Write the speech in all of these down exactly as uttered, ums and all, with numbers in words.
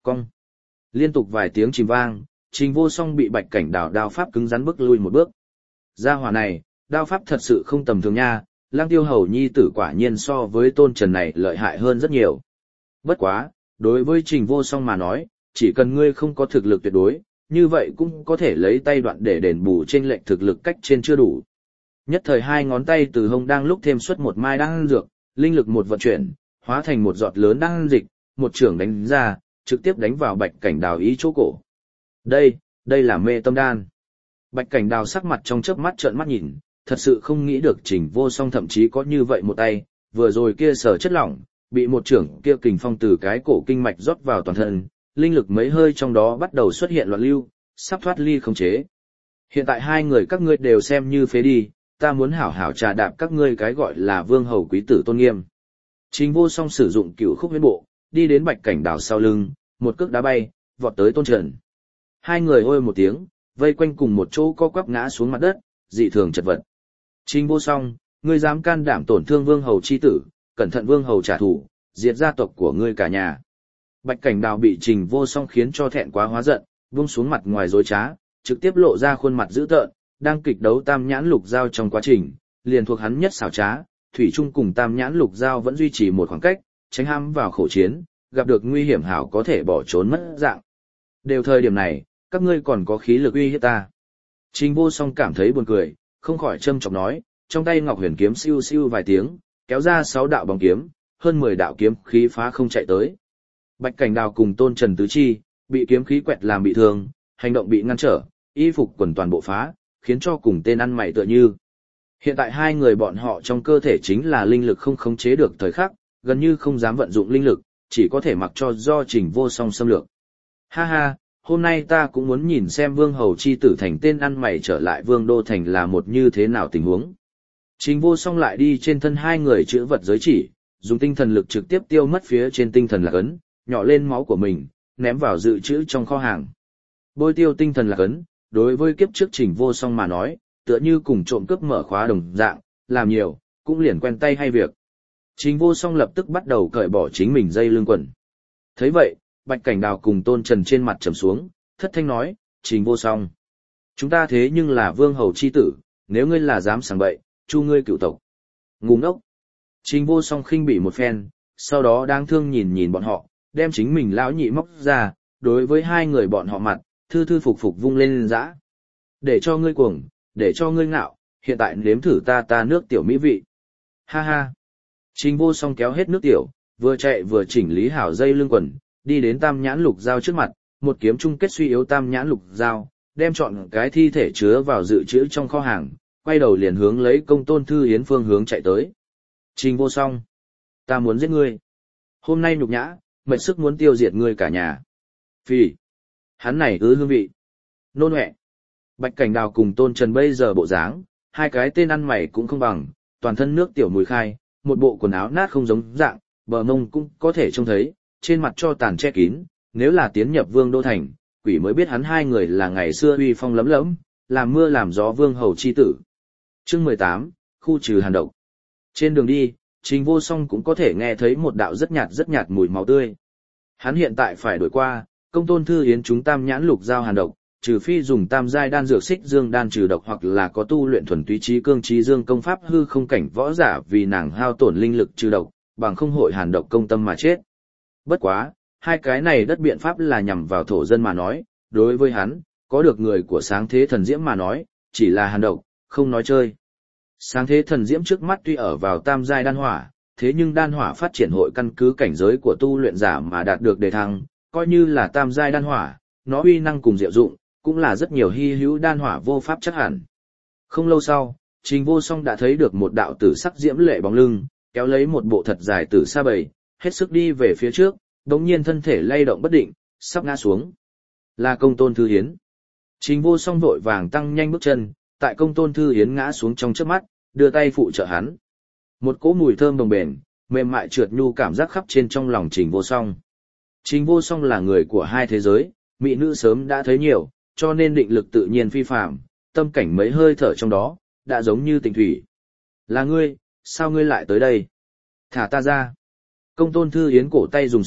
Cong. Liên tục vài tiếng chìm vang, Trình Vô Song bị Bạch Cảnh Đào đao pháp cứng rắn bước lui một bước. Gia hỏa này, đao pháp thật sự không tầm thường nha, Lăng Tiêu Hầu nhi tử quả nhiên so với Tôn Trần này lợi hại hơn rất nhiều. Bất quá, đối với Trình Vô Song mà nói, chỉ cần ngươi không có thực lực tuyệt đối, như vậy cũng có thể lấy tay đoạn để đền bù trên lệnh thực lực cách trên chưa đủ. Nhất thời hai ngón tay từ hông đang lúc thêm xuất một mai đan dược, linh lực một vận chuyển, hóa thành một giọt lớn đan dịch, một trường đánh ra, trực tiếp đánh vào Bạch Cảnh Đào ý chỗ cổ. Đây, đây là mê tâm đan. Bạch Cảnh Đào sắc mặt trong chớp mắt trợn mắt nhìn, thật sự không nghĩ được Trình Vô Song thậm chí có như vậy một tay, vừa rồi kia sở chất lỏng, bị một trưởng kia kình phong từ cái cổ kinh mạch rót vào toàn thân, linh lực mấy hơi trong đó bắt đầu xuất hiện loạn lưu, sắp thoát ly khống chế. Hiện tại hai người các ngươi đều xem như phế đi, ta muốn hảo hảo trà đạp các ngươi cái gọi là vương hầu quý tử tôn nghiêm. Trình Vô Song sử dụng cửu khúc huyễn bộ, đi đến Bạch Cảnh Đào sau lưng, một cước đá bay, vọt tới Tôn Trần. Hai người ôi một tiếng, vây quanh cùng một chỗ co quắp ngã xuống mặt đất, dị thường chật vật. Trình Vô Song, ngươi dám can đảm tổn thương vương hầu chi tử, cẩn thận vương hầu trả thù, diệt gia tộc của ngươi cả nhà. Bạch Cảnh Đào bị Trình Vô Song khiến cho thẹn quá hóa giận, vung xuống mặt ngoài dối trá, trực tiếp lộ ra khuôn mặt dữ tợn, đang kịch đấu tam nhãn lục giao trong quá trình, liền thuộc hắn nhất xảo trá, thủy chung cùng tam nhãn lục giao vẫn duy trì một khoảng cách, tránh ham vào khổ chiến, gặp được nguy hiểm hảo có thể bỏ trốn mất dạng. Đều thời điểm này, các ngươi còn có khí lực uy hiếp ta. Trình Vô Song cảm thấy buồn cười, không khỏi châm chọc nói, trong tay Ngọc Huyền kiếm siêu siêu vài tiếng, kéo ra sáu đạo bóng kiếm, hơn mười đạo kiếm khí phá không chạy tới. Bạch Cảnh Đào cùng Tôn Trần tứ chi, bị kiếm khí quẹt làm bị thương, hành động bị ngăn trở, y phục quần toàn bộ phá, khiến cho cùng tên ăn mày tựa như. Hiện tại hai người bọn họ trong cơ thể chính là linh lực không khống chế được thời khắc, gần như không dám vận dụng linh lực, chỉ có thể mặc cho do Trình Vô Song xâm lược. Ha ha, hôm nay ta cũng muốn nhìn xem vương hầu chi tử thành tên ăn mày trở lại vương đô thành là một như thế nào tình huống. Trình Vô Song lại đi trên thân hai người chữ vật giới chỉ, dùng tinh thần lực trực tiếp tiêu mất phía trên tinh thần lạc ấn, nhỏ lên máu của mình, ném vào dự trữ trong kho hàng. Bôi tiêu tinh thần lạc ấn, đối với kiếp trước Trình Vô Song mà nói, tựa như cùng trộm cướp mở khóa đồng dạng, làm nhiều, cũng liền quen tay hay việc. Trình Vô Song lập tức bắt đầu cởi bỏ chính mình dây lưng quần. Thấy vậy, Bạch Cảnh Đào cùng Tôn Trần trên mặt trầm xuống, thất thanh nói, Trình Vô Song, chúng ta thế nhưng là vương hầu chi tử, nếu ngươi là dám sảng bậy, chu ngươi cựu tộc. Ngu ngốc. Trình Vô Song khinh bỉ một phen, sau đó đáng thương nhìn nhìn bọn họ, đem chính mình lão nhị móc ra, đối với hai người bọn họ mặt, thư thư phục phục vung lên dã. Để cho ngươi cuồng, để cho ngươi ngạo, hiện tại nếm thử ta ta nước tiểu mỹ vị. Ha ha. Trình Vô Song kéo hết nước tiểu, vừa chạy vừa chỉnh lý hảo dây lưng quần, đi đến tam nhãn lục dao trước mặt, một kiếm chung kết suy yếu tam nhãn lục dao, đem chọn cái thi thể chứa vào dự trữ trong kho hàng, quay đầu liền hướng lấy Công Tôn Thư Yến phương hướng chạy tới. Trình Vô Song, ta muốn giết ngươi. Hôm nay nhục nhã, mệt sức muốn tiêu diệt ngươi cả nhà. Phì, hắn này ư hương vị. Nôn hẹ. Bạch Cảnh Đào cùng Tôn Trần bây giờ bộ dáng, hai cái tên ăn mày cũng không bằng, toàn thân nước tiểu mùi khai, một bộ quần áo nát không giống dạng, bờ mông cũng có thể trông thấy, trên mặt cho tàn che kín, nếu là tiến nhập vương đô thành, quỷ mới biết hắn hai người là ngày xưa uy phong lấm lẫm, làm mưa làm gió vương hầu chi tử. Chương mười tám, khu trừ hàn độc. Trên đường đi, Trình Vô Song cũng có thể nghe thấy một đạo rất nhạt rất nhạt mùi máu tươi. Hắn hiện tại phải đổi qua, Công Tôn Thư Yến chúng tam nhãn lục giao hàn độc, trừ phi dùng tam giai đan dược xích dương đan trừ độc hoặc là có tu luyện thuần túy trí cương trí dương công pháp hư không cảnh võ giả vì nàng hao tổn linh lực trừ độc, bằng không hội hàn độc công tâm mà chết. Bất quá, hai cái này đất biện pháp là nhằm vào thổ dân mà nói, đối với hắn, có được người của sáng thế thần diễm mà nói, chỉ là hàn độc, không nói chơi. Sáng thế thần diễm trước mắt tuy ở vào tam giai đan hỏa, thế nhưng đan hỏa phát triển hội căn cứ cảnh giới của tu luyện giả mà đạt được đề thăng, coi như là tam giai đan hỏa, nó uy năng cùng diệu dụng, cũng là rất nhiều hy hữu đan hỏa vô pháp chắc hẳn. Không lâu sau, Trình Vô Song đã thấy được một đạo tử sắc diễm lệ bóng lưng, kéo lấy một bộ thật dài tử sa bầy, hết sức đi về phía trước, đống nhiên thân thể lay động bất định, sắp ngã xuống. Là Công Tôn Thư Yến. Trình Vô Song vội vàng tăng nhanh bước chân, tại Công Tôn Thư Yến ngã xuống trong chớp mắt, đưa tay phụ trợ hắn. Một cỗ mùi thơm đồng bền, mềm mại trượt nhu cảm giác khắp trên trong lòng Trình Vô Song. Trình Vô Song là người của hai thế giới, mỹ nữ sớm đã thấy nhiều, cho nên định lực tự nhiên phi phàm, tâm cảnh mấy hơi thở trong đó, đã giống như tình thủy. Là ngươi, sao ngươi lại tới đây? Thả ta ra. Công Tôn Thư Yến cổ tay dùng sức,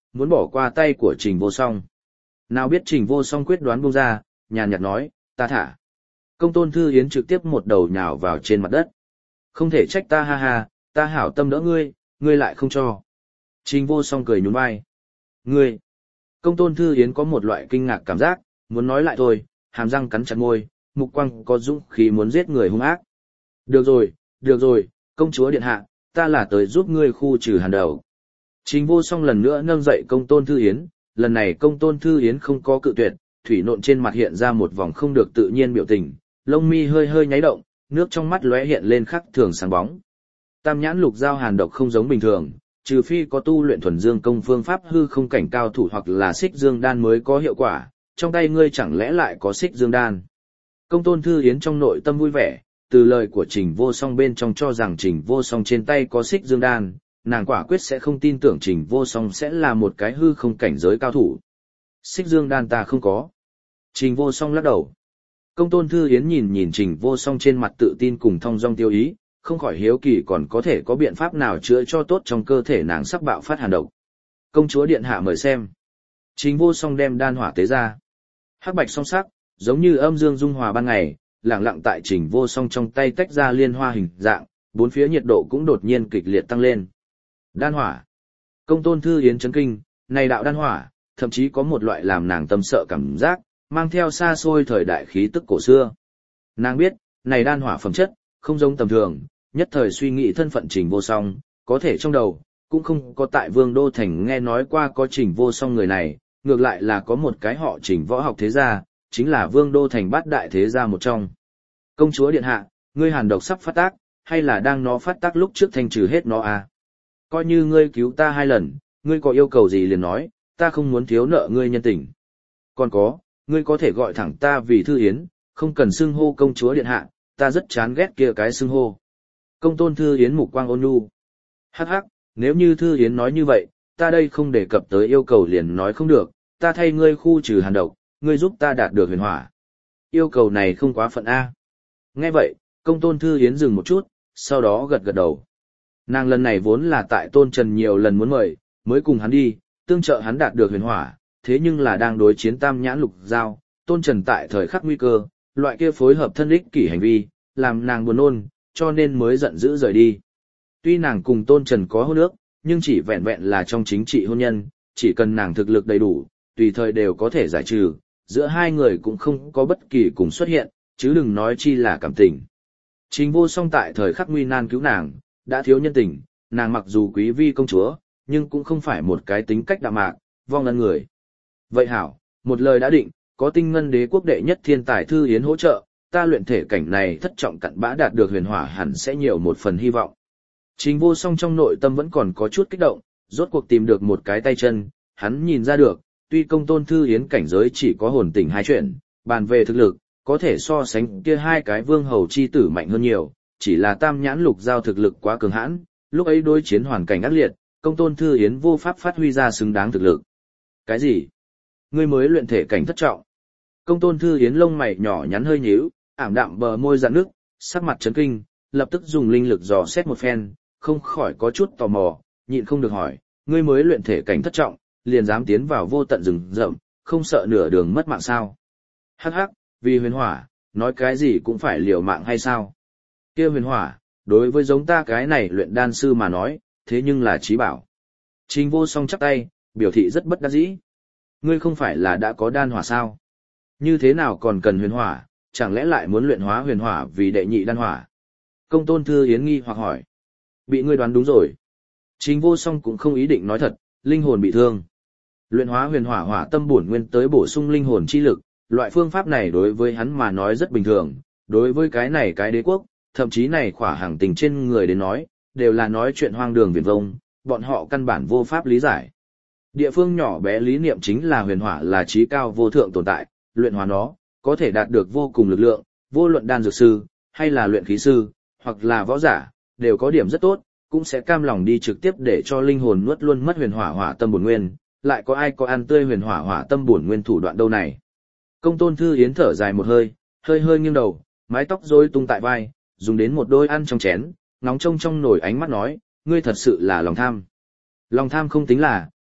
muốn bỏ qua tay của Trình Vô Song. Nào biết Trình Vô Song quyết đoán buông ra, nhàn nhạt nói, ta thả. Công tôn Thư Yến trực tiếp một đầu nhào vào trên mặt đất. Không thể trách ta ha ha, ta hảo tâm đỡ ngươi, ngươi lại không cho. Trình Vô Song cười nhún vai. Ngươi! Công tôn Thư Yến có một loại kinh ngạc cảm giác, muốn nói lại thôi, hàm răng cắn chặt môi, mục quang có dũng khí muốn giết người hung ác. Được rồi, được rồi, công chúa điện hạ, ta là tới giúp ngươi khu trừ hàn đầu. Trình Vô Song lần nữa nâng dậy công tôn Thư Yến, lần này công tôn Thư Yến không có cự tuyệt, thủy nộn trên mặt hiện ra một vòng không được tự nhiên biểu tình, lông mi hơi hơi nháy động, nước trong mắt lóe hiện lên khắc thường sáng bóng. Tam nhãn lục giao hàn độc không giống bình thường, trừ phi có tu luyện thuần dương công phương pháp hư không cảnh cao thủ hoặc là xích dương đan mới có hiệu quả, trong tay ngươi chẳng lẽ lại có xích dương đan. Công tôn Thư Yến trong nội tâm vui vẻ, từ lời của Trình Vô Song bên trong cho rằng Trình Vô Song trên tay có xích dương đan, nàng quả quyết sẽ không tin tưởng Trình Vô Song sẽ là một cái hư không cảnh giới cao thủ. Xích dương đan ta không có. Trình Vô Song lắc đầu. Công tôn Thư Yến nhìn nhìn Trình Vô Song trên mặt tự tin cùng thong dong tiêu ý, không khỏi hiếu kỳ còn có thể có biện pháp nào chữa cho tốt trong cơ thể nàng sắp bạo phát hàn độc. Công chúa điện hạ mời xem. Trình Vô Song đem đan hỏa tế ra. Hắc bạch song sắc, giống như âm dương dung hòa ban ngày, lặng lặng tại Trình Vô Song trong tay tách ra liên hoa hình dạng, bốn phía nhiệt độ cũng đột nhiên kịch liệt tăng lên. Đan hỏa. Công tôn Thư Yến chấn kinh, này đạo đan hỏa, thậm chí có một loại làm nàng tâm sợ cảm giác, mang theo xa xôi thời đại khí tức cổ xưa. Nàng biết, này đan hỏa phẩm chất, không giống tầm thường, nhất thời suy nghĩ thân phận Trình Vô Song, có thể trong đầu, cũng không có tại Vương Đô Thành nghe nói qua có Trình Vô Song người này, ngược lại là có một cái họ Trình võ học thế gia, chính là Vương Đô Thành bát đại thế gia một trong. Công chúa điện hạ, ngươi hàn độc sắp phát tác, hay là đang nó phát tác lúc trước thanh trừ hết nó à? Coi như ngươi cứu ta hai lần, ngươi có yêu cầu gì liền nói, ta không muốn thiếu nợ ngươi nhân tình. Còn có, ngươi có thể gọi thẳng ta vì Thư Yến, không cần xưng hô công chúa điện hạ, ta rất chán ghét kia cái xưng hô. Công tôn Thư Yến mục quang ôn nhu. Hắc hắc, nếu như Thư Yến nói như vậy, ta đây không đề cập tới yêu cầu liền nói không được, ta thay ngươi khu trừ hàn độc, ngươi giúp ta đạt được huyền hỏa. Yêu cầu này không quá phận A. Nghe vậy, công tôn Thư Yến dừng một chút, sau đó gật gật đầu. Nàng lần này vốn là tại Tôn Trần nhiều lần muốn mời, mới cùng hắn đi, tương trợ hắn đạt được huyền hỏa, thế nhưng là đang đối chiến tam nhãn lục giao, Tôn Trần tại thời khắc nguy cơ, loại kia phối hợp thân ích kỷ hành vi, làm nàng buồn nôn, cho nên mới giận dữ rời đi. Tuy nàng cùng Tôn Trần có hôn ước, nhưng chỉ vẹn vẹn là trong chính trị hôn nhân, chỉ cần nàng thực lực đầy đủ, tùy thời đều có thể giải trừ, giữa hai người cũng không có bất kỳ cùng xuất hiện, chứ đừng nói chi là cảm tình. Trình Vô Song tại thời khắc nguy nan cứu nàng, đã thiếu nhân tình, nàng mặc dù quý vi công chúa, nhưng cũng không phải một cái tính cách đạm mạc, vong ân người. Vậy hảo, một lời đã định, có tinh ngân đế quốc đệ nhất thiên tài Thư Yến hỗ trợ, ta luyện thể cảnh này thất trọng cặn bã đạt được huyền hỏa hẳn sẽ nhiều một phần hy vọng. Trình Vô Song trong nội tâm vẫn còn có chút kích động, rốt cuộc tìm được một cái tay chân, hắn nhìn ra được, tuy công tôn Thư Yến cảnh giới chỉ có hồn tỉnh hai chuyện, bàn về thực lực, có thể so sánh kia hai cái vương hầu chi tử mạnh hơn nhiều, chỉ là tam nhãn lục giao thực lực quá cường hãn, lúc ấy đối chiến hoàn cảnh ác liệt, công tôn Thư Yến vô pháp phát huy ra xứng đáng thực lực. Cái gì? Ngươi mới luyện thể cảnh thất trọng? Công tôn Thư Yến lông mày nhỏ nhắn hơi nhíu, ảm đạm bờ môi rạn nước, sắc mặt chấn kinh, lập tức dùng linh lực dò xét một phen, không khỏi có chút tò mò, nhịn không được hỏi, ngươi mới luyện thể cảnh thất trọng, liền dám tiến vào vô tận rừng rậm, không sợ nửa đường mất mạng sao? Hắc hắc, vì huyền hỏa, nói cái gì cũng phải liều mạng hay sao? Kia huyền hỏa, đối với giống ta cái này luyện đan sư mà nói, thế nhưng là trí bảo. Trình Vô Song chắp tay, biểu thị rất bất đắc dĩ. Ngươi không phải là đã có đan hỏa sao? Như thế nào còn cần huyền hỏa, chẳng lẽ lại muốn luyện hóa huyền hỏa vì đệ nhị đan hỏa? Công tôn Thư Yến nghi hoặc hỏi. Bị ngươi đoán đúng rồi. Trình Vô Song cũng không ý định nói thật, linh hồn bị thương. Luyện hóa huyền hỏa hỏa tâm bổn nguyên tới bổ sung linh hồn chi lực, loại phương pháp này đối với hắn mà nói rất bình thường, đối với cái này cái đế quốc, thậm chí này khỏa hàng tình trên người đến nói, đều là nói chuyện hoang đường viển vông, bọn họ căn bản vô pháp lý giải. Địa phương nhỏ bé lý niệm chính là huyền hỏa là trí cao vô thượng tồn tại, luyện hóa nó, có thể đạt được vô cùng lực lượng, vô luận đan dược sư, hay là luyện khí sư, hoặc là võ giả, đều có điểm rất tốt, cũng sẽ cam lòng đi trực tiếp để cho linh hồn nuốt luôn mất huyền hỏa hỏa tâm bổn nguyên, lại có ai có ăn tươi huyền hỏa hỏa tâm bổn nguyên thủ đoạn đâu này. Công tôn Thư Yến thở dài một hơi, hơi hơi nghiêng đầu, mái tóc rối tung tại vai, dùng đến một đôi ăn trong chén, ngóng trông trong nổi ánh mắt nói, ngươi thật sự là lòng tham. Lòng tham không tính là,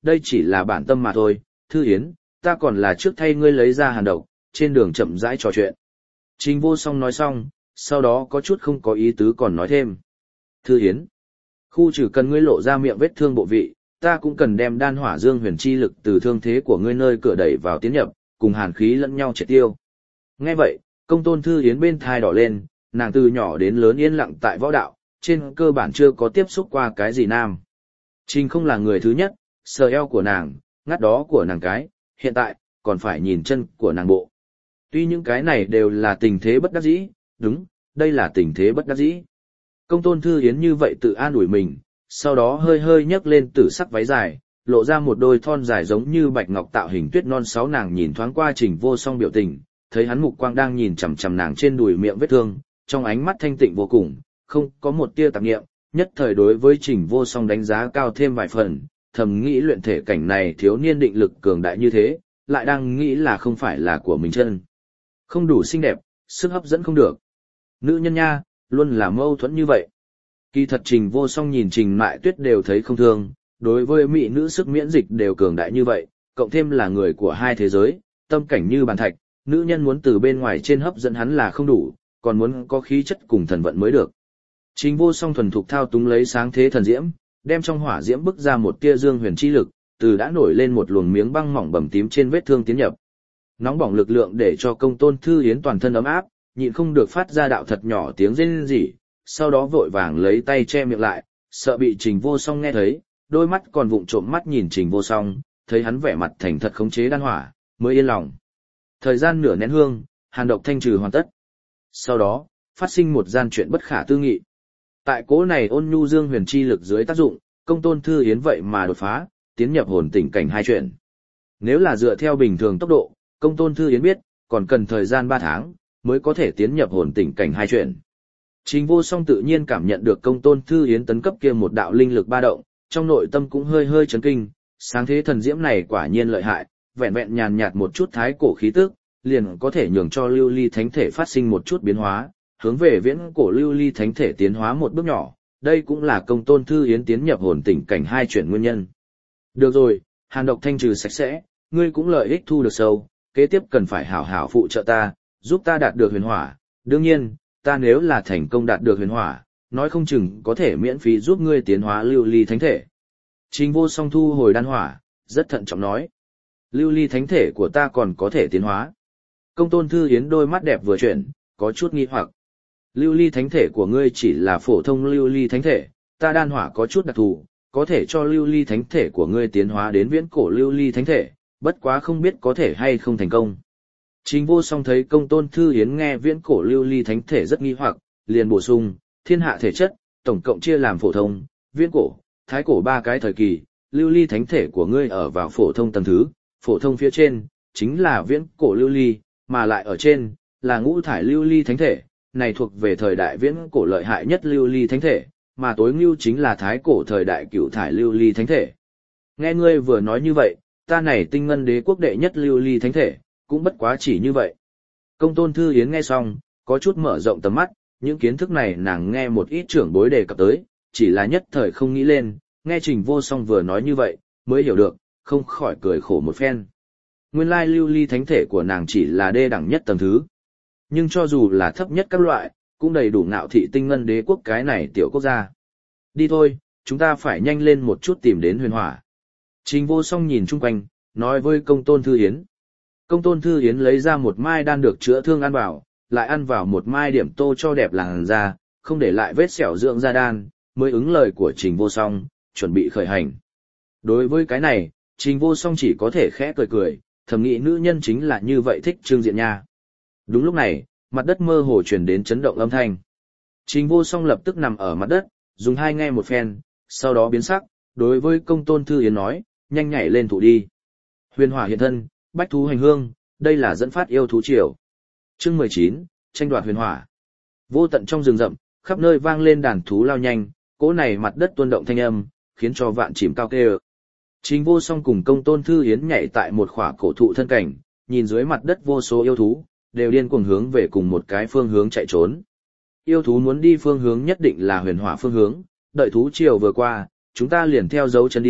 đây chỉ là bản tâm mà thôi, Thư Yến, ta còn là trước thay ngươi lấy ra hàn độc, trên đường chậm rãi trò chuyện. Trình Vô Song nói xong, sau đó có chút không có ý tứ còn nói thêm. Thư Yến, khu trừ cần ngươi lộ ra miệng vết thương bộ vị, ta cũng cần đem đan hỏa dương huyền chi lực từ thương thế của ngươi nơi cửa đẩy vào tiến nhập, cùng hàn khí lẫn nhau triệt tiêu. Nghe vậy, Công Tôn Thư Yến bên thai đỏ lên, nàng từ nhỏ đến lớn yên lặng tại võ đạo, trên cơ bản chưa có tiếp xúc qua cái gì nam. Trình không là người thứ nhất, sờ eo của nàng, ngắt đó của nàng cái, hiện tại, còn phải nhìn chân của nàng bộ. Tuy những cái này đều là tình thế bất đắc dĩ, đúng, đây là tình thế bất đắc dĩ. Công Tôn Thư Yến như vậy tự an ủi mình, sau đó hơi hơi nhấc lên tử sắc váy dài, lộ ra một đôi thon dài giống như bạch ngọc tạo hình tuyết non sáu. Nàng nhìn thoáng qua Trình Vô Song biểu tình, thấy hắn mục quang đang nhìn chằm chằm nàng trên đùi miệng vết thương, trong ánh mắt thanh tịnh vô cùng, không có một tia tạp niệm, nhất thời đối với Trình Vô Song đánh giá cao thêm vài phần, thầm nghĩ luyện thể cảnh này thiếu niên định lực cường đại như thế, lại đang nghĩ là không phải là của mình chân. Không đủ xinh đẹp, sức hấp dẫn không được. Nữ nhân nha, luôn là mâu thuẫn như vậy. Kỳ thật Trình Vô Song nhìn Trình Mại Tuyết đều thấy không thương, đối với mỹ nữ sức miễn dịch đều cường đại như vậy, cộng thêm là người của hai thế giới, tâm cảnh như bàn thạch, nữ nhân muốn từ bên ngoài trên hấp dẫn hắn là không đủ, còn muốn có khí chất cùng thần vận mới được. Trình Vô Song thuần thục thao túng lấy sáng thế thần diễm, đem trong hỏa diễm bức ra một tia dương huyền chi lực, từ đã nổi lên một luồng miếng băng mỏng bầm tím trên vết thương tiến nhập. Nóng bỏng lực lượng để cho Công Tôn Thư Yến toàn thân ấm áp, nhịn không được phát ra đạo thật nhỏ tiếng rên rỉ, sau đó vội vàng lấy tay che miệng lại, sợ bị Trình Vô Song nghe thấy, đôi mắt còn vụng trộm mắt nhìn Trình Vô Song, thấy hắn vẻ mặt thành thật khống chế đan hỏa, mới yên lòng. Thời gian nửa nén hương, hàn độc thanh trừ hoàn tất. Sau đó, phát sinh một gian chuyện bất khả tư nghị. Tại cố này ôn nhu dương huyền chi lực dưới tác dụng, Công Tôn Thư Yến vậy mà đột phá, tiến nhập hồn tỉnh cảnh hai chuyện. Nếu là dựa theo bình thường tốc độ, Công Tôn Thư Yến biết, còn cần thời gian ba tháng, mới có thể tiến nhập hồn tỉnh cảnh hai chuyện. Trình Vô Song tự nhiên cảm nhận được Công Tôn Thư Yến tấn cấp kia một đạo linh lực ba động, trong nội tâm cũng hơi hơi chấn kinh, sáng thế thần diễm này quả nhiên lợi hại, vẹn vẹn nhàn nhạt một chút thái cổ khí tức, liền có thể nhường cho lưu ly thánh thể phát sinh một chút biến hóa, hướng về viễn cổ lưu ly thánh thể tiến hóa một bước nhỏ, đây cũng là Công Tôn Thư Yến tiến nhập hồn tỉnh cảnh hai chuyển nguyên nhân. Được rồi, hàn độc thanh trừ sạch sẽ, ngươi cũng lợi ích thu được sâu, kế tiếp cần phải hảo hảo phụ trợ ta, giúp ta đạt được huyền hỏa, đương nhiên, ta nếu là thành công đạt được huyền hỏa, nói không chừng có thể miễn phí giúp ngươi tiến hóa lưu ly thánh thể. Trình Vô Song thu hồi đan hỏa, rất thận trọng nói. Lưu ly thánh thể của ta còn có thể tiến hóa. Công Tôn Thư Yến đôi mắt đẹp vừa chuyển, có chút nghi hoặc. Lưu ly thánh thể của ngươi chỉ là phổ thông lưu ly thánh thể, ta đan hỏa có chút đặc thù, có thể cho lưu ly thánh thể của ngươi tiến hóa đến viễn cổ lưu ly thánh thể, bất quá không biết có thể hay không thành công. Trình Vô Song thấy Công Tôn Thư Yến nghe viễn cổ lưu ly thánh thể rất nghi hoặc, liền bổ sung, thiên hạ thể chất, tổng cộng chia làm phổ thông, viễn cổ, thái cổ ba cái thời kỳ, lưu ly thánh thể của ngươi ở vào phổ thông tầng thứ, phổ thông phía trên, chính là viễn cổ lưu ly, mà lại ở trên, là ngũ thải lưu ly thánh thể, này thuộc về thời đại viễn cổ lợi hại nhất lưu ly thánh thể, mà tối ngưu chính là thái cổ thời đại cửu thải lưu ly thánh thể. Nghe ngươi vừa nói như vậy, ta này tinh ngân đế quốc đệ nhất lưu ly thánh thể, cũng bất quá chỉ như vậy. Công Tôn Thư Yến nghe xong, có chút mở rộng tầm mắt, những kiến thức này nàng nghe một ít trưởng bối đề cập tới, chỉ là nhất thời không nghĩ lên, nghe Trình Vô Song vừa nói như vậy, mới hiểu được, không khỏi cười khổ một phen. Nguyên lai lưu ly thánh thể của nàng chỉ là đê đẳng nhất tầng thứ. Nhưng cho dù là thấp nhất các loại, cũng đầy đủ ngạo thị tinh ngân đế quốc cái này tiểu quốc gia. Đi thôi, chúng ta phải nhanh lên một chút tìm đến huyền hỏa. Trình Vô Song nhìn chung quanh, nói với Công Tôn Thư Yến. Công Tôn Thư Yến lấy ra một mai đan được chữa thương ăn vào, lại ăn vào một mai điểm tô cho đẹp làn da, không để lại vết sẹo dưỡng da đan, mới ứng lời của Trình Vô Song, chuẩn bị khởi hành. Đối với cái này, Trình Vô Song chỉ có thể khẽ cười cười, thầm nghĩ nữ nhân chính là như vậy thích trương diện nha. Đúng lúc này, mặt đất mơ hồ truyền đến chấn động âm thanh. Trình Vô Song lập tức nằm ở mặt đất, dùng hai nghe một phen, sau đó biến sắc, đối với Công Tôn Thư Yến nói, nhanh nhảy lên thụ đi. Huyền hỏa hiện thân, bách thú hành hương, đây là dẫn phát yêu thú triều. Chương mười chín, tranh đoạt huyền hỏa. Vô tận trong rừng rậm, khắp nơi vang lên đàn thú lao nhanh, cỗ này mặt đất tuôn động thanh âm, khiến cho vạn chìm cao kêu. Trình Vô Song cùng Công Tôn Thư Yến nhảy tại một khỏa cổ thụ thân cảnh, nhìn dưới mặt đất vô số yêu thú, đều điên cuồng hướng về cùng một cái phương hướng chạy trốn. Yêu thú muốn đi phương hướng nhất định là huyền hỏa phương hướng, đợi thú triều vừa qua, chúng ta liền theo dấu chân đi,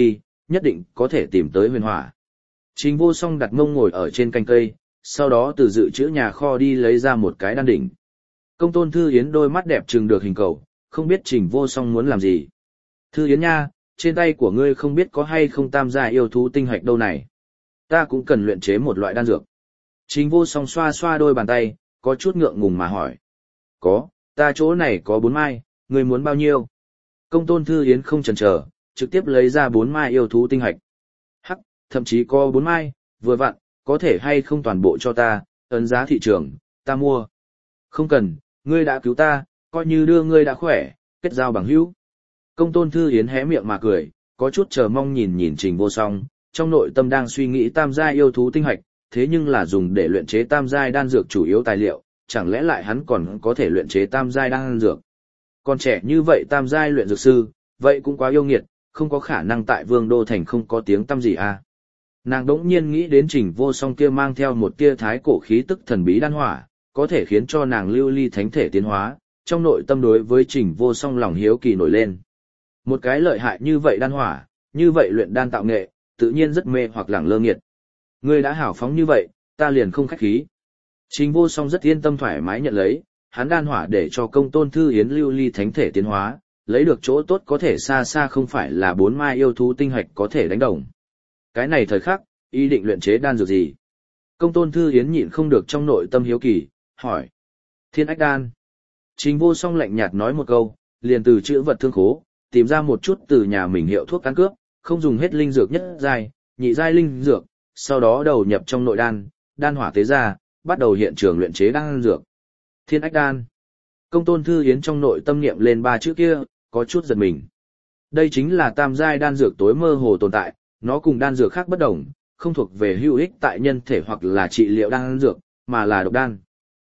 nhất định có thể tìm tới huyền hỏa. Trình Vô Song đặt mông ngồi ở trên cành cây, sau đó từ dự trữ nhà kho đi lấy ra một cái đan đỉnh. Công tôn Thư Yến đôi mắt đẹp trừng được hình cầu, không biết Trình Vô Song muốn làm gì. Thư Yến nha, trên tay của ngươi không biết có hay không tam gia yêu thú tinh hạch đâu này. Ta cũng cần luyện chế một loại đan dược. Trình Vô Song xoa xoa đôi bàn tay, có chút ngượng ngùng mà hỏi. Có, ta chỗ này có bốn mai, ngươi muốn bao nhiêu? Công tôn Thư Yến không chần chờ, trực tiếp lấy ra bốn mai yêu thú tinh hạch. Hắc, thậm chí có bốn mai, vừa vặn, có thể hay không toàn bộ cho ta, ấn giá thị trường, ta mua. Không cần, ngươi đã cứu ta, coi như đưa ngươi đã khỏe, kết giao bằng hữu. Công tôn Thư Yến hé miệng mà cười, có chút chờ mong nhìn nhìn Trình Vô Song, trong nội tâm đang suy nghĩ tam giai yêu thú tinh hạch, thế nhưng là dùng để luyện chế tam giai đan dược chủ yếu tài liệu, chẳng lẽ lại hắn còn có thể luyện chế tam giai đan dược. Còn trẻ như vậy tam giai luyện dược sư, vậy cũng quá yêu nghiệt, không có khả năng tại Vương Đô Thành không có tiếng tăm gì à. Nàng đỗng nhiên nghĩ đến Trình Vô Song kia mang theo một tia thái cổ khí tức thần bí đan hỏa, có thể khiến cho nàng lưu ly thánh thể tiến hóa, trong nội tâm đối với Trình Vô Song lòng hiếu kỳ nổi lên. Một cái lợi hại như vậy đan hỏa, như vậy luyện đan tạo nghệ, tự nhiên rất mê hoặc lẳng lơ nghiệt. Ngươi đã hảo phóng như vậy, ta liền không khách khí. Trình Vô Song rất yên tâm thoải mái nhận lấy, hắn đan hỏa để cho công tôn Thư Yến lưu ly thánh thể tiến hóa, lấy được chỗ tốt có thể xa xa không phải là bốn mai yêu thú tinh hạch có thể đánh đồng. Cái này thời khắc, ý định luyện chế đan dược gì? Công tôn Thư Yến nhịn không được trong nội tâm hiếu kỳ, hỏi. Thiên ách đan. Trình Vô Song lạnh nhạt nói một câu, liền từ chữ vật thương khố, tìm ra một chút từ nhà mình hiệu thuốc ăn cướp, không dùng hết linh dược nhất giai, nhị giai linh dược, sau đó đầu nhập trong nội đan, đan hỏa tế ra, bắt đầu hiện trường luyện chế đan dược. Thiên ách đan. Công tôn Thư Yến trong nội tâm niệm lên ba chữ kia, có chút giật mình. Đây chính là tam giai đan dược tối mơ hồ tồn tại, nó cùng đan dược khác bất đồng, không thuộc về hữu ích tại nhân thể hoặc là trị liệu đan dược, mà là độc đan.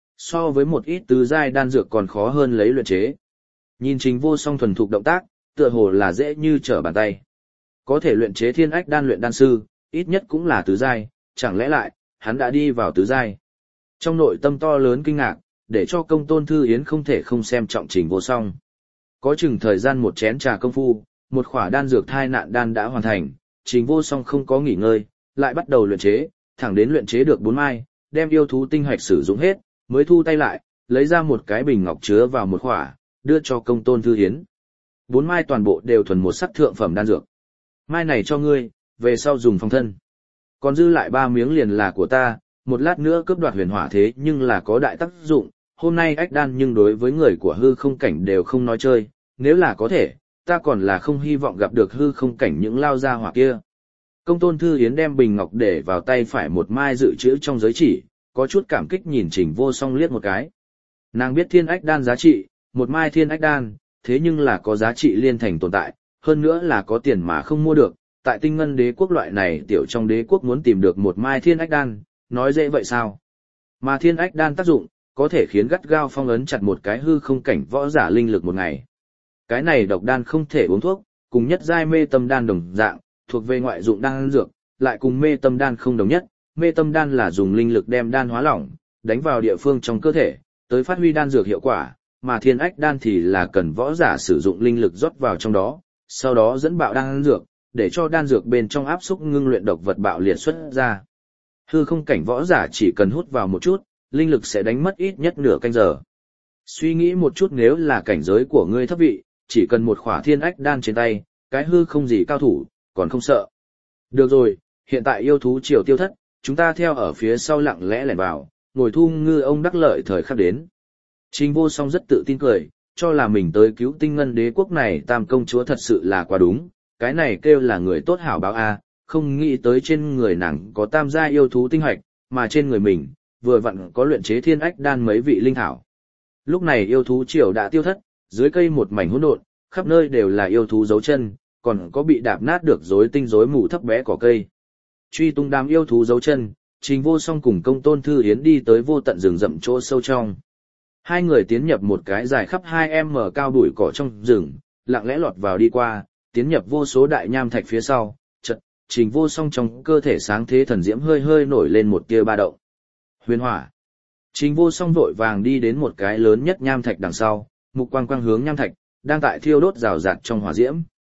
So với một ít tứ giai đan dược còn khó hơn lấy luyện chế. Nhìn Trình Vô Song thuần thục động tác, tựa hồ là dễ như trở bàn tay. Có thể luyện chế thiên ách đan luyện đan sư, ít nhất cũng là tứ giai, chẳng lẽ lại, hắn đã đi vào tứ giai. Trong nội tâm to lớn kinh ngạc, để cho công tôn Thư Yến không thể không xem trọng Trình Vô Song. Có chừng thời gian một chén trà công phu, một khỏa đan dược thai nạn đan đã hoàn thành, Trình Vô Song không có nghỉ ngơi, lại bắt đầu luyện chế, thẳng đến luyện chế được bốn mai, đem yêu thú tinh hạch sử dụng hết, mới thu tay lại, lấy ra một cái bình ngọc chứa vào một khỏa, đưa cho công tôn Thư Yến. Bốn mai toàn bộ đều thuần một sắc thượng phẩm đan dược. Mai này cho ngươi, về sau dùng phòng thân. Còn dư lại ba miếng liền là của ta, một lát nữa cướp đoạt huyền hỏa thế nhưng là có đại tác dụng, hôm nay ách đan nhưng đối với người của hư không cảnh đều không nói chơi, nếu là có thể, ta còn là không hy vọng gặp được hư không cảnh những lao gia hỏa kia. Công tôn Thư Yến đem bình ngọc để vào tay phải một mai dự trữ trong giới chỉ, có chút cảm kích nhìn Trình Vô Song liếc một cái. Nàng biết thiên ách đan giá trị, một mai thiên ách đan, thế nhưng là có giá trị liên thành tồn tại, hơn nữa là có tiền mà không mua được, tại tinh ngân đế quốc loại này tiểu trong đế quốc muốn tìm được một mai thiên ách đan, nói dễ vậy sao? Mà thiên ách đan tác dụng, có thể khiến gắt gao phong ấn chặt một cái hư không cảnh võ giả linh lực một ngày. Cái này độc đan không thể uống thuốc, cùng nhất giai mê tâm đan đồng dạng, thuộc về ngoại dụng đan dược, lại cùng mê tâm đan không đồng nhất. Mê tâm đan là dùng linh lực đem đan hóa lỏng, đánh vào địa phương trong cơ thể, tới phát huy đan dược hiệu quả, mà thiên ách đan thì là cần võ giả sử dụng linh lực rót vào trong đó, sau đó dẫn bạo đan dược, để cho đan dược bên trong áp xúc ngưng luyện độc vật bạo liệt xuất ra. Hư không cảnh võ giả chỉ cần hút vào một chút, linh lực sẽ đánh mất ít nhất nửa canh giờ. Suy nghĩ một chút, nếu là cảnh giới của ngươi thấp vị, chỉ cần một khỏa thiên ách đan trên tay, cái hư không gì cao thủ, còn không sợ. Được rồi, hiện tại yêu thú triều tiêu thất, chúng ta theo ở phía sau lặng lẽ lẻn vào, ngồi thu ngư ông đắc lợi thời khắc đến. Trình Vô Song rất tự tin cười, cho là mình tới cứu tinh ngân đế quốc này tam công chúa thật sự là quá đúng, cái này kêu là người tốt hảo báo a, không nghĩ tới trên người nàng có tam gia yêu thú tinh hoạch, mà trên người mình, vừa vặn có luyện chế thiên ách đan mấy vị linh thảo. Lúc này yêu thú triều đã tiêu thất, dưới cây một mảnh hỗn độn, khắp nơi đều là yêu thú dấu chân, còn có bị đạp nát được rối tinh rối mù thấp bé cỏ cây. Truy tung đám yêu thú dấu chân, Trình Vô Song cùng công tôn Thư Yến đi tới vô tận rừng rậm chỗ sâu trong. Hai người tiến nhập một cái dài khắp hai mét cao bụi cỏ trong rừng, lặng lẽ lọt vào đi qua, tiến nhập vô số đại nham thạch phía sau, chợt, Trình Vô Song trong cơ thể sáng thế thần diễm hơi hơi nổi lên một tia ba động. Huyền hỏa. Trình Vô Song vội vàng đi đến một cái lớn nhất nham thạch đằng sau, mục quang quang hướng nham thạch, đang tại thiêu đốt rào rạt trong hỏa diễm.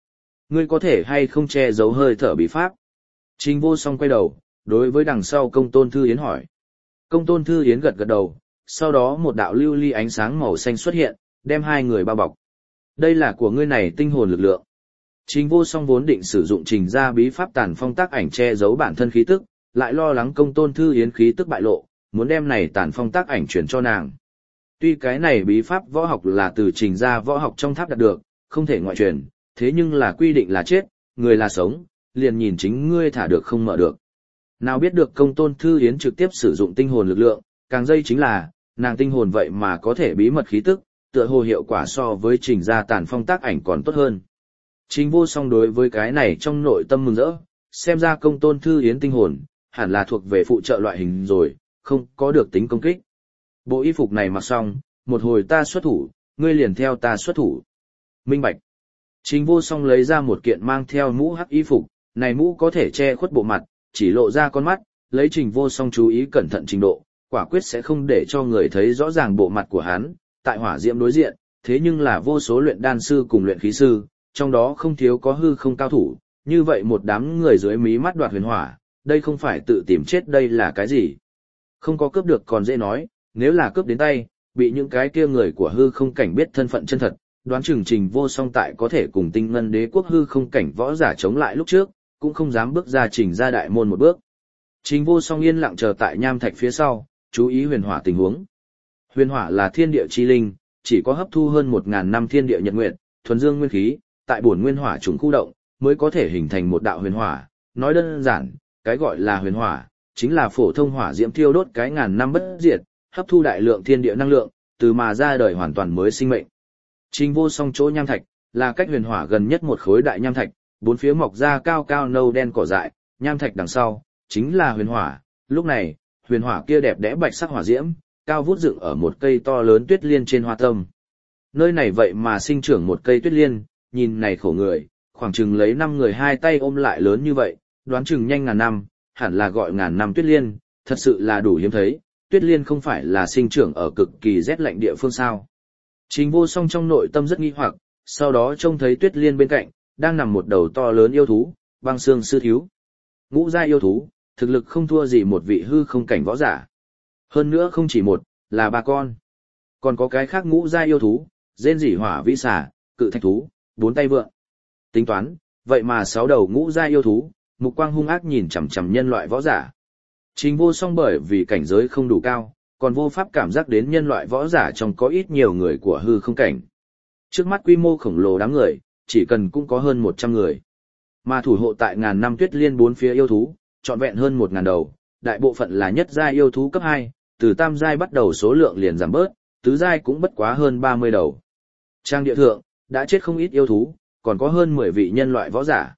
Ngươi có thể hay không che giấu hơi thở bí pháp? Trình Vô Song quay đầu, đối với đằng sau Công Tôn Thư Yến hỏi. Công Tôn Thư Yến gật gật đầu, sau đó một đạo lưu ly ánh sáng màu xanh xuất hiện, đem hai người bao bọc. Đây là của ngươi này tinh hồn lực lượng. Trình Vô Song vốn định sử dụng trình ra bí pháp tàn phong tác ảnh che giấu bản thân khí tức, lại lo lắng Công Tôn Thư Yến khí tức bại lộ, muốn đem này tàn phong tác ảnh chuyển cho nàng. Tuy cái này bí pháp võ học là từ trình ra võ học trong tháp đạt được, không thể ngoại truyền, thế nhưng là quy định là chết, người là sống, liền nhìn chính ngươi thả được không mở được. Nào biết được Công Tôn Thư Yến trực tiếp sử dụng tinh hồn lực lượng, càng dây chính là, nàng tinh hồn vậy mà có thể bí mật khí tức, tựa hồ hiệu quả so với trình ra tàn phong tác ảnh còn tốt hơn. Trình Vô Song đối với cái này trong nội tâm mừng rỡ, xem ra Công Tôn Thư Yến tinh hồn, hẳn là thuộc về phụ trợ loại hình rồi, không có được tính công kích. Bộ y phục này mặc xong, một hồi ta xuất thủ, ngươi liền theo ta xuất thủ. Minh bạch. Trình Vô Song lấy ra một kiện mang theo mũ hắc y phục, này mũ có thể che khuất bộ mặt, chỉ lộ ra con mắt, lấy Trình Vô Song chú ý cẩn thận trình độ, quả quyết sẽ không để cho người thấy rõ ràng bộ mặt của hắn, tại hỏa diễm đối diện, thế nhưng là vô số luyện đan sư cùng luyện khí sư, trong đó không thiếu có hư không cao thủ, như vậy một đám người dưới mí mắt đoạt huyền hỏa, đây không phải tự tìm chết đây là cái gì? Không có cướp được còn dễ nói, nếu là cướp đến tay, bị những cái kia người của hư không cảnh biết thân phận chân thật, đoán chừng Trình Vô Song tại có thể cùng Tinh Ngân Đế quốc hư không cảnh võ giả chống lại lúc trước, cũng không dám bước ra Trình ra đại môn một bước. Trình Vô Song yên lặng chờ tại nham thạch phía sau, chú ý huyền hỏa tình huống. Huyền hỏa là thiên địa chi linh, chỉ có hấp thu hơn một ngàn năm thiên địa nhật nguyệt, thuần dương nguyên khí, tại bổn nguyên hỏa trùng khu động, mới có thể hình thành một đạo huyền hỏa. Nói đơn giản, cái gọi là huyền hỏa, chính là phổ thông hỏa diễm thiêu đốt cái ngàn năm bất diệt, hấp thu đại lượng thiên địa năng lượng, từ mà ra đời hoàn toàn mới sinh mệnh. Trình Vô Song chỗ nham thạch, là cách huyền hỏa gần nhất một khối đại nham thạch, bốn phía mọc ra cao cao nâu đen cỏ dại, nham thạch đằng sau, chính là huyền hỏa. Lúc này, huyền hỏa kia đẹp đẽ bạch sắc hỏa diễm, cao vút dựng ở một cây to lớn tuyết liên trên hoa tâm. Nơi này vậy mà sinh trưởng một cây tuyết liên, nhìn này khổ người, khoảng chừng lấy năm người hai tay ôm lại lớn như vậy, đoán chừng nhanh ngàn năm, hẳn là gọi ngàn năm tuyết liên, thật sự là đủ hiếm thấy, tuyết liên không phải là sinh trưởng ở cực kỳ rét lạnh địa phương sao. Trình Vô Song trong nội tâm rất nghi hoặc, sau đó trông thấy tuyết liên bên cạnh, đang nằm một đầu to lớn yêu thú, băng xương sư thiếu. Ngũ giai yêu thú, thực lực không thua gì một vị hư không cảnh võ giả. Hơn nữa không chỉ một, là ba con. Còn có cái khác ngũ giai yêu thú, rên rỉ hỏa vĩ xà, cự thạch thú, bốn tay vượn. Tính toán, vậy mà sáu đầu ngũ giai yêu thú, mục quang hung ác nhìn chằm chằm nhân loại võ giả. Trình Vô Song bởi vì cảnh giới không đủ cao, còn vô pháp cảm giác đến nhân loại võ giả trong có ít nhiều người của hư không cảnh. Trước mắt quy mô khổng lồ đám người, chỉ cần cũng có hơn một trăm người. Mà thủ hộ tại ngàn năm tuyết liên bốn phía yêu thú, trọn vẹn hơn một ngàn đầu, đại bộ phận là nhất giai yêu thú cấp hai, từ tam giai bắt đầu số lượng liền giảm bớt, tứ giai cũng bất quá hơn ba mươi đầu. Trang địa thượng, đã chết không ít yêu thú, còn có hơn mười vị nhân loại võ giả.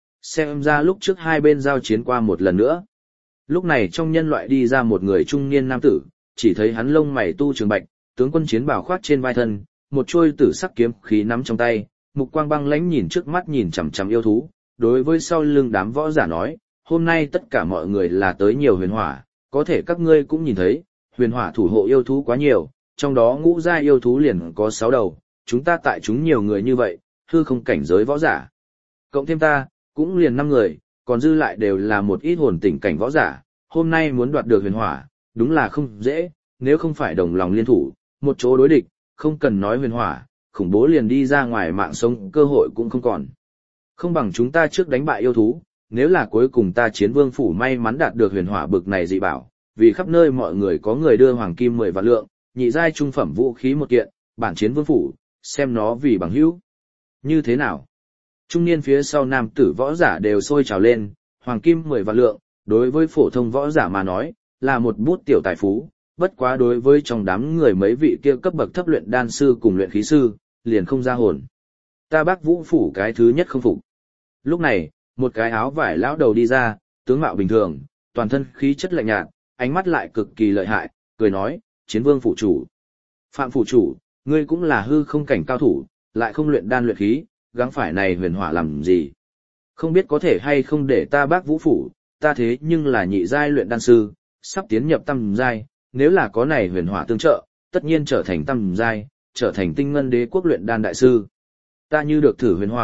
Xem ra lúc trước hai bên giao chiến qua một lần nữa. Lúc này trong nhân loại đi ra một người trung niên nam tử, chỉ thấy hắn lông mày tu trường bạch, tướng quân chiến bào khoát trên vai thân, một chuôi tử sắc kiếm khí nắm trong tay, mục quang băng lãnh nhìn trước mắt nhìn chằm chằm yêu thú, đối với sau lưng đám võ giả nói, hôm nay tất cả mọi người là tới nhiều huyền hỏa, có thể các ngươi cũng nhìn thấy, huyền hỏa thủ hộ yêu thú quá nhiều, trong đó ngũ giai yêu thú liền có sáu đầu, chúng ta tại chúng nhiều người như vậy, hư không cảnh giới võ giả. Cộng thêm ta, cũng liền năm người, còn dư lại đều là một ít hồn tỉnh cảnh võ giả, hôm nay muốn đoạt được huyền hỏa, đúng là không dễ, nếu không phải đồng lòng liên thủ, một chỗ đối địch, không cần nói huyền hỏa, khủng bố liền đi ra ngoài mạng sống cơ hội cũng không còn. Không bằng chúng ta trước đánh bại yêu thú, nếu là cuối cùng ta chiến vương phủ may mắn đạt được huyền hỏa bực này dị bảo, vì khắp nơi mọi người có người đưa hoàng kim mười vạn lượng, nhị giai trung phẩm vũ khí một kiện, bản chiến vương phủ, xem nó vì bằng hữu. Như thế nào? Trung niên phía sau nam tử võ giả đều sôi trào lên, hoàng kim mười vạn lượng, đối với phổ thông võ giả mà nói, là một bút tiểu tài phú, bất quá đối với trong đám người mấy vị kia cấp bậc thấp luyện đan sư cùng luyện khí sư, liền không ra hồn. Ta Bác Vũ phủ cái thứ nhất không phục. Lúc này, một cái áo vải lão đầu đi ra, tướng mạo bình thường, toàn thân khí chất lạnh nhạt, ánh mắt lại cực kỳ lợi hại, cười nói, chiến vương phủ chủ. Phạm phủ chủ, ngươi cũng là hư không cảnh cao thủ, lại không luyện đan luyện khí, gắng phải này huyền hỏa làm gì? Không biết có thể hay không để ta Bác Vũ phủ, ta thế nhưng là nhị giai luyện đan sư, sắp tiến nhập tam giai, nếu là có này huyền hỏa tương trợ, tất nhiên trở thành tam giai, trở thành Tinh Ngân Đế quốc luyện đan đại sư. Ta như được thử huyền hỏa,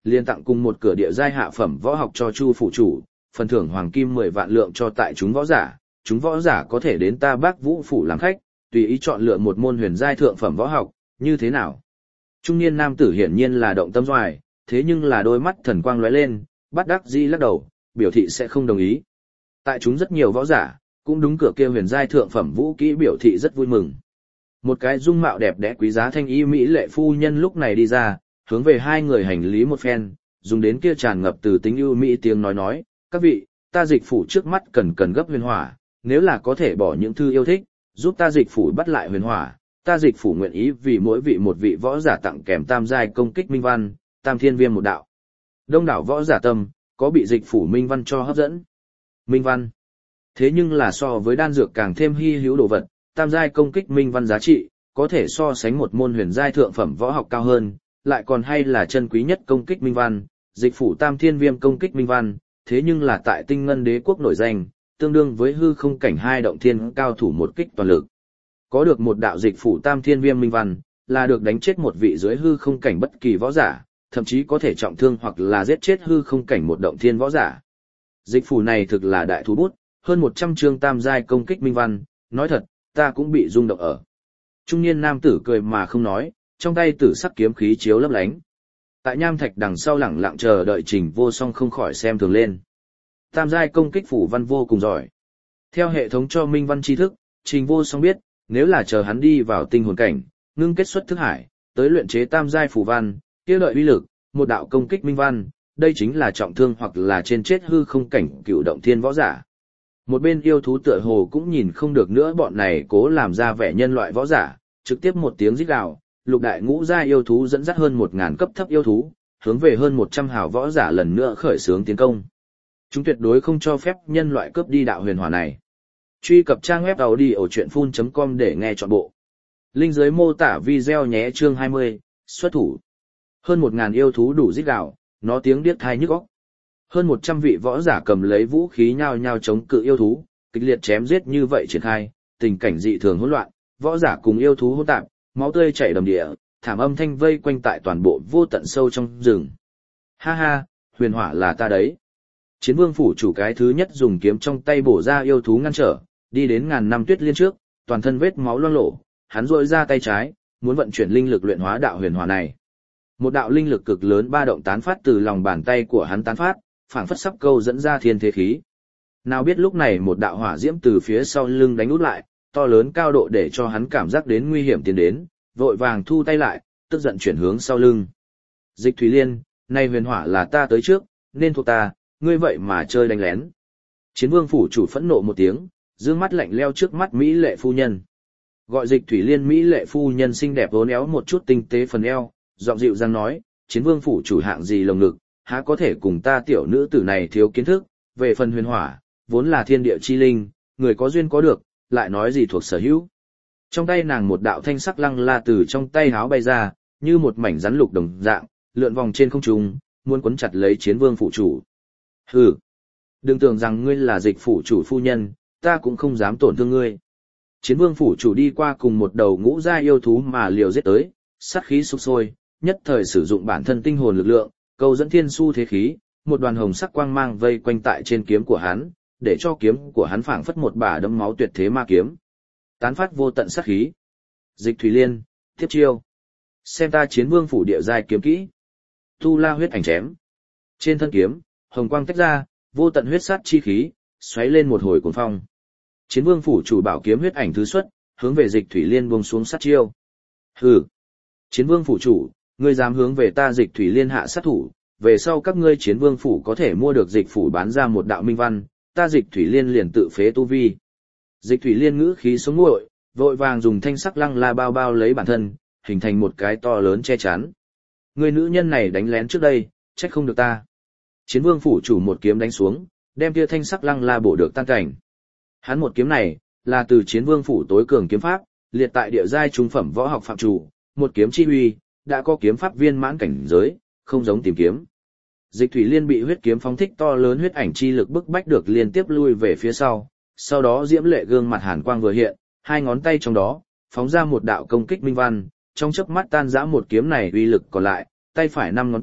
liền tặng cùng một cửa địa giai hạ phẩm võ học cho Chu phủ chủ, phần thưởng hoàng kim mười vạn lượng cho tại chúng võ giả, chúng võ giả có thể đến ta Bác Vũ phủ làm khách, tùy ý chọn lựa một môn huyền giai thượng phẩm võ học, như thế nào? Trung niên nam tử hiển nhiên là động tâm doài, thế nhưng là đôi mắt thần quang lóe lên, bắt đắc dĩ lắc đầu, biểu thị sẽ không đồng ý. Tại chúng rất nhiều võ giả, cũng đúng cửa kia huyền giai thượng phẩm vũ kỹ biểu thị rất vui mừng. Một cái dung mạo đẹp đẽ quý giá thanh y mỹ lệ phu nhân lúc này đi ra, hướng về hai người hành lý một phen, dùng đến kia tràn ngập từ tính ưu mỹ tiếng nói nói, các vị, ta dịch phủ trước mắt cần cần gấp huyền hỏa, nếu là có thể bỏ những thư yêu thích, giúp ta dịch phủ bắt lại huyền hỏa, ta dịch phủ nguyện ý vì mỗi vị một vị võ giả tặng kèm tam giai công kích minh văn, tam thiên viêm một đạo. Đông đảo võ giả tâm, có bị dịch phủ minh văn cho hấp dẫn. Minh văn. Thế nhưng là so với đan dược càng thêm hy hữu đồ vật, tam giai công kích minh văn giá trị, có thể so sánh một môn huyền giai thượng phẩm võ học cao hơn, lại còn hay là chân quý nhất công kích minh văn, dịch phủ tam thiên viêm công kích minh văn, thế nhưng là tại tinh ngân đế quốc nổi danh, tương đương với hư không cảnh hai động thiên cao thủ một kích toàn lực. Có được một đạo dịch phủ tam thiên viêm minh văn, là được đánh chết một vị dưới hư không cảnh bất kỳ võ giả, thậm chí có thể trọng thương hoặc là giết chết hư không cảnh một động thiên võ giả. Dịch phủ này thực là đại thú bút, hơn một trăm chương tam giai công kích minh văn, nói thật, ta cũng bị rung động ở. Trung niên nam tử cười mà không nói, trong tay tử sắc kiếm khí chiếu lấp lánh. Tại nham thạch đằng sau lẳng lặng chờ đợi Trình Vô Song không khỏi xem thường lên. Tam giai công kích phủ văn vô cùng giỏi. Theo hệ thống cho minh văn tri thức, Trình Vô Song biết, nếu là chờ hắn đi vào tinh hồn cảnh, ngưng kết xuất thức hải, tới luyện chế tam giai phủ văn, kia lợi uy lực, một đạo công kích minh văn, đây chính là trọng thương hoặc là trên chết hư không cảnh cựu động thiên võ giả. Một bên yêu thú tựa hồ cũng nhìn không được nữa bọn này cố làm ra vẻ nhân loại võ giả, trực tiếp một tiếng rít gào, lục đại ngũ giai yêu thú dẫn dắt hơn một ngàn cấp thấp yêu thú, hướng về hơn một trăm hào võ giả lần nữa khởi xướng tiến công. Chúng tuyệt đối không cho phép nhân loại cướp đi đạo huyền hỏa này. Truy cập trang web audiochuyenphun chấm com để nghe trọn bộ. Link dưới mô tả video nhé. Chương hai mươi, xuất thủ. Hơn một ngàn yêu thú đủ rít gào, nó tiếng điếc tai nhức óc. Hơn một trăm vị võ giả cầm lấy vũ khí nhao nhao chống cự yêu thú, kịch liệt chém giết như vậy triển khai, tình cảnh dị thường hỗn loạn, võ giả cùng yêu thú hỗn tạp, máu tươi chảy đầm địa, thảm âm thanh vây quanh tại toàn bộ vô tận sâu trong rừng. Ha ha, huyền hỏa là ta đấy. Chiến vương phủ chủ cái thứ nhất dùng kiếm trong tay bổ ra yêu thú ngăn trở, đi đến ngàn năm tuyết liên trước, toàn thân vết máu loang lổ, hắn rỗi ra tay trái, muốn vận chuyển linh lực luyện hóa đạo huyền hỏa này. Một đạo linh lực cực lớn ba động tán phát từ lòng bàn tay của hắn tán phát, phảng phất sắp câu dẫn ra thiên thế khí. Nào biết lúc này một đạo hỏa diễm từ phía sau lưng đánh út lại, to lớn cao độ để cho hắn cảm giác đến nguy hiểm tiến đến, vội vàng thu tay lại, tức giận chuyển hướng sau lưng. Dịch Thủy Liên, nay huyền hỏa là ta tới trước, nên thuộc ta, ngươi vậy mà chơi đánh lén. Chiến vương phủ chủ phẫn nộ một tiếng, dương mắt lạnh leo trước mắt Mỹ lệ phu nhân. Gọi Dịch Thủy Liên Mỹ lệ phu nhân xinh đẹp vốn éo một chút tinh tế phần eo, giọng dịu dàng nói, chiến vương phủ chủ hạng gì lồng ngực, há có thể cùng ta tiểu nữ tử này thiếu kiến thức, về phần huyền hỏa, vốn là thiên địa chi linh, người có duyên có được, lại nói gì thuộc sở hữu. Trong tay nàng một đạo thanh sắc lăng la từ trong tay háo bay ra, như một mảnh rắn lục đồng dạng, lượn vòng trên không trung, muốn quấn chặt lấy chiến vương phủ chủ. Hừ, đừng tưởng rằng ngươi là Dịch phủ chủ phu nhân, ta cũng không dám tổn thương ngươi. Chiến vương phủ chủ đi qua cùng một đầu ngũ giai yêu thú mà liều giết tới, sát khí sục sôi, nhất thời sử dụng bản thân tinh hồn lực lượng, câu dẫn thiên su thế khí, một đoàn hồng sắc quang mang vây quanh tại trên kiếm của hắn, để cho kiếm của hắn phảng phất một bả đấm máu tuyệt thế ma kiếm, tán phát vô tận sát khí. Dịch Thủy Liên, tiếp chiêu. Xem ta chiến vương phủ địa giai kiếm kỹ. Tu La huyết ảnh chém. Trên thân kiếm, hồng quang tách ra, vô tận huyết sát chi khí, xoáy lên một hồi cuồng phong. Chiến vương phủ chủ bảo kiếm huyết ảnh thứ xuất, hướng về Dịch Thủy Liên buông xuống sát chiêu. Hừ. Chiến vương phủ chủ, ngươi dám hướng về ta Dịch Thủy Liên hạ sát thủ, về sau các ngươi chiến vương phủ có thể mua được dịch phủ bán ra một đạo minh văn, ta Dịch Thủy Liên liền tự phế tu vi. Dịch Thủy Liên ngữ khí sống nguội, vội vàng dùng thanh sắc lăng la bao bao lấy bản thân, hình thành một cái to lớn che chắn. Người nữ nhân này đánh lén trước đây, trách không được ta. Chiến vương phủ chủ một kiếm đánh xuống, đem kia thanh sắc lăng la bổ được tan cảnh. Hắn một kiếm này, là từ chiến vương phủ tối cường kiếm pháp, liệt tại địa giai trung phẩm võ học phạm chủ, một kiếm chi uy, đã có kiếm pháp viên mãn cảnh giới, không giống tìm kiếm. Dịch Thủy Liên bị huyết kiếm phóng thích to lớn huyết ảnh chi lực bức bách được liên tiếp lui về phía sau, sau đó diễm lệ gương mặt hàn quang vừa hiện, hai ngón tay trong đó, phóng ra một đạo công kích minh văn, trong chớp mắt tan rã một kiếm này uy lực còn lại, tay phải năm ngón tay,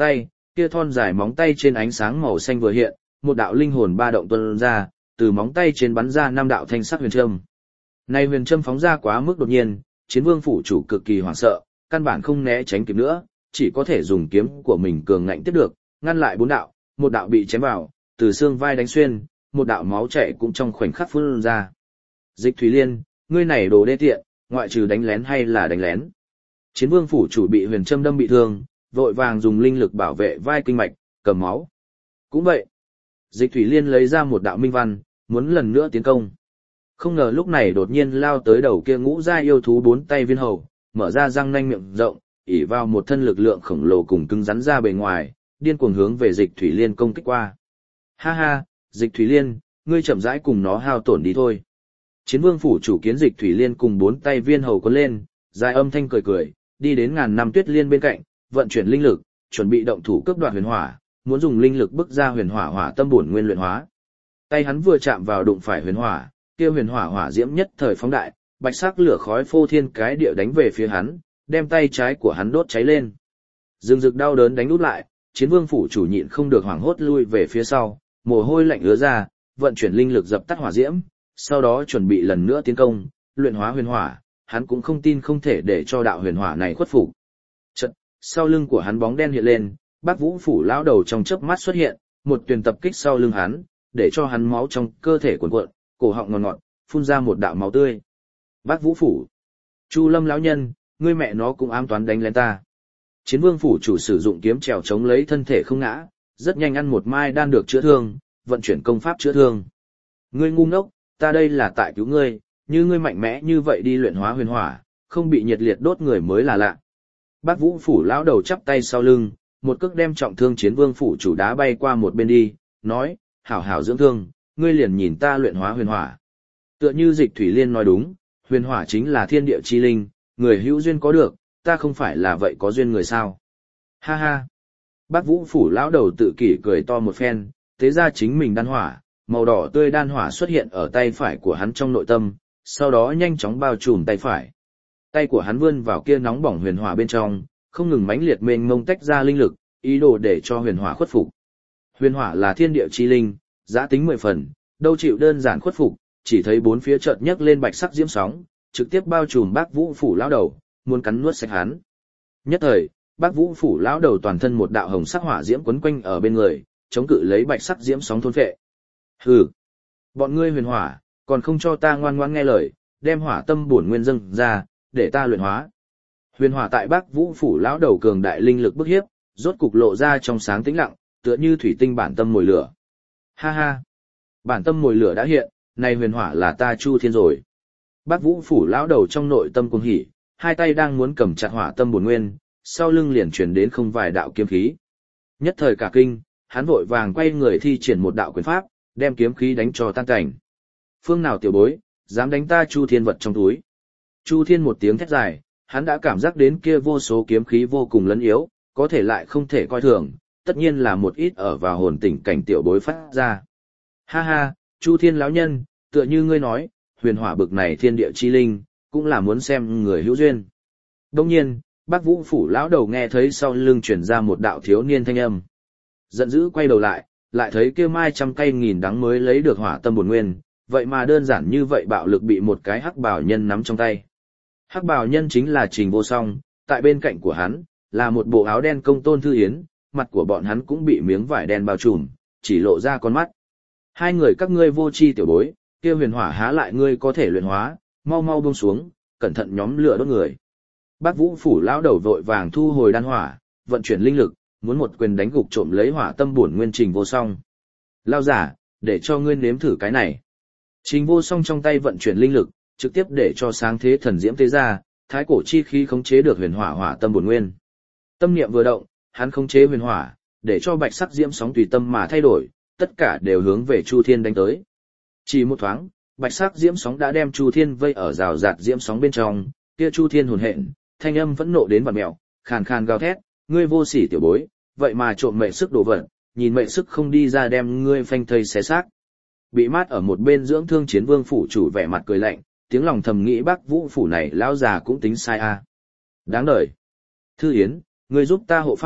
kia thon dài móng tay trên ánh sáng màu xanh vừa hiện, một đạo linh hồn ba động tuôn ra, từ móng tay trên bắn ra năm đạo thanh sắc huyền châm. Này huyền châm phóng ra quá mức đột nhiên, Chiến Vương phủ chủ cực kỳ hoảng sợ, căn bản không né tránh kịp nữa, chỉ có thể dùng kiếm của mình cường ngạnh tiếp được, ngăn lại bốn đạo, một đạo bị chém vào, từ xương vai đánh xuyên, một đạo máu chảy cũng trong khoảnh khắc phun ra. Dịch Thủy Liên, ngươi này đồ đê tiện, ngoại trừ đánh lén hay là đánh lén? Chiến Vương phủ chủ bị huyền châm đâm bị thương, vội vàng dùng linh lực bảo vệ vai kinh mạch, cầm máu. Cũng vậy, Dịch Thủy Liên lấy ra một đạo minh văn, muốn lần nữa tiến công. Không ngờ lúc này đột nhiên lao tới đầu kia ngũ gia yêu thú bốn tay viên hầu, mở ra răng nanh miệng rộng, ỉ vào một thân lực lượng khổng lồ cùng cứng rắn ra bề ngoài, điên cuồng hướng về Dịch Thủy Liên công kích qua. Ha ha, Dịch Thủy Liên, ngươi chậm rãi cùng nó hao tổn đi thôi. Chiến Vương phủ chủ kiến Dịch Thủy Liên cùng bốn tay viên hầu cuốn lên, dài âm thanh cười cười, đi đến ngàn năm tuyết liên bên cạnh, vận chuyển linh lực, chuẩn bị động thủ cướp đoạt huyền hỏa, muốn dùng linh lực bức ra huyền hỏa hỏa tâm bổn nguyên luyện hóa. Tay hắn vừa chạm vào đụng phải huyền hỏa, kia huyền hỏa hỏa diễm nhất thời phóng đại, bạch sắc lửa khói phô thiên cái địa đánh về phía hắn, đem tay trái của hắn đốt cháy lên. Dương Dực đau đớn đánh úp lại, Chiến Vương phủ chủ nhịn không được hoảng hốt lui về phía sau, mồ hôi lạnh ứa ra, vận chuyển linh lực dập tắt hỏa diễm, sau đó chuẩn bị lần nữa tiến công, luyện hóa huyền hỏa, hắn cũng không tin không thể để cho đạo huyền hỏa này khuất phục. Chợt, sau lưng của hắn bóng đen hiện lên, Bác Vũ phủ lão đầu trong chớp mắt xuất hiện, một tuyền tập kích sau lưng hắn, để cho hắn máu trong cơ thể cuồn cuộn, cổ họng ngọt ngọt, phun ra một đạo máu tươi. Bác Vũ phủ, Chu Lâm lão nhân, ngươi mẹ nó cũng ám toán đánh lên ta. Chiến Vương phủ chủ sử dụng kiếm trèo chống lấy thân thể không ngã, rất nhanh ăn một mai đan được chữa thương, vận chuyển công pháp chữa thương. Ngươi ngu ngốc, ta đây là tại cứu ngươi, như ngươi mạnh mẽ như vậy đi luyện hóa huyền hỏa, không bị nhiệt liệt đốt người mới là lạ. Bác Vũ phủ lão đầu chắp tay sau lưng, một cước đem trọng thương Chiến Vương phủ chủ đá bay qua một bên đi, nói, hảo hảo dưỡng thương, ngươi liền nhìn ta luyện hóa huyền hỏa. Tựa như Dịch Thủy Liên nói đúng, huyền hỏa chính là thiên địa chi linh, người hữu duyên có được, ta không phải là vậy có duyên người sao. Ha ha. Bác Vũ phủ lão đầu tự kỷ cười to một phen, tế ra chính mình đan hỏa, màu đỏ tươi đan hỏa xuất hiện ở tay phải của hắn trong nội tâm, sau đó nhanh chóng bao trùm tay phải. Tay của hắn vươn vào kia nóng bỏng huyền hỏa bên trong, không ngừng mãnh liệt mênh mông tách ra linh lực, ý đồ để cho huyền hỏa khuất phục. Huyền hỏa là thiên địa chi linh, giá tính mười phần, đâu chịu đơn giản khuất phục, chỉ thấy bốn phía chợt nhấc lên bạch sắc diễm sóng, trực tiếp bao trùm Bác Vũ phủ lão đầu, muốn cắn nuốt sạch hắn. Nhất thời, Bác Vũ phủ lão đầu toàn thân một đạo hồng sắc hỏa diễm quấn quanh ở bên người, chống cự lấy bạch sắc diễm sóng thôn phệ. Hừ, bọn ngươi huyền hỏa, còn không cho ta ngoan ngoãn nghe lời, đem hỏa tâm bổn nguyên dâng ra, để ta luyện hóa. Huyền hỏa tại Bác Vũ phủ lão đầu cường đại linh lực bức hiếp, rốt cục lộ ra trong sáng tĩnh lặng, tựa như thủy tinh bản tâm mồi lửa. Ha ha, bản tâm mồi lửa đã hiện, này huyền hỏa là ta Chu Thiên rồi. Bác Vũ phủ lão đầu trong nội tâm cuồng hỉ, hai tay đang muốn cầm chặt hỏa tâm bổn nguyên, sau lưng liền truyền đến không vài đạo kiếm khí. Nhất thời cả kinh, hắn vội vàng quay người thi triển một đạo quyền pháp, đem kiếm khí đánh cho tan cảnh. Phương nào tiểu bối, dám đánh ta Chu Thiên vật trong túi. Chu Thiên một tiếng thét dài, hắn đã cảm giác đến kia vô số kiếm khí vô cùng lấn yếu, có thể lại không thể coi thường, tất nhiên là một ít ở vào hồn tỉnh cảnh tiểu bối phát ra. Ha ha, Chu Thiên lão nhân, tựa như ngươi nói, huyền hỏa bực này thiên địa chi linh, cũng là muốn xem người hữu duyên. Đông nhiên, Bác Vũ phủ lão đầu nghe thấy sau lưng truyền ra một đạo thiếu niên thanh âm. Giận dữ quay đầu lại, lại thấy kia mai trăm cây nghìn đắng mới lấy được hỏa tâm bổn nguyên, vậy mà đơn giản như vậy bạo lực bị một cái hắc bào nhân nắm trong tay. Hắc bào nhân chính là Trình Vô Song, tại bên cạnh của hắn, là một bộ áo đen công tôn thư yến, mặt của bọn hắn cũng bị miếng vải đen bao trùm, chỉ lộ ra con mắt. Hai người các ngươi vô tri tiểu bối, kia huyền hỏa há lại ngươi có thể luyện hóa, mau mau buông xuống, cẩn thận nhóm lửa đốt người. Bác Vũ phủ lão đầu vội vàng thu hồi đan hỏa, vận chuyển linh lực, muốn một quyền đánh gục trộm lấy hỏa tâm bổn nguyên Trình Vô Song. Lao giả, để cho ngươi nếm thử cái này. Trình Vô Song trong tay vận chuyển linh lực, trực tiếp để cho sáng thế thần diễm tế ra, thái cổ chi khí khống chế được huyền hỏa hỏa tâm bổn nguyên. Tâm niệm vừa động, hắn khống chế huyền hỏa, để cho bạch sắc diễm sóng tùy tâm mà thay đổi, tất cả đều hướng về Chu Thiên đánh tới. Chỉ một thoáng, bạch sắc diễm sóng đã đem Chu Thiên vây ở rào rạt diễm sóng bên trong, kia Chu Thiên hồn hện, thanh âm phẫn nộ đến vặn mèo, khàn khàn gào thét, ngươi vô sỉ tiểu bối, vậy mà trộm mệnh sức đồ vật, nhìn mệnh sức không đi ra đem ngươi phanh thây xé xác. Bị mát ở một bên dưỡng thương Chiến Vương phủ chủ vẻ mặt cười lạnh, tiếng lòng thầm nghĩ Bác Vũ phủ này lão già cũng tính sai a. Đáng đời. Thư Yến, ngươi giúp ta hộ pháp,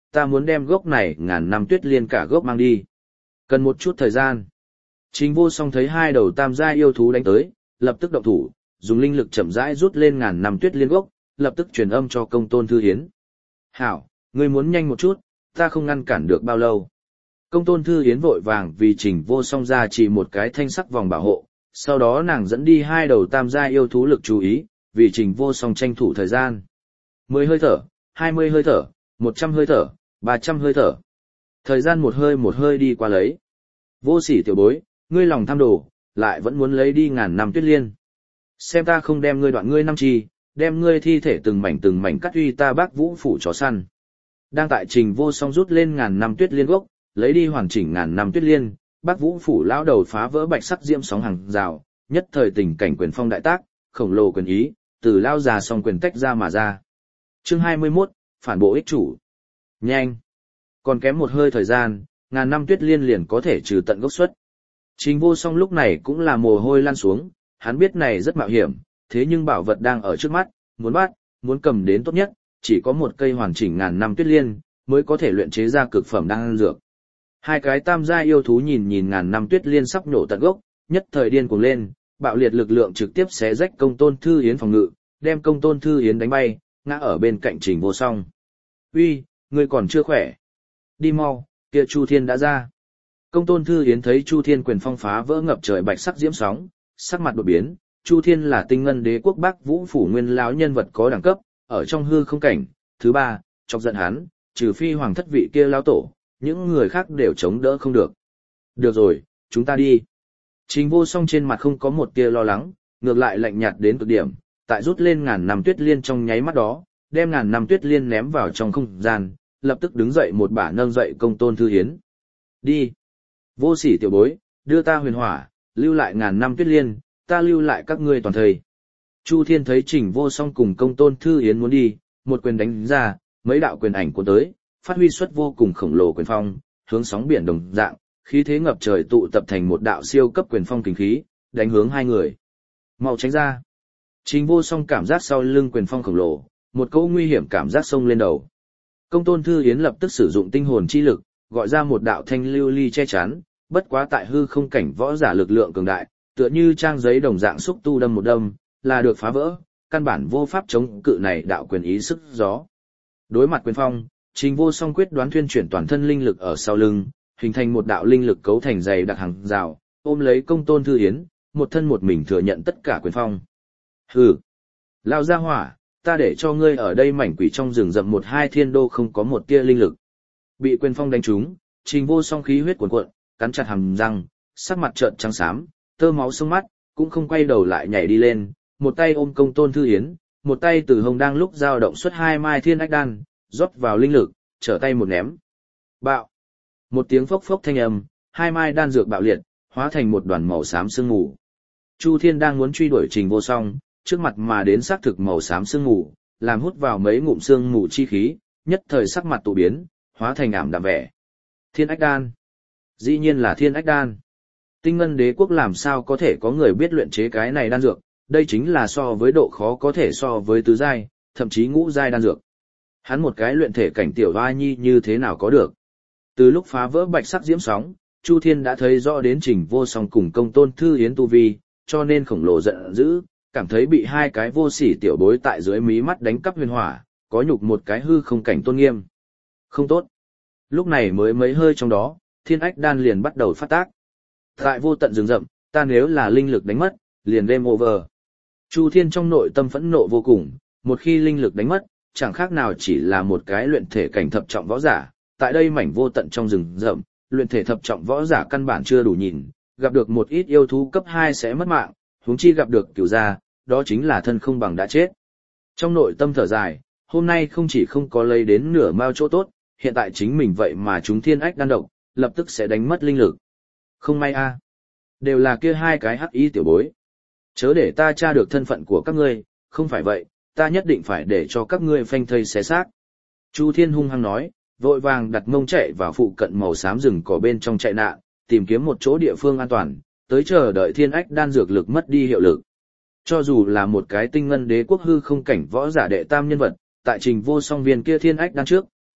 ta muốn đem gốc này ngàn năm tuyết liên cả gốc mang đi. Cần một chút thời gian. Trình Vô Song thấy hai đầu tam gia yêu thú đánh tới, lập tức động thủ, dùng linh lực chậm rãi rút lên ngàn năm tuyết liên gốc, lập tức truyền âm cho Công Tôn Thư Hiến. Hảo, ngươi muốn nhanh một chút, ta không ngăn cản được bao lâu. Công Tôn Thư Hiến vội vàng vì Trình Vô Song ra chỉ một cái thanh sắc vòng bảo hộ, sau đó nàng dẫn đi hai đầu tam gia yêu thú lực chú ý, vì Trình Vô Song tranh thủ thời gian. Mười hơi thở, hai mươi hơi thở, một trăm hơi thở, ba trăm hơi thở. Thời gian một hơi một hơi đi qua lấy. Vô sỉ tiểu bối, ngươi lòng tham đồ, lại vẫn muốn lấy đi ngàn năm tuyết liên. Xem ta không đem ngươi đoạn ngươi năm chi, đem ngươi thi thể từng mảnh từng mảnh cắt uy ta Bác Vũ phủ chó săn. Đang tại Trình Vô Song rút lên ngàn năm tuyết liên gốc, lấy đi hoàn chỉnh ngàn năm tuyết liên, Bác Vũ phủ lão đầu phá vỡ bạch sắc diễm sóng hàng rào, nhất thời tình cảnh quyền phong đại tác, khổng lồ quyền ý, từ lao già song quyền tách ra mà ra. Chương hai mươi mốt, phản bộ ích chủ. Nhanh. Còn kém một hơi thời gian, ngàn năm tuyết liên liền có thể trừ tận gốc xuất. Trình Vô Song lúc này cũng là mồ hôi lăn xuống, hắn biết này rất mạo hiểm, thế nhưng bảo vật đang ở trước mắt, muốn bắt, muốn cầm đến tốt nhất, chỉ có một cây hoàn chỉnh ngàn năm tuyết liên, mới có thể luyện chế ra cực phẩm đan dược. Hai cái tam gia yêu thú nhìn nhìn ngàn năm tuyết liên sắp nổ tận gốc, nhất thời điên cuồng lên, bạo liệt lực lượng trực tiếp xé rách Công Tôn Thư Yến phòng ngự, đem Công Tôn Thư Yến đánh bay, ngã ở bên cạnh Trình Vô Song. "Uy, ngươi còn chưa khỏe? Đi mau, kia Chu Thiên đã ra." Công Tôn Thư Yến thấy Chu Thiên quyền phong phá vỡ ngập trời bạch sắc diễm sóng, sắc mặt đột biến, Chu Thiên là Tinh Ngân Đế quốc Bắc Vũ phủ nguyên lão nhân vật có đẳng cấp, ở trong hư không cảnh, thứ ba, chọc giận hắn, trừ phi hoàng thất vị kia lão tổ, những người khác đều chống đỡ không được. "Được rồi, chúng ta đi." Trình Vô Song trên mặt không có một tia lo lắng, ngược lại lạnh nhạt đến cực điểm, tại rút lên ngàn năm tuyết liên trong nháy mắt đó, đem ngàn năm tuyết liên ném vào trong không gian, lập tức đứng dậy một bả nâng dậy Công Tôn Thư Hiến. "Đi. Vô sỉ tiểu bối, đưa ta huyền hỏa, lưu lại ngàn năm tuyết liên, ta lưu lại các ngươi toàn thời." Chu Thiên thấy Trình Vô Song cùng Công Tôn Thư Hiến muốn đi, một quyền đánh ra, mấy đạo quyền ảnh cuốn tới, phát huy suất vô cùng khổng lồ quyền phong, hướng sóng biển đồng dạng, khí thế ngập trời tụ tập thành một đạo siêu cấp quyền phong kình khí, đánh hướng hai người. "Mau tránh ra." Trình Vô Song cảm giác sau lưng quyền phong khổng lồ, một cỗ nguy hiểm cảm giác xông lên đầu. Công Tôn Thư Hiến lập tức sử dụng tinh hồn chi lực, gọi ra một đạo thanh lưu ly che chắn, bất quá tại hư không cảnh võ giả lực lượng cường đại, tựa như trang giấy đồng dạng xúc tu đâm một đâm, là được phá vỡ, căn bản vô pháp chống cự này đạo quyền ý sức gió. Đối mặt quyền phong, Trình Vô Song quyết đoán thuyên chuyển toàn thân linh lực ở sau lưng, hình thành một đạo linh lực cấu thành dày đặc hàng rào, ôm lấy Công Tôn Thư Hiến, một thân một mình thừa nhận tất cả quyền phong. "Hừ, lao ra hỏa, ta để cho ngươi ở đây mảnh quỷ trong rừng rậm một hai thiên đô không có một tia linh lực." Bị quyền phong đánh trúng, Trình Vô Song khí huyết cuồn cuộn, cắn chặt hàm răng, sắc mặt trợn trắng xám, tơ máu sông mắt, cũng không quay đầu lại nhảy đi lên, một tay ôm Công Tôn Thư Hiến, một tay từ hông đang lúc dao động xuất hai mai thiên ách đan, rót vào linh lực, trở tay một ném. Bạo! Một tiếng phốc phốc thanh âm, hai mai đan dược bạo liệt, hóa thành một đoàn màu xám sương mù. Chu Thiên đang muốn truy đuổi Trình Vô Song, trước mặt mà đến xác thực màu xám sương mù, làm hút vào mấy ngụm sương mù chi khí, nhất thời sắc mặt tụ biến, hóa thành ảm đạm vẻ. Thiên ách đan. Dĩ nhiên là thiên ách đan. Tinh Ngân Đế quốc làm sao có thể có người biết luyện chế cái này đan dược, đây chính là so với độ khó có thể so với tứ giai, thậm chí ngũ giai đan dược. Hắn một cái luyện thể cảnh tiểu oa nhi như thế nào có được. Từ lúc phá vỡ bạch sắc diễm sóng, Chu Thiên đã thấy rõ đến Trình Vô Song cùng Công Tôn Thư Hiến tu vi, cho nên khổng lồ giận dữ, cảm thấy bị hai cái vô sỉ tiểu bối tại dưới mí mắt đánh cắp huyền hỏa, có nhục một cái hư không cảnh tôn nghiêm. Không tốt. Lúc này mới mấy hơi trong đó, thiên ách đan liền bắt đầu phát tác. Tại vô tận rừng rậm, ta nếu là linh lực đánh mất, liền game over. Chu Thiên trong nội tâm phẫn nộ vô cùng, một khi linh lực đánh mất, chẳng khác nào chỉ là một cái luyện thể cảnh thập trọng võ giả, tại đây mảnh vô tận trong rừng rậm, luyện thể thập trọng võ giả căn bản chưa đủ nhìn, gặp được một ít yêu thú cấp hai sẽ mất mạng, huống chi gặp được cửu gia, đó chính là thân không bằng đã chết. Trong nội tâm thở dài, hôm nay không chỉ không có lấy đến nửa mao chỗ tốt, hiện tại chính mình vậy mà chúng thiên ách đan độc, lập tức sẽ đánh mất linh lực. Không may a, đều là kia hai cái hắc y tiểu bối. Chớ để ta tra được thân phận của các ngươi, không phải vậy, ta nhất định phải để cho các ngươi phanh thây xé xác. Chu Thiên hung hăng nói, vội vàng đặt mông chạy vào phụ cận màu xám rừng cỏ bên trong chạy nạn, tìm kiếm một chỗ địa phương an toàn, tới chờ đợi thiên ách đan dược lực mất đi hiệu lực. Cho dù là một cái Tinh Ngân Đế quốc hư không cảnh võ giả đệ tam nhân vật, tại Trình Vô Song viên kia thiên ách đan trước,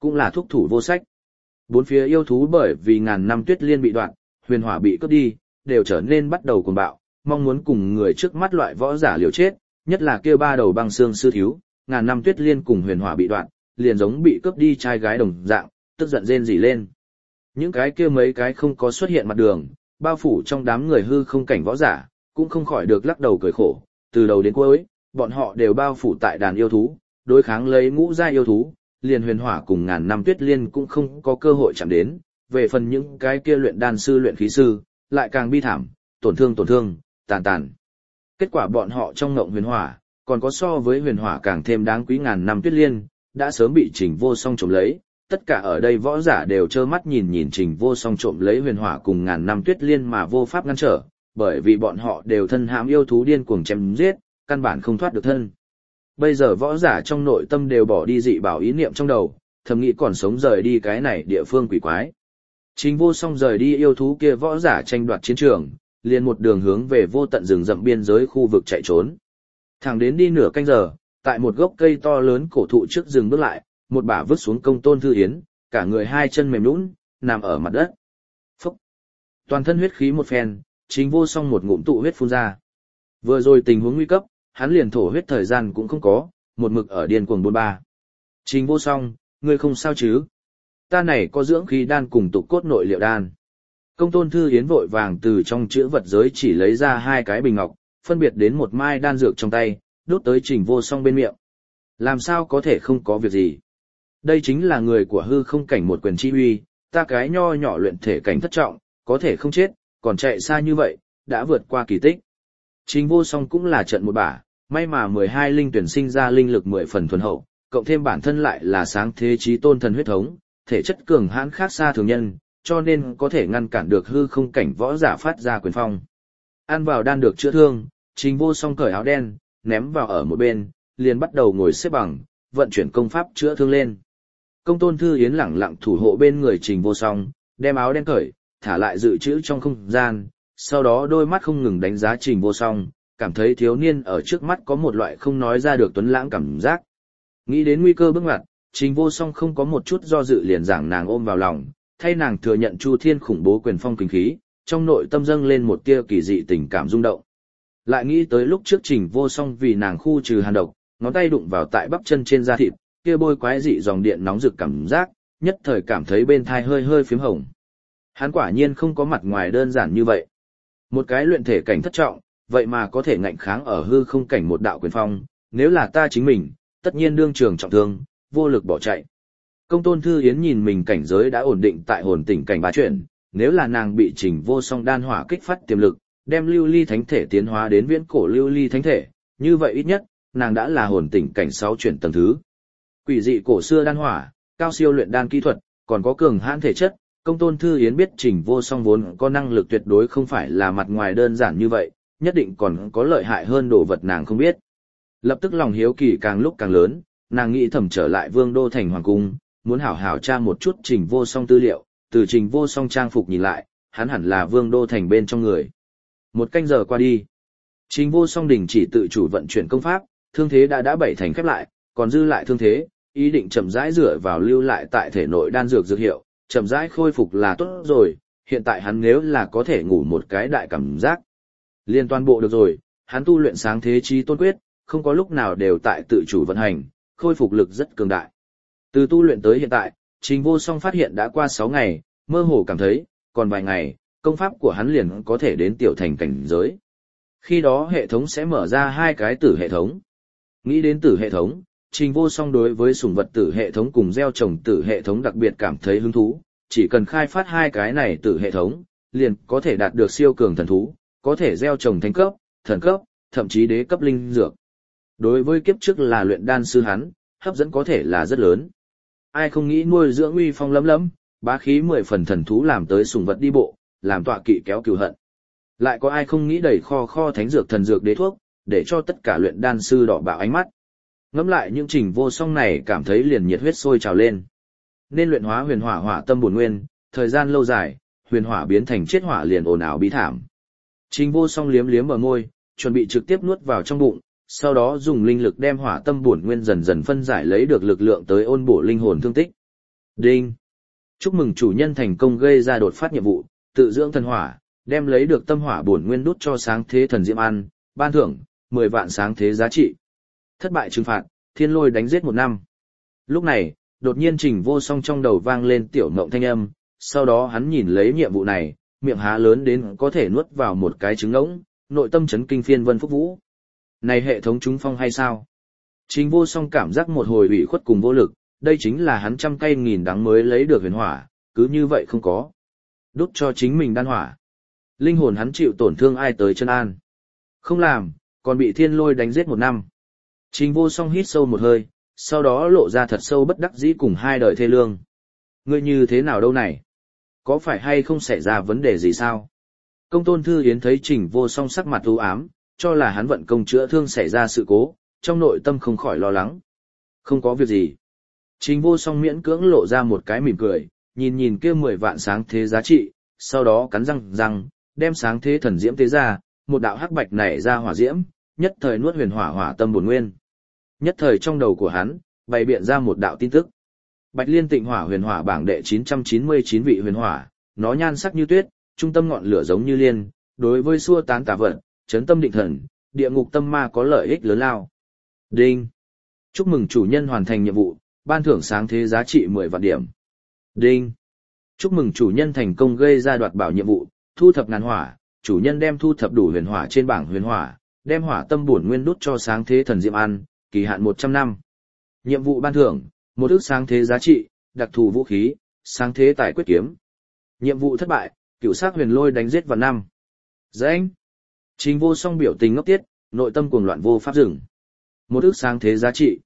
cũng là thúc thủ vô sách. Bốn phía yêu thú bởi vì ngàn năm tuyết liên bị đoạn, huyền hỏa bị cướp đi, đều trở nên bắt đầu cuồng bạo, mong muốn cùng người trước mắt loại võ giả liều chết, nhất là kia ba đầu băng xương sư thiếu, ngàn năm tuyết liên cùng huyền hỏa bị đoạn, liền giống bị cướp đi trai gái đồng dạng, tức giận rên rỉ lên. Những cái kia mấy cái không có xuất hiện mặt đường, bao phủ trong đám người hư không cảnh võ giả, cũng không khỏi được lắc đầu cười khổ, từ đầu đến cuối, bọn họ đều bao phủ tại đàn yêu thú, đối kháng lấy ngũ gia yêu thú, liền huyền hỏa cùng ngàn năm tuyết liên cũng không có cơ hội chạm đến, về phần những cái kia luyện đan sư luyện khí sư, lại càng bi thảm, tổn thương tổn thương, tàn tàn. Kết quả bọn họ trong ngộng huyền hỏa, còn có so với huyền hỏa càng thêm đáng quý ngàn năm tuyết liên, đã sớm bị Trình Vô Song trộm lấy, tất cả ở đây võ giả đều trơ mắt nhìn nhìn Trình Vô Song trộm lấy huyền hỏa cùng ngàn năm tuyết liên mà vô pháp ngăn trở, bởi vì bọn họ đều thân hãm yêu thú điên cuồng chém giết, căn bản không thoát được thân. Bây giờ võ giả trong nội tâm đều bỏ đi dị bảo ý niệm trong đầu, thầm nghĩ còn sống rời đi cái này địa phương quỷ quái. Trình Vô Song rời đi yêu thú kia võ giả tranh đoạt chiến trường, liền một đường hướng về vô tận rừng rậm biên giới khu vực chạy trốn. Thẳng đến đi nửa canh giờ, tại một gốc cây to lớn cổ thụ trước rừng bước lại, một bả vứt xuống Công Tôn Thư Yến, cả người hai chân mềm nhũn, nằm ở mặt đất. Phúc! Toàn thân huyết khí một phen, Trình Vô Song một ngụm tụ huyết phun ra. Vừa rồi tình huống nguy cấp, hắn liền thổ huyết thời gian cũng không có, một mực ở điên cuồng bôn ba. Trình Vô Song, ngươi không sao chứ? Ta này có dưỡng khí đan cùng tụ cốt nội liệu đan. Công Tôn Thư Yến vội vàng từ trong chữ vật giới chỉ lấy ra hai cái bình ngọc, phân biệt đến một mai đan dược trong tay, đút tới Trình Vô Song bên miệng. Làm sao có thể không có việc gì? Đây chính là người của hư không cảnh một quyền chi uy, ta cái nho nhỏ luyện thể cảnh thất trọng, có thể không chết, còn chạy xa như vậy, đã vượt qua kỳ tích. Trình Vô Song cũng là trận một bả, may mà mười hai linh tuyển sinh ra linh lực mười phần thuần hậu, cộng thêm bản thân lại là sáng thế chí tôn thần huyết thống, thể chất cường hãn khác xa thường nhân, cho nên có thể ngăn cản được hư không cảnh võ giả phát ra quyền phong. Ăn vào đan được chữa thương, Trình Vô Song cởi áo đen, ném vào ở một bên, liền bắt đầu ngồi xếp bằng, vận chuyển công pháp chữa thương lên. Công Tôn Thư Yến lẳng lặng thủ hộ bên người Trình Vô Song, đem áo đen cởi, thả lại dự trữ trong không gian, sau đó đôi mắt không ngừng đánh giá Trình Vô Song, cảm thấy thiếu niên ở trước mắt có một loại không nói ra được tuấn lãng cảm giác. Nghĩ đến nguy cơ bước ngoặt, Trình Vô Song không có một chút do dự liền giảng nàng ôm vào lòng, thay nàng thừa nhận Chu Thiên khủng bố quyền phong kinh khí, trong nội tâm dâng lên một tia kỳ dị tình cảm rung động. Lại nghĩ tới lúc trước Trình Vô Song vì nàng khu trừ hàn độc, ngón tay đụng vào tại bắp chân trên da thịt, kia bôi quái dị dòng điện nóng rực cảm giác, nhất thời cảm thấy bên thai hơi hơi phím hồng. Hắn quả nhiên không có mặt ngoài đơn giản như vậy. Một cái luyện thể cảnh thất trọng, vậy mà có thể ngạnh kháng ở hư không cảnh một đạo quyền phong, nếu là ta chính mình, tất nhiên đương trường trọng thương, vô lực bỏ chạy. Công Tôn Thư Yến nhìn mình cảnh giới đã ổn định tại hồn tỉnh cảnh bá chuyển, nếu là nàng bị Trình Vô Song đan hỏa kích phát tiềm lực, đem lưu ly thánh thể tiến hóa đến viễn cổ lưu ly thánh thể, như vậy ít nhất, nàng đã là hồn tỉnh cảnh sáu chuyển tầng thứ. Quỷ dị cổ xưa đan hỏa, cao siêu luyện đan kỹ thuật, còn có cường hãn thể chất, Công Tôn Thư Yến biết Trình Vô Song vốn có năng lực tuyệt đối không phải là mặt ngoài đơn giản như vậy, nhất định còn có lợi hại hơn đồ vật nàng không biết. Lập tức lòng hiếu kỳ càng lúc càng lớn, nàng nghĩ thầm trở lại Vương đô thành hoàng cung, muốn hảo hảo tra một chút Trình Vô Song tư liệu, từ Trình Vô Song trang phục nhìn lại, hắn hẳn là Vương đô thành bên trong người. Một canh giờ qua đi, Trình Vô Song đình chỉ tự chủ vận chuyển công pháp, thương thế đã đã bảy thành khép lại, còn dư lại thương thế, ý định chậm rãi dựa vào lưu lại tại thể nội đan dược dược hiệu, chậm rãi khôi phục là tốt rồi, hiện tại hắn nếu là có thể ngủ một cái đại cảm giác, liên toàn bộ được rồi, hắn tu luyện sáng thế chí tôn quyết, không có lúc nào đều tại tự chủ vận hành, khôi phục lực rất cường đại. Từ tu luyện tới hiện tại, Trình Vô Song phát hiện đã qua sáu ngày, mơ hồ cảm thấy, còn vài ngày, công pháp của hắn liền có thể đến tiểu thành cảnh giới. Khi đó hệ thống sẽ mở ra hai cái tử hệ thống. Nghĩ đến tử hệ thống, Trình Vô Song đối với sủng vật tử hệ thống cùng gieo trồng tử hệ thống đặc biệt cảm thấy hứng thú, chỉ cần khai phát hai cái này tử hệ thống, liền có thể đạt được siêu cường thần thú, có thể gieo trồng thánh cấp, thần cấp, thậm chí đế cấp linh dược. Đối với kiếp trước là luyện đan sư hắn, hấp dẫn có thể là rất lớn. Ai không nghĩ nuôi dưỡng uy phong lấm lấm, bá khí mười phần thần thú làm tới sủng vật đi bộ, làm tọa kỵ kéo cừu hận. Lại có ai không nghĩ đẩy kho kho thánh dược thần dược đế thuốc, để cho tất cả luyện đan sư đỏ bạo ánh mắt. Ngẫm lại những Trình Vô Song này cảm thấy liền nhiệt huyết sôi trào lên. Nên luyện hóa huyền hỏa hỏa tâm bổn nguyên, thời gian lâu dài, huyền hỏa biến thành chết hỏa liền ồn ào bí thảm. Trình Vô Song liếm liếm bờ môi, chuẩn bị trực tiếp nuốt vào trong bụng, sau đó dùng linh lực đem hỏa tâm bổn nguyên dần dần phân giải lấy được lực lượng tới ôn bổ linh hồn thương tích. Đinh. Chúc mừng chủ nhân thành công gây ra đột phát nhiệm vụ, tự dưỡng thần hỏa, đem lấy được tâm hỏa bổn nguyên đút cho sáng thế thần diễm ăn, ban thưởng, mười vạn sáng thế giá trị. Thất bại trừng phạt, thiên lôi đánh giết một năm. Lúc này, đột nhiên Trình Vô Song trong đầu vang lên tiểu mộng thanh âm, sau đó hắn nhìn lấy nhiệm vụ này, miệng há lớn đến có thể nuốt vào một cái trứng ngỗng, nội tâm chấn kinh phiên vân phúc vũ. Này hệ thống trúng phong hay sao? Trình Vô Song cảm giác một hồi ủy khuất cùng vô lực, đây chính là hắn trăm cây nghìn đắng mới lấy được huyền hỏa, cứ như vậy không có. Đút cho chính mình đan hỏa. Linh hồn hắn chịu tổn thương ai tới chân an. Không làm, còn bị thiên lôi đánh giết một năm. Trình Vô Song hít sâu một hơi, sau đó lộ ra thật sâu bất đắc dĩ cùng hai đời thê lương. Ngươi như thế nào đâu này? Có phải hay không xảy ra vấn đề gì sao? Công tôn Thư Yến thấy Trình Vô Song sắc mặt u ám, cho là hắn vận công chữa thương xảy ra sự cố, trong nội tâm không khỏi lo lắng. Không có việc gì. Trình Vô Song miễn cưỡng lộ ra một cái mỉm cười, nhìn nhìn kia mười vạn sáng thế giá trị, sau đó cắn răng răng, đem sáng thế thần diễm tế ra, một đạo hắc bạch nảy ra hỏa diễm, nhất thời nuốt huyền hỏa hỏa tâm bổn nguyên. Nhất thời trong đầu của hắn, bày biện ra một đạo tin tức. Bạch Liên Tịnh Hỏa huyền hỏa bảng đệ chín trăm chín mươi chín vị huyền hỏa, nó nhan sắc như tuyết, trung tâm ngọn lửa giống như liên, đối với xua tán tà vật, chấn tâm định thần, địa ngục tâm ma có lợi ích lớn lao. Đinh. Chúc mừng chủ nhân hoàn thành nhiệm vụ, ban thưởng sáng thế giá trị mười vạn điểm. Đinh. Chúc mừng chủ nhân thành công gây ra đoạt bảo nhiệm vụ, thu thập ngàn hỏa, chủ nhân đem thu thập đủ huyền hỏa trên bảng huyền hỏa, đem hỏa tâm bổn nguyên đút cho sáng thế thần diệm ăn, kỳ hạn một trăm năm. Nhiệm vụ ban thưởng, một ức sáng thế giá trị, đặc thù vũ khí, sáng thế tài quyết kiếm. Nhiệm vụ thất bại, cửu sắc huyền lôi đánh giết vào năm. Danh. Trình Vô Song biểu tình ngốc tiết, nội tâm cuồng loạn vô pháp dừng. Một ức sáng thế giá trị.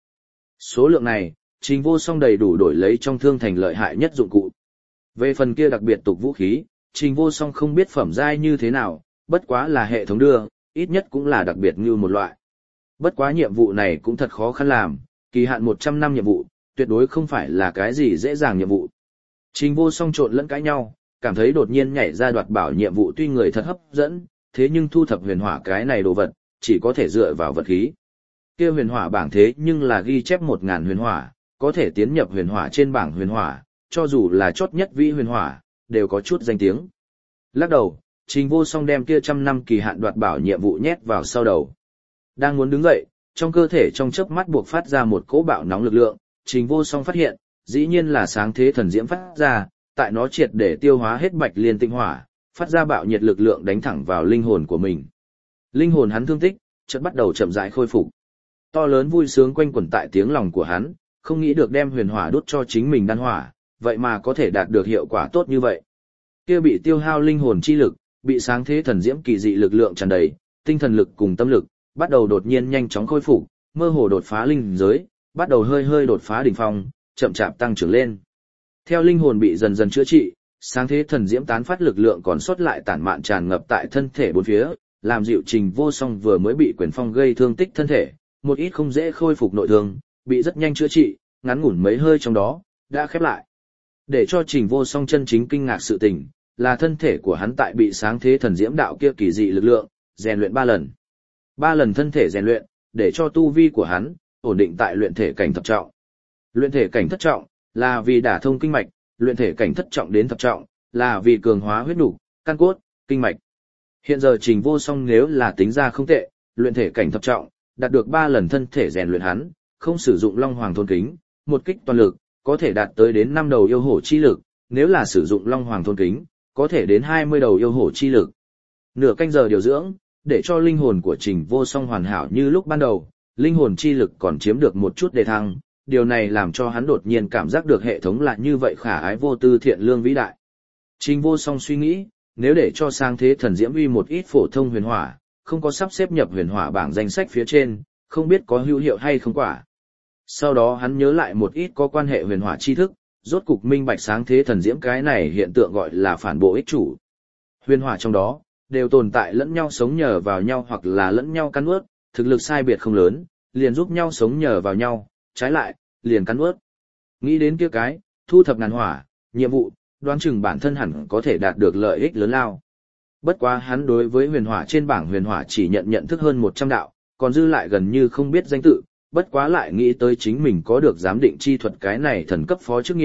Số lượng này, Trình Vô Song đầy đủ đổi lấy trong thương thành lợi hại nhất dụng cụ. Về phần kia đặc biệt tục vũ khí, Trình Vô Song không biết phẩm giai như thế nào, bất quá là hệ thống đưa, ít nhất cũng là đặc biệt như một loại. Bất quá nhiệm vụ này cũng thật khó khăn làm, kỳ hạn một trăm năm nhiệm vụ, tuyệt đối không phải là cái gì dễ dàng nhiệm vụ. Trình Vô Song trộn lẫn cãi nhau, cảm thấy đột nhiên nhảy ra đoạt bảo nhiệm vụ tuy người thật hấp dẫn, thế nhưng thu thập huyền hỏa cái này đồ vật, chỉ có thể dựa vào vật khí. Kia huyền hỏa bảng thế nhưng là ghi chép một ngàn huyền hỏa, có thể tiến nhập huyền hỏa trên bảng huyền hỏa, cho dù là chót nhất vĩ huyền hỏa, đều có chút danh tiếng. Lắc đầu, Trình Vô Song đem kia trăm năm kỳ hạn đoạt bảo nhiệm vụ nhét vào sau đầu. Đang muốn đứng dậy, trong cơ thể trong chớp mắt buộc phát ra một cỗ bạo nóng lực lượng, Trình Vô Song phát hiện, dĩ nhiên là sáng thế thần diễm phát ra, tại nó triệt để tiêu hóa hết Bạch Liên Tinh Hỏa, phát ra bạo nhiệt lực lượng đánh thẳng vào linh hồn của mình. Linh hồn hắn thương tích, chợt bắt đầu chậm rãi khôi phục. To lớn vui sướng quanh quẩn tại tiếng lòng của hắn, không nghĩ được đem huyền hỏa đốt cho chính mình đan hỏa, vậy mà có thể đạt được hiệu quả tốt như vậy. Kia bị tiêu hao linh hồn chi lực, bị sáng thế thần diễm kỳ dị lực lượng tràn đầy, tinh thần lực cùng tâm lực, bắt đầu đột nhiên nhanh chóng khôi phục, mơ hồ đột phá linh giới, bắt đầu hơi hơi đột phá đỉnh phong, chậm chạp tăng trưởng lên. Theo linh hồn bị dần dần chữa trị, sáng thế thần diễm tán phát lực lượng còn sót lại tản mạn tràn ngập tại thân thể bốn phía, làm dịu Trình Vô Song vừa mới bị quyền phong gây thương tích thân thể, một ít không dễ khôi phục nội thương, bị rất nhanh chữa trị, ngắn ngủn mấy hơi trong đó, đã khép lại. Để cho Trình Vô Song chân chính kinh ngạc sự tình, là thân thể của hắn tại bị sáng thế thần diễm đạo kia kỳ dị lực lượng, rèn luyện ba lần. Ba lần thân thể rèn luyện, để cho tu vi của hắn, ổn định tại luyện thể cảnh thập trọng. Luyện thể cảnh thất trọng, là vì đả thông kinh mạch, luyện thể cảnh thất trọng đến thập trọng, là vì cường hóa huyết nục, căn cốt, kinh mạch. Hiện giờ Trình Vô Song nếu là tính ra không tệ, luyện thể cảnh thập trọng, đạt được ba lần thân thể rèn luyện hắn, không sử dụng Long Hoàng Thôn Kính, một kích toàn lực, có thể đạt tới đến năm đầu yêu hổ chi lực, nếu là sử dụng Long Hoàng Thôn Kính, có thể đến hai mươi đầu yêu hổ chi lực. Nửa canh giờ điều dưỡng, để cho linh hồn của Trình Vô Song hoàn hảo như lúc ban đầu, linh hồn chi lực còn chiếm được một chút đề thăng, điều này làm cho hắn đột nhiên cảm giác được hệ thống là như vậy khả ái vô tư thiện lương vĩ đại. Trình Vô Song suy nghĩ, nếu để cho sáng thế thần diễm uy một ít phổ thông huyền hỏa, không có sắp xếp nhập huyền hỏa bảng danh sách phía trên, không biết có hữu hiệu hay không quả. Sau đó hắn nhớ lại một ít có quan hệ huyền hỏa tri thức, rốt cục minh bạch sáng thế thần diễm cái này hiện tượng gọi là phản bộ ích chủ. Huyền hỏa trong đó, đều tồn tại lẫn nhau sống nhờ vào nhau hoặc là lẫn nhau cắn nuốt, thực lực sai biệt không lớn, liền giúp nhau sống nhờ vào nhau, trái lại, liền cắn nuốt. Nghĩ đến kia cái, thu thập ngàn hỏa, nhiệm vụ, đoán chừng bản thân hẳn có thể đạt được lợi ích lớn lao. Bất quá hắn đối với huyền hỏa trên bảng huyền hỏa chỉ nhận nhận thức hơn một trăm đạo, còn dư lại gần như không biết danh tự, bất quá lại nghĩ tới chính mình có được giám định chi thuật cái này thần cấp phó chức nghiệp,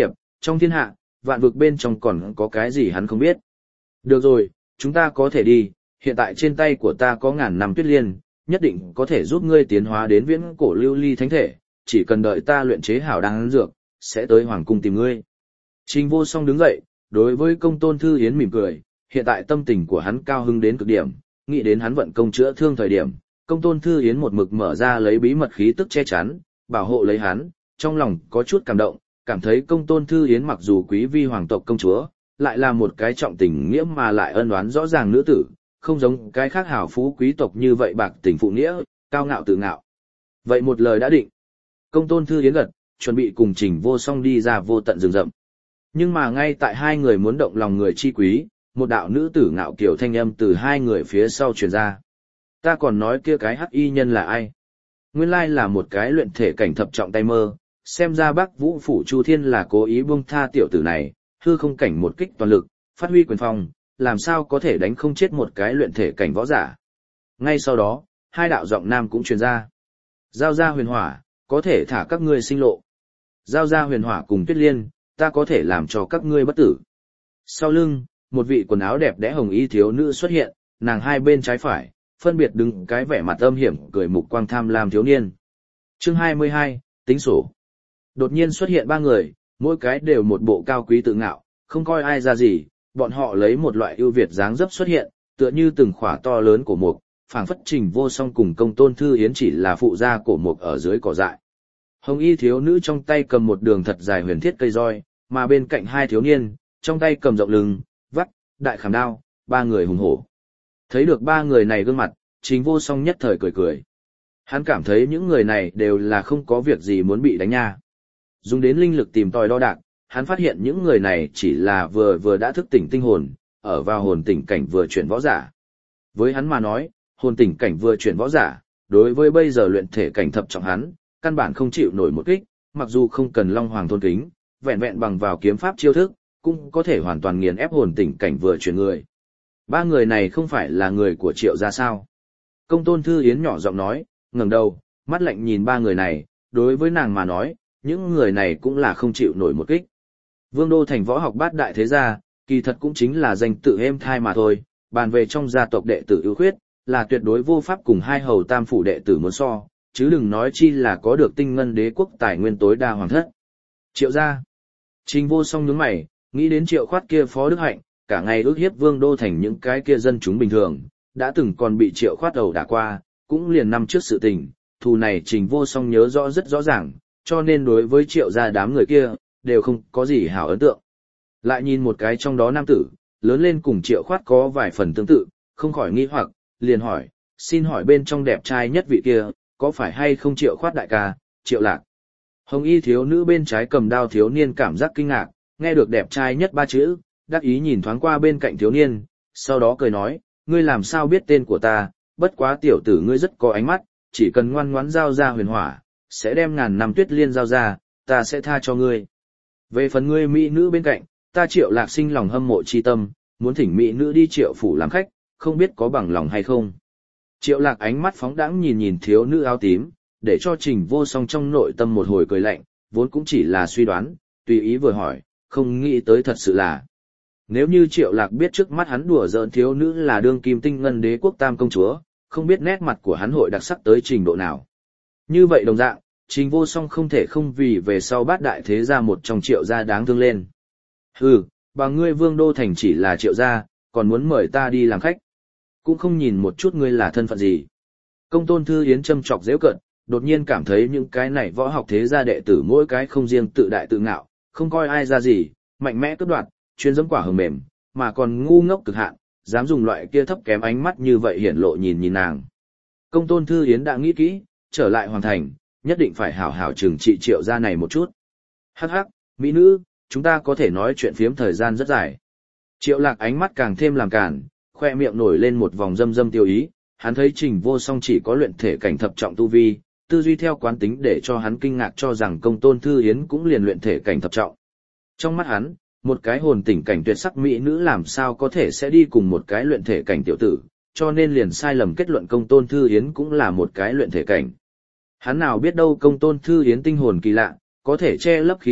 trong thiên hạ, vạn vực bên trong còn có cái gì hắn không biết. Được rồi, chúng ta có thể đi, hiện tại trên tay của ta có ngàn năm tuyết liên, nhất định có thể giúp ngươi tiến hóa đến viễn cổ lưu ly thánh thể, chỉ cần đợi ta luyện chế hảo đan dược, sẽ tới hoàng cung tìm ngươi. Trình Vô Song đứng dậy, đối với Công Tôn Thư Hiến mỉm cười, hiện tại tâm tình của hắn cao hứng đến cực điểm, nghĩ đến hắn vận công chữa thương thời điểm, Công Tôn Thư Hiến một mực mở ra lấy bí mật khí tức che chắn, bảo hộ lấy hắn, trong lòng có chút cảm động, cảm thấy Công Tôn Thư Hiến mặc dù quý vi hoàng tộc công chúa, lại là một cái trọng tình nghĩa mà lại ân oán rõ ràng nữ tử, không giống cái khác hảo phú quý tộc như vậy bạc tình phụ nghĩa, cao ngạo tự ngạo. Vậy một lời đã định. Công Tôn Thư Hiến gật, chuẩn bị cùng Trình Vô Song đi ra vô tận rừng rậm. Nhưng mà ngay tại hai người muốn động lòng người chi quý, một đạo nữ tử ngạo kiều thanh âm từ hai người phía sau truyền ra. Ta còn nói kia cái hắc y nhân là ai? Nguyên lai là một cái luyện thể cảnh thập trọng tay mơ, xem ra Bắc Vũ phủ Chu Thiên là cố ý buông tha tiểu tử này, hư không cảnh một kích toàn lực, phát huy quyền phong, làm sao có thể đánh không chết một cái luyện thể cảnh võ giả. Ngay sau đó, hai đạo giọng nam cũng truyền ra. Giao ra huyền hỏa, có thể thả các ngươi sinh lộ. Giao ra huyền hỏa cùng Tuyết Liên, ta có thể làm cho các ngươi bất tử. Sau lưng, một vị quần áo đẹp đẽ hồng y thiếu nữ xuất hiện, nàng hai bên trái phải, phân biệt đứng cái vẻ mặt âm hiểm cười mục quang tham lam thiếu niên. Chương hai mươi hai, tính sổ. Đột nhiên xuất hiện ba người, mỗi cái đều một bộ cao quý tự ngạo, không coi ai ra gì, bọn họ lấy một loại ưu việt dáng dấp xuất hiện, tựa như từng khỏa to lớn của mục, phảng phất Trình Vô Song cùng Công Tôn Thư Hiến chỉ là phụ gia cổ mục ở dưới cỏ dại. Hồng y thiếu nữ trong tay cầm một đường thật dài huyền thiết cây roi, mà bên cạnh hai thiếu niên, trong tay cầm rộng lưng, vắt, đại khảm đao, ba người hùng hổ. Thấy được ba người này gương mặt, Trình Vô Song nhất thời cười cười. Hắn cảm thấy những người này đều là không có việc gì muốn bị đánh nha. Dùng đến linh lực tìm tòi đo đạc, hắn phát hiện những người này chỉ là vừa vừa đã thức tỉnh tinh hồn, ở vào hồn tỉnh cảnh vừa chuyển võ giả. Với hắn mà nói, hồn tỉnh cảnh vừa chuyển võ giả, đối với bây giờ luyện thể cảnh thập trọng hắn, căn bản không chịu nổi một kích, mặc dù không cần Long Hoàng thôn kính, vẹn vẹn bằng vào kiếm pháp chiêu thức, cũng có thể hoàn toàn nghiền ép hồn tỉnh cảnh vừa chuyển người. Ba người này không phải là người của Triệu gia sao? Công Tôn Thư Hiến nhỏ giọng nói, ngẩng đầu, mắt lạnh nhìn ba người này, đối với nàng mà nói, những người này cũng là không chịu nổi một kích. Vương Đô thành võ học bát đại thế gia, kỳ thật cũng chính là danh tự êm thai mà thôi, bàn về trong gia tộc đệ tử ưu khuyết, là tuyệt đối vô pháp cùng hai hầu tam phủ đệ tử muốn so, chứ đừng nói chi là có được tinh ngân đế quốc tài nguyên tối đa hoàng thất. Triệu gia. Trình Vô Song nhướng mày, nghĩ đến Triệu Khoát kia phó đức hạnh, cả ngày ước hiếp Vương Đô thành những cái kia dân chúng bình thường, đã từng còn bị Triệu Khoát đầu đả qua, cũng liền năm trước sự tình, thù này Trình Vô Song nhớ rõ rất rõ ràng, cho nên đối với Triệu gia đám người kia, đều không có gì hảo ấn tượng. Lại nhìn một cái trong đó nam tử, lớn lên cùng Triệu Khoát có vài phần tương tự, không khỏi nghi hoặc, liền hỏi, xin hỏi bên trong đẹp trai nhất vị kia, có phải hay không Triệu Khoát đại ca, Triệu Lạc? Hồng y thiếu nữ bên trái cầm đao thiếu niên cảm giác kinh ngạc, nghe được đẹp trai nhất ba chữ, đắc ý nhìn thoáng qua bên cạnh thiếu niên, sau đó cười nói, ngươi làm sao biết tên của ta, bất quá tiểu tử ngươi rất có ánh mắt, chỉ cần ngoan ngoãn giao ra huyền hỏa, sẽ đem ngàn năm tuyết liên giao ra, ta sẽ tha cho ngươi. Về phần ngươi mỹ nữ bên cạnh, ta Triệu Lạc sinh lòng hâm mộ chi tâm, muốn thỉnh mỹ nữ đi Triệu phủ làm khách, không biết có bằng lòng hay không. Triệu Lạc ánh mắt phóng đãng nhìn nhìn thiếu nữ áo tím, để cho Trình Vô Song trong nội tâm một hồi cười lạnh, vốn cũng chỉ là suy đoán, tùy ý vừa hỏi, không nghĩ tới thật sự là. Nếu như Triệu Lạc biết trước mắt hắn đùa giỡn thiếu nữ là đương kim tinh ngân đế quốc tam công chúa, không biết nét mặt của hắn hội đặc sắc tới trình độ nào. Như vậy đồng dạng, Trình Vô Song không thể không vì về sau bát đại thế gia một trong Triệu gia đáng thương lên. Hừ, bằng ngươi Vương Đô thành chỉ là Triệu gia, còn muốn mời ta đi làm khách. Cũng không nhìn một chút ngươi là thân phận gì. Công Tôn Thư Hiến châm chọc giễu cợt, đột nhiên cảm thấy những cái này võ học thế gia đệ tử mỗi cái không riêng tự đại tự ngạo, không coi ai ra gì, mạnh mẽ cướp đoạt, chuyên dẫm quả hờ mềm, mà còn ngu ngốc cực hạn, dám dùng loại kia thấp kém ánh mắt như vậy hiển lộ nhìn nhìn nàng. Công Tôn Thư Hiến đã nghĩ kỹ, trở lại hoàn thành, nhất định phải hảo hảo trừng trị Triệu gia này một chút. Hắc hắc, mỹ nữ, chúng ta có thể nói chuyện phiếm thời gian rất dài. Triệu Lạc ánh mắt càng thêm làm cản, khoe miệng nổi lên một vòng dâm dâm tiêu ý, hắn thấy Trình Vô Song chỉ có luyện thể cảnh thập trọng tu vi, tư duy theo quán tính để cho hắn kinh ngạc cho rằng Công Tôn Thư Hiến cũng liền luyện thể cảnh thập trọng. Trong mắt hắn, một cái hồn tỉnh cảnh tuyệt sắc mỹ nữ làm sao có thể sẽ đi cùng một cái luyện thể cảnh tiểu tử, cho nên liền sai lầm kết luận Công Tôn Thư Hiến cũng là một cái luyện thể cảnh. Hắn nào biết đâu Công Tôn Thư Hiến tinh hồn kỳ lạ, có thể che lấp khí tức,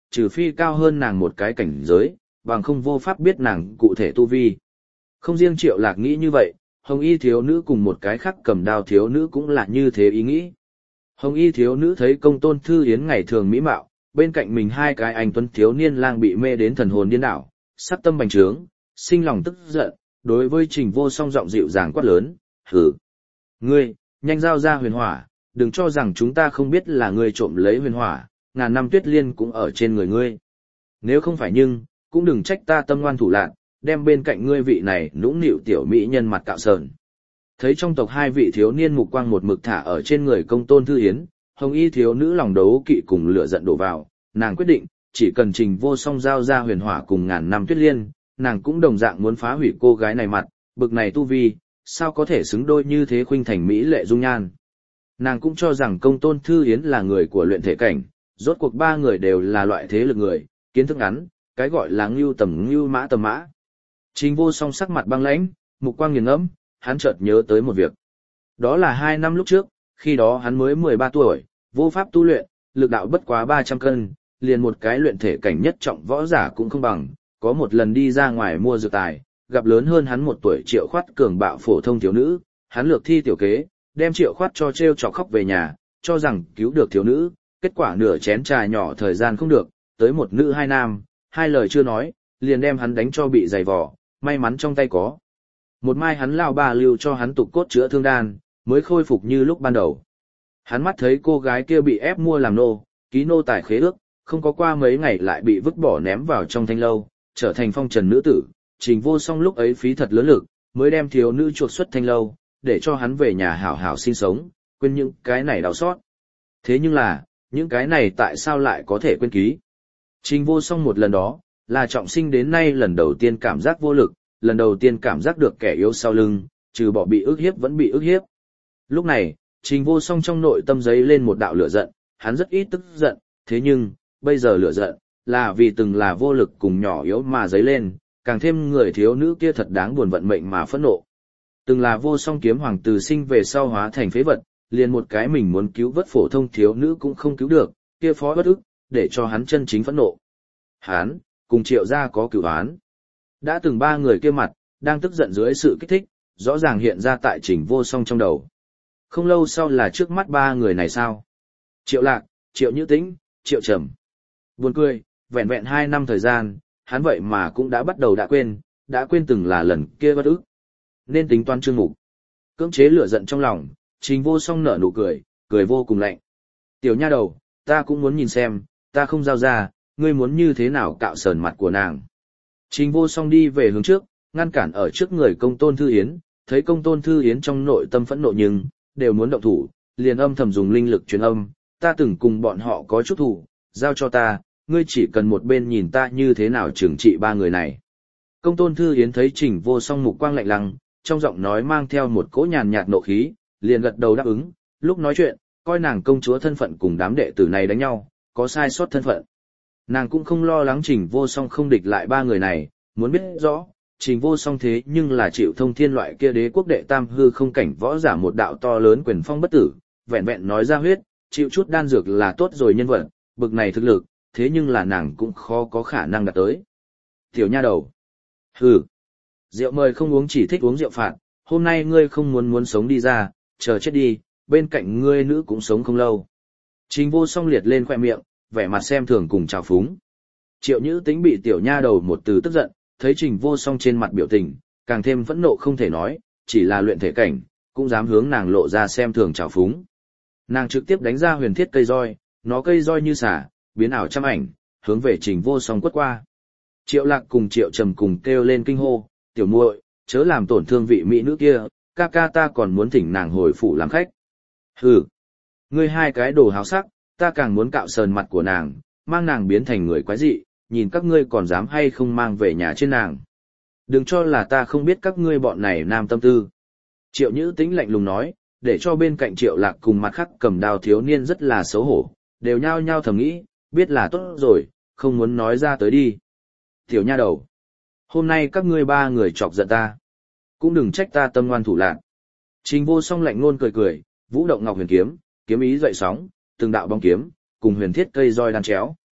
trừ phi cao hơn nàng một cái cảnh giới, bằng không vô pháp biết nàng cụ thể tu vi. Không riêng Triệu Lạc nghĩ như vậy, Hồng Y thiếu nữ cùng một cái khác cầm đao thiếu nữ cũng là như thế ý nghĩ. Hồng Y thiếu nữ thấy Công Tôn Thư Yến ngày thường mỹ mạo, bên cạnh mình hai cái anh tuấn thiếu niên lang bị mê đến thần hồn điên đảo, sát tâm bành trướng, sinh lòng tức giận, đối với Trình Vô Song giọng dịu dàng quát lớn, "Hử! Ngươi, nhanh giao ra huyền hỏa, đừng cho rằng chúng ta không biết là ngươi trộm lấy huyền hỏa, ngàn năm tuyết liên cũng ở trên người ngươi. Nếu không phải nhưng, cũng đừng trách ta tâm ngoan thủ lạn, đem bên cạnh ngươi vị này nũng nịu tiểu mỹ nhân mặt cạo sờn." Thấy trong tộc hai vị thiếu niên mục quang một mực thả ở trên người Công Tôn Thư Yến, Hồng Y thiếu nữ lòng đấu kỵ cùng lửa giận đổ vào, nàng quyết định, chỉ cần Trình Vô Song giao ra huyền hỏa cùng ngàn năm tuyết liên, nàng cũng đồng dạng muốn phá hủy cô gái này mặt, bực này tu vi, sao có thể xứng đôi như thế khuynh thành mỹ lệ dung nhan. Nàng cũng cho rằng Công Tôn Thư Yến là người của luyện thể cảnh, rốt cuộc ba người đều là loại thế lực người, kiến thức ngắn, cái gọi là ngưu tầm ngưu mã tầm mã. Trình Vô Song sắc mặt băng lãnh, mục quang nghiền ngẫm, hắn chợt nhớ tới một việc. Đó là hai năm lúc trước, khi đó hắn mới mười ba tuổi, vô pháp tu luyện, lực đạo bất quá ba trăm cân, liền một cái luyện thể cảnh nhất trọng võ giả cũng không bằng, có một lần đi ra ngoài mua dược tài, gặp lớn hơn hắn một tuổi Triệu Khoát cường bạo phổ thông thiếu nữ, hắn lược thi tiểu kế, đem Triệu Khoát cho treo chọc khóc về nhà, cho rằng cứu được thiếu nữ, kết quả nửa chén trà nhỏ thời gian không được, tới một nữ hai nam, hai lời chưa nói, liền đem hắn đánh cho bị dày vò, may mắn trong tay có một mai hắn lao bà lưu cho hắn tục cốt chữa thương đan, mới khôi phục như lúc ban đầu. Hắn mắt thấy cô gái kia bị ép mua làm nô, ký nô tài khế ước, không có qua mấy ngày lại bị vứt bỏ ném vào trong thanh lâu, trở thành phong trần nữ tử. Trình Vô Song lúc ấy phí thật lớn lực, mới đem thiếu nữ chuộc xuất thanh lâu, để cho hắn về nhà hảo hảo sinh sống, quên những cái này đau xót. Thế nhưng là, những cái này tại sao lại có thể quên ký? Trình Vô Song một lần đó, là trọng sinh đến nay lần đầu tiên cảm giác vô lực, lần đầu tiên cảm giác được kẻ yếu sau lưng, trừ bỏ bị ức hiếp vẫn bị ức hiếp. Lúc này, Trình Vô Song trong nội tâm giấy lên một đạo lửa giận, hắn rất ít tức giận, thế nhưng, bây giờ lửa giận, là vì từng là vô lực cùng nhỏ yếu mà giấy lên, càng thêm người thiếu nữ kia thật đáng buồn vận mệnh mà phẫn nộ. Từng là Vô Song kiếm hoàng từ sinh về sau hóa thành phế vật, liền một cái mình muốn cứu vớt phổ thông thiếu nữ cũng không cứu được, kia phó bất ức, để cho hắn chân chính phẫn nộ. Hắn, cùng Triệu gia có cửu án. Đã từng ba người kia mặt, đang tức giận dưới sự kích thích, rõ ràng hiện ra tại Trình Vô Song trong đầu. Không lâu sau là trước mắt ba người này sao? Triệu Lạc, Triệu Nhữ Tĩnh, Triệu Trầm. Buồn cười, vẹn vẹn hai năm thời gian, hắn vậy mà cũng đã bắt đầu đã quên, đã quên từng là lần kia bất ức. Nên tính toán chương mục. Cưỡng chế lửa giận trong lòng, Trình Vô Song nở nụ cười, cười vô cùng lạnh. Tiểu nha đầu, ta cũng muốn nhìn xem, ta không giao ra, ngươi muốn như thế nào cạo sờn mặt của nàng. Trình Vô Song đi về hướng trước, ngăn cản ở trước người Công Tôn Thư Yến, thấy Công Tôn Thư Yến trong nội tâm phẫn nộ nhưng, đều muốn động thủ, liền âm thầm dùng linh lực truyền âm, ta từng cùng bọn họ có chút thủ, giao cho ta, ngươi chỉ cần một bên nhìn ta như thế nào trừng trị ba người này. Công Tôn Thư Yến thấy Trình Vô Song mục quang lạnh lăng, trong giọng nói mang theo một cỗ nhàn nhạt nộ khí, liền gật đầu đáp ứng, lúc nói chuyện, coi nàng công chúa thân phận cùng đám đệ tử này đánh nhau, có sai sót thân phận. Nàng cũng không lo lắng Trình Vô Song không địch lại ba người này, muốn biết rõ, Trình Vô Song thế nhưng là chịu thông thiên loại kia đế quốc đệ tam hư không cảnh võ giả một đạo to lớn quyền phong bất tử, vẹn vẹn nói ra huyết, chịu chút đan dược là tốt rồi nhân vật, bực này thực lực, thế nhưng là nàng cũng khó có khả năng đạt tới. Tiểu nha đầu. Hừ. Rượu mời không uống chỉ thích uống rượu phạt, hôm nay ngươi không muốn muốn sống đi ra, chờ chết đi, bên cạnh ngươi nữ cũng sống không lâu. Trình Vô Song liệt lên khoe miệng, vẻ mặt xem thường cùng trào phúng. Triệu Nhữ Tĩnh bị tiểu nha đầu một từ tức giận, thấy Trình Vô Song trên mặt biểu tình, càng thêm phẫn nộ không thể nói, chỉ là luyện thể cảnh, cũng dám hướng nàng lộ ra xem thường trào phúng. Nàng trực tiếp đánh ra huyền thiết cây roi, nó cây roi như xả, biến ảo trăm ảnh, hướng về Trình Vô Song quất qua. Triệu Lạc cùng Triệu Trầm cùng kêu lên kinh hô, tiểu muội, chớ làm tổn thương vị mỹ nữ kia, ca ca ta còn muốn thỉnh nàng hồi phủ làm khách. Hừ, ngươi hai cái đồ háo sắc, ta càng muốn cạo sờn mặt của nàng, mang nàng biến thành người quái dị, nhìn các ngươi còn dám hay không mang về nhà trên nàng. Đừng cho là ta không biết các ngươi bọn này nam tâm tư. Triệu Nhữ Tĩnh lạnh lùng nói, để cho bên cạnh Triệu Lạc cùng mặt khác cầm đao thiếu niên rất là xấu hổ, đều nhao nhao thầm nghĩ, biết là tốt rồi, không muốn nói ra tới đi. Tiểu nha đầu, hôm nay các ngươi ba người chọc giận ta, cũng đừng trách ta tâm ngoan thủ lạn. Trình Vô Song lạnh ngôn cười cười, vũ động ngọc huyền kiếm, kiếm ý dậy sóng, từng đạo bóng kiếm, cùng huyền thiết cây roi đan chéo.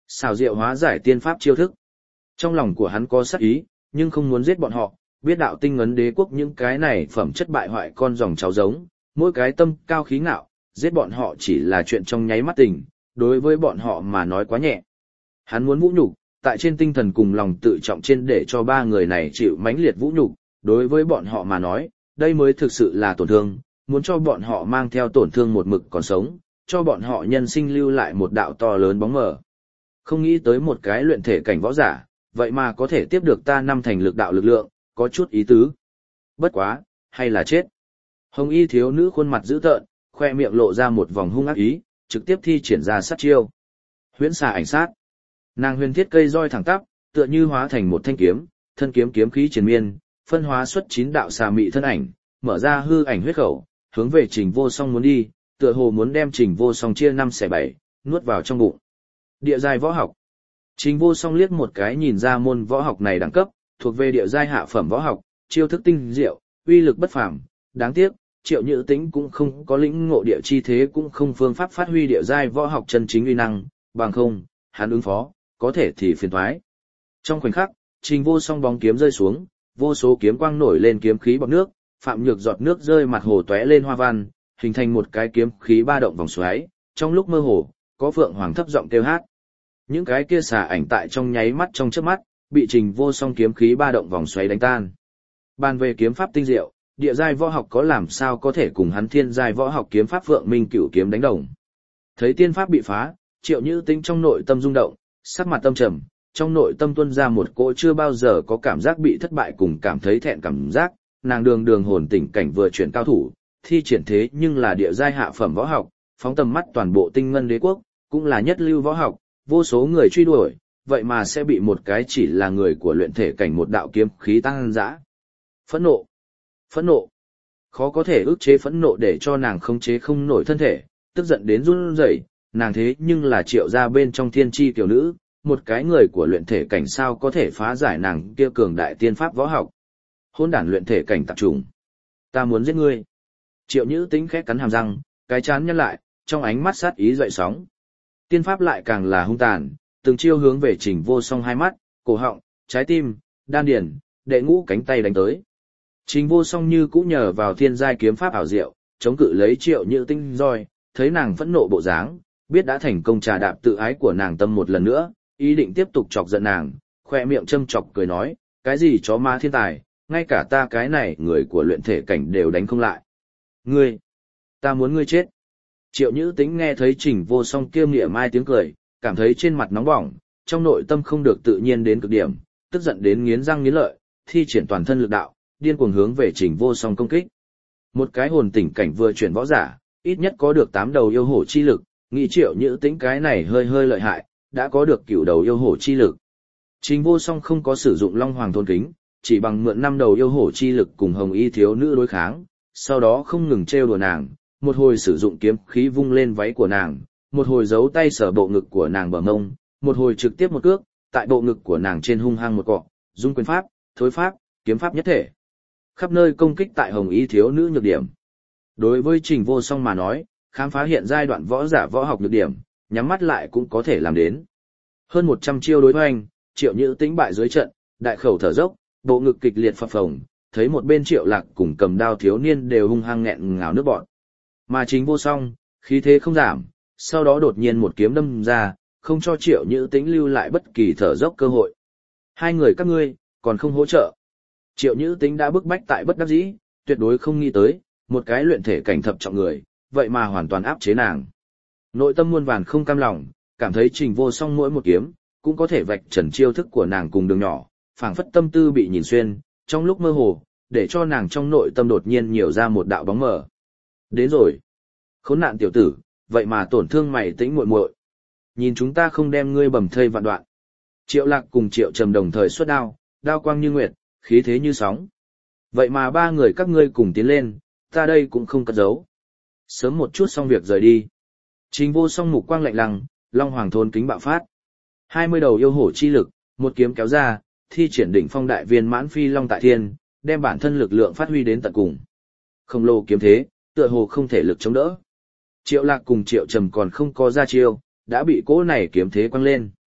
Xảo diệu hóa giải tiên pháp chiêu thức. Trong lòng của hắn có sát ý, nhưng không muốn giết bọn họ, biết đạo tinh ấn đế quốc những cái này phẩm chất bại hoại con dòng cháu giống, mỗi cái tâm cao khí ngạo, giết bọn họ chỉ là chuyện trong nháy mắt tình, đối với bọn họ mà nói quá nhẹ. Hắn muốn vũ nhục, tại trên tinh thần cùng lòng tự trọng trên để cho ba người này chịu mãnh liệt vũ nhục, đối với bọn họ mà nói, đây mới thực sự là tổn thương, muốn cho bọn họ mang theo tổn thương một mực còn sống, cho bọn họ nhân sinh lưu lại một đạo to lớn bóng mờ. Không nghĩ tới một cái luyện thể cảnh võ giả, vậy mà có thể tiếp được ta năm thành lực đạo lực lượng, có chút ý tứ. Bất quá, hay là chết. Hồng y thiếu nữ khuôn mặt dữ tợn, khoe miệng lộ ra một vòng hung ác ý, trực tiếp thi triển ra sát chiêu. Huyễn xà ảnh sát. Nàng huyền thiết cây roi thẳng tắp, tựa như hóa thành một thanh kiếm, thân kiếm kiếm khí triền miên, phân hóa xuất chín đạo xà mị thân ảnh, mở ra hư ảnh huyết khẩu, hướng về Trình Vô Song muốn đi, tựa hồ muốn đem Trình Vô Song chia năm xẻ bảy, nuốt vào trong bụng. Địa giai võ học. Trình Vô Song liếc một cái nhìn ra môn võ học này đẳng cấp, thuộc về địa giai hạ phẩm võ học, chiêu thức tinh diệu, uy lực bất phàm, đáng tiếc, Triệu Nhữ Tĩnh cũng không có lĩnh ngộ địa chi thế, cũng không phương pháp phát huy địa giai võ học chân chính uy năng, bằng không, hắn ứng phó, có thể thì phiền toái. Trong khoảnh khắc, Trình Vô Song bóng kiếm rơi xuống, vô số kiếm quang nổi lên kiếm khí bọt nước, phạm nhược giọt nước rơi mặt hồ tóe lên hoa văn, hình thành một cái kiếm khí ba động vòng xoáy, trong lúc mơ hồ, có phượng hoàng thấp giọng kêu hát. Những cái kia xà ảnh tại trong nháy mắt trong chớp mắt, bị Trình Vô Song kiếm khí ba động vòng xoáy đánh tan. Bàn về kiếm pháp tinh diệu, địa giai võ học có làm sao có thể cùng hắn thiên giai võ học kiếm pháp Phượng Minh Cửu kiếm đánh đồng. Thấy tiên pháp bị phá, Triệu Nhữ Tĩnh trong nội tâm rung động, sắc mặt tâm trầm, trong nội tâm tuôn ra một cỗ chưa bao giờ có cảm giác bị thất bại cùng cảm thấy thẹn cảm giác, nàng đường đường hồn tỉnh cảnh vừa chuyển cao thủ, thi triển thế nhưng là địa giai hạ phẩm võ học, phóng tầm mắt toàn bộ tinh ngân đế quốc, cũng là nhất lưu võ học, vô số người truy đuổi, vậy mà sẽ bị một cái chỉ là người của luyện thể cảnh một đạo kiếm khí tăng dã. Phẫn nộ, phẫn nộ, khó có thể ức chế phẫn nộ để cho nàng không chế không nổi thân thể, tức giận đến run rẩy, nàng thế nhưng là Triệu gia bên trong thiên chi tiểu nữ, một cái người của luyện thể cảnh sao có thể phá giải nàng kia cường đại tiên pháp võ học. Hôn đản luyện thể cảnh tạp trùng, ta muốn giết ngươi. Triệu Nhữ Tĩnh khẽ cắn hàm răng, cái chán nhăn lại, trong ánh mắt sát ý dậy sóng. Tiên pháp lại càng là hung tàn, từng chiêu hướng về Trình Vô Song hai mắt, cổ họng, trái tim, đan điền, đệ ngũ cánh tay đánh tới. Trình Vô Song như cũ nhờ vào thiên giai kiếm pháp ảo diệu, chống cự lấy Triệu Nhữ Tĩnh roi, thấy nàng phẫn nộ bộ dáng, biết đã thành công trà đạp tự ái của nàng tâm một lần nữa, ý định tiếp tục chọc giận nàng, khoe miệng châm chọc cười nói, cái gì chó ma thiên tài, ngay cả ta cái này người của luyện thể cảnh đều đánh không lại. Ngươi, ta muốn ngươi chết. Triệu Nhữ Tĩnh nghe thấy Trình Vô Song kia mỉa mai tiếng cười, cảm thấy trên mặt nóng bỏng, trong nội tâm không được tự nhiên đến cực điểm, tức giận đến nghiến răng nghiến lợi, thi triển toàn thân lực đạo, điên cuồng hướng về Trình Vô Song công kích. Một cái hồn tỉnh cảnh vừa chuyển võ giả, ít nhất có được tám đầu yêu hổ chi lực, nghĩ Triệu Nhữ Tĩnh cái này hơi hơi lợi hại, đã có được cửu đầu yêu hổ chi lực. Trình Vô Song không có sử dụng Long Hoàng thôn kính, chỉ bằng mượn năm đầu yêu hổ chi lực cùng Hồng Y thiếu nữ đối kháng, sau đó không ngừng trêu đùa nàng, một hồi sử dụng kiếm khí vung lên váy của nàng, một hồi giấu tay sờ bộ ngực của nàng bờ mông, một hồi trực tiếp một cước, tại bộ ngực của nàng trên hung hăng một cọ, dung quyền pháp, thối pháp, kiếm pháp nhất thể. Khắp nơi công kích tại Hồng Y thiếu nữ nhược điểm. Đối với Trình Vô Song mà nói, khám phá hiện giai đoạn võ giả võ học nhược điểm, nhắm mắt lại cũng có thể làm đến. Hơn một trăm chiêu đối hoành, Triệu Nhữ Tĩnh bại dưới trận, đại khẩu thở dốc, bộ ngực kịch liệt phập phồng, thấy một bên Triệu Lạc cùng cầm đao thiếu niên đều hung hăng nghẹn ngào nước bọt. Mà Trình Vô Song, khí thế không giảm, sau đó đột nhiên một kiếm đâm ra, không cho Triệu Nhữ Tĩnh lưu lại bất kỳ thở dốc cơ hội. Hai người các ngươi, còn không hỗ trợ. Triệu Nhữ Tĩnh đã bức bách tại bất đắc dĩ, tuyệt đối không nghĩ tới, một cái luyện thể cảnh thập trọng người, vậy mà hoàn toàn áp chế nàng. Nội tâm muôn vàn không cam lòng, cảm thấy Trình Vô Song mỗi một kiếm, cũng có thể vạch trần chiêu thức của nàng cùng đường nhỏ, phảng phất tâm tư bị nhìn xuyên, trong lúc mơ hồ, để cho nàng trong nội tâm đột nhiên nhiều ra một đạo bóng mờ. Đến rồi. Khốn nạn tiểu tử, vậy mà tổn thương mày Tĩnh muội muội. Nhìn chúng ta không đem ngươi bầm thây vạn đoạn. Triệu Lạc cùng Triệu Trầm đồng thời xuất đao, đao quang như nguyệt, khí thế như sóng. Vậy mà ba người các ngươi cùng tiến lên, ta đây cũng không cất giấu. Sớm một chút xong việc rời đi. Trình Vô Song mục quang lạnh lùng, Long Hoàng thôn kính bạo phát. Hai mươi đầu yêu hổ chi lực, một kiếm kéo ra, thi triển đỉnh phong đại viên mãn phi long tại thiên, đem bản thân lực lượng phát huy đến tận cùng. Khổng lồ kiếm thế, tựa hồ không thể lực chống đỡ. Triệu Lạc cùng Triệu Trầm còn không có ra chiêu, đã bị cỗ này kiếm thế quăng lên.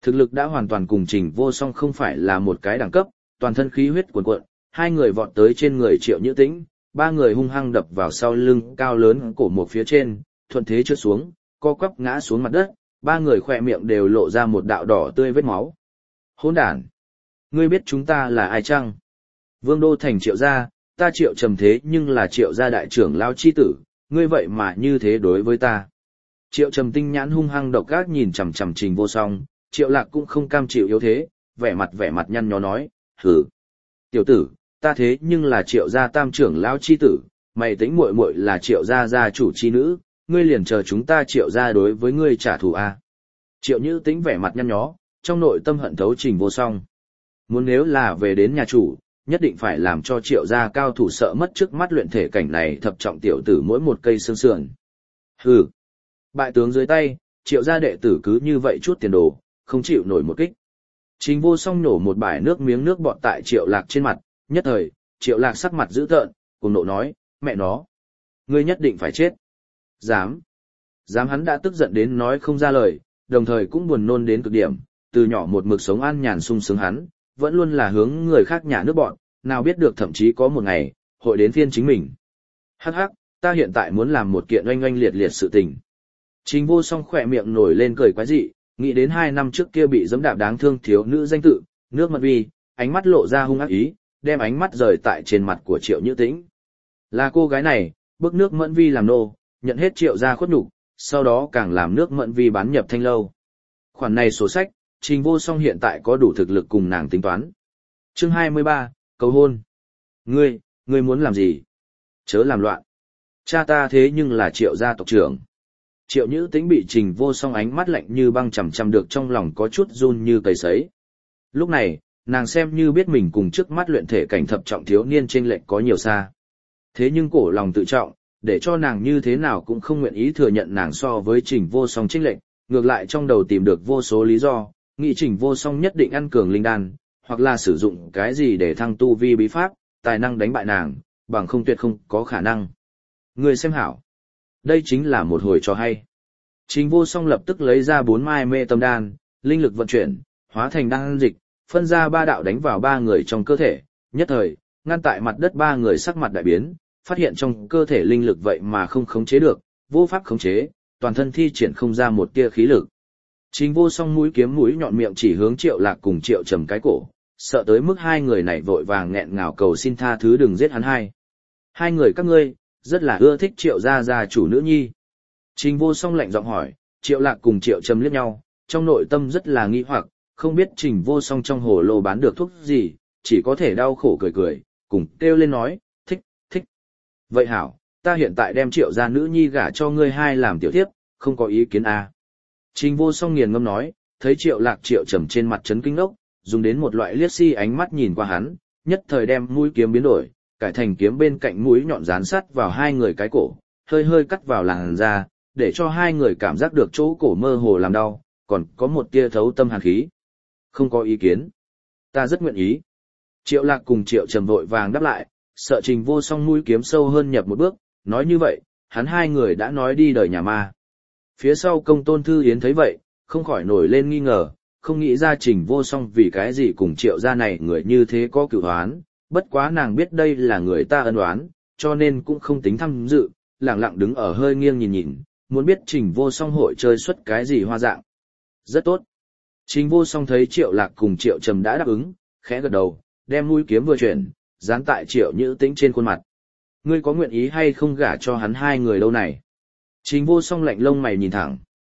Thực lực đã hoàn toàn cùng Trình Vô Song không phải là một cái đẳng cấp, toàn thân khí huyết cuồn cuộn, hai người vọt tới trên người Triệu Nhữ Tĩnh, ba người hung hăng đập vào sau lưng cao lớn cổ một phía trên, thuận thế trượt xuống, co quắp ngã xuống mặt đất, ba người khỏe miệng đều lộ ra một đạo đỏ tươi vết máu. Hỗn đản! Ngươi biết chúng ta là ai chăng? Vương Đô Thành Triệu gia, ta Triệu Trầm thế nhưng là Triệu gia đại trưởng lao chi tử, ngươi vậy mà như thế đối với ta. Triệu Trầm tinh nhãn hung hăng độc ác nhìn chằm chằm Trình Vô Song, Triệu Lạc cũng không cam chịu yếu thế, vẻ mặt vẻ mặt nhăn nhó nói, hừ. Tiểu tử, ta thế nhưng là Triệu gia tam trưởng lão chi tử, mày tính muội muội là Triệu gia gia chủ chi nữ, ngươi liền chờ chúng ta Triệu gia đối với ngươi trả thù a. Triệu Nhữ Tĩnh vẻ mặt nhăn nhó, trong nội tâm hận thấu Trình Vô Song. Muốn nếu là về đến nhà chủ, nhất định phải làm cho Triệu gia cao thủ sợ mất trước mắt luyện thể cảnh này thập trọng tiểu tử mỗi một cây xương sườn. Hừ. Bại tướng dưới tay, Triệu gia đệ tử cứ như vậy chút tiền đồ, không chịu nổi một kích. Trình Vô Song nổ một bãi nước miếng nước bọt tại Triệu Lạc trên mặt, nhất thời, Triệu Lạc sắc mặt dữ tợn, cùng nộ nói, mẹ nó, ngươi nhất định phải chết. Dám. Dám hắn đã tức giận đến nói không ra lời, đồng thời cũng buồn nôn đến cực điểm, từ nhỏ một mực sống an nhàn sung sướng hắn, vẫn luôn là hướng người khác nhả nước bọn, nào biết được thậm chí có một ngày, hội đến phiên chính mình. Hắc hắc, ta hiện tại muốn làm một kiện oanh oanh liệt liệt sự tình. Trình Vô Song khỏe miệng nổi lên cười quái dị, nghĩ đến hai năm trước kia bị giẫm đạp đáng thương thiếu nữ danh tự, nước mật vi, ánh mắt lộ ra hung ác ý, đem ánh mắt rời tại trên mặt của Triệu Nhữ Tĩnh. Là cô gái này, bức nước mẫn vi làm nô, nhận hết Triệu gia khuất nhục, sau đó càng làm nước mẫn vi bán nhập thanh lâu. Khoản này sổ sách, Trình Vô Song hiện tại có đủ thực lực cùng nàng tính toán. Chương hai mươi ba, cầu hôn. Ngươi, ngươi muốn làm gì? Chớ làm loạn. Cha ta thế nhưng là Triệu gia tộc trưởng. Triệu Nhữ Tĩnh bị Trình Vô Song ánh mắt lạnh như băng chằm chằm được trong lòng có chút run như cầy sấy. Lúc này, nàng xem như biết mình cùng trước mắt luyện thể cảnh thập trọng thiếu niên chênh lệch có nhiều xa. Thế nhưng cổ lòng tự trọng, để cho nàng như thế nào cũng không nguyện ý thừa nhận nàng so với Trình Vô Song chênh lệch, ngược lại trong đầu tìm được vô số lý do, nghĩ Trình Vô Song nhất định ăn cường linh đan, hoặc là sử dụng cái gì để thăng tu vi bí pháp, tài năng đánh bại nàng, bằng không tuyệt không có khả năng. Người xem hảo. Đây chính là một hồi trò hay. Trình Vô Song lập tức lấy ra bốn mai mê tâm đan, linh lực vận chuyển, hóa thành đan dịch, phân ra ba đạo đánh vào ba người trong cơ thể, nhất thời, ngăn tại mặt đất ba người sắc mặt đại biến, phát hiện trong cơ thể linh lực vậy mà không khống chế được, vô pháp khống chế, toàn thân thi triển không ra một tia khí lực. Trình Vô Song mũi kiếm mũi nhọn miệng chỉ hướng Triệu Lạc cùng Triệu Trầm cái cổ, sợ tới mức hai người này vội vàng nghẹn ngào cầu xin tha thứ đừng giết hắn hai. Hai người các ngươi, rất là ưa thích Triệu gia gia chủ nữ nhi. Trình Vô Song lạnh giọng hỏi, Triệu Lạc cùng Triệu Trầm liếc nhau, trong nội tâm rất là nghi hoặc, không biết Trình Vô Song trong hồ lô bán được thuốc gì, chỉ có thể đau khổ cười cười, cùng kêu lên nói, thích, thích. Vậy hảo, ta hiện tại đem Triệu gia nữ nhi gả cho ngươi hai làm tiểu thiếp, không có ý kiến à. Trình Vô Song nghiền ngâm nói, thấy Triệu Lạc Triệu Trầm trên mặt chấn kinh ngốc, dùng đến một loại liếc si ánh mắt nhìn qua hắn, nhất thời đem mũi kiếm biến đổi, cải thành kiếm bên cạnh mũi nhọn dán sắt vào hai người cái cổ, hơi hơi cắt vào làn da, để cho hai người cảm giác được chỗ cổ mơ hồ làm đau, còn có một tia thấu tâm hàn khí. Không có ý kiến. Ta rất nguyện ý. Triệu Lạc cùng Triệu Trầm vội vàng đáp lại, sợ Trình Vô Song mũi kiếm sâu hơn nhập một bước, nói như vậy, hắn hai người đã nói đi đời nhà ma. Phía sau Công Tôn Thư Yến thấy vậy, không khỏi nổi lên nghi ngờ, không nghĩ ra Trình Vô Song vì cái gì cùng Triệu gia này người như thế có cửu oán, bất quá nàng biết đây là người ta ân oán, cho nên cũng không tính tham dự, lặng lặng đứng ở hơi nghiêng nhìn nhìn, muốn biết Trình Vô Song hội chơi xuất cái gì hoa dạng. Rất tốt. Trình Vô Song thấy Triệu Lạc cùng Triệu Trầm đã đáp ứng, khẽ gật đầu, đem mũi kiếm vừa chuyển, dán tại Triệu Nhữ Tĩnh trên khuôn mặt. Ngươi có nguyện ý hay không gả cho hắn hai người lâu này? Trình Vô Song lạnh lông mày nhìn thẳng.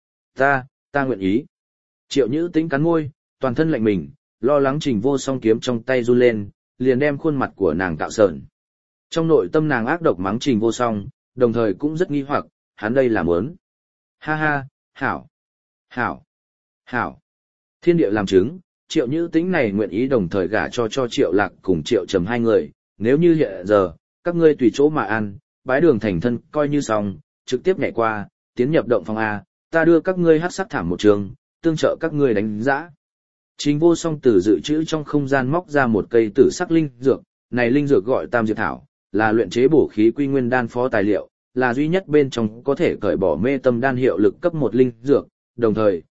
Ta, ta nguyện ý. Triệu Nhữ Tĩnh cắn môi, toàn thân lạnh mình, lo lắng Trình Vô Song kiếm trong tay run lên, liền đem khuôn mặt của nàng tạo sợn. Trong nội tâm nàng ác độc mắng Trình Vô Song, đồng thời cũng rất nghi hoặc, hắn đây là muốn. Ha ha, hảo, hảo, hảo. Thiên địa làm chứng, Triệu Nhữ Tĩnh này nguyện ý đồng thời gả cho cho Triệu Lạc cùng Triệu Trầm hai người, nếu như hiện giờ, các ngươi tùy chỗ mà ăn, bái đường thành thân coi như xong, trực tiếp nhảy qua, tiến nhập động phòng A, ta đưa các ngươi hắc sắc thảm một trường, tương trợ các ngươi đánh giã. Trình Vô Song từ dự trữ trong không gian móc ra một cây tử sắc linh dược, này linh dược gọi Tam Diệp Thảo, là luyện chế bổ khí quy nguyên đan phó tài liệu, là duy nhất bên trong có thể cởi bỏ mê tâm đan hiệu lực cấp một linh dược, đồng thời,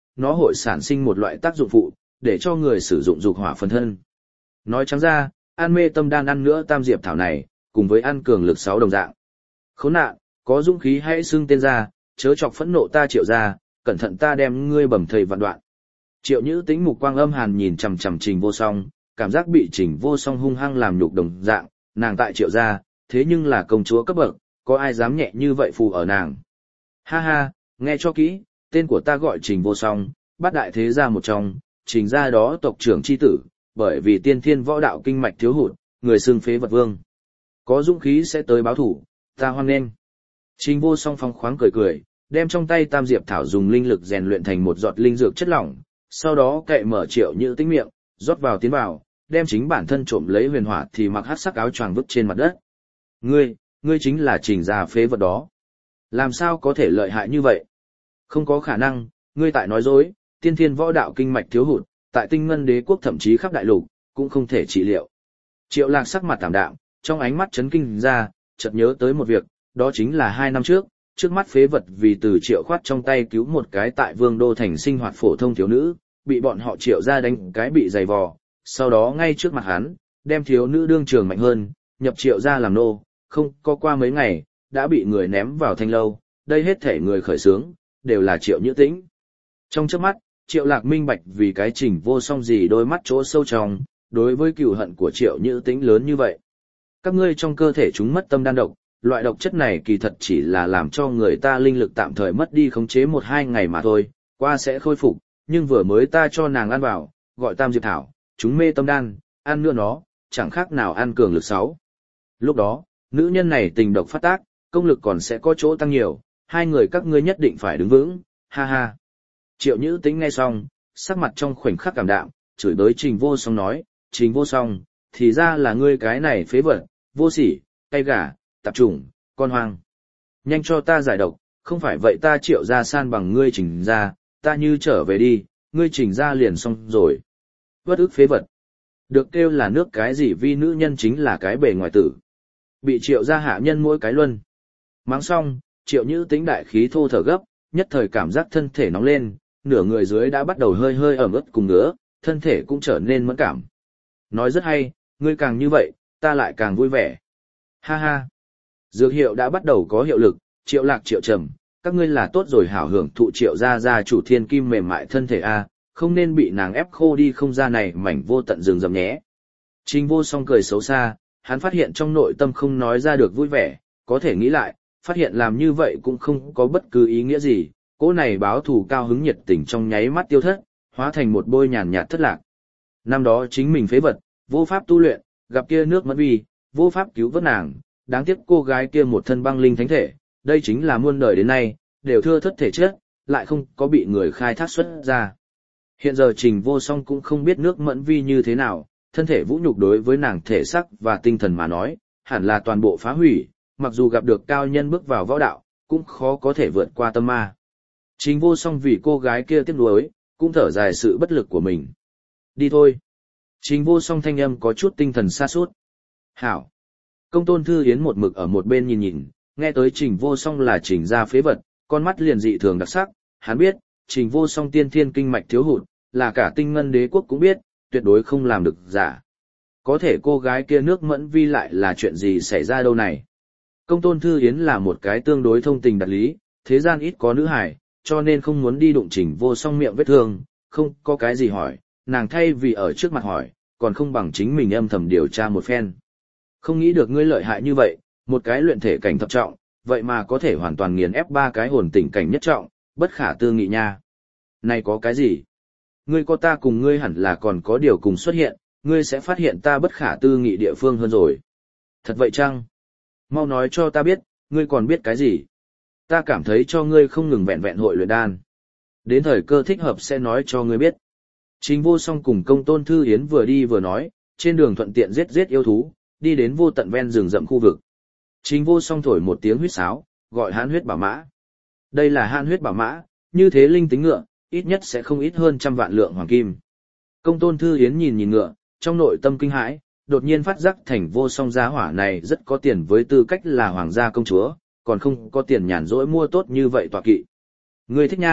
nó hội sản sinh một loại tác dụng phụ, để cho người sử dụng dục hỏa phân thân. Nói trắng ra, ăn mê tâm đan ăn nữa tam diệp thảo này, cùng với ăn cường lực sáu đồng dạng. Khốn nạn, có dũng khí hãy xưng tên ra, chớ chọc phẫn nộ ta Triệu ra, cẩn thận ta đem ngươi bầm thây vạn đoạn. Triệu Nhữ Tĩnh mục quang âm hàn nhìn chằm chằm Trình Vô Song, cảm giác bị Trình Vô Song hung hăng làm nhục đồng dạng, nàng tại Triệu gia, thế nhưng là công chúa cấp bậc, có ai dám nhẹ như vậy phù ở nàng. Ha ha, nghe cho kỹ, tên của ta gọi Trình Vô Song, bát đại thế gia một trong, Trình gia đó tộc trưởng chi tử, bởi vì tiên thiên võ đạo kinh mạch thiếu hụt, người xưng phế vật vương. Có dũng khí sẽ tới báo thủ, ta hoan nghênh. Trình Vô Song phong khoáng cười cười, đem trong tay tam diệp thảo dùng linh lực rèn luyện thành một giọt linh dược chất lỏng, sau đó cậy mở Triệu Nhữ Tĩnh miệng, rót vào tiến vào, đem chính bản thân trộm lấy huyền hỏa thì mặc hắc sắc áo choàng vứt trên mặt đất. Ngươi, ngươi chính là Trình gia phế vật đó. Làm sao có thể lợi hại như vậy? Không có khả năng, ngươi tại nói dối, tiên thiên võ đạo kinh mạch thiếu hụt, tại Tinh Ngân Đế quốc thậm chí khắp đại lục, cũng không thể trị liệu. Triệu Lạc sắc mặt tảm đạm, trong ánh mắt chấn kinh ra, chợt nhớ tới một việc, đó chính là hai năm trước, trước mắt phế vật vì từ Triệu Khoát trong tay cứu một cái tại Vương Đô thành sinh hoạt phổ thông thiếu nữ, bị bọn họ Triệu ra đánh cái bị dày vò, sau đó ngay trước mặt hắn, đem thiếu nữ đương trường mạnh hơn, nhập Triệu ra làm nô, không có qua mấy ngày, đã bị người ném vào thanh lâu, đây hết thể người khởi xướng, đều là Triệu Nhữ Tĩnh. Trong chớp mắt, Triệu Lạc minh bạch vì cái Trình Vô Song gì đôi mắt chỗ sâu trong, đối với cừu hận của Triệu Nhữ Tĩnh lớn như vậy. Các ngươi trong cơ thể chúng mất tâm đan độc, loại độc chất này kỳ thật chỉ là làm cho người ta linh lực tạm thời mất đi khống chế một hai ngày mà thôi, qua sẽ khôi phục, nhưng vừa mới ta cho nàng ăn vào, gọi tam diệp thảo, chúng mê tâm đan, ăn nữa nó, chẳng khác nào ăn cường lực sáu. Lúc đó, nữ nhân này tình độc phát tác, công lực còn sẽ có chỗ tăng nhiều, hai người các ngươi nhất định phải đứng vững, ha ha. Triệu Nhữ Tĩnh nghe xong, sắc mặt trong khoảnh khắc cảm đạm, chửi bới Trình Vô Song nói, Trình Vô Song, thì ra là ngươi cái này phế vật, vô sỉ, tay gà, tạp chủng, con hoang. Nhanh cho ta giải độc, không phải vậy ta Triệu ra san bằng ngươi Trình ra, ta như trở về đi, ngươi Trình ra liền xong rồi. Vất ức phế vật. Được kêu là nước cái gì vì nữ nhân chính là cái bề ngoài tử. Bị Triệu ra hạ nhân mỗi cái luân. Mắng xong, Triệu Nhữ Tĩnh đại khí thô thở gấp, nhất thời cảm giác thân thể nóng lên, nửa người dưới đã bắt đầu hơi hơi ẩm ướt cùng ngứa, thân thể cũng trở nên mẫn cảm. Nói rất hay, ngươi càng như vậy, ta lại càng vui vẻ. Ha ha. Dược hiệu đã bắt đầu có hiệu lực, Triệu Lạc Triệu Trầm, các ngươi là tốt rồi hảo hưởng thụ Triệu gia gia chủ thiên kim mềm mại thân thể a, không nên bị nàng ép khô đi không ra này mảnh vô tận rừng rậm nhé. Trình Vô Song cười xấu xa, hắn phát hiện trong nội tâm không nói ra được vui vẻ, có thể nghĩ lại, phát hiện làm như vậy cũng không có bất cứ ý nghĩa gì, cỗ này báo thù cao hứng nhiệt tình trong nháy mắt tiêu thất, hóa thành một bôi nhàn nhạt thất lạc. Năm đó chính mình phế vật, vô pháp tu luyện, gặp kia nước Mẫn Vi, vô pháp cứu vớt nàng, đáng tiếc cô gái kia một thân băng linh thánh thể, đây chính là muôn đời đến nay, đều thưa thất thể chất, lại không có bị người khai thác xuất ra. Hiện giờ Trình Vô Song cũng không biết nước Mẫn Vi như thế nào, thân thể vũ nhục đối với nàng thể sắc và tinh thần mà nói, hẳn là toàn bộ phá hủy, mặc dù gặp được cao nhân bước vào võ đạo, cũng khó có thể vượt qua tâm ma. Trình Vô Song vì cô gái kia tiếc nuối, cũng thở dài sự bất lực của mình. Đi thôi. Trình Vô Song thanh âm có chút tinh thần sa sút. Hảo. Công Tôn Thư Yến một mực ở một bên nhìn nhìn, nghe tới Trình Vô Song là Trình gia phế vật, con mắt liền dị thường đặc sắc, hắn biết, Trình Vô Song tiên thiên kinh mạch thiếu hụt, là cả Tinh Ngân Đế quốc cũng biết, tuyệt đối không làm được giả. Có thể cô gái kia nước Mẫn Vi lại là chuyện gì xảy ra đâu này? Công Tôn Thư Yến là một cái tương đối thông tình đạt lý, thế gian ít có nữ hài, cho nên không muốn đi đụng Trình Vô Song miệng vết thương, không có cái gì hỏi, nàng thay vì ở trước mặt hỏi, còn không bằng chính mình âm thầm điều tra một phen. Không nghĩ được ngươi lợi hại như vậy, một cái luyện thể cảnh thập trọng, vậy mà có thể hoàn toàn nghiền ép ba cái hồn tỉnh cảnh nhất trọng, bất khả tư nghị nha. Này có cái gì? Ngươi có ta cùng ngươi hẳn là còn có điều cùng xuất hiện, ngươi sẽ phát hiện ta bất khả tư nghị địa phương hơn rồi. Thật vậy chăng? Mau nói cho ta biết, ngươi còn biết cái gì? Ta cảm thấy cho ngươi không ngừng vẹn vẹn hội luyện đan. Đến thời cơ thích hợp sẽ nói cho ngươi biết. Trình Vô Song cùng Công Tôn Thư Yến vừa đi vừa nói, trên đường thuận tiện giết giết yêu thú, đi đến vô tận ven rừng rậm khu vực. Trình Vô Song thổi một tiếng huýt sáo, gọi hãn huyết bảo mã. Đây là hãn huyết bảo mã, như thế linh tính ngựa, ít nhất sẽ không ít hơn trăm vạn lượng hoàng kim. Công Tôn Thư Yến nhìn nhìn ngựa, trong nội tâm kinh hãi, đột nhiên phát giác Thành Vô Song giá hỏa này rất có tiền với tư cách là hoàng gia công chúa, còn không có tiền nhàn rỗi mua tốt như vậy tọa kỵ. Ngươi thích nha,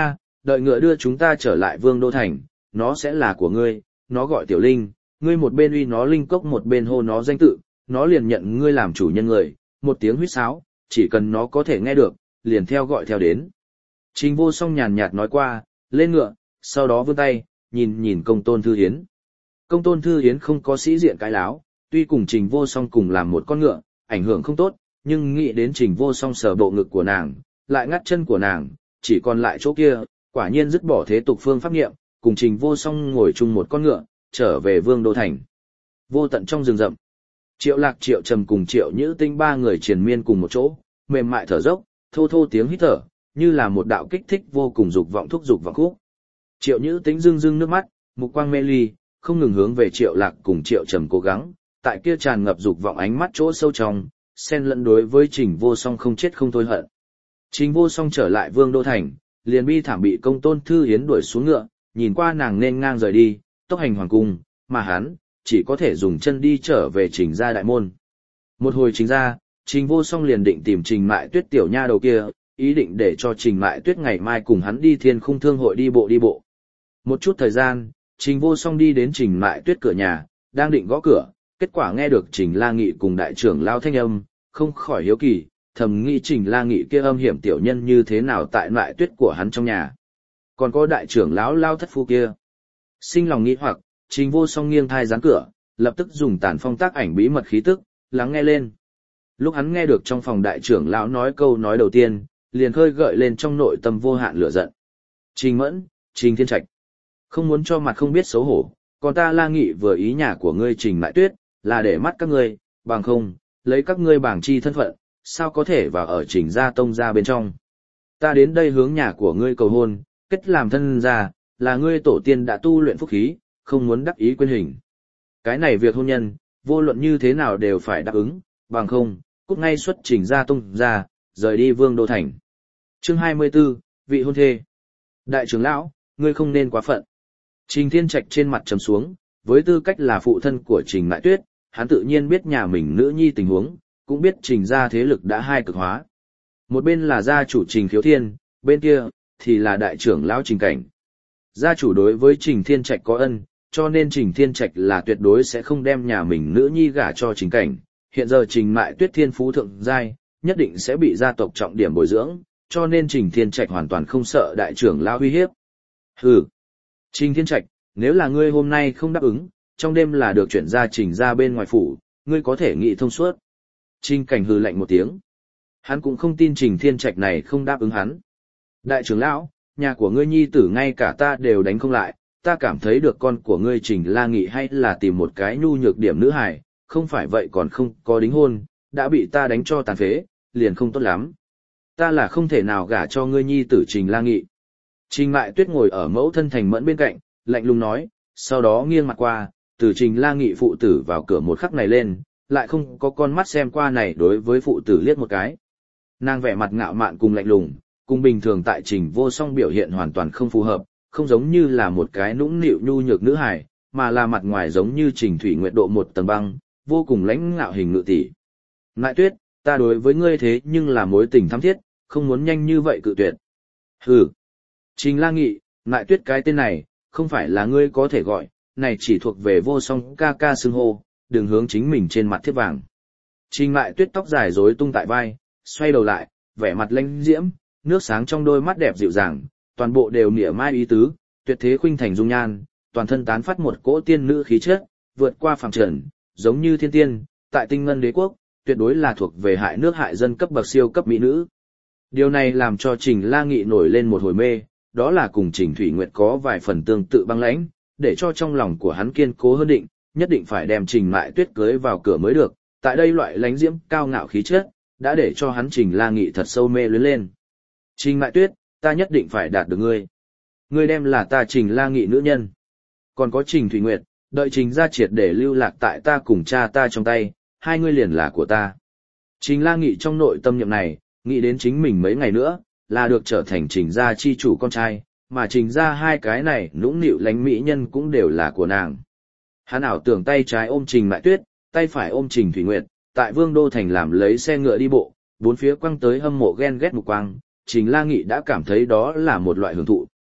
đợi ngựa đưa chúng ta trở lại Vương Đô Thành, nó sẽ là của ngươi, nó gọi Tiểu Linh, ngươi một bên uy nó linh cốc một bên hô nó danh tự, nó liền nhận ngươi làm chủ nhân người, một tiếng huýt sáo, chỉ cần nó có thể nghe được, liền theo gọi theo đến. Trình Vô Song nhàn nhạt nói qua, lên ngựa, sau đó vươn tay, nhìn nhìn Công Tôn Thư Hiến. Công Tôn Thư Hiến không có sĩ diện cái láo, tuy cùng Trình Vô Song cùng làm một con ngựa, ảnh hưởng không tốt, nhưng nghĩ đến Trình Vô Song sờ bộ ngực của nàng, lại ngắt chân của nàng, chỉ còn lại chỗ kia, quả nhiên dứt bỏ thế tục phương pháp nghiệm, cùng Trình Vô Song ngồi chung một con ngựa, trở về Vương Đô Thành. Vô tận trong rừng rậm, Triệu Lạc, Triệu Trầm cùng Triệu Nhữ Tinh ba người triền miên cùng một chỗ, mềm mại thở dốc, thô thô tiếng hít thở, như là một đạo kích thích vô cùng dục vọng thúc dục vọng khúc. Triệu Nhữ Tinh rưng rưng nước mắt, mục quang mê ly, không ngừng hướng về Triệu Lạc cùng Triệu Trầm cố gắng, tại kia tràn ngập dục vọng ánh mắt chỗ sâu trong, xen lẫn đối với Trình Vô Song không chết không thôi hận. Trình Vô Song trở lại Vương Đô Thành, liền bi thảm bị Công Tôn Thư Hiến đuổi xuống ngựa, nhìn qua nàng nên ngang rời đi, tốc hành hoàng cung, mà hắn chỉ có thể dùng chân đi trở về Trình gia đại môn. Một hồi Trình gia, Trình Vô Song liền định tìm Trình Mại Tuyết tiểu nha đầu kia, ý định để cho Trình Mại Tuyết ngày mai cùng hắn đi Thiên Khung Thương hội đi bộ đi bộ. Một chút thời gian, Trình Vô Song đi đến Trình Mại Tuyết cửa nhà, đang định gõ cửa, kết quả nghe được Trình La Nghị cùng đại trưởng lao thanh âm, không khỏi hiếu kỳ, thầm nghĩ Trình La Nghị kia âm hiểm tiểu nhân như thế nào tại Mại Tuyết của hắn trong nhà. Còn có đại trưởng lão lao thất phu kia. Sinh lòng nghĩ hoặc, Trình Vô Song nghiêng thai dán cửa, lập tức dùng tản phong tác ảnh bí mật khí tức, lắng nghe lên. Lúc hắn nghe được trong phòng đại trưởng lão nói câu nói đầu tiên, liền khơi gợi lên trong nội tâm vô hạn lửa giận. Trình Mẫn, Trình Thiên Trạch, không muốn cho mặt không biết xấu hổ, còn ta La Nghị vừa ý nhà của ngươi Trình Mại Tuyết, là để mắt các ngươi, bằng không, lấy các ngươi bảng chi thân phận, sao có thể vào ở Trình gia tông gia bên trong. Ta đến đây hướng nhà của ngươi cầu hôn, kết làm thân gia, là ngươi tổ tiên đã tu luyện phúc khí, không muốn đắc ý quên hình. Cái này việc hôn nhân, vô luận như thế nào đều phải đáp ứng, bằng không, cút ngay xuất Trình gia tông gia, rời đi Vương Đô Thành. Chương hai mươi 24, vị hôn thê. Đại trưởng lão, ngươi không nên quá phận. Trình Thiên Trạch trên mặt trầm xuống, với tư cách là phụ thân của Trình Mại Tuyết, hắn tự nhiên biết nhà mình nữ nhi tình huống, cũng biết Trình gia thế lực đã hai cực hóa. Một bên là gia chủ Trình Khiếu Thiên, bên kia thì là đại trưởng lão Trình Cảnh. Gia chủ đối với Trình Thiên Trạch có ân, cho nên Trình Thiên Trạch là tuyệt đối sẽ không đem nhà mình nữ nhi gả cho Trình Cảnh. Hiện giờ Trình Mại Tuyết thiên phú thượng giai, nhất định sẽ bị gia tộc trọng điểm bồi dưỡng, cho nên Trình Thiên Trạch hoàn toàn không sợ đại trưởng lão uy hiếp. Hừ. Trình Thiên Trạch, nếu là ngươi hôm nay không đáp ứng, trong đêm là được chuyển ra Trình ra bên ngoài phủ, ngươi có thể nghĩ thông suốt. Trình Cảnh hừ lạnh một tiếng. Hắn cũng không tin Trình Thiên Trạch này không đáp ứng hắn. Đại trưởng lão, nhà của ngươi nhi tử ngay cả ta đều đánh không lại, ta cảm thấy được con của ngươi Trình La Nghị hay là tìm một cái nhu nhược điểm nữ hài, không phải vậy còn không có đính hôn, đã bị ta đánh cho tàn phế, liền không tốt lắm. Ta là không thể nào gả cho ngươi nhi tử Trình La Nghị. Trình Mại Tuyết ngồi ở mẫu thân Thành Mẫn bên cạnh, lạnh lùng nói, sau đó nghiêng mặt qua, từ Trình La Nghị phụ tử vào cửa một khắc này lên, lại không có con mắt xem qua này đối với phụ tử liếc một cái. Nàng vẻ mặt ngạo mạn cùng lạnh lùng, cùng bình thường tại Trình Vô Song biểu hiện hoàn toàn không phù hợp, không giống như là một cái nũng nịu nhu nhược nữ hài, mà là mặt ngoài giống như Trình Thủy Nguyệt độ một tầng băng, vô cùng lãnh ngạo hình ngự tỷ. Mại Tuyết, ta đối với ngươi thế nhưng là mối tình thắm thiết, không muốn nhanh như vậy cự tuyệt. Hừ. Trình La Nghị, Mại Tuyết cái tên này, không phải là ngươi có thể gọi, này chỉ thuộc về Vô Song ca ca xưng hô, đừng hướng chính mình trên mặt thiết vàng. Trình Mại Tuyết tóc dài rối tung tại vai, xoay đầu lại, vẻ mặt lãnh diễm, nước sáng trong đôi mắt đẹp dịu dàng, toàn bộ đều mỉa mai ý tứ, tuyệt thế khuynh thành dung nhan, toàn thân tán phát một cỗ tiên nữ khí chất, vượt qua phàm trần, giống như thiên tiên, tại Tinh Ngân Đế quốc, tuyệt đối là thuộc về hại nước hại dân cấp bậc siêu cấp mỹ nữ. Điều này làm cho Trình La Nghị nổi lên một hồi mê, đó là cùng Trình Thủy Nguyệt có vài phần tương tự băng lãnh, để cho trong lòng của hắn kiên cố hơn định, nhất định phải đem Trình Mại Tuyết cưới vào cửa mới được. Tại đây loại lãnh diễm cao ngạo khí chất, đã để cho hắn Trình La Nghị thật sâu mê luyến lên. Trình Mại Tuyết, ta nhất định phải đạt được ngươi. Ngươi đem là ta Trình La Nghị nữ nhân. Còn có Trình Thủy Nguyệt, đợi Trình gia triệt để lưu lạc tại ta cùng cha ta trong tay, hai ngươi liền là của ta. Trình La Nghị trong nội tâm niệm này, nghĩ đến chính mình mấy ngày nữa, là được trở thành Trình gia chi chủ con trai, mà Trình gia hai cái này nũng nịu lánh mỹ nhân cũng đều là của nàng. Hắn ảo tưởng tay trái ôm Trình Mại Tuyết, tay phải ôm Trình Thủy Nguyệt, tại Vương Đô Thành làm lấy xe ngựa đi bộ, bốn phía quăng tới hâm mộ ghen ghét mục quang, Trình La Nghị đã cảm thấy đó là một loại hưởng thụ.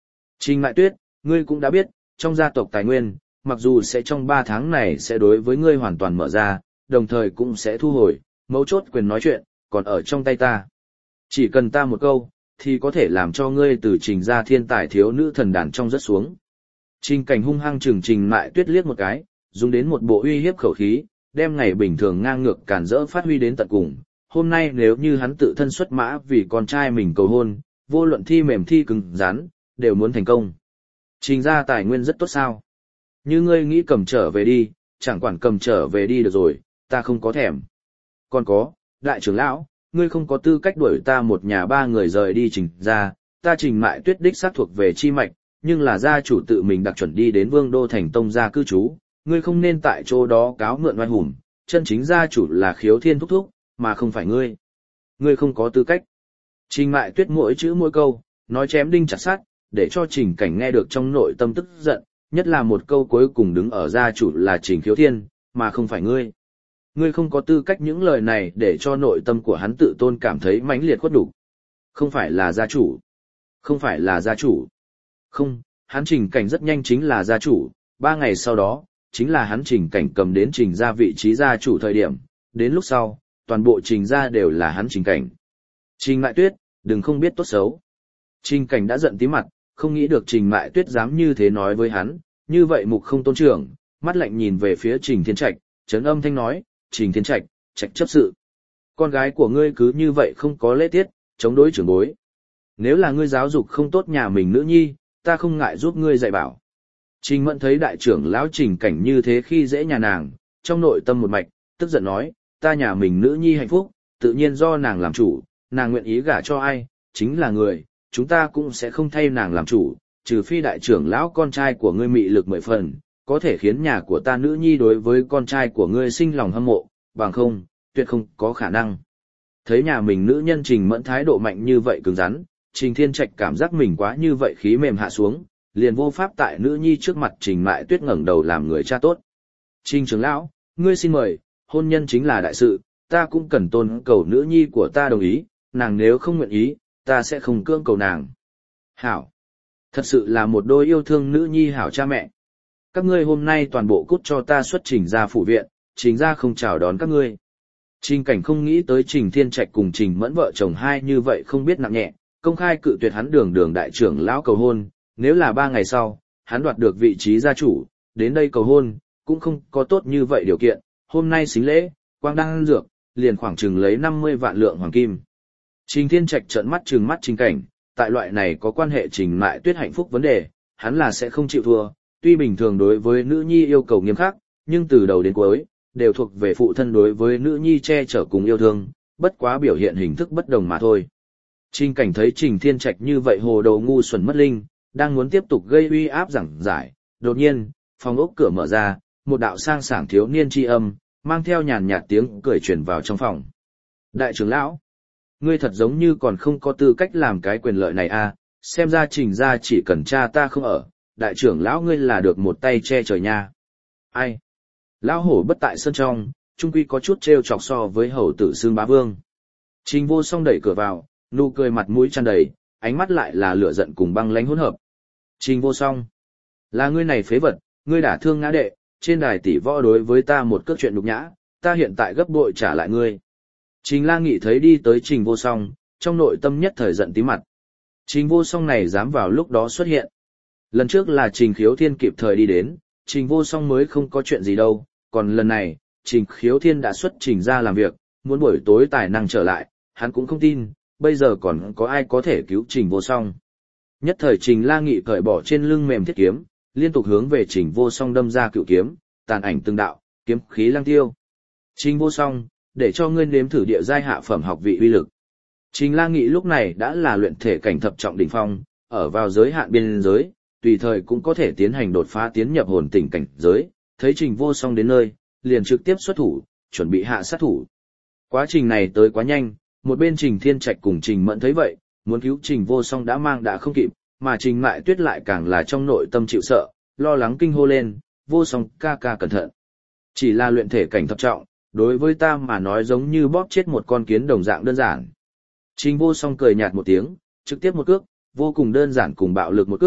Trình Mại Tuyết, ngươi cũng đã biết, trong gia tộc tài nguyên, mặc dù sẽ trong ba tháng này sẽ đối với ngươi hoàn toàn mở ra, đồng thời cũng sẽ thu hồi, mấu chốt quyền nói chuyện, còn ở trong tay ta. Chỉ cần ta một câu, thì có thể làm cho ngươi từ Trình gia thiên tài thiếu nữ thần đàn trong rất xuống. Trình Cảnh hung hăng chừng Trình Mại Tuyết liếc một cái, dùng đến một bộ uy hiếp khẩu khí, đem ngày bình thường ngang ngược cản rỡ phát huy đến tận cùng. Hôm nay nếu như hắn tự thân xuất mã vì con trai mình cầu hôn, vô luận thi mềm thi cứng rắn, đều muốn thành công. Trình gia tài nguyên rất tốt sao? Như ngươi nghĩ cầm trở về đi, chẳng quản cầm trở về đi được rồi, ta không có thèm. Còn có, đại trưởng lão, ngươi không có tư cách đuổi ta một nhà ba người rời đi Trình gia, ta Trình Mại Tuyết đích xác thuộc về chi mạch, nhưng là gia chủ tự mình đặc chuẩn đi đến Vương đô thành tông gia cư trú, ngươi không nên tại chỗ đó cáo mượn oai hùng, chân chính gia chủ là Khiếu Thiên thúc thúc, mà không phải ngươi. Ngươi không có tư cách. Trình Mại Tuyết mỗi chữ mỗi câu, nói chém đinh chặt sắt, để cho Trình Cảnh nghe được trong nội tâm tức giận, nhất là một câu cuối cùng đứng ở gia chủ là Trình Khiếu Thiên, mà không phải ngươi. Ngươi không có tư cách, những lời này để cho nội tâm của hắn tự tôn cảm thấy mãnh liệt khuất đủ. Không phải là gia chủ. Không phải là gia chủ. Không, hắn Trình Cảnh rất nhanh chính là gia chủ, ba ngày sau đó, chính là hắn Trình Cảnh cầm đến Trình gia vị trí gia chủ thời điểm, đến lúc sau, toàn bộ Trình gia đều là hắn Trình Cảnh. Trình Mại Tuyết, đừng không biết tốt xấu. Trình Cảnh đã giận tí mặt, không nghĩ được Trình Mại Tuyết dám như thế nói với hắn, như vậy mục không tôn trưởng, mắt lạnh nhìn về phía Trình Thiên Trạch, trấn âm thanh nói, Trình Thiên Trạch, Trạch chấp sự. Con gái của ngươi cứ như vậy không có lễ tiết, chống đối trưởng bối. Nếu là ngươi giáo dục không tốt nhà mình nữ nhi, ta không ngại giúp ngươi dạy bảo. Trình Mẫn thấy đại trưởng lão Trình Cảnh như thế khi dễ nhà nàng, trong nội tâm một mạch, tức giận nói, ta nhà mình nữ nhi hạnh phúc, tự nhiên do nàng làm chủ, nàng nguyện ý gả cho ai, chính là người, chúng ta cũng sẽ không thay nàng làm chủ, trừ phi đại trưởng lão con trai của ngươi mị lực mười phần, có thể khiến nhà của ta nữ nhi đối với con trai của ngươi sinh lòng hâm mộ, bằng không, tuyệt không có khả năng. Thấy nhà mình nữ nhân Trình Mẫn thái độ mạnh như vậy cứng rắn, Trình Thiên Trạch cảm giác mình quá như vậy khí mềm hạ xuống, liền vô pháp tại nữ nhi trước mặt Trình Mại Tuyết ngẩng đầu làm người cha tốt. Trình trưởng lão, ngươi xin mời, hôn nhân chính là đại sự, ta cũng cần tôn cầu nữ nhi của ta đồng ý, nàng nếu không nguyện ý, ta sẽ không cưỡng cầu nàng. Hảo. Thật sự là một đôi yêu thương nữ nhi hảo cha mẹ. Các ngươi hôm nay toàn bộ cút cho ta xuất Trình ra phủ viện, Trình ra không chào đón các ngươi. Trình Cảnh không nghĩ tới Trình Thiên Trạch cùng Trình Mẫn vợ chồng hai như vậy không biết nặng nhẹ, công khai cự tuyệt hắn đường đường đại trưởng lão cầu hôn, nếu là ba ngày sau, hắn đoạt được vị trí gia chủ, đến đây cầu hôn, cũng không có tốt như vậy điều kiện, hôm nay xính lễ, quang đang ăn dược, liền khoảng chừng lấy năm mươi vạn lượng hoàng kim. Trình Thiên Trạch trợn mắt trừng mắt Trình Cảnh, tại loại này có quan hệ Trình Mại Tuyết hạnh phúc vấn đề, hắn là sẽ không chịu thua, tuy bình thường đối với nữ nhi yêu cầu nghiêm khắc, nhưng từ đầu đến cuối, đều thuộc về phụ thân đối với nữ nhi che chở cùng yêu thương, bất quá biểu hiện hình thức bất đồng mà thôi. Trình Cảnh thấy Trình Thiên Trạch như vậy hồ đồ ngu xuẩn mất linh, đang muốn tiếp tục gây uy áp giảng giải, đột nhiên, phòng ốc cửa mở ra, một đạo sang sảng thiếu niên tri âm, mang theo nhàn nhạt tiếng cười truyền vào trong phòng. Đại trưởng lão, ngươi thật giống như còn không có tư cách làm cái quyền lợi này à, xem ra Trình ra chỉ cần cha ta không ở, đại trưởng lão ngươi là được một tay che trời nha. Ai? Lão hổ bất tại sân trong, trung quy có chút trêu chọc so với hầu tử xương bá vương. Trình Vô Song đẩy cửa vào, nụ cười mặt mũi tràn đầy, ánh mắt lại là lửa giận cùng băng lãnh hỗn hợp. Trình Vô Song, là ngươi này phế vật, ngươi đả thương ngã đệ, trên đài tỷ võ đối với ta một cước chuyện nhục nhã, ta hiện tại gấp bội trả lại ngươi. Trình La Nghị thấy đi tới Trình Vô Song, trong nội tâm nhất thời giận tí mặt. Trình Vô Song này dám vào lúc đó xuất hiện. Lần trước là Trình Khiếu Thiên kịp thời đi đến, Trình Vô Song mới không có chuyện gì đâu, còn lần này, Trình Khiếu Thiên đã xuất Trình ra làm việc, muốn buổi tối tài năng trở lại, hắn cũng không tin, bây giờ còn có ai có thể cứu Trình Vô Song. Nhất thời Trình La Nghị cởi bỏ trên lưng mềm thiết kiếm, liên tục hướng về Trình Vô Song đâm ra cự kiếm, tàn ảnh từng đạo, kiếm khí lang tiêu. Trình Vô Song, để cho ngươi nếm thử địa giai hạ phẩm học vị uy lực. Trình La Nghị lúc này đã là luyện thể cảnh thập trọng đỉnh phong, ở vào giới hạn biên giới, tùy thời cũng có thể tiến hành đột phá tiến nhập hồn tỉnh cảnh giới, thấy Trình Vô Song đến nơi, liền trực tiếp xuất thủ, chuẩn bị hạ sát thủ. Quá trình này tới quá nhanh, một bên Trình Thiên Trạch cùng Trình Mẫn thấy vậy, muốn cứu Trình Vô Song đã mang đã không kịp, mà Trình Mại Tuyết lại càng là trong nội tâm chịu sợ, lo lắng kinh hô lên, Vô Song ca ca cẩn thận. Chỉ là luyện thể cảnh thập trọng, đối với ta mà nói giống như bóp chết một con kiến đồng dạng đơn giản. Trình Vô Song cười nhạt một tiếng, trực tiếp một cước, vô cùng đơn giản cùng bạo lực một cước,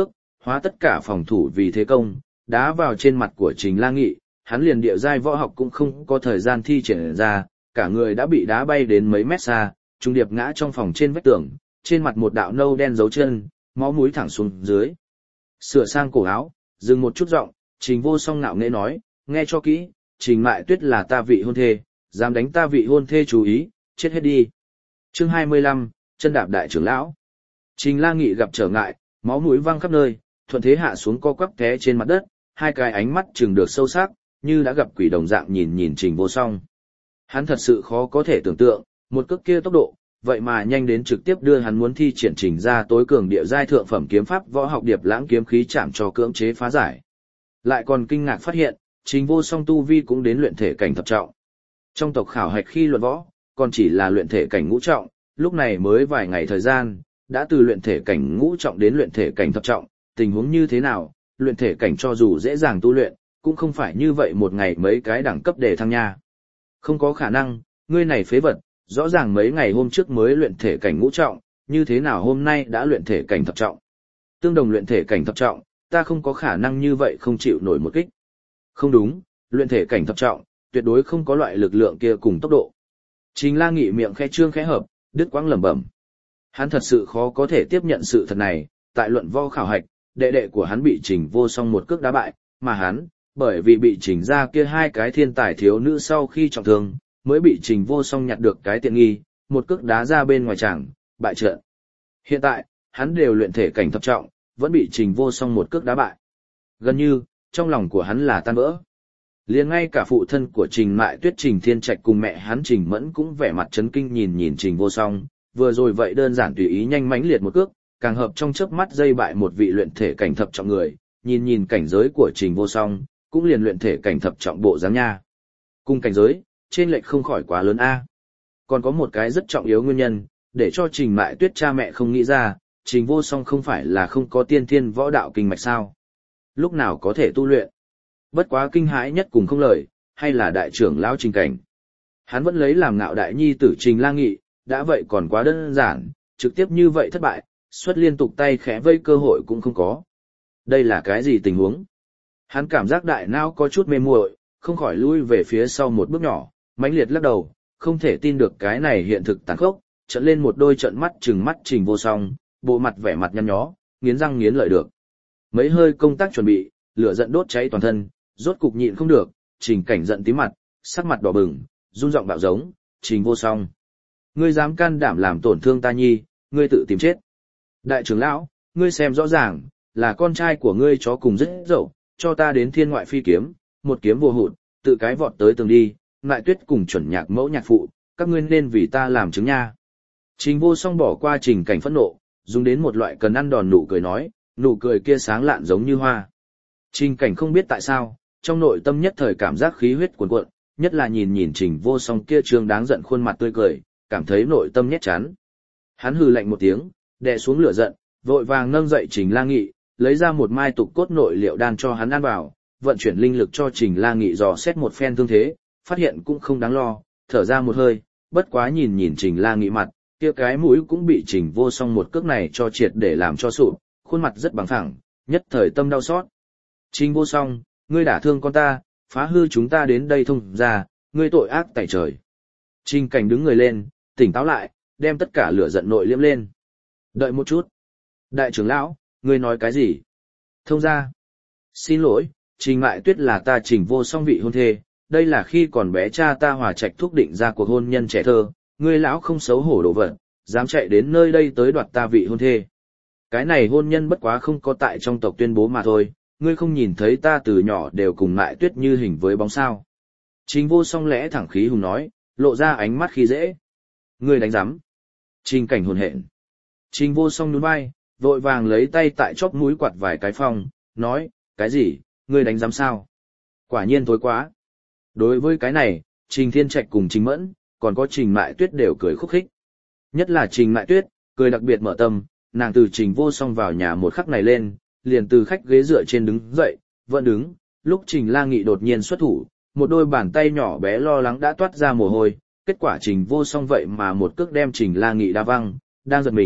hóa tất cả phòng thủ vì thế công, đá vào trên mặt của Trình La Nghị, hắn liền địa giai võ học cũng không có thời gian thi triển ra, cả người đã bị đá bay đến mấy mét xa, trung điệp ngã trong phòng trên vách tường, trên mặt một đạo nâu đen dấu chân, máu mũi thẳng xuống dưới. Sửa sang cổ áo, dừng một chút giọng, Trình Vô Song ngạo nghễ nói, nghe cho kỹ, Trình Mại Tuyết là ta vị hôn thê, dám đánh ta vị hôn thê chú ý, chết hết đi. Chương hai mươi lăm, chân đạp đại trưởng lão. Trình La Nghị gặp trở ngại, máu mũi văng khắp nơi, thuận thế hạ xuống co quắp té trên mặt đất, hai cái ánh mắt trừng được sâu sắc, như đã gặp quỷ đồng dạng nhìn nhìn Trình Vô Song. Hắn thật sự khó có thể tưởng tượng, một cước kia tốc độ, vậy mà nhanh đến trực tiếp đưa hắn muốn thi triển trình ra tối cường địa giai thượng phẩm kiếm pháp võ học điệp lãng kiếm khí chạm cho cưỡng chế phá giải. Lại còn kinh ngạc phát hiện, Trình Vô Song tu vi cũng đến luyện thể cảnh thập trọng. Trong tộc khảo hạch khi luận võ, còn chỉ là luyện thể cảnh ngũ trọng, lúc này mới vài ngày thời gian, đã từ luyện thể cảnh ngũ trọng đến luyện thể cảnh thập trọng, tình huống như thế nào, luyện thể cảnh cho dù dễ dàng tu luyện, cũng không phải như vậy một ngày mấy cái đẳng cấp để thăng nha. Không có khả năng, ngươi này phế vật, rõ ràng mấy ngày hôm trước mới luyện thể cảnh ngũ trọng, như thế nào hôm nay đã luyện thể cảnh thập trọng. Tương đồng luyện thể cảnh thập trọng, ta không có khả năng như vậy không chịu nổi một kích. Không đúng, luyện thể cảnh thập trọng, tuyệt đối không có loại lực lượng kia cùng tốc độ. Trình La Nghị miệng khẽ trương khẽ hợp, đứt quãng lẩm bẩm. Hắn thật sự khó có thể tiếp nhận sự thật này, tại luận võ khảo hạch, đệ đệ của hắn bị Trình Vô Song một cước đá bại, mà hắn, bởi vì bị Trình ra kia hai cái thiên tài thiếu nữ sau khi trọng thương, mới bị Trình Vô Song nhặt được cái tiện nghi, một cước đá ra bên ngoài tràng, bại trận. Hiện tại, hắn đều luyện thể cảnh thập trọng, vẫn bị Trình Vô Song một cước đá bại. Gần như, trong lòng của hắn là tan vỡ. Liền ngay cả phụ thân của Trình Mại Tuyết Trình Thiên Trạch cùng mẹ hắn Trình Mẫn cũng vẻ mặt chấn kinh nhìn nhìn Trình Vô Song, vừa rồi vậy đơn giản tùy ý nhanh mãnh liệt một cước, càng hợp trong chớp mắt dây bại một vị luyện thể cảnh thập trọng người, nhìn nhìn cảnh giới của Trình Vô Song, cũng liền luyện thể cảnh thập trọng bộ dáng nha. Cùng cảnh giới, trên lệch không khỏi quá lớn a. Còn có một cái rất trọng yếu nguyên nhân, để cho Trình Mại Tuyết cha mẹ không nghĩ ra, Trình Vô Song không phải là không có tiên thiên võ đạo kinh mạch sao? Lúc nào có thể tu luyện? Bất quá kinh hãi nhất cùng không lời, hay là đại trưởng lão Trình Cảnh. Hắn vẫn lấy làm ngạo đại nhi tử Trình La Nghị, đã vậy còn quá đơn giản, trực tiếp như vậy thất bại, xuất liên tục tay khẽ vây cơ hội cũng không có. Đây là cái gì tình huống? Hắn cảm giác đại não có chút mê muội, không khỏi lui về phía sau một bước nhỏ, mãnh liệt lắc đầu, không thể tin được cái này hiện thực tàn khốc, trợn lên một đôi trợn mắt trừng mắt Trình Vô Song, bộ mặt vẻ mặt nhăn nhó, nghiến răng nghiến lợi được. Mấy hơi công tác chuẩn bị, lửa giận đốt cháy toàn thân, rốt cục nhịn không được, Trình Cảnh giận tím mặt, sắc mặt đỏ bừng, run giọng bạo giống, "Trình Vô Song, ngươi dám can đảm làm tổn thương ta nhi, ngươi tự tìm chết." "Đại trưởng lão, ngươi xem rõ ràng, là con trai của ngươi chó cùng rất dậu, cho ta đến thiên ngoại phi kiếm, một kiếm vô hụt, tự cái vọt tới tường đi, Mại Tuyết cùng chuẩn nhạc mẫu nhạc phụ, các ngươi nên vì ta làm chứng nha." Trình Vô Song bỏ qua Trình Cảnh phẫn nộ, dùng đến một loại cần ăn đòn nụ cười nói, nụ cười kia sáng lạn giống như hoa. Trình Cảnh không biết tại sao, trong nội tâm nhất thời cảm giác khí huyết cuồn cuộn, nhất là nhìn nhìn Trình Vô Song kia trương đáng giận khuôn mặt tươi cười, cảm thấy nội tâm nhét chán. Hắn hừ lạnh một tiếng, đè xuống lửa giận, vội vàng nâng dậy Trình La Nghị, lấy ra một mai tục cốt nội liệu đan cho hắn ăn vào, vận chuyển linh lực cho Trình La Nghị dò xét một phen thương thế, phát hiện cũng không đáng lo, thở ra một hơi, bất quá nhìn nhìn Trình La Nghị mặt, kia cái mũi cũng bị Trình Vô Song một cước này cho triệt để làm cho sụp, khuôn mặt rất bằng phẳng, nhất thời tâm đau xót. "Trình Vô Song, ngươi đả thương con ta, phá hư chúng ta đến đây thông ra, ngươi tội ác tày trời." Trình Cảnh đứng người lên, tỉnh táo lại, đem tất cả lửa giận nội liễm lên. "Đợi một chút. Đại trưởng lão, ngươi nói cái gì?" "Thông ra." "Xin lỗi, Trình Mại Tuyết là ta Trình Vô Song vị hôn thê, đây là khi còn bé cha ta Hòa Trạch thúc định ra cuộc hôn nhân trẻ thơ, ngươi lão không xấu hổ đồ vật, dám chạy đến nơi đây tới đoạt ta vị hôn thê. Cái này hôn nhân bất quá không có tại trong tộc tuyên bố mà thôi, ngươi không nhìn thấy ta từ nhỏ đều cùng Mại Tuyết như hình với bóng sao." Trình Vô Song lẽ thẳng khí hùng nói, lộ ra ánh mắt khi dễ. "Ngươi đánh rắm." Trình Cảnh hồn hện. Trình Vô Song nhún vai, vội vàng lấy tay tại chóp mũi quạt vài cái phong, nói, "Cái gì, ngươi đánh rắm sao? Quả nhiên thối quá." Đối với cái này, Trình Thiên Trạch cùng Trình Mẫn, còn có Trình Mại Tuyết đều cười khúc khích. Nhất là Trình Mại Tuyết, cười đặc biệt mở tâm, nàng từ Trình Vô Song vào nhà một khắc này lên, liền từ khách ghế dựa trên đứng dậy, vẫn đứng, lúc Trình La Nghị đột nhiên xuất thủ, một đôi bàn tay nhỏ bé lo lắng đã toát ra mồ hôi, kết quả Trình Vô Song vậy mà một cước đem Trình La Nghị đá văng, đang giật mình,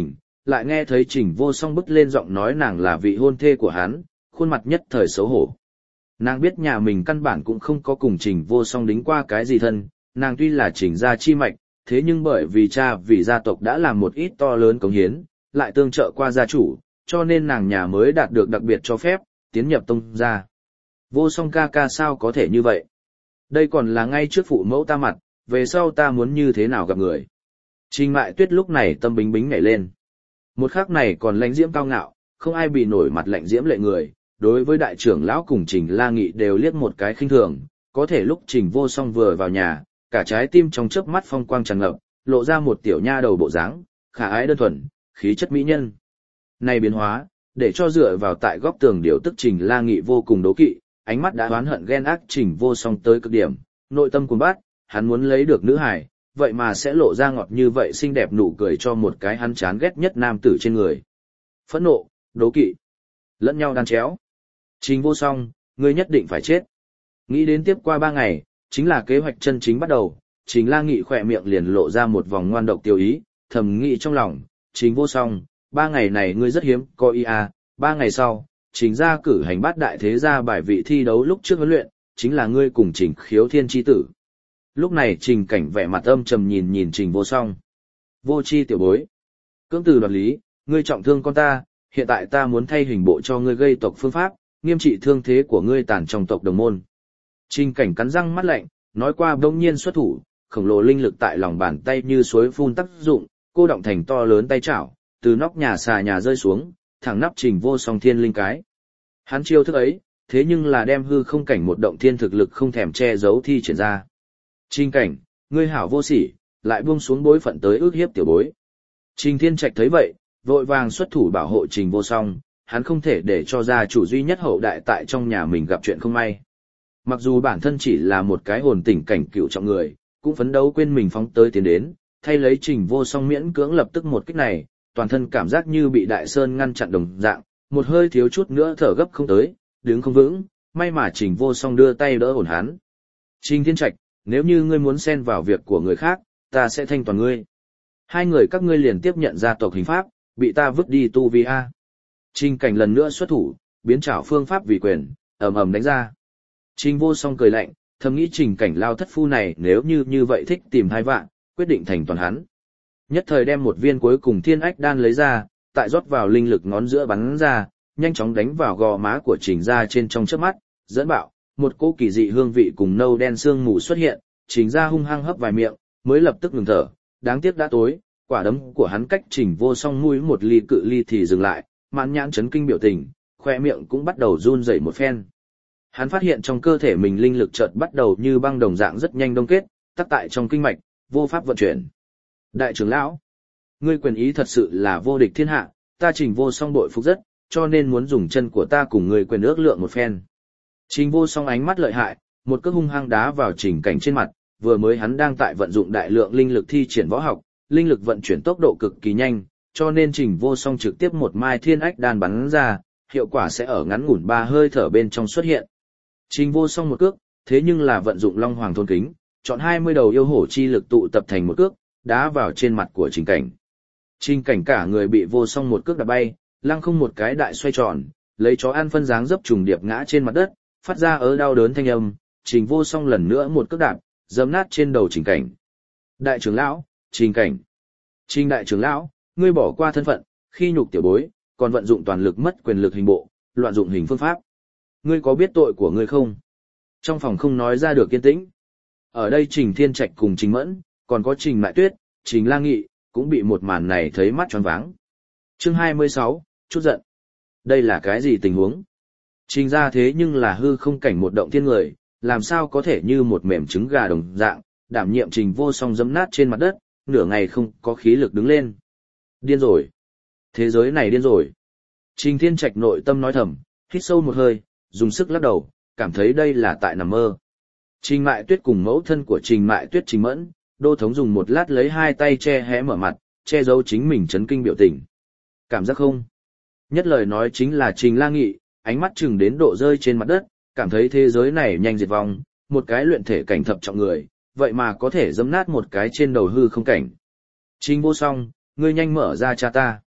lại nghe thấy Trình Vô Song bứt lên giọng nói nàng là vị hôn thê của hắn, khuôn mặt nhất thời xấu hổ. Nàng biết nhà mình căn bản cũng không có cùng Trình Vô Song đính qua cái gì thân, nàng tuy là Trình gia chi mạch, thế nhưng bởi vì cha vì gia tộc đã làm một ít to lớn cống hiến, lại tương trợ qua gia chủ, cho nên nàng nhà mới đạt được đặc biệt cho phép, tiến nhập tông gia. Vô Song ca ca sao có thể như vậy? Đây còn là ngay trước phụ mẫu ta mặt, về sau ta muốn như thế nào gặp người? Trình Mại Tuyết lúc này tâm bính bính nhảy lên. Một khắc này còn lãnh diễm cao ngạo, không ai bị nổi mặt lạnh diễm lệ người, đối với đại trưởng lão cùng Trình La Nghị đều liếc một cái khinh thường, có thể lúc Trình Vô Song vừa vào nhà, cả trái tim trong chớp mắt phong quang tràn ngập, lộ ra một tiểu nha đầu bộ dáng, khả ái đơn thuần, khí chất mỹ nhân. Này biến hóa, để cho dựa vào tại góc tường điều tức Trình La Nghị vô cùng đố kỵ, ánh mắt đã oán hận ghen ác Trình Vô Song tới cực điểm, nội tâm cuồng bát, hắn muốn lấy được nữ hài, vậy mà sẽ lộ ra ngọt như vậy xinh đẹp nụ cười cho một cái hắn chán ghét nhất nam tử trên người. Phẫn nộ, đố kỵ, lẫn nhau đan chéo. Trình Vô Song, ngươi nhất định phải chết. Nghĩ đến tiếp qua ba ngày, chính là kế hoạch chân chính bắt đầu, Trình La Nghị khỏe miệng liền lộ ra một vòng ngoan độc tiêu ý, thầm nghĩ trong lòng, Trình Vô Song, ba ngày này ngươi rất hiếm, có ý à, ba ngày sau, Trình gia cử hành bát đại thế gia bài vị thi đấu lúc trước huấn luyện, chính là ngươi cùng Trình Khiếu Thiên chi tử. Lúc này Trình Cảnh vẻ mặt âm trầm nhìn nhìn Trình Vô Song. Vô chi tiểu bối. Cưỡng từ đoạt lý, ngươi trọng thương con ta, hiện tại ta muốn thay hình bộ cho ngươi gây tộc phương pháp, nghiêm trị thương thế của ngươi tàn trong tộc đồng môn. Trình Cảnh cắn răng mắt lạnh, nói qua bỗng nhiên xuất thủ, khổng lồ linh lực tại lòng bàn tay như suối phun tác dụng, cô động thành to lớn tay chảo, từ nóc nhà xà nhà rơi xuống, thẳng nắp Trình Vô Song thiên linh cái. Hắn chiêu thức ấy, thế nhưng là đem hư không cảnh một động thiên thực lực không thèm che giấu thi triển ra. Trình Cảnh, ngươi hảo vô sỉ, lại buông xuống bối phận tới ước hiếp tiểu bối. Trình Thiên Trạch thấy vậy, vội vàng xuất thủ bảo hộ Trình Vô Song, hắn không thể để cho gia chủ duy nhất hậu đại tại trong nhà mình gặp chuyện không may. Mặc dù bản thân chỉ là một cái hồn tỉnh cảnh cựu trọng người, cũng phấn đấu quên mình phóng tới tiến đến, thay lấy Trình Vô Song miễn cưỡng lập tức một kích này, toàn thân cảm giác như bị đại sơn ngăn chặn đồng dạng, một hơi thiếu chút nữa thở gấp không tới, đứng không vững, may mà Trình Vô Song đưa tay đỡ ổn hắn. Trình Thiên Trạch, nếu như ngươi muốn xen vào việc của người khác, ta sẽ thanh toàn ngươi. Hai người các ngươi liền tiếp nhận gia tộc hình pháp, bị ta vứt đi tu vi a. Trình Cảnh lần nữa xuất thủ, biến trảo phương pháp vì quyền, ầm ầm đánh ra. Trình Vô Song cười lạnh, thầm nghĩ Trình Cảnh lao thất phu này nếu như như vậy thích tìm hai vạn, quyết định thành toàn hắn. Nhất thời đem một viên cuối cùng thiên ách đan lấy ra, tại rót vào linh lực ngón giữa bắn ra, nhanh chóng đánh vào gò má của Trình gia trên trong chớp mắt, dẫn bạo, một cỗ kỳ dị hương vị cùng nâu đen sương mù xuất hiện, Trình gia hung hăng hấp vài miệng, mới lập tức ngừng thở, đáng tiếc đã tối, quả đấm của hắn cách Trình Vô Song mũi một ly cự ly thì dừng lại, mãn nhãn chấn kinh biểu tình, khoe miệng cũng bắt đầu run rẩy một phen. Hắn phát hiện trong cơ thể mình linh lực chợt bắt đầu như băng đồng dạng rất nhanh đông kết, tắc tại trong kinh mạch, vô pháp vận chuyển. Đại trưởng lão, ngươi quyền ý thật sự là vô địch thiên hạ, ta Trình Vô Song bội phục rất, cho nên muốn dùng chân của ta cùng ngươi quyền ước lượng một phen. Trình Vô Song ánh mắt lợi hại, một cước hung hăng đá vào Trình Cảnh trên mặt, vừa mới hắn đang tại vận dụng đại lượng linh lực thi triển võ học, linh lực vận chuyển tốc độ cực kỳ nhanh, cho nên Trình Vô Song trực tiếp một mai thiên ách đan bắn ra, hiệu quả sẽ ở ngắn ngủn ba hơi thở bên trong xuất hiện. Trình Vô Song một cước, thế nhưng là vận dụng Long Hoàng thôn kính, chọn hai mươi đầu yêu hổ chi lực tụ tập thành một cước, đá vào trên mặt của Trình Cảnh. Trình Cảnh cả người bị Vô Song một cước đạp bay, lăng không một cái đại xoay tròn, lấy chó ăn phân dáng dấp trùng điệp ngã trên mặt đất, phát ra ớ đau đớn thanh âm, Trình Vô Song lần nữa một cước đạp, giẫm nát trên đầu Trình Cảnh. Đại trưởng lão, Trình Cảnh. Trình đại trưởng lão, ngươi bỏ qua thân phận, khi nhục tiểu bối, còn vận dụng toàn lực mất quyền lực hình bộ, loạn dụng hình phương pháp. Ngươi có biết tội của ngươi không? Trong phòng không nói ra được kiên tĩnh. Ở đây Trình Thiên Trạch cùng Trình Mẫn, còn có Trình Mại Tuyết, Trình La Nghị, cũng bị một màn này thấy mắt choáng váng. Chương hai mươi sáu, chút giận. Đây là cái gì tình huống? Trình ra thế nhưng là hư không cảnh một động thiên người, làm sao có thể như một mềm trứng gà đồng dạng, đảm nhiệm Trình Vô Song dẫm nát trên mặt đất, nửa ngày không có khí lực đứng lên. Điên rồi. Thế giới này điên rồi. Trình Thiên Trạch nội tâm nói thầm, hít sâu một hơi, dùng sức lắc đầu, cảm thấy đây là tại nằm mơ. Trình Mại Tuyết cùng mẫu thân của Trình Mại Tuyết Trình Mẫn, Đô Thống dùng một lát lấy hai tay che hé mở mặt, che giấu chính mình chấn kinh biểu tình. Cảm giác không? Nhất lời nói chính là Trình La Nghị, ánh mắt chừng đến độ rơi trên mặt đất, cảm thấy thế giới này nhanh diệt vong, một cái luyện thể cảnh thập trọng người, vậy mà có thể dẫm nát một cái trên đầu hư không cảnh. Trình Vô Song, ngươi nhanh mở ra cha ta.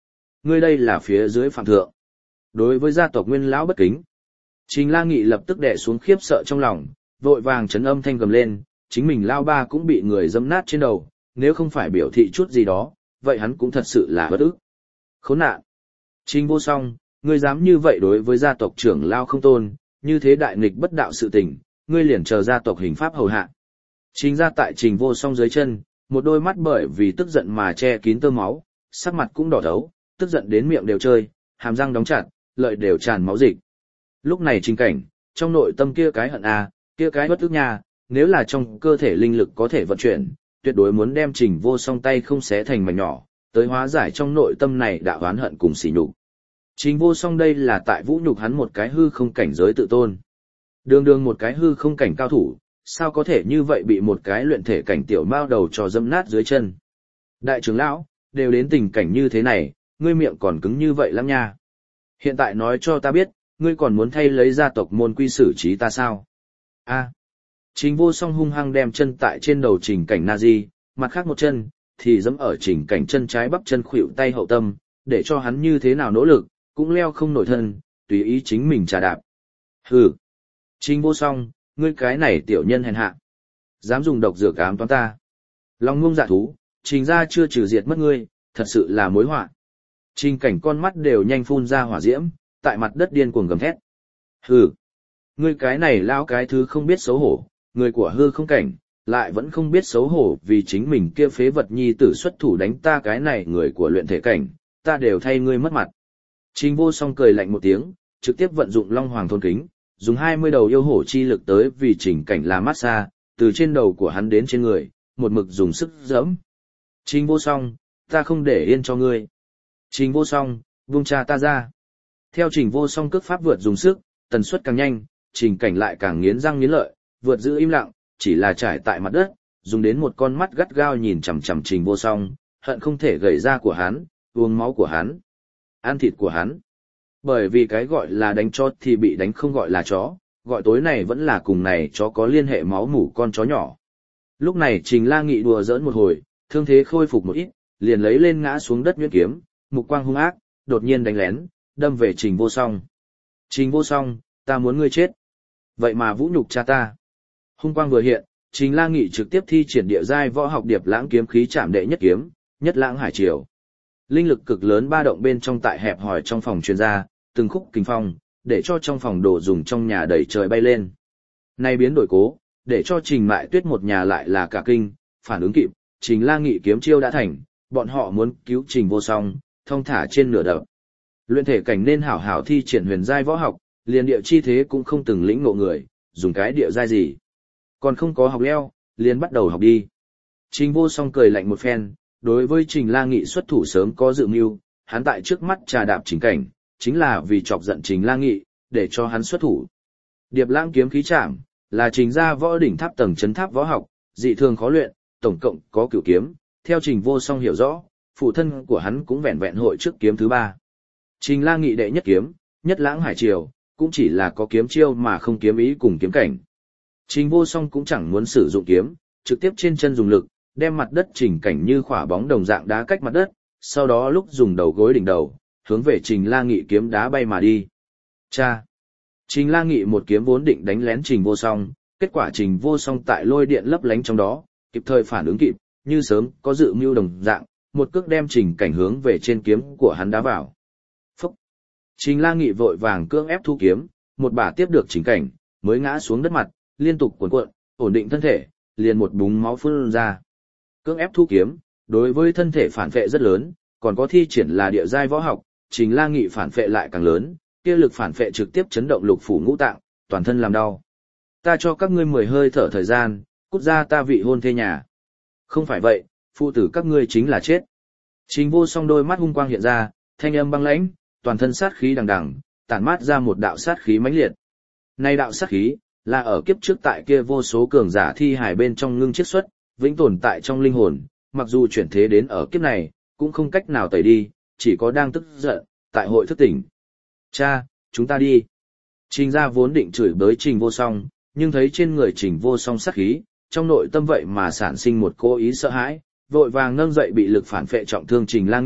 Ngươi đây là phía dưới phạm thượng. Đối với gia tộc Nguyên lão bất kính. Trình La Nghị lập tức đè xuống khiếp sợ trong lòng, vội vàng chấn âm thanh gầm lên, chính mình lao ba cũng bị người dẫm nát trên đầu, nếu không phải biểu thị chút gì đó, vậy hắn cũng thật sự là bất ức. Khốn nạn. Trình Vô Song, ngươi dám như vậy đối với gia tộc trưởng lao không tôn, như thế đại nghịch bất đạo sự tình, ngươi liền chờ gia tộc hình pháp hầu hạ. Trình ra tại Trình Vô Song dưới chân, một đôi mắt bởi vì tức giận mà che kín tơ máu, sắc mặt cũng đỏ thấu, tức giận đến miệng đều trơi, hàm răng đóng chặt, lợi đều tràn máu dịch. Lúc này Trình Cảnh, trong nội tâm kia cái hận a, kia cái bất ức nha, nếu là trong cơ thể linh lực có thể vận chuyển, tuyệt đối muốn đem Trình Vô Song tay không xé thành mảnh nhỏ, tới hóa giải trong nội tâm này đạo oán hận cùng sỉ nhục. Trình Vô Song đây là tại vũ nhục hắn một cái hư không cảnh giới tự tôn. Đường đường một cái hư không cảnh cao thủ, sao có thể như vậy bị một cái luyện thể cảnh tiểu mao đầu cho dẫm nát dưới chân. Đại trưởng lão, đều đến tình cảnh như thế này, ngươi miệng còn cứng như vậy lắm nha. Hiện tại nói cho ta biết, ngươi còn muốn thay lấy gia tộc môn quy xử trí ta sao? A. Trình Vô Song hung hăng đem chân tại trên đầu Trình Cảnh Nazi, mặt khác một chân thì giẫm ở Trình Cảnh chân trái bắp chân khuỵu tay hậu tâm, để cho hắn như thế nào nỗ lực, cũng leo không nổi thân, tùy ý chính mình trà đạp. Hừ. Trình Vô Song, ngươi cái này tiểu nhân hèn hạ, dám dùng độc dược ám toán ta. Lòng ngông dạ thú, Trình gia chưa trừ diệt mất ngươi, thật sự là mối họa. Trình Cảnh con mắt đều nhanh phun ra hỏa diễm, tại mặt đất điên cuồng gầm thét. Hừ. Ngươi cái này lão cái thứ không biết xấu hổ, người của hư không cảnh, lại vẫn không biết xấu hổ vì chính mình kia phế vật nhi tử xuất thủ đánh ta cái này người của luyện thể cảnh, ta đều thay ngươi mất mặt. Trình Vô Song cười lạnh một tiếng, trực tiếp vận dụng Long Hoàng thôn kính, dùng hai mươi đầu yêu hổ chi lực tới vì Trình Cảnh làm massage, từ trên đầu của hắn đến trên người, một mực dùng sức giẫm. Trình Vô Song, ta không để yên cho ngươi. Trình Vô Song, buông cha ta ra. Theo Trình Vô Song cước pháp vượt dùng sức, tần suất càng nhanh, Trình Cảnh lại càng nghiến răng nghiến lợi, vượt giữ im lặng, chỉ là trải tại mặt đất, dùng đến một con mắt gắt gao nhìn chằm chằm Trình Vô Song, hận không thể gầy da của hắn, uống máu của hắn, ăn thịt của hắn. Bởi vì cái gọi là đánh chó thì bị đánh không gọi là chó, gọi tối này vẫn là cùng này chó có liên hệ máu mủ con chó nhỏ. Lúc này Trình La Nghị đùa giỡn một hồi, thương thế khôi phục một ít, liền lấy lên ngã xuống đất nhuyễn kiếm, mục quang hung ác, đột nhiên đánh lén, đâm về Trình Vô Song. Trình Vô Song, ta muốn ngươi chết. Vậy mà vũ nhục cha ta. Hung quang vừa hiện, Trình La Nghị trực tiếp thi triển địa giai võ học điệp lãng kiếm khí chạm đệ nhất kiếm, nhất lãng hải triều. Linh lực cực lớn ba động bên trong tại hẹp hỏi trong phòng truyền ra, từng khúc kinh phong, để cho trong phòng đồ dùng trong nhà đầy trời bay lên. Nay biến đổi cố, để cho Trình Mại Tuyết một nhà lại là cả kinh, phản ứng kịp, Trình La Nghị kiếm chiêu đã thành, bọn họ muốn cứu Trình Vô Song, thông thả trên nửa đập. Luyện thể cảnh nên hảo hảo thi triển huyền giai võ học, liền địa chi thế cũng không từng lĩnh ngộ người, dùng cái địa giai gì. Còn không có học leo, liền bắt đầu học đi. Trình Vô Song cười lạnh một phen, đối với Trình La Nghị xuất thủ sớm có dự mưu, hắn tại trước mắt trà đạp Trình Cảnh, chính là vì chọc giận Trình La Nghị, để cho hắn xuất thủ. Điệp lãng kiếm khí chạm, là Trình gia võ đỉnh tháp tầng chấn tháp võ học, dị thường khó luyện, tổng cộng có cửu kiếm, theo Trình Vô Song hiểu rõ, phụ thân của hắn cũng vẹn vẹn hội trước kiếm thứ ba. Trình La Nghị đệ nhất kiếm, nhất lãng hải triều, cũng chỉ là có kiếm chiêu mà không kiếm ý cùng kiếm cảnh. Trình Vô Song cũng chẳng muốn sử dụng kiếm, trực tiếp trên chân dùng lực, đem mặt đất Trình Cảnh như khỏa bóng đồng dạng đá cách mặt đất, sau đó lúc dùng đầu gối đỉnh đầu, hướng về Trình La Nghị kiếm đá bay mà đi. Cha! Trình La Nghị một kiếm vốn định đánh lén Trình Vô Song, kết quả Trình Vô Song tại lôi điện lấp lánh trong đó, kịp thời phản ứng kịp, như sớm có dự mưu đồng dạng, một cước đem Trình Cảnh hướng về trên kiếm của hắn đá vào. Phúc! Trình La Nghị vội vàng cưỡng ép thu kiếm, một bả tiếp được Trình Cảnh, mới ngã xuống đất mặt, liên tục cuộn cuộn, ổn định thân thể, liền một búng máu phun ra. Cưỡng ép thu kiếm, đối với thân thể phản phệ rất lớn, còn có thi triển là địa giai võ học, Trình La Nghị phản phệ lại càng lớn, kia lực phản phệ trực tiếp chấn động lục phủ ngũ tạng, toàn thân làm đau. Ta cho các ngươi mười hơi thở thời gian, cút ra ta vị hôn thê nhà. Không phải vậy, phụ tử các ngươi chính là chết. Trình Vô Song đôi mắt hung quang hiện ra, thanh âm băng lãnh, toàn thân sát khí đằng đằng, tản mát ra một đạo sát khí mãnh liệt. Nay đạo sát khí là ở kiếp trước tại kia vô số cường giả thi hải bên trong ngưng chiết xuất, vĩnh tồn tại trong linh hồn, mặc dù chuyển thế đến ở kiếp này, cũng không cách nào tẩy đi, chỉ có đang tức giận, tại hội thức tỉnh. Cha, chúng ta đi. Trình gia vốn định chửi bới Trình Vô Song, nhưng thấy trên người Trình Vô Song sát khí, trong nội tâm vậy mà sản sinh một cố ý sợ hãi, vội vàng nâng dậy bị lực phản phệ trọng thương Trình La Nghị,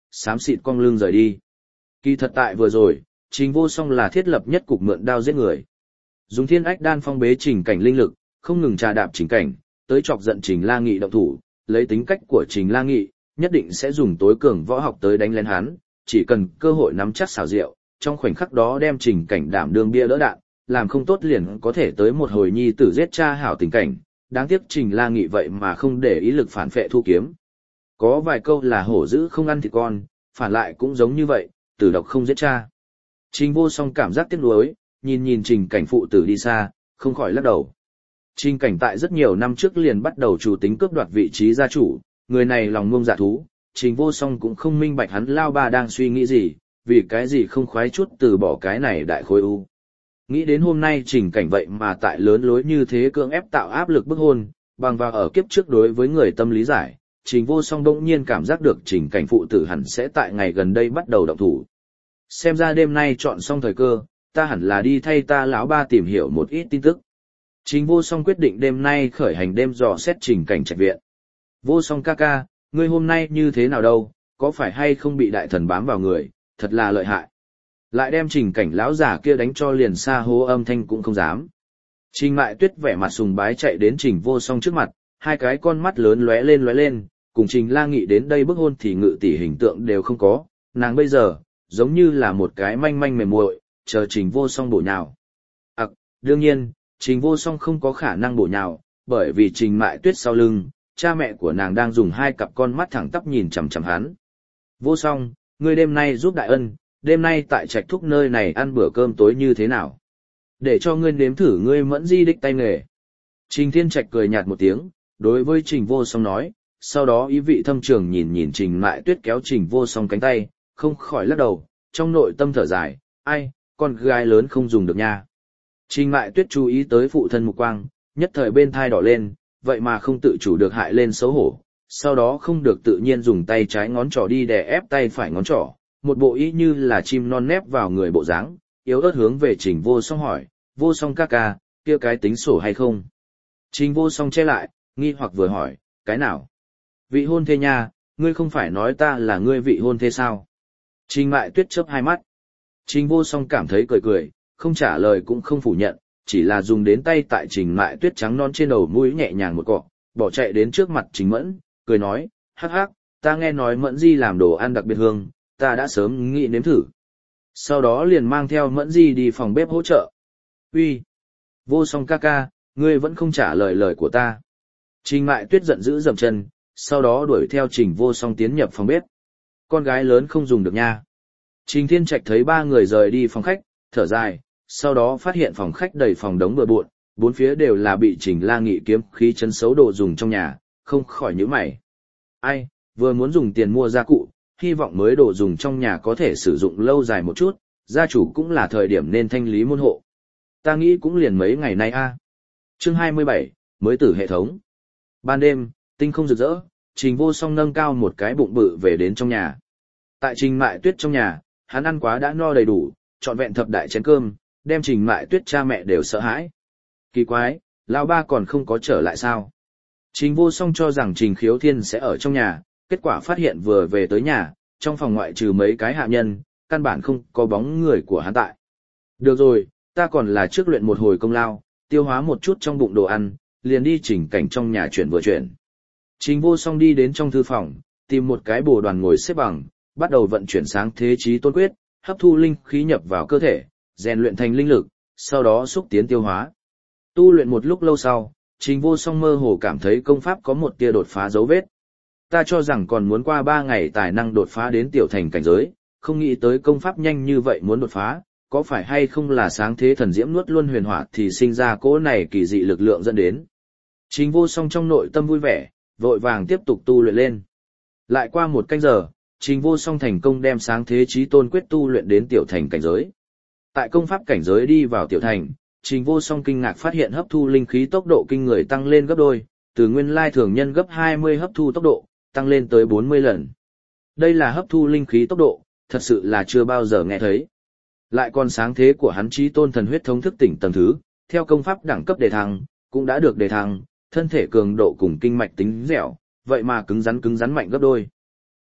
xám xịt cong lưng rời đi. Kỳ thật tại vừa rồi, Trình Vô Song là thiết lập nhất cục mượn đao giết người. Dùng thiên ách đan phong bế Trình Cảnh linh lực, không ngừng trà đạp Trình Cảnh, tới chọc giận Trình La Nghị động thủ, lấy tính cách của Trình La Nghị, nhất định sẽ dùng tối cường võ học tới đánh lén hắn, chỉ cần cơ hội nắm chắc xảo diệu, trong khoảnh khắc đó đem Trình Cảnh đảm đương bia đỡ đạn, làm không tốt liền có thể tới một hồi nhi tử giết cha hảo tình cảnh, đáng tiếc Trình La Nghị vậy mà không để ý lực phản phệ thu kiếm. Có vài câu là hổ dữ không ăn thịt con, phản lại cũng giống như vậy, tử độc không giết cha. Trình Vô Song cảm giác tiếc nuối, nhìn nhìn Trình Cảnh phụ tử đi xa, không khỏi lắc đầu. Trình Cảnh tại rất nhiều năm trước liền bắt đầu chủ tính cướp đoạt vị trí gia chủ, người này lòng ngông dạ thú, Trình Vô Song cũng không minh bạch hắn lao ba đang suy nghĩ gì, vì cái gì không khoái chút từ bỏ cái này đại khối u. Nghĩ đến hôm nay Trình Cảnh vậy mà tại lớn lối như thế cưỡng ép tạo áp lực bức hôn, bằng vào ở kiếp trước đối với người tâm lý giải, Trình Vô Song bỗng nhiên cảm giác được Trình Cảnh phụ tử hẳn sẽ tại ngày gần đây bắt đầu động thủ. Xem ra đêm nay chọn xong thời cơ, ta hẳn là đi thay ta lão ba tìm hiểu một ít tin tức. Trình Vô Song quyết định đêm nay khởi hành đêm dò xét Trình Cảnh trạch viện. Vô Song ca ca, ngươi hôm nay như thế nào đâu, có phải hay không bị đại thần bám vào người, thật là lợi hại. Lại đem Trình Cảnh lão giả kia đánh cho liền xa hố âm thanh cũng không dám. Trình Mại Tuyết vẻ mặt sùng bái chạy đến Trình Vô Song trước mặt, hai cái con mắt lớn lóe lên lóe lên, cùng Trình La Nghị đến đây bức hôn thì ngự tỷ hình tượng đều không có, nàng bây giờ giống như là một cái manh manh mềm muội, chờ Trình Vô Song bổ nhào. À, đương nhiên, Trình Vô Song không có khả năng bổ nhào, bởi vì Trình Mại Tuyết sau lưng, cha mẹ của nàng đang dùng hai cặp con mắt thẳng tắp nhìn chằm chằm hắn. Vô Song, ngươi đêm nay giúp đại ân, đêm nay tại Trạch Thúc nơi này ăn bữa cơm tối như thế nào? Để cho ngươi nếm thử ngươi mẫn di đích tay nghề. Trình Thiên Trạch cười nhạt một tiếng, đối với Trình Vô Song nói, sau đó ý vị thâm trường nhìn nhìn Trình Mại Tuyết kéo Trình Vô Song cánh tay, không khỏi lắc đầu, trong nội tâm thở dài, ai, con gái lớn không dùng được nha. Trình Mại Tuyết chú ý tới phụ thân mục quang, nhất thời bên thai đỏ lên, vậy mà không tự chủ được hại lên xấu hổ, sau đó không được tự nhiên dùng tay trái ngón trỏ đi đè ép tay phải ngón trỏ, một bộ ý như là chim non nép vào người bộ dáng, yếu ớt hướng về Trình Vô Song hỏi, Vô Song ca ca, kia cái tính sổ hay không? Trình Vô Song che lại, nghi hoặc vừa hỏi, cái nào? Vị hôn thê nha, ngươi không phải nói ta là ngươi vị hôn thê sao? Trình Mại Tuyết chớp hai mắt. Trình Vô Song cảm thấy cười cười, không trả lời cũng không phủ nhận, chỉ là dùng đến tay tại Trình Mại Tuyết trắng non trên đầu mũi nhẹ nhàng một cọ, bỏ chạy đến trước mặt Trình Mẫn, cười nói, hắc hắc, ta nghe nói Mẫn Di làm đồ ăn đặc biệt hương, ta đã sớm nghĩ nếm thử. Sau đó liền mang theo Mẫn Di đi phòng bếp hỗ trợ. Uy, Vô Song ca ca, ngươi vẫn không trả lời lời của ta. Trình Mại Tuyết giận dữ dậm chân, sau đó đuổi theo Trình Vô Song tiến nhập phòng bếp. Con gái lớn không dùng được nha. Trình Thiên Trạch thấy ba người rời đi phòng khách, thở dài, sau đó phát hiện phòng khách đầy phòng đống bừa bộn, bốn phía đều là bị Trình La Nghị kiếm khí chấn xấu đồ dùng trong nhà, không khỏi nhíu mày. Ai, vừa muốn dùng tiền mua gia cụ, hy vọng mới đồ dùng trong nhà có thể sử dụng lâu dài một chút, gia chủ cũng là thời điểm nên thanh lý môn hộ. Ta nghĩ cũng liền mấy ngày nay a. Chương hai mươi bảy, mới tử hệ thống. Ban đêm, tinh không rực rỡ, Trình Vô Song nâng cao một cái bụng bự về đến trong nhà. Tại Trình Mại Tuyết trong nhà, hắn ăn quá đã no đầy đủ, trọn vẹn thập đại chén cơm, đem Trình Mại Tuyết cha mẹ đều sợ hãi. Kỳ quái, lão ba còn không có trở lại sao? Trình Vô Song cho rằng Trình Khiếu Thiên sẽ ở trong nhà, kết quả phát hiện vừa về tới nhà, trong phòng ngoại trừ mấy cái hạ nhân, căn bản không có bóng người của hắn tại. Được rồi, ta còn là trước luyện một hồi công lao, tiêu hóa một chút trong bụng đồ ăn, liền đi chỉnh cảnh trong nhà chuyển vừa chuyển. Trình Vô Song đi đến trong thư phòng, tìm một cái bồ đoàn ngồi xếp bằng, bắt đầu vận chuyển sáng thế chí tôn quyết, hấp thu linh khí nhập vào cơ thể, rèn luyện thành linh lực, sau đó xúc tiến tiêu hóa. Tu luyện một lúc lâu sau, Trình Vô Song mơ hồ cảm thấy công pháp có một tia đột phá dấu vết. Ta cho rằng còn muốn qua ba ngày tài năng đột phá đến tiểu thành cảnh giới, không nghĩ tới công pháp nhanh như vậy muốn đột phá, có phải hay không là sáng thế thần diễm nuốt luân huyền hỏa thì sinh ra cỗ này kỳ dị lực lượng dẫn đến. Trình Vô Song trong nội tâm vui vẻ, vội vàng tiếp tục tu luyện lên. Lại qua một canh giờ, Trình Vô Song thành công đem sáng thế chí tôn quyết tu luyện đến tiểu thành cảnh giới. Tại công pháp cảnh giới đi vào tiểu thành, Trình Vô Song kinh ngạc phát hiện hấp thu linh khí tốc độ kinh người tăng lên gấp đôi, từ nguyên lai thường nhân gấp hai mươi hấp thu tốc độ, tăng lên tới bốn mươi lần. Đây là hấp thu linh khí tốc độ, thật sự là chưa bao giờ nghe thấy. Lại còn sáng thế của hắn chí tôn thần huyết thống thức tỉnh tầng thứ, theo công pháp đẳng cấp đề thăng, cũng đã được đề thăng, thân thể cường độ cùng kinh mạch tính dẻo, vậy mà cứng rắn cứng rắn mạnh gấp đôi.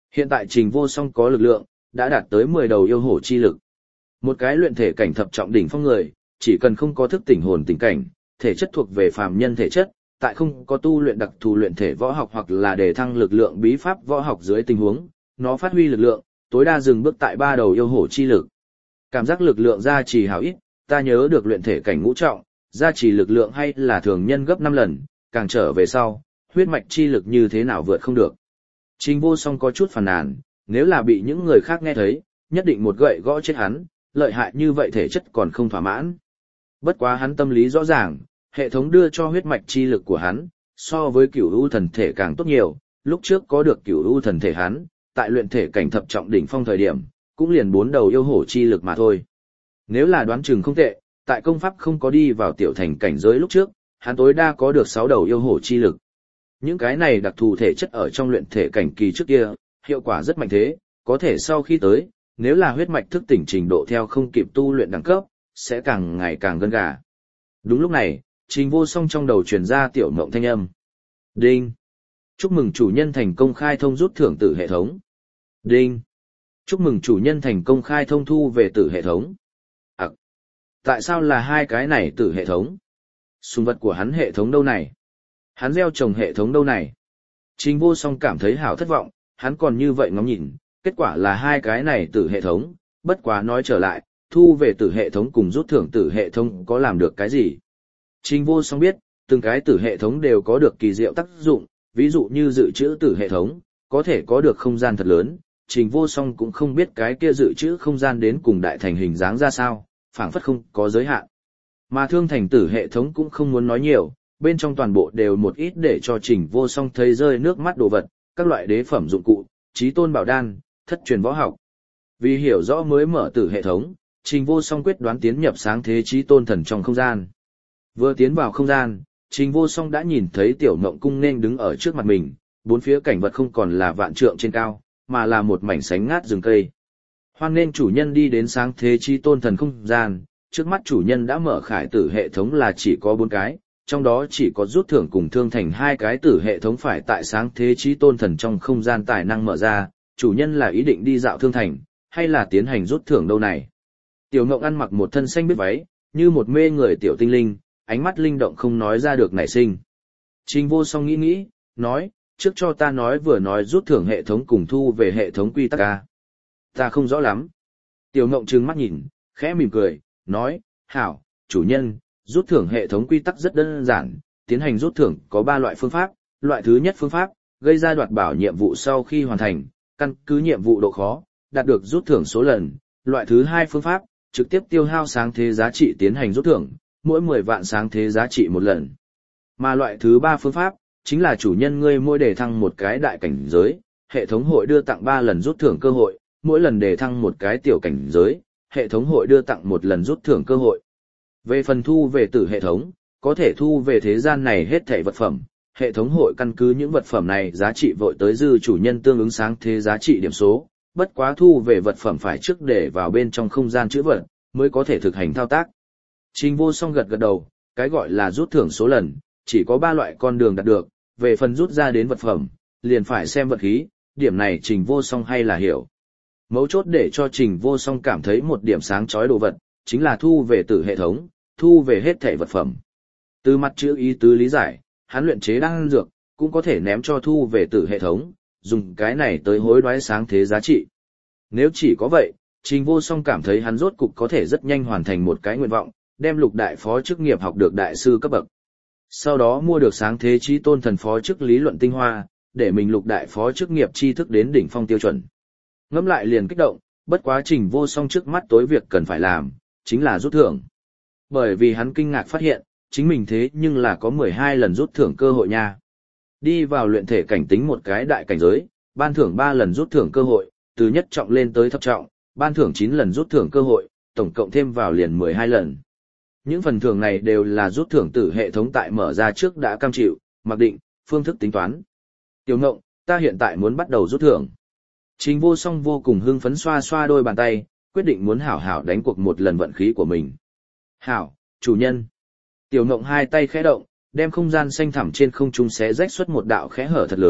Hiện tại Trình Vô Song có lực lượng, đã đạt tới mười đầu yêu hổ chi lực. Một cái luyện thể cảnh thập trọng đỉnh phong người, chỉ cần không có thức tỉnh hồn tình cảnh, thể chất thuộc về phàm nhân thể chất, tại không có tu luyện đặc thù luyện thể võ học hoặc là để thăng lực lượng bí pháp võ học dưới tình huống, nó phát huy lực lượng, tối đa dừng bước tại ba đầu yêu hổ chi lực. Cảm giác lực lượng gia trì hảo ít, ta nhớ được luyện thể cảnh ngũ trọng, gia trì lực lượng hay là thường nhân gấp năm lần, càng trở về sau, huyết mạch chi lực như thế nào vượt không được. Trình Vô Song có chút phàn nàn, nếu là bị những người khác nghe thấy, nhất định một gậy gõ chết hắn, lợi hại như vậy thể chất còn không thỏa mãn. Bất quá hắn tâm lý rõ ràng, hệ thống đưa cho huyết mạch chi lực của hắn, so với cửu u thần thể càng tốt nhiều, lúc trước có được cửu u thần thể hắn, tại luyện thể cảnh thập trọng đỉnh phong thời điểm, cũng liền bốn đầu yêu hổ chi lực mà thôi. Nếu là đoán chừng không tệ, tại công pháp không có đi vào tiểu thành cảnh giới lúc trước, hắn tối đa có được sáu đầu yêu hổ chi lực. Những cái này đặc thù thể chất ở trong luyện thể cảnh kỳ trước kia, hiệu quả rất mạnh thế, có thể sau khi tới, nếu là huyết mạch thức tỉnh trình độ theo không kịp tu luyện đẳng cấp, sẽ càng ngày càng gân gà. Đúng lúc này, Trình Vô Song trong đầu truyền ra tiểu ngộng thanh âm. Đinh! Chúc mừng chủ nhân thành công khai thông rút thưởng tử hệ thống. Đinh! Chúc mừng chủ nhân thành công khai thông thu về tử hệ thống. À, tại sao là hai cái này tử hệ thống? Sùng vật của hắn hệ thống đâu này? Hắn gieo trồng hệ thống đâu này? Trình Vô Song cảm thấy hảo thất vọng, hắn còn như vậy ngắm nhìn, kết quả là hai cái này tử hệ thống, bất quá nói trở lại, thu về tử hệ thống cùng rút thưởng tử hệ thống có làm được cái gì? Trình Vô Song biết, từng cái tử hệ thống đều có được kỳ diệu tác dụng, ví dụ như dự trữ tử hệ thống, có thể có được không gian thật lớn, Trình Vô Song cũng không biết cái kia dự trữ không gian đến cùng đại thành hình dáng ra sao, phảng phất không có giới hạn. Mà thương thành tử hệ thống cũng không muốn nói nhiều, bên trong toàn bộ đều một ít để cho Trình Vô Song thấy rơi nước mắt đồ vật, các loại đế phẩm dụng cụ, chí tôn bảo đan, thất truyền võ học. Vì hiểu rõ mới mở tử hệ thống, Trình Vô Song quyết đoán tiến nhập sáng thế chí tôn thần trong không gian. Vừa tiến vào không gian, Trình Vô Song đã nhìn thấy tiểu ngộng cung nên đứng ở trước mặt mình, bốn phía cảnh vật không còn là vạn trượng trên cao, mà là một mảnh sánh ngát rừng cây. Hoan nên chủ nhân đi đến sáng thế chí tôn thần không gian, trước mắt chủ nhân đã mở khải tử hệ thống là chỉ có bốn cái, trong đó chỉ có rút thưởng cùng thương thành hai cái tử hệ thống phải tại sáng thế chí tôn thần trong không gian tài năng mở ra, chủ nhân là ý định đi dạo thương thành, hay là tiến hành rút thưởng đâu này. Tiểu Ngộng ăn mặc một thân xanh biết váy, như một mê người tiểu tinh linh, ánh mắt linh động không nói ra được nảy sinh. Trình Vô Song nghĩ nghĩ, nói, trước cho ta nói vừa nói rút thưởng hệ thống cùng thu về hệ thống quy tắc a. Ta không rõ lắm. Tiểu Ngộng trừng mắt nhìn, khẽ mỉm cười, nói, hảo, chủ nhân, rút thưởng hệ thống quy tắc rất đơn giản, tiến hành rút thưởng có ba loại phương pháp, loại thứ nhất phương pháp, gây ra đoạt bảo nhiệm vụ sau khi hoàn thành, căn cứ nhiệm vụ độ khó, đạt được rút thưởng số lần, loại thứ hai phương pháp, trực tiếp tiêu hao sáng thế giá trị tiến hành rút thưởng, mỗi mười vạn sáng thế giá trị một lần. Mà loại thứ ba phương pháp, chính là chủ nhân ngươi mỗi đề thăng một cái đại cảnh giới, hệ thống hội đưa tặng ba lần rút thưởng cơ hội, mỗi lần đề thăng một cái tiểu cảnh giới, hệ thống hội đưa tặng một lần rút thưởng cơ hội. Về phần thu về tử hệ thống, có thể thu về thế gian này hết thảy vật phẩm, hệ thống hội căn cứ những vật phẩm này giá trị vội tới dư chủ nhân tương ứng sáng thế giá trị điểm số, bất quá thu về vật phẩm phải trước để vào bên trong không gian chữ vật, mới có thể thực hành thao tác. Trình Vô Song gật gật đầu, cái gọi là rút thưởng số lần, chỉ có ba loại con đường đạt được, về phần rút ra đến vật phẩm, liền phải xem vật khí, điểm này Trình Vô Song hay là hiểu. Mấu chốt để cho Trình Vô Song cảm thấy một điểm sáng chói đồ vật, chính là thu về tử hệ thống, thu về hết thảy vật phẩm. Từ mặt chữ ý tứ lý giải, hắn luyện chế đan dược, cũng có thể ném cho thu về tử hệ thống, dùng cái này tới hối đoái sáng thế giá trị. Nếu chỉ có vậy, Trình Vô Song cảm thấy hắn rốt cục có thể rất nhanh hoàn thành một cái nguyện vọng, đem lục đại phó chức nghiệp học được đại sư cấp bậc. Sau đó mua được sáng thế chí tôn thần phó chức lý luận tinh hoa, để mình lục đại phó chức nghiệp tri thức đến đỉnh phong tiêu chuẩn. Ngẫm lại liền kích động, bất quá Trình Vô Song trước mắt tối việc cần phải làm, chính là rút thưởng. Bởi vì hắn kinh ngạc phát hiện, chính mình thế nhưng là có mười hai lần rút thưởng cơ hội nha. Đi vào luyện thể cảnh tính một cái đại cảnh giới, ban thưởng ba lần rút thưởng cơ hội, từ nhất trọng lên tới thập trọng, ban thưởng chín lần rút thưởng cơ hội, tổng cộng thêm vào liền mười hai lần. Những phần thưởng này đều là rút thưởng từ hệ thống tại mở ra trước đã cam chịu, mặc định, phương thức tính toán. Tiểu Ngộng, ta hiện tại muốn bắt đầu rút thưởng. Trình Vô Song vô cùng hưng phấn xoa xoa đôi bàn tay, quyết định muốn hảo hảo đánh cuộc một lần vận khí của mình. Hảo, chủ nhân. Tiểu Ngộng hai tay khẽ động, đem không gian xanh thẳm trên không trung xé rách xuất một đạo khẽ hở thật lớn,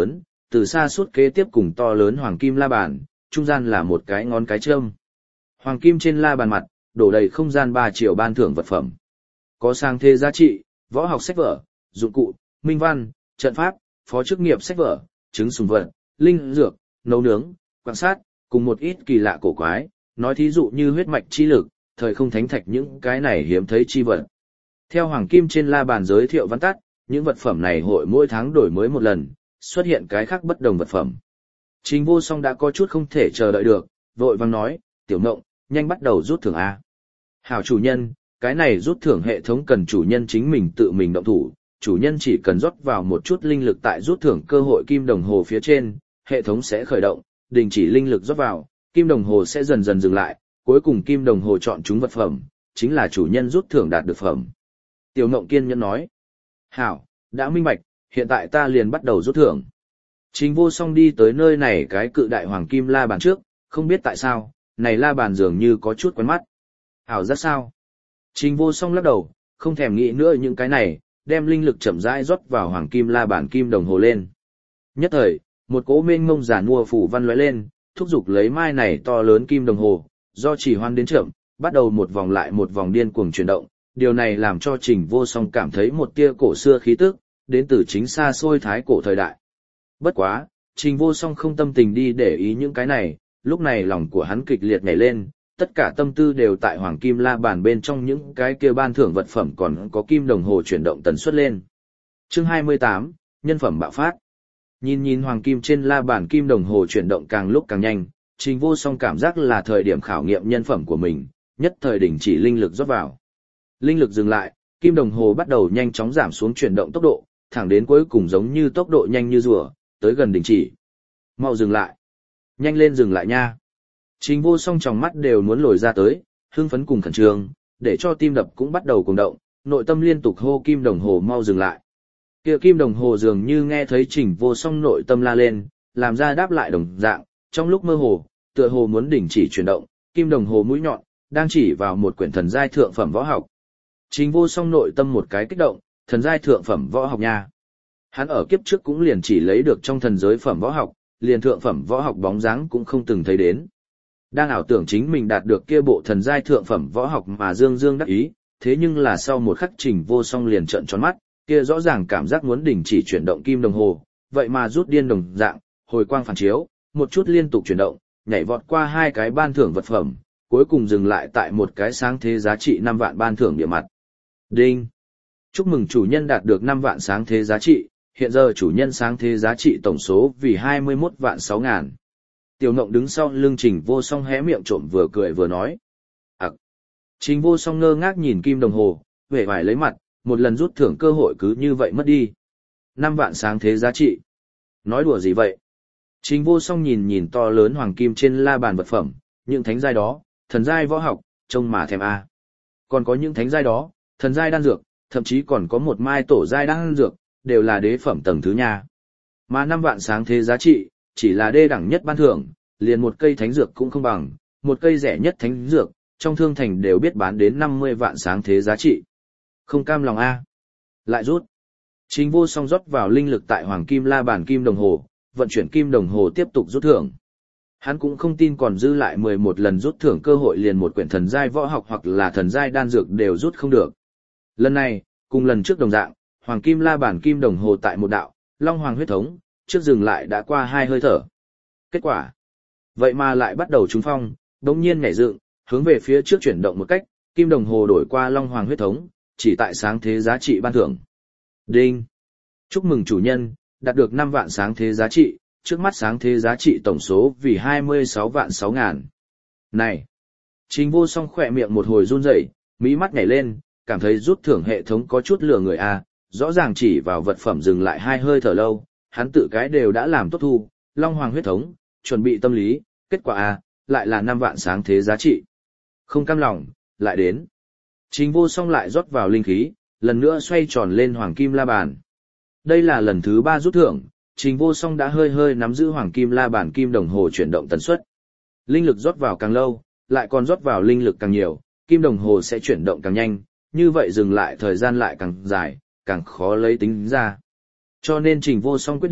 từ xa suốt kế tiếp cùng to lớn hoàng kim la bàn, trung gian là một cái ngón cái châm. Hoàng kim trên la bàn mặt, đổ đầy không gian ba triệu ban thưởng vật phẩm. Có sang thế giá trị, võ học sách vở, dụng cụ, minh văn, trận pháp, phó chức nghiệp sách vở, trứng sùng vật, linh dược, nấu nướng, quan sát, cùng một ít kỳ lạ cổ quái, nói thí dụ như huyết mạch chi lực, thời không thánh thạch những cái này hiếm thấy chi vật. Theo hoàng kim trên la bàn giới thiệu văn tắt, những vật phẩm này hội mỗi tháng đổi mới một lần, xuất hiện cái khác bất đồng vật phẩm. Trình Vô Song đã có chút không thể chờ đợi được, vội vàng nói, tiểu ngộng, nhanh bắt đầu rút thưởng A. Hảo chủ nhân, cái này rút thưởng hệ thống cần chủ nhân chính mình tự mình động thủ, chủ nhân chỉ cần rót vào một chút linh lực tại rút thưởng cơ hội kim đồng hồ phía trên, hệ thống sẽ khởi động, đình chỉ linh lực rót vào, kim đồng hồ sẽ dần dần dừng lại, cuối cùng kim đồng hồ chọn chúng vật phẩm, chính là chủ nhân rút thưởng đạt được phẩm. Tiểu Ngộng kiên nhẫn nói, hảo, đã minh bạch, hiện tại ta liền bắt đầu rút thưởng. Trình Vô Song đi tới nơi này cái cự đại hoàng kim la bàn trước, không biết tại sao, này la bàn dường như có chút quen mắt. Ảo giác sao? Trình Vô Song lắc đầu, không thèm nghĩ nữa những cái này, đem linh lực chậm rãi rót vào hoàng kim la bàn kim đồng hồ lên. Nhất thời, một cỗ mênh mông giả nua phủ văn lóe lên, thúc giục lấy mai này to lớn kim đồng hồ, do chỉ hoan đến chậm, bắt đầu một vòng lại một vòng điên cuồng chuyển động. Điều này làm cho Trình Vô Song cảm thấy một tia cổ xưa khí tức, đến từ chính xa xôi thái cổ thời đại. Bất quá, Trình Vô Song không tâm tình đi để ý những cái này, lúc này lòng của hắn kịch liệt nhảy lên, tất cả tâm tư đều tại hoàng kim la bàn bên trong những cái kia ban thưởng vật phẩm còn có kim đồng hồ chuyển động tần suất lên. Chương hai mươi tám, nhân phẩm bạo phát. Nhìn nhìn hoàng kim trên la bàn kim đồng hồ chuyển động càng lúc càng nhanh, Trình Vô Song cảm giác là thời điểm khảo nghiệm nhân phẩm của mình, nhất thời đình chỉ linh lực rót vào. Linh lực dừng lại, kim đồng hồ bắt đầu nhanh chóng giảm xuống chuyển động tốc độ, thẳng đến cuối cùng giống như tốc độ nhanh như rùa, tới gần đình chỉ. Mau dừng lại. Nhanh lên dừng lại nha. Trình Vô Song trong mắt đều muốn lồi ra tới, hưng phấn cùng khẩn trương, để cho tim đập cũng bắt đầu cuồng động, nội tâm liên tục hô kim đồng hồ mau dừng lại. Kia kim đồng hồ dường như nghe thấy Trình Vô Song nội tâm la lên, làm ra đáp lại đồng dạng, trong lúc mơ hồ, tựa hồ muốn đình chỉ chuyển động, kim đồng hồ mũi nhọn đang chỉ vào một quyển thần giai thượng phẩm võ học. Trình Vô Song nội tâm một cái kích động, thần giai thượng phẩm võ học nha. Hắn ở kiếp trước cũng liền chỉ lấy được trong thần giới phẩm võ học, liền thượng phẩm võ học bóng dáng cũng không từng thấy đến. Đang ảo tưởng chính mình đạt được kia bộ thần giai thượng phẩm võ học mà dương dương đắc ý, thế nhưng là sau một khắc Trình Vô Song liền trợn tròn mắt, kia rõ ràng cảm giác muốn đình chỉ chuyển động kim đồng hồ, vậy mà rút điên đồng dạng, hồi quang phản chiếu, một chút liên tục chuyển động, nhảy vọt qua hai cái ban thưởng vật phẩm, cuối cùng dừng lại tại một cái sáng thế giá trị năm vạn ban thưởng địa mặt. Đinh! Chúc mừng chủ nhân đạt được năm vạn sáng thế giá trị, hiện giờ chủ nhân sáng thế giá trị tổng số vì hai mươi mốt vạn sáu ngàn. Tiểu Ngộng đứng sau lưng Trình Vô Song hé miệng trộm vừa cười vừa nói. Ặc! Trình Vô Song ngơ ngác nhìn kim đồng hồ, vẻ vải lấy mặt, một lần rút thưởng cơ hội cứ như vậy mất đi. Năm vạn sáng thế giá trị. Nói đùa gì vậy? Trình Vô Song nhìn nhìn to lớn hoàng kim trên la bàn vật phẩm, những thánh giai đó, thần giai võ học, trông mà thèm a. Còn có những thánh giai đó, thần giai đan dược, thậm chí còn có một mai tổ giai đan dược, đều là đế phẩm tầng thứ nha. Mà năm vạn sáng thế giá trị, chỉ là đê đẳng nhất ban thưởng, liền một cây thánh dược cũng không bằng, một cây rẻ nhất thánh dược, trong thương thành đều biết bán đến năm mươi vạn sáng thế giá trị. Không cam lòng a. Lại rút. Trình Vô Song rót vào linh lực tại hoàng kim la bàn kim đồng hồ, vận chuyển kim đồng hồ tiếp tục rút thưởng. Hắn cũng không tin còn dư lại mười một lần rút thưởng cơ hội liền một quyển thần giai võ học hoặc là thần giai đan dược đều rút không được. Lần này, cùng lần trước đồng dạng, hoàng kim la bàn kim đồng hồ tại một đạo, long hoàng huyết thống, trước dừng lại đã qua hai hơi thở. Kết quả, vậy mà lại bắt đầu trúng phong, đống nhiên nhảy dựng, hướng về phía trước chuyển động một cách, kim đồng hồ đổi qua long hoàng huyết thống, chỉ tại sáng thế giá trị ban thưởng. Đinh! Chúc mừng chủ nhân, đạt được năm vạn sáng thế giá trị, trước mắt sáng thế giá trị tổng số vì hai mươi sáu vạn sáu ngàn. Này! Trình Vô Song khỏe miệng một hồi run rẩy, mí mắt nhảy lên, cảm thấy rút thưởng hệ thống có chút lừa người a, rõ ràng chỉ vào vật phẩm dừng lại hai hơi thở lâu, hắn tự cái đều đã làm tốt thu, long hoàng huyết thống, chuẩn bị tâm lý, kết quả a, lại là năm vạn sáng thế giá trị. Không cam lòng, lại đến. Trình Vô Song lại rót vào linh khí, lần nữa xoay tròn lên hoàng kim la bàn. Đây là lần thứ ba rút thưởng, Trình Vô Song đã hơi hơi nắm giữ hoàng kim la bàn kim đồng hồ chuyển động tần suất. Linh lực rót vào càng lâu, lại còn rót vào linh lực càng nhiều, kim đồng hồ sẽ chuyển động càng nhanh, như vậy dừng lại thời gian lại càng dài, càng khó lấy tính ra. Cho nên Trình Vô Song quyết định,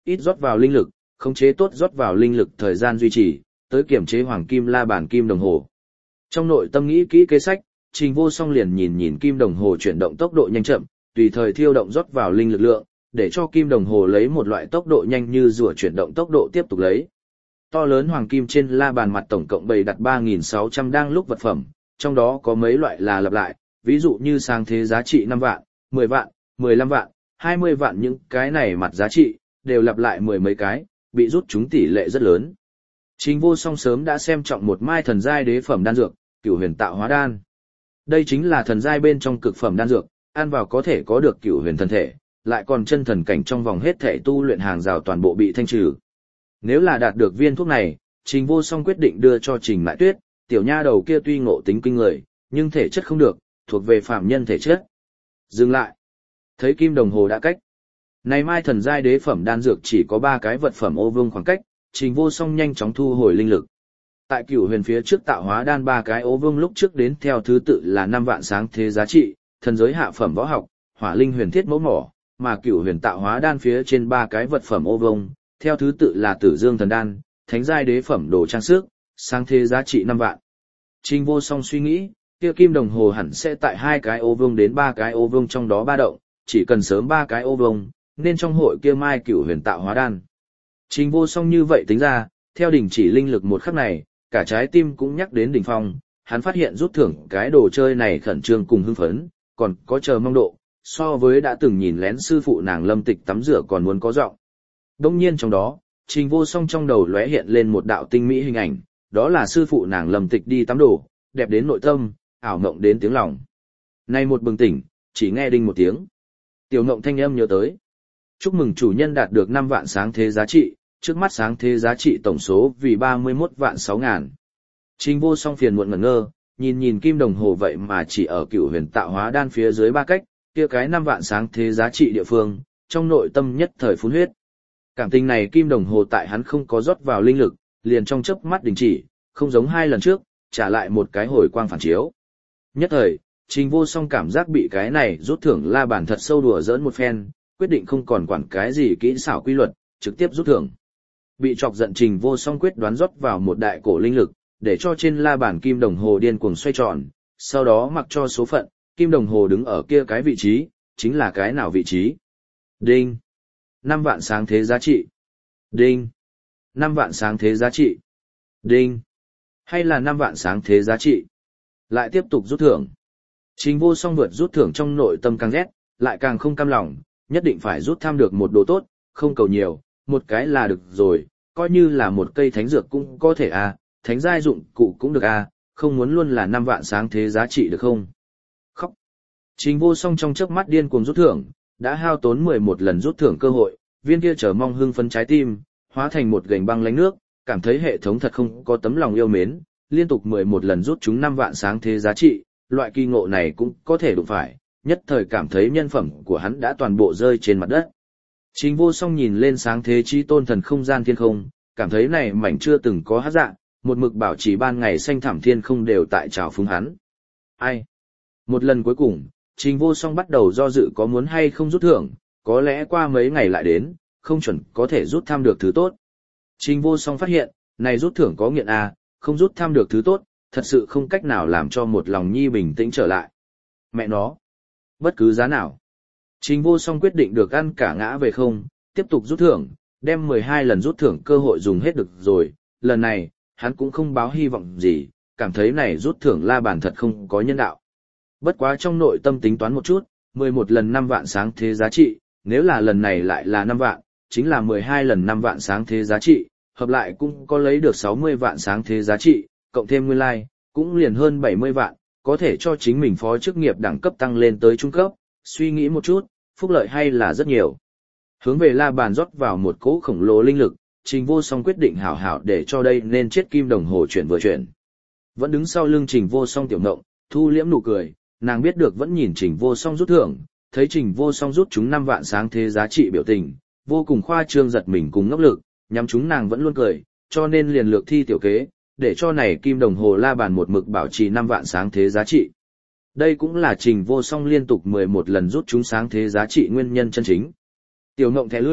ít rót vào linh lực, khống chế tốt rót vào linh lực thời gian duy trì, tới kiểm chế hoàng kim la bàn kim đồng hồ. Trong nội tâm nghĩ kỹ kế sách, Trình Vô Song liền nhìn nhìn kim đồng hồ chuyển động tốc độ nhanh chậm, tùy thời thiêu động rót vào linh lực lượng, để cho kim đồng hồ lấy một loại tốc độ nhanh như rùa chuyển động tốc độ tiếp tục lấy. To lớn hoàng kim trên la bàn mặt tổng cộng bày đặt ba nghìn sáu trăm đang lúc vật phẩm, trong đó có mấy loại là lặp lại, ví dụ như sáng thế giá trị năm vạn, mười vạn, mười lăm vạn, hai mươi vạn, những cái này mặt giá trị đều lặp lại mười mấy cái, bị rút chúng tỷ lệ rất lớn. Trình Vô Song sớm đã xem trọng một mai thần giai đế phẩm đan dược, Cửu Huyền Tạo Hóa Đan. Đây chính là thần giai bên trong cực phẩm đan dược, ăn vào có thể có được Cửu Huyền thần thể, lại còn chân thần cảnh trong vòng hết thể tu luyện hàng rào toàn bộ bị thanh trừ. Nếu là đạt được viên thuốc này, Trình Vô Song quyết định đưa cho Trình Mại Tuyết, tiểu nha đầu kia tuy ngộ tính kinh người, nhưng thể chất không được, thuộc về phạm nhân thể chất. Dừng lại. Thấy kim đồng hồ đã cách. Này mai thần giai đế phẩm đan dược chỉ có ba cái vật phẩm ô vương khoảng cách, Trình Vô Song nhanh chóng thu hồi linh lực. Tại Cửu Huyền phía trước tạo hóa đan ba cái ô vương lúc trước đến theo thứ tự là năm vạn sáng thế giá trị, thần giới hạ phẩm võ học, hỏa linh huyền thiết mẫu mỏ, mà Cửu Huyền tạo hóa đan phía trên ba cái vật phẩm ô vương, theo thứ tự là Tử Dương thần đan, thánh giai đế phẩm đồ trang sức, sáng thế giá trị năm vạn. Trình Vô Song suy nghĩ, kia kim đồng hồ hẳn sẽ tại hai cái ô vương đến ba cái ô vương trong đó ba động, chỉ cần sớm ba cái ô vương, nên trong hội kia mai Cửu Huyền tạo hóa đan. Trình Vô Song như vậy tính ra, theo đỉnh chỉ linh lực một khắc này, cả trái tim cũng nhắc đến đỉnh phong, hắn phát hiện rút thưởng cái đồ chơi này khẩn trương cùng hưng phấn, còn có chờ mong độ, so với đã từng nhìn lén sư phụ nàng Lâm Tịch tắm rửa còn muốn có giọng. Đông nhiên trong đó, Trình Vô Song trong đầu lóe hiện lên một đạo tinh mỹ hình ảnh, đó là sư phụ nàng Lâm Tịch đi tắm đổ, đẹp đến nội tâm, ảo mộng đến tiếng lòng. Nay một bừng tỉnh, chỉ nghe đinh một tiếng. Tiểu Ngộng thanh âm nhớ tới. Chúc mừng chủ nhân đạt được năm vạn sáng thế giá trị, trước mắt sáng thế giá trị tổng số vì ba mươi mốt vạn sáu ngàn. Trình Vô Song phiền muộn ngẩn ngơ, nhìn nhìn kim đồng hồ vậy mà chỉ ở Cửu Huyền tạo hóa đan phía dưới ba cách, kia cái năm vạn sáng thế giá trị địa phương, trong nội tâm nhất thời phun huyết. Cảm tình này kim đồng hồ tại hắn không có rót vào linh lực, liền trong chớp mắt đình chỉ, không giống hai lần trước, trả lại một cái hồi quang phản chiếu. Nhất thời, Trình Vô Song cảm giác bị cái này rút thưởng la bàn thật sâu đùa giỡn một phen, quyết định không còn quản cái gì kỹ xảo quy luật, trực tiếp rút thưởng. Bị chọc giận Trình Vô Song quyết đoán rót vào một đại cổ linh lực, để cho trên la bàn kim đồng hồ điên cuồng xoay tròn, sau đó mặc cho số phận, kim đồng hồ đứng ở kia cái vị trí, chính là cái nào vị trí. Đinh. Năm vạn sáng thế giá trị. Đinh. Năm vạn sáng thế giá trị. Đinh. Hay là năm vạn sáng thế giá trị. Lại tiếp tục rút thưởng. Trình Vô Song vượt rút thưởng trong nội tâm càng rét, lại càng không cam lòng, nhất định phải rút tham được một đồ tốt, không cầu nhiều, một cái là được rồi, coi như là một cây thánh dược cũng có thể à, thánh giai dụng cụ cũng được à, không muốn luôn là năm vạn sáng thế giá trị được không? Khóc. Trình Vô Song trong chớp mắt điên cuồng rút thưởng, đã hao tốn mười một lần rút thưởng cơ hội, viên kia chờ mong hưng phấn trái tim, hóa thành một gành băng lánh nước, cảm thấy hệ thống thật không có tấm lòng yêu mến, liên tục mười một lần rút chúng năm vạn sáng thế giá trị, loại kỳ ngộ này cũng có thể đụng phải, nhất thời cảm thấy nhân phẩm của hắn đã toàn bộ rơi trên mặt đất. Trình Vô Song nhìn lên sáng thế chí tôn thần không gian thiên không, cảm thấy này mảnh chưa từng có hát dạng, một mực bảo trì ban ngày xanh thẳm thiên không đều tại trào phúng hắn. Ai? Một lần cuối cùng, Trình Vô Song bắt đầu do dự có muốn hay không rút thưởng, có lẽ qua mấy ngày lại đến, không chuẩn có thể rút thăm được thứ tốt. Trình Vô Song phát hiện, này rút thưởng có nghiện à, không rút thăm được thứ tốt, thật sự không cách nào làm cho một lòng nhi bình tĩnh trở lại. Mẹ nó! Bất cứ giá nào. Trình Vô Song quyết định được ăn cả ngã về không, tiếp tục rút thưởng, đem mười hai lần rút thưởng cơ hội dùng hết được rồi, lần này, hắn cũng không báo hy vọng gì, cảm thấy này rút thưởng la bàn thật không có nhân đạo. Bất quá trong nội tâm tính toán một chút, mười một lần năm vạn sáng thế giá trị, nếu là lần này lại là năm vạn, chính là mười hai lần năm vạn sáng thế giá trị, hợp lại cũng có lấy được sáu mươi vạn sáng thế giá trị, cộng thêm nguyên lai, like, cũng liền hơn bảy mươi vạn, có thể cho chính mình phó chức nghiệp đẳng cấp tăng lên tới trung cấp, suy nghĩ một chút, phúc lợi hay là rất nhiều. Hướng về la bàn rót vào một cỗ khổng lồ linh lực, Trình Vô Song quyết định hảo hảo để cho đây nên chết kim đồng hồ chuyển vừa chuyển. Vẫn đứng sau lưng Trình Vô Song tiểu ngộng, thu liễm nụ cười, nàng biết được vẫn nhìn Trình Vô Song rút thưởng, thấy Trình Vô Song rút chúng năm vạn sáng thế giá trị biểu tình, vô cùng khoa trương giật mình cùng ngốc lực, nhắm chúng nàng vẫn luôn cười, cho nên liền lược thi tiểu kế, để cho này kim đồng hồ la bàn một mực bảo trì năm vạn sáng thế giá trị. Đây cũng là Trình Vô Song liên tục mười một lần rút chúng sáng thế giá trị nguyên nhân chân chính. Tiểu Ngộng thẻ lưỡi,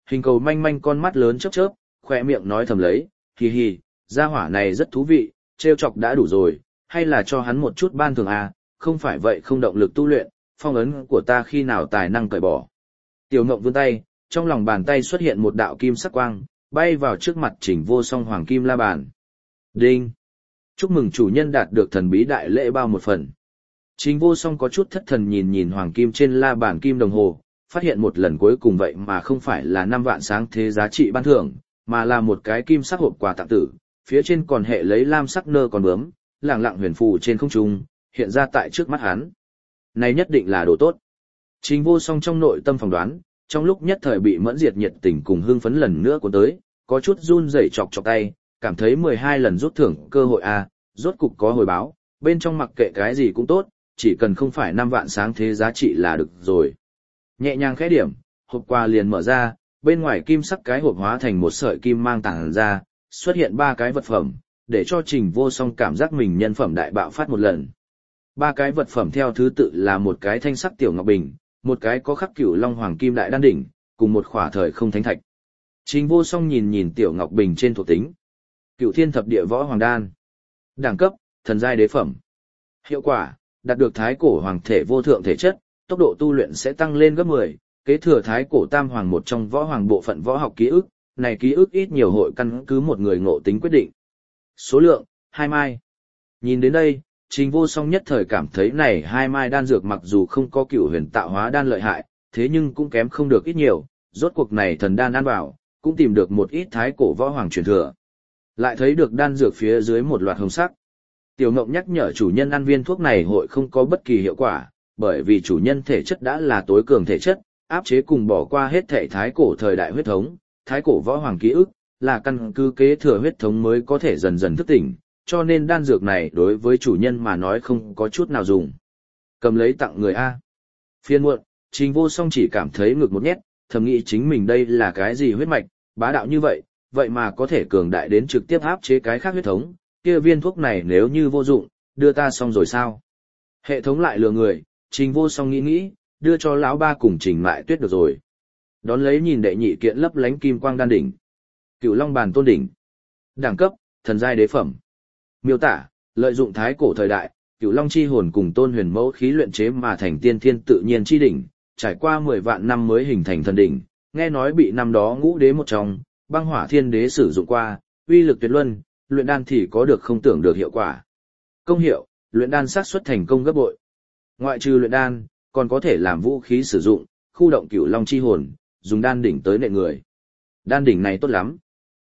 hình cầu manh manh con mắt lớn chớp chớp, khỏe miệng nói thầm lấy, hì hì, gia hỏa này rất thú vị, trêu chọc đã đủ rồi, hay là cho hắn một chút ban thưởng à, không phải vậy không động lực tu luyện, phong ấn của ta khi nào tài năng cởi bỏ. Tiểu Ngộng vươn tay, trong lòng bàn tay xuất hiện một đạo kim sắc quang, bay vào trước mặt Trình Vô Song hoàng kim la bàn. Đinh! Chúc mừng chủ nhân đạt được thần bí đại lễ bao một phần. Trình Vô Song có chút thất thần nhìn nhìn hoàng kim trên la bàn kim đồng hồ, phát hiện một lần cuối cùng vậy mà không phải là năm vạn sáng thế giá trị ban thưởng, mà là một cái kim sắc hộp quà tặng tử, phía trên còn hệ lấy lam sắc nơ còn bướm, lẳng lặng huyền phù trên không trung, hiện ra tại trước mắt hắn. Này nhất định là đồ tốt. Trình Vô Song trong nội tâm phỏng đoán, trong lúc nhất thời bị mẫn diệt nhiệt tình cùng hưng phấn lần nữa cuốn tới, có chút run rẩy chọc chọc tay, cảm thấy mười hai lần rút thưởng cơ hội a, rốt cục có hồi báo, bên trong mặc kệ cái gì cũng tốt, chỉ cần không phải năm vạn sáng thế giá trị là được rồi. Nhẹ nhàng khẽ điểm, hộp quà liền mở ra, bên ngoài kim sắc cái hộp hóa thành một sợi kim mang tàng ra, xuất hiện ba cái vật phẩm, để cho Trình Vô Song cảm giác mình nhân phẩm đại bạo phát một lần. Ba cái vật phẩm theo thứ tự là một cái thanh sắc tiểu ngọc bình, một cái có khắc cửu long hoàng kim đại đan đỉnh, cùng một khỏa thời không thánh thạch. Trình Vô Song nhìn nhìn tiểu ngọc bình trên thuộc tính. Cửu thiên thập địa võ hoàng đan. Đẳng cấp, thần giai đế phẩm. Hiệu quả, đạt được thái cổ hoàng thể vô thượng thể chất, tốc độ tu luyện sẽ tăng lên gấp mười, kế thừa thái cổ tam hoàng một trong võ hoàng bộ phận võ học ký ức, này ký ức ít nhiều hội căn cứ một người ngộ tính quyết định. Số lượng, hai mai. Nhìn đến đây, Trình Vô Song nhất thời cảm thấy này hai mai đan dược mặc dù không có cửu huyền tạo hóa đan lợi hại, thế nhưng cũng kém không được ít nhiều, rốt cuộc này thần đan ăn vào, cũng tìm được một ít thái cổ võ hoàng truyền thừa. Lại thấy được đan dược phía dưới một loạt hồng sắc. Tiểu Ngộng nhắc nhở chủ nhân ăn viên thuốc này hội không có bất kỳ hiệu quả, bởi vì chủ nhân thể chất đã là tối cường thể chất, áp chế cùng bỏ qua hết thể thái cổ thời đại huyết thống, thái cổ võ hoàng ký ức, là căn cứ kế thừa huyết thống mới có thể dần dần thức tỉnh, cho nên đan dược này đối với chủ nhân mà nói không có chút nào dùng. Cầm lấy tặng người A. Phiên muộn, Trình Vô Song chỉ cảm thấy ngực một nhét, thầm nghĩ chính mình đây là cái gì huyết mạch, bá đạo như vậy, vậy mà có thể cường đại đến trực tiếp áp chế cái khác huyết thống, kia viên thuốc này nếu như vô dụng, đưa ta xong rồi sao? Hệ thống lại lừa người, Trình Vô Song nghĩ nghĩ, đưa cho lão ba cùng Trình Mại Tuyết được rồi. Đón lấy nhìn đệ nhị kiện lấp lánh kim quang đan đỉnh. Cửu Long bàn tôn đỉnh. Đẳng cấp, thần giai đế phẩm. Miêu tả, lợi dụng thái cổ thời đại, Cửu Long chi hồn cùng tôn huyền mẫu khí luyện chế mà thành tiên thiên tự nhiên chi đỉnh, trải qua mười vạn năm mới hình thành thần đỉnh, nghe nói bị năm đó ngũ đế một trong, băng hỏa thiên đế sử dụng qua, uy lực tuyệt luân, luyện đan thì có được không tưởng được hiệu quả. Công hiệu, luyện đan xác suất thành công gấp bội. Ngoại trừ luyện đan, còn có thể làm vũ khí sử dụng, khu động Cửu Long chi hồn, dùng đan đỉnh tới nệ người. Đan đỉnh này tốt lắm.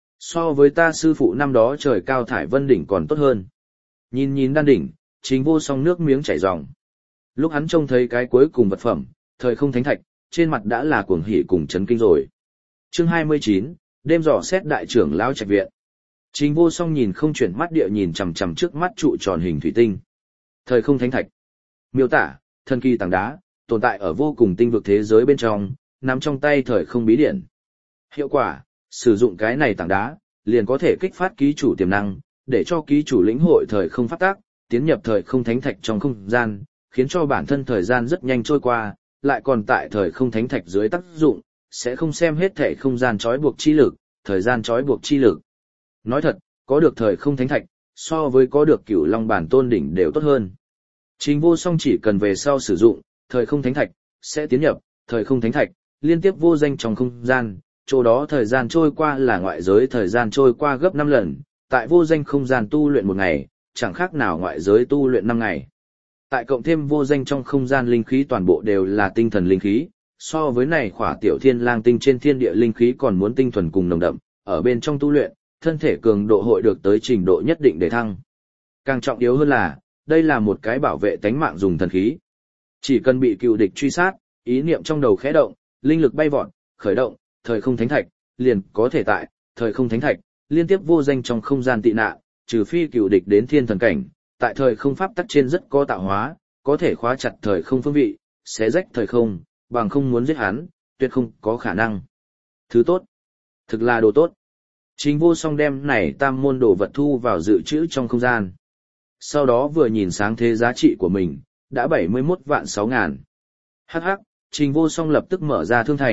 So với ta sư phụ năm đó trời cao thải vân đỉnh còn tốt hơn. Nhìn nhìn đan đỉnh, Trình Vô Song nước miếng chảy ròng. Lúc hắn trông thấy cái cuối cùng vật phẩm, thời không thánh thạch, trên mặt đã là cuồng hỉ cùng chấn kinh rồi. Chương hai mươi chín, đêm dò xét đại trưởng lão trạch viện. Trình Vô Song nhìn không chuyển mắt địa nhìn chằm chằm trước mắt trụ tròn hình thủy tinh. Thời không thánh thạch. Miêu tả, thần kỳ tảng đá, tồn tại ở vô cùng tinh vực thế giới bên trong, nắm trong tay thời không bí điển. Hiệu quả, sử dụng cái này tảng đá, liền có thể kích phát ký chủ tiềm năng, để cho ký chủ lĩnh hội thời không phát tác, tiến nhập thời không thánh thạch trong không gian, khiến cho bản thân thời gian rất nhanh trôi qua, lại còn tại thời không thánh thạch dưới tác dụng, sẽ không xem hết thể không gian trói buộc chi lực, thời gian trói buộc chi lực. Nói thật, có được thời không thánh thạch, so với có được Cửu Long bản tôn đỉnh đều tốt hơn. Trình Vô Song chỉ cần về sau sử dụng thời không thánh thạch, sẽ tiến nhập thời không thánh thạch, liên tiếp vô danh trong không gian, chỗ đó thời gian trôi qua là ngoại giới thời gian trôi qua gấp năm lần, tại vô danh không gian tu luyện một ngày, chẳng khác nào ngoại giới tu luyện năm ngày. Tại cộng thêm vô danh trong không gian linh khí toàn bộ đều là tinh thần linh khí, so với này khỏa tiểu thiên lang tinh trên thiên địa linh khí còn muốn tinh thuần cùng nồng đậm, ở bên trong tu luyện, thân thể cường độ hội được tới trình độ nhất định để thăng. Càng trọng yếu hơn là, đây là một cái bảo vệ tánh mạng dùng thần khí. Chỉ cần bị cựu địch truy sát, ý niệm trong đầu khẽ động, linh lực bay vọt, khởi động, thời không thánh thạch, liền có thể tại thời không thánh thạch, liên tiếp vô danh trong không gian tị nạn, trừ phi cựu địch đến thiên thần cảnh, tại thời không pháp tắc trên rất có tạo hóa, có thể khóa chặt thời không phương vị, xé rách thời không, bằng không muốn giết hắn, tuyệt không có khả năng. Thứ tốt, thực là đồ tốt. Trình Vô Song đem này tam môn đồ vật thu vào dự trữ trong không gian. Sau đó vừa nhìn sáng thế giá trị của mình, đã bảy mươi mốt vạn sáu ngàn. Hắc hắc, Trình Vô Song lập tức mở ra thương thành,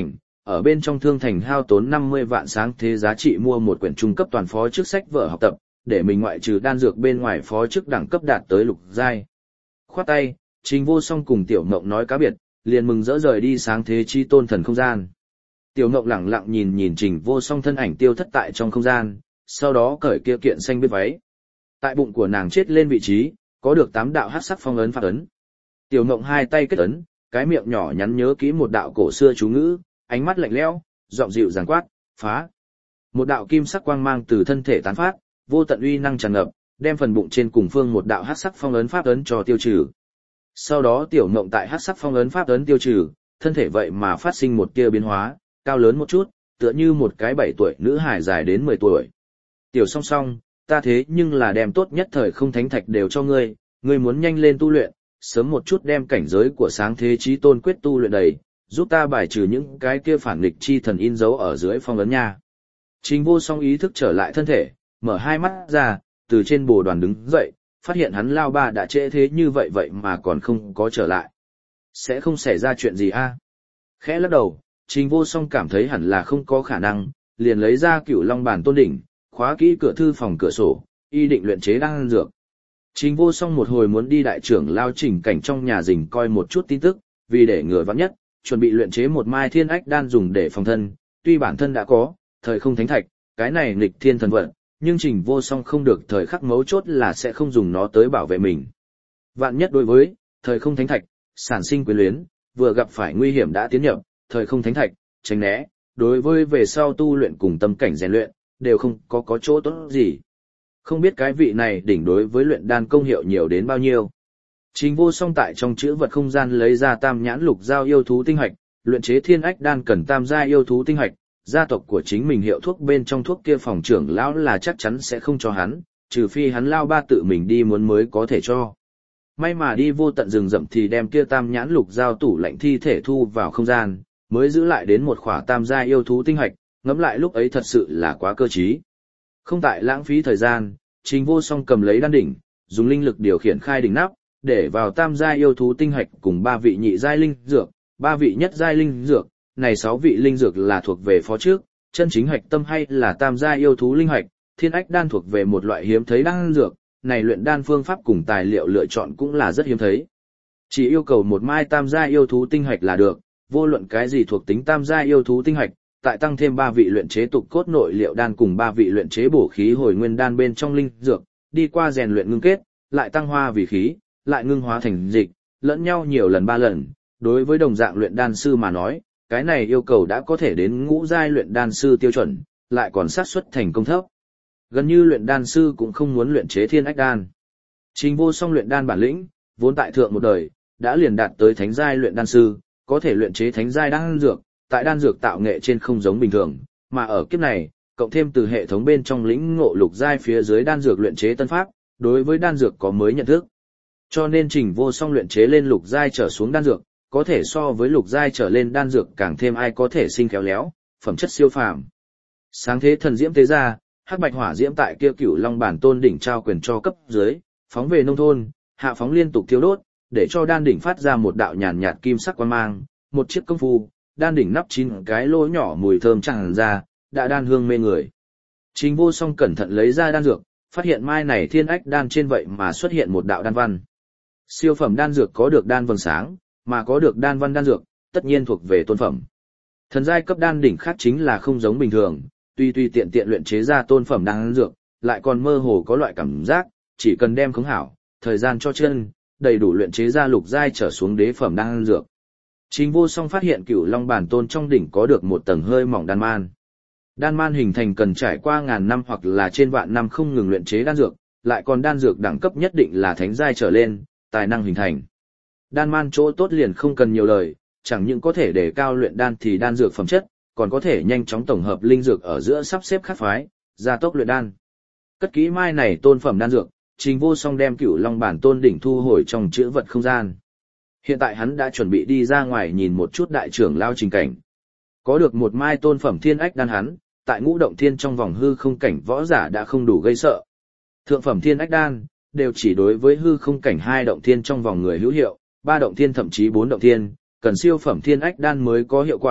ở bên trong thương thành hao tốn năm mươi vạn sáng thế giá trị mua một quyển trung cấp toàn phó chức sách vở học tập, để mình ngoại trừ đan dược bên ngoài phó chức đẳng cấp đạt tới lục giai. Khoát tay, Trình Vô Song cùng Tiểu Ngộng nói cá biệt, liền mừng rỡ rời đi sáng thế chi tôn thần không gian. Tiểu Ngộng lẳng lặng nhìn nhìn Trình Vô Song thân ảnh tiêu thất tại trong không gian, sau đó cởi kia kiện xanh biết váy. Tại bụng của nàng chết lên vị trí, có được tám đạo hắc sắc phong ấn pháp ấn. Tiểu Ngộng hai tay kết ấn, cái miệng nhỏ nhắn nhớ kỹ một đạo cổ xưa chú ngữ, ánh mắt lạnh lẽo, giọng dịu dàng quát, phá. Một đạo kim sắc quang mang từ thân thể tán phát, vô tận uy năng tràn ngập, đem phần bụng trên cùng phương một đạo hắc sắc phong ấn pháp ấn cho tiêu trừ. Sau đó Tiểu Ngộng tại hắc sắc phong ấn pháp ấn tiêu trừ, thân thể vậy mà phát sinh một tia biến hóa, cao lớn một chút, tựa như một cái bảy tuổi nữ hài dài đến mười tuổi. Tiểu Song Song, ta thế nhưng là đem tốt nhất thời không thánh thạch đều cho ngươi, ngươi muốn nhanh lên tu luyện, sớm một chút đem cảnh giới của sáng thế chí tôn quyết tu luyện đầy, giúp ta bài trừ những cái kia phản nghịch chi thần in dấu ở dưới phong ấn nha. Trình Vô Song ý thức trở lại thân thể, mở hai mắt ra, từ trên bồ đoàn đứng dậy, phát hiện hắn lao ba đã trễ thế như vậy vậy mà còn không có trở lại. Sẽ không xảy ra chuyện gì a? Khẽ lắc đầu, Trình Vô Song cảm thấy hẳn là không có khả năng, liền lấy ra Cửu Long bản tôn đỉnh, khóa kỹ cửa thư phòng cửa sổ, y định luyện chế đan dược. Trình Vô Song một hồi muốn đi đại trưởng lao Trình Cảnh trong nhà rình coi một chút tin tức, vì để ngừa vắng nhất, chuẩn bị luyện chế một mai thiên ách đan dùng để phòng thân, tuy bản thân đã có thời không thánh thạch, cái này nghịch thiên thần vận, nhưng Trình Vô Song không được thời khắc mấu chốt là sẽ không dùng nó tới bảo vệ mình. Vạn nhất đối với thời không thánh thạch, sản sinh quyến luyến, vừa gặp phải nguy hiểm đã tiến nhập thời không thánh thạch, tránh né, đối với về sau tu luyện cùng tâm cảnh rèn luyện, đều không có có chỗ tốt gì. Không biết cái vị này đỉnh đối với luyện đan công hiệu nhiều đến bao nhiêu. Trình Vô Song tại trong chữ vật không gian lấy ra tam nhãn lục giao yêu thú tinh hạch, luyện chế thiên ách đan cần tam gia yêu thú tinh hạch, gia tộc của chính mình hiệu thuốc bên trong thuốc kia phòng trưởng lão là chắc chắn sẽ không cho hắn, trừ phi hắn lao ba tự mình đi muốn mới có thể cho. May mà đi vô tận rừng rậm thì đem kia tam nhãn lục giao tủ lạnh thi thể thu vào không gian, mới giữ lại đến một khỏa tam gia yêu thú tinh hạch, ngẫm lại lúc ấy thật sự là quá cơ trí. Không tại lãng phí thời gian, Trình Vô Song cầm lấy đan đỉnh, dùng linh lực điều khiển khai đỉnh nắp, để vào tam gia yêu thú tinh hạch cùng ba vị nhị giai linh dược, ba vị nhất giai linh dược, này sáu vị linh dược là thuộc về phó trước, chân chính hạch tâm hay là tam gia yêu thú linh hạch, thiên ách đan thuộc về một loại hiếm thấy đan dược, này luyện đan phương pháp cùng tài liệu lựa chọn cũng là rất hiếm thấy. Chỉ yêu cầu một mai tam gia yêu thú tinh hạch là được, vô luận cái gì thuộc tính tam gia yêu thú tinh hạch, tại tăng thêm ba vị luyện chế tục cốt nội liệu đan cùng ba vị luyện chế bổ khí hồi nguyên đan bên trong linh dược, đi qua rèn luyện ngưng kết, lại tăng hoa vì khí, lại ngưng hóa thành dịch, lẫn nhau nhiều lần ba lần, đối với đồng dạng luyện đan sư mà nói, cái này yêu cầu đã có thể đến ngũ giai luyện đan sư tiêu chuẩn, lại còn xác suất thành công thấp. Gần như luyện đan sư cũng không muốn luyện chế thiên ách đan. Trình Vô Song luyện đan bản lĩnh, vốn tại thượng một đời, đã liền đạt tới thánh giai luyện đan sư, có thể luyện chế thánh giai đan dược, tại đan dược tạo nghệ trên không giống bình thường, mà ở kiếp này, cộng thêm từ hệ thống bên trong lĩnh ngộ lục giai phía dưới đan dược luyện chế tân pháp, đối với đan dược có mới nhận thức. Cho nên Trình Vô Song luyện chế lên lục giai trở xuống đan dược, có thể so với lục giai trở lên đan dược càng thêm ai có thể sinh khéo léo, phẩm chất siêu phàm. Sáng thế thần diễm tế ra, hắc bạch hỏa diễm tại kia Cửu Long bản tôn đỉnh trao quyền cho cấp dưới, phóng về nông thôn, hạ phóng liên tục thiêu đốt, để cho đan đỉnh phát ra một đạo nhàn nhạt kim sắc quang mang, một chiếc công phu, đan đỉnh nắp chín cái lỗ nhỏ mùi thơm tràn ra, đã đan hương mê người. Trình Vô Song cẩn thận lấy ra đan dược, phát hiện mai này thiên ách đan trên vậy mà xuất hiện một đạo đan văn. Siêu phẩm đan dược có được đan vầng sáng, mà có được đan văn đan dược, tất nhiên thuộc về tôn phẩm. Thần giai cấp đan đỉnh khác chính là không giống bình thường, tuy tuy tiện tiện luyện chế ra tôn phẩm đan dược, lại còn mơ hồ có loại cảm giác, chỉ cần đem khống hảo, thời gian cho chân, đầy đủ luyện chế ra lục giai trở xuống đế phẩm đan dược. Trình Vô Song phát hiện Cửu Long bản tôn trong đỉnh có được một tầng hơi mỏng đan man. Đan man hình thành cần trải qua ngàn năm hoặc là trên vạn năm không ngừng luyện chế đan dược, lại còn đan dược đẳng cấp nhất định là thánh giai trở lên, tài năng hình thành. Đan man chỗ tốt liền không cần nhiều lời, chẳng những có thể để cao luyện đan thì đan dược phẩm chất, còn có thể nhanh chóng tổng hợp linh dược ở giữa sắp xếp khác phái, gia tốc luyện đan. Cất kỹ mai này tôn phẩm đan dược, Trình Vô Song đem Cửu Long bản tôn đỉnh thu hồi trong chữ vật không gian. Hiện tại hắn đã chuẩn bị đi ra ngoài nhìn một chút đại trưởng lao Trình Cảnh. Có được một mai tôn phẩm thiên ách đan hắn, tại ngũ động thiên trong vòng hư không cảnh võ giả đã không đủ gây sợ. Thượng phẩm thiên ách đan, đều chỉ đối với hư không cảnh hai động thiên trong vòng người hữu hiệu, ba động thiên thậm chí bốn động thiên, cần siêu phẩm thiên ách đan mới có hiệu quả,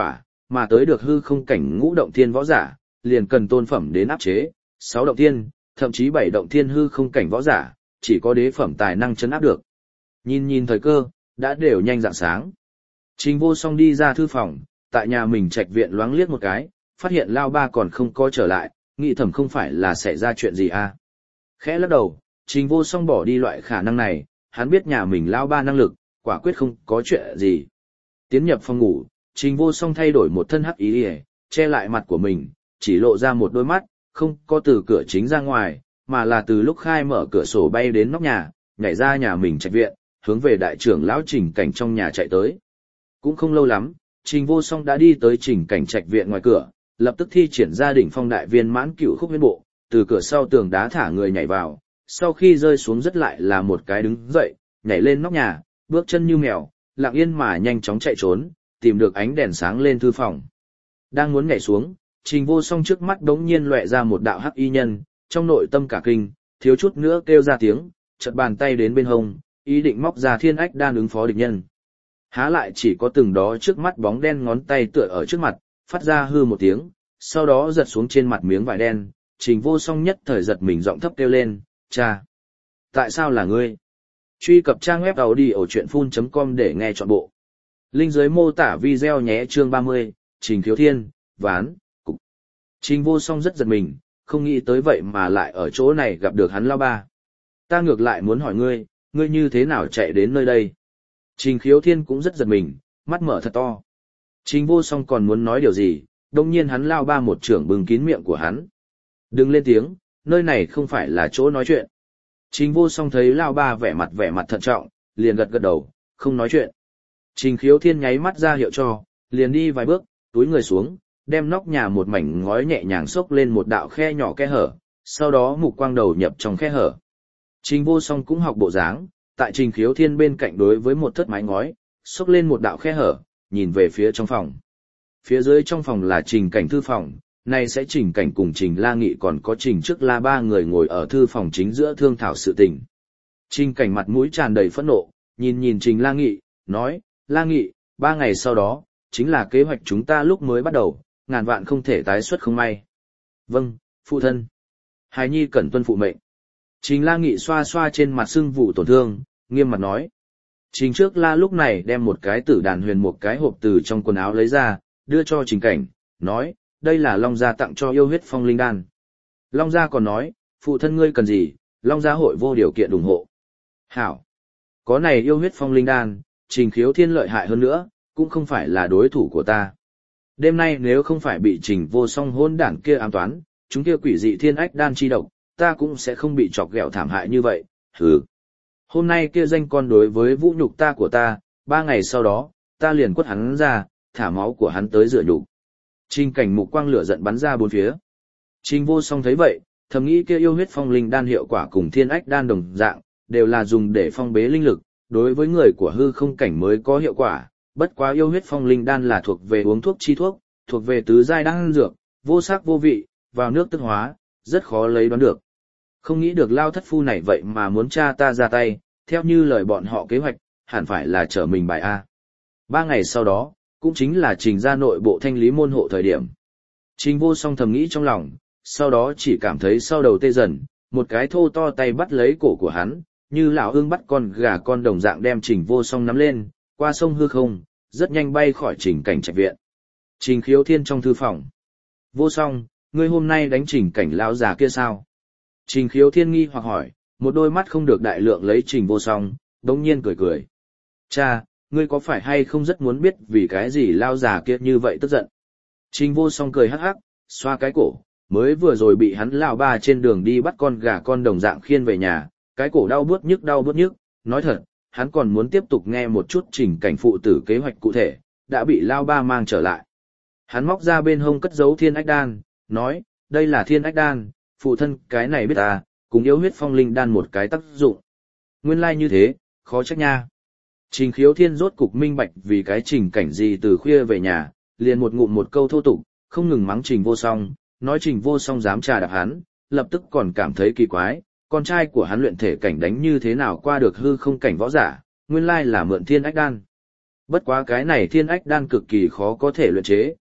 mà tới được hư không cảnh ngũ động thiên võ giả, liền cần tôn phẩm đến áp chế, sáu động thiên, thậm chí bảy động thiên hư không cảnh võ giả, chỉ có đế phẩm tài năng chấn áp được. Nhìn nhìn thời cơ, đã đều nhanh rạng sáng. Trình Vô Song đi ra thư phòng, tại nhà mình trạch viện loáng liếc một cái, phát hiện Lao Ba còn không có trở lại, nghĩ thầm không phải là xảy ra chuyện gì à. Khẽ lắc đầu, Trình Vô Song bỏ đi loại khả năng này, hắn biết nhà mình Lao Ba năng lực, quả quyết không có chuyện gì. Tiến nhập phòng ngủ, Trình Vô Song thay đổi một thân hắc ý ỉa, che lại mặt của mình, chỉ lộ ra một đôi mắt, không có từ cửa chính ra ngoài, mà là từ lúc khai mở cửa sổ bay đến nóc nhà, nhảy ra nhà mình trạch viện, hướng về đại trưởng lão Trình Cảnh trong nhà chạy tới. Cũng không lâu lắm, Trình Vô Song đã đi tới Trình Cảnh trạch viện ngoài cửa, lập tức thi triển ra đỉnh phong đại viên mãn cửu khúc huyễn bộ, từ cửa sau tường đá thả người nhảy vào, sau khi rơi xuống rất lại là một cái đứng dậy, nhảy lên nóc nhà, bước chân như mèo, lặng yên mà nhanh chóng chạy trốn, tìm được ánh đèn sáng lên thư phòng. Đang muốn nhảy xuống, Trình Vô Song trước mắt đống nhiên lóe ra một đạo hắc y nhân, trong nội tâm cả kinh, thiếu chút nữa kêu ra tiếng, chợt bàn tay đến bên hông, ý định móc ra thiên ách đan ứng phó địch nhân. Há lại chỉ có từng đó trước mắt bóng đen ngón tay tựa ở trước mặt, phát ra hư một tiếng, sau đó giật xuống trên mặt miếng vải đen, Trình Vô Song nhất thời giật mình giọng thấp kêu lên, cha. Tại sao là ngươi? Truy cập trang web audiochuyenphun chấm com để nghe trọn bộ. Link dưới mô tả video nhé. Chương ba mươi, Trình Khiếu Thiên, Ván, Cục. Trình Vô Song rất giật mình, không nghĩ tới vậy mà lại ở chỗ này gặp được hắn Lao Ba. Ta ngược lại muốn hỏi ngươi, ngươi như thế nào chạy đến nơi đây? Trình Khiếu Thiên cũng rất giật mình, mắt mở thật to. Trình Vô Song còn muốn nói điều gì, đồng nhiên hắn Lao Ba một trưởng bừng kín miệng của hắn. Đừng lên tiếng, nơi này không phải là chỗ nói chuyện. Trình Vô Song thấy Lao Ba vẻ mặt vẻ mặt thận trọng, liền gật gật đầu, không nói chuyện. Trình Khiếu Thiên nháy mắt ra hiệu cho, liền đi vài bước, túi người xuống, đem nóc nhà một mảnh ngói nhẹ nhàng xốc lên một đạo khe nhỏ khe hở, sau đó mục quang đầu nhập trong khe hở. Trình Vô Song cũng học bộ dáng, tại Trình Khiếu Thiên bên cạnh đối với một thất mái ngói, xốc lên một đạo khe hở, nhìn về phía trong phòng. Phía dưới trong phòng là Trình Cảnh thư phòng, nay sẽ Trình Cảnh cùng Trình La Nghị còn có Trình Trước La ba người ngồi ở thư phòng chính giữa thương thảo sự tình. Trình Cảnh mặt mũi tràn đầy phẫn nộ, nhìn nhìn Trình La Nghị, nói, La Nghị, ba ngày sau đó, chính là kế hoạch chúng ta lúc mới bắt đầu, ngàn vạn không thể tái xuất không may. Vâng, phụ thân. Hài nhi cẩn tuân phụ mệnh. Trình La Nghị xoa xoa trên mặt sưng vụ tổn thương, nghiêm mặt nói. Trình Trước La lúc này đem một cái tử đàn huyền một cái hộp từ trong quần áo lấy ra, đưa cho Trình Cảnh, nói, đây là Long Gia tặng cho yêu huyết phong linh đan. Long Gia còn nói, phụ thân ngươi cần gì, Long Gia hội vô điều kiện ủng hộ. Hảo. Có này yêu huyết phong linh đan, Trình Khiếu Thiên lợi hại hơn nữa, cũng không phải là đối thủ của ta. Đêm nay nếu không phải bị Trình Vô Song hôn đảng kia ám toán, chúng kia quỷ dị thiên ách đan chi độc, ta cũng sẽ không bị chọc ghẹo thảm hại như vậy, hừ. Hôm nay kia danh con đối với vũ nhục ta của ta, ba ngày sau đó, ta liền quất hắn ra, thả máu của hắn tới rửa nhục. Trình Cảnh mục quang lửa giận bắn ra bốn phía. Trình Vô Song thấy vậy, thầm nghĩ kia yêu huyết phong linh đan hiệu quả cùng thiên ách đan đồng dạng, đều là dùng để phong bế linh lực, đối với người của hư không cảnh mới có hiệu quả, bất quá yêu huyết phong linh đan là thuộc về uống thuốc chi thuốc, thuộc về tứ giai đan dược, vô sắc vô vị, vào nước tức hóa, rất khó lấy đoán được. Không nghĩ được Lao thất phu này vậy mà muốn cha ta ra tay, theo như lời bọn họ kế hoạch, hẳn phải là trở mình bài A. Ba ngày sau đó, cũng chính là Trình ra nội bộ thanh lý môn hộ thời điểm. Trình Vô Song thầm nghĩ trong lòng, sau đó chỉ cảm thấy sau đầu tê dần, một cái thô to tay bắt lấy cổ của hắn, như lão ương bắt con gà con đồng dạng đem Trình Vô Song nắm lên, qua sông hư không, rất nhanh bay khỏi Trình Cảnh trạch viện. Trình Khiếu Thiên trong thư phòng. Vô Song, ngươi hôm nay đánh Trình Cảnh lão già kia sao? Trình Khiếu Thiên nghi hoặc hỏi, một đôi mắt không được đại lượng lấy Trình Vô Song, đống nhiên cười cười. Cha, ngươi có phải hay không rất muốn biết vì cái gì lao già kia như vậy tức giận? Trình Vô Song cười hắc hắc, xoa cái cổ, mới vừa rồi bị hắn lão ba trên đường đi bắt con gà con đồng dạng khiêng về nhà, cái cổ đau bứt nhức đau bứt nhức, nói thật, hắn còn muốn tiếp tục nghe một chút Trình Cảnh phụ tử kế hoạch cụ thể, đã bị lao ba mang trở lại. Hắn móc ra bên hông cất giấu thiên ách đan, nói, đây là thiên ách đan, phụ thân cái này biết ta, cùng yêu huyết phong linh đan một cái tác dụng. Nguyên lai like như thế, khó trách nha. Trình Khiếu Thiên rốt cục minh bạch vì cái Trình Cảnh gì từ khuya về nhà, liền một ngụm một câu thô tục, không ngừng mắng Trình Vô Song, nói Trình Vô Song dám trà đạp hắn, lập tức còn cảm thấy kỳ quái, con trai của hắn luyện thể cảnh đánh như thế nào qua được hư không cảnh võ giả, nguyên lai là mượn thiên ách đan. Bất quá cái này thiên ách đan cực kỳ khó có thể luyện chế,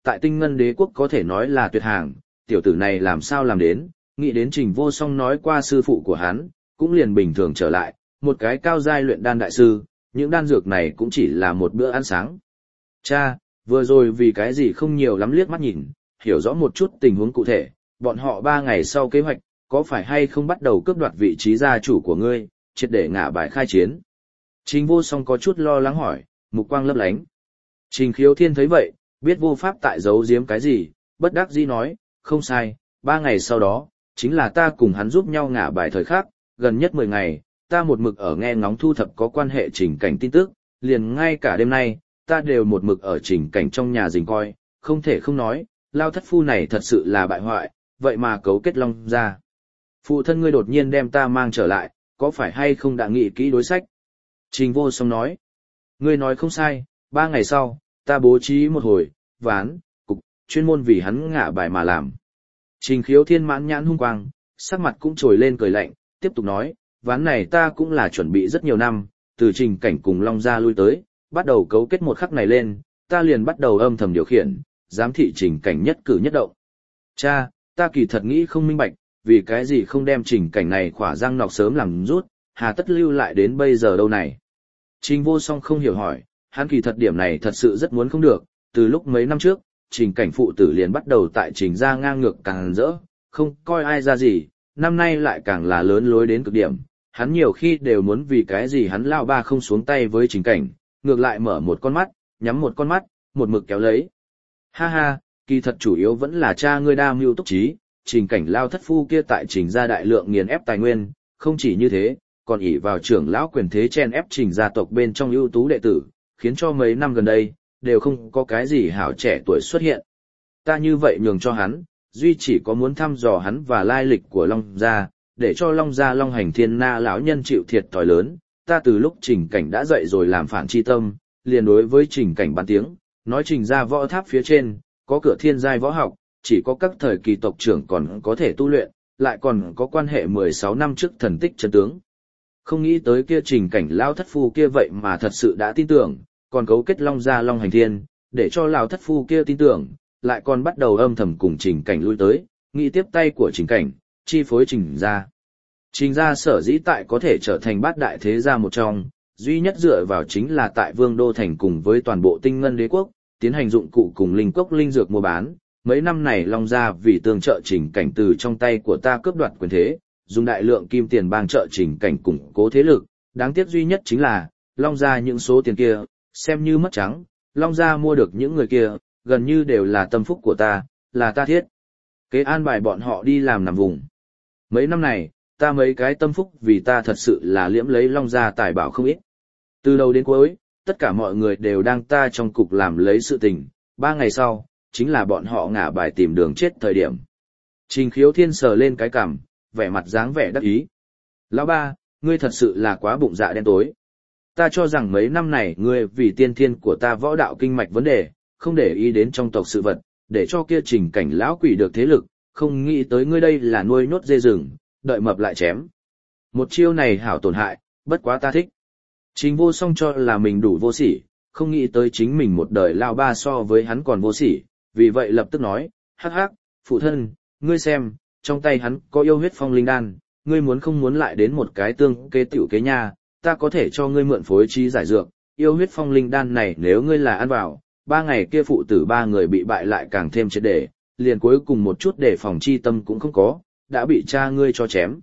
tại tinh ngân đế quốc có thể nói là tuyệt hàng, tiểu tử này làm sao làm đến, nghĩ đến Trình Vô Song nói qua sư phụ của hắn, cũng liền bình thường trở lại, một cái cao giai luyện đan đại sư, những đan dược này cũng chỉ là một bữa ăn sáng. Cha, vừa rồi vì cái gì không nhiều lắm liếc mắt nhìn, hiểu rõ một chút tình huống cụ thể, bọn họ ba ngày sau kế hoạch, có phải hay không bắt đầu cướp đoạt vị trí gia chủ của ngươi, triệt để ngả bài khai chiến. Trình Vô Song có chút lo lắng hỏi, mục quang lấp lánh. Trình Khiếu Thiên thấy vậy, biết vô pháp tại giấu giếm cái gì, bất đắc dĩ nói, không sai, ba ngày sau đó, chính là ta cùng hắn giúp nhau ngả bài thời khắc, gần nhất mười ngày, ta một mực ở nghe ngóng thu thập có quan hệ Trình Cảnh tin tức, liền ngay cả đêm nay, ta đều một mực ở Trình Cảnh trong nhà rình coi, không thể không nói, lao thất phu này thật sự là bại hoại, vậy mà cấu kết Long ra. Phụ thân ngươi đột nhiên đem ta mang trở lại, có phải hay không đã nghĩ kỹ đối sách? Trình Vô Song nói, ngươi nói không sai, ba ngày sau, ta bố trí một hồi, ván, cục, chuyên môn vì hắn ngả bài mà làm. Trình Khiếu Thiên mãn nhãn hung quang, sắc mặt cũng trồi lên cười lạnh, tiếp tục nói, ván này ta cũng là chuẩn bị rất nhiều năm, từ Trình Cảnh cùng Long gia lui tới, bắt đầu cấu kết một khắc này lên, ta liền bắt đầu âm thầm điều khiển, giám thị Trình Cảnh nhất cử nhất động. Cha, ta kỳ thật nghĩ không minh bạch, vì cái gì không đem Trình Cảnh này khỏa răng nọc sớm làm rút, hà tất lưu lại đến bây giờ đâu này. Trình Vô Song không hiểu hỏi, hắn kỳ thật điểm này thật sự rất muốn không được, từ lúc mấy năm trước, Trình Cảnh phụ tử liền bắt đầu tại Trình gia ngang ngược càng rỡ, không coi ai ra gì, năm nay lại càng là lớn lối đến cực điểm, hắn nhiều khi đều muốn vì cái gì hắn lao ba không xuống tay với Trình Cảnh, ngược lại mở một con mắt, nhắm một con mắt, một mực kéo lấy. Ha ha, kỳ thật chủ yếu vẫn là cha ngươi đa mưu túc trí, Trình Cảnh lao thất phu kia tại Trình gia đại lượng nghiền ép tài nguyên, không chỉ như thế, còn ỷ vào trưởng lão quyền thế chen ép Trình gia tộc bên trong ưu tú đệ tử, khiến cho mấy năm gần đây, đều không có cái gì hảo trẻ tuổi xuất hiện. Ta như vậy nhường cho hắn, duy chỉ có muốn thăm dò hắn và lai lịch của Long gia, để cho Long gia Long Hành Thiên Na lão nhân chịu thiệt thòi lớn, ta từ lúc Trình Cảnh đã dậy rồi làm phản chi tâm, liền đối với Trình Cảnh bàn tiếng, nói Trình gia võ tháp phía trên, có cửa thiên giai võ học, chỉ có các thời kỳ tộc trưởng còn có thể tu luyện, lại còn có quan hệ mười sáu năm trước thần tích chân tướng. Không nghĩ tới kia Trình Cảnh lao thất phu kia vậy mà thật sự đã tin tưởng, còn cấu kết Long gia Long Hành Thiên, để cho lão thất phu kia tin tưởng, lại còn bắt đầu âm thầm cùng Trình Cảnh lui tới, nghĩ tiếp tay của Trình Cảnh, chi phối Trình gia. Trình gia sở dĩ tại có thể trở thành bát đại thế gia một trong, duy nhất dựa vào chính là tại Vương Đô Thành cùng với toàn bộ tinh ngân đế quốc, tiến hành dụng cụ cùng linh cốc linh dược mua bán. Mấy năm này Long gia vì tương trợ Trình Cảnh từ trong tay của ta cướp đoạt quyền thế, dùng đại lượng kim tiền bang trợ Trình Cảnh củng cố thế lực, đáng tiếc duy nhất chính là, Long gia những số tiền kia, xem như mất trắng, Long gia mua được những người kia, gần như đều là tâm phúc của ta, là ta thiết kế an bài bọn họ đi làm nằm vùng. Mấy năm này, ta mấy cái tâm phúc vì ta thật sự là liễm lấy Long gia tài bảo không ít. Từ đầu đến cuối, tất cả mọi người đều đang ta trong cục làm lấy sự tình, ba ngày sau, chính là bọn họ ngả bài tìm đường chết thời điểm. Trình Khiếu Thiên sờ lên cái cằm, vẻ mặt dáng vẻ đắc ý. Lão ba, ngươi thật sự là quá bụng dạ đen tối. Ta cho rằng mấy năm này ngươi vì tiên thiên của ta võ đạo kinh mạch vấn đề, không để ý đến trong tộc sự vật, để cho kia Trình Cảnh lão quỷ được thế lực, không nghĩ tới ngươi đây là nuôi nhốt dê rừng, đợi mập lại chém. Một chiêu này hảo tổn hại, bất quá ta thích. Trình Vô Song cho là mình đủ vô sỉ, không nghĩ tới chính mình một đời lao ba so với hắn còn vô sỉ, vì vậy lập tức nói, hắc hắc, phụ thân, ngươi xem, trong tay hắn có yêu huyết phong linh đan, ngươi muốn không muốn lại đến một cái tương kế tiểu kế nha, ta có thể cho ngươi mượn phối trí giải dược, yêu huyết phong linh đan này nếu ngươi là ăn vào, ba ngày kia phụ tử ba người bị bại lại càng thêm triệt để, liền cuối cùng một chút để phòng chi tâm cũng không có, đã bị cha ngươi cho chém.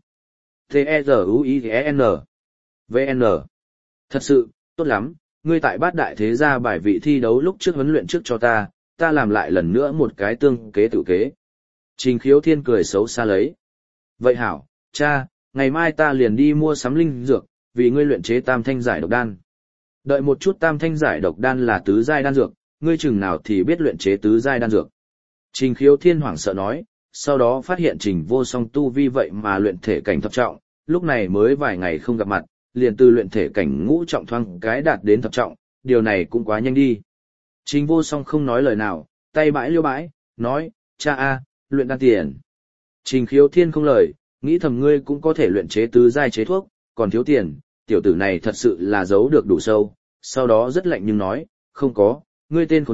T-E-Z-U-I-E-N V N Thật sự, tốt lắm, ngươi tại bát đại thế gia bài vị thi đấu lúc trước huấn luyện trước cho ta, ta làm lại lần nữa một cái tương kế tự kế. Trình Khiếu Thiên cười xấu xa lấy. Vậy hảo, cha, ngày mai ta liền đi mua sắm linh dược, vì ngươi luyện chế tam thanh giải độc đan. Đợi một chút, tam thanh giải độc đan là tứ giai đan dược, ngươi chừng nào thì biết luyện chế tứ giai đan dược. Trình Khiếu Thiên hoảng sợ nói, sau đó phát hiện Trình Vô Song tu vi vậy mà luyện thể cảnh thập trọng, lúc này mới vài ngày không gặp mặt, liền từ luyện thể cảnh ngũ trọng thoáng cái đạt đến thập trọng, điều này cũng quá nhanh đi. Trình Vô Song không nói lời nào, tay bãi liêu bãi, nói, cha a, luyện đan tiền. Trình Khiếu Thiên không lời, nghĩ thầm ngươi cũng có thể luyện chế tứ giai chế thuốc, còn thiếu tiền, tiểu tử này thật sự là giấu được đủ sâu, sau đó rất lạnh nhưng nói, không có, ngươi tên khốn khiếp,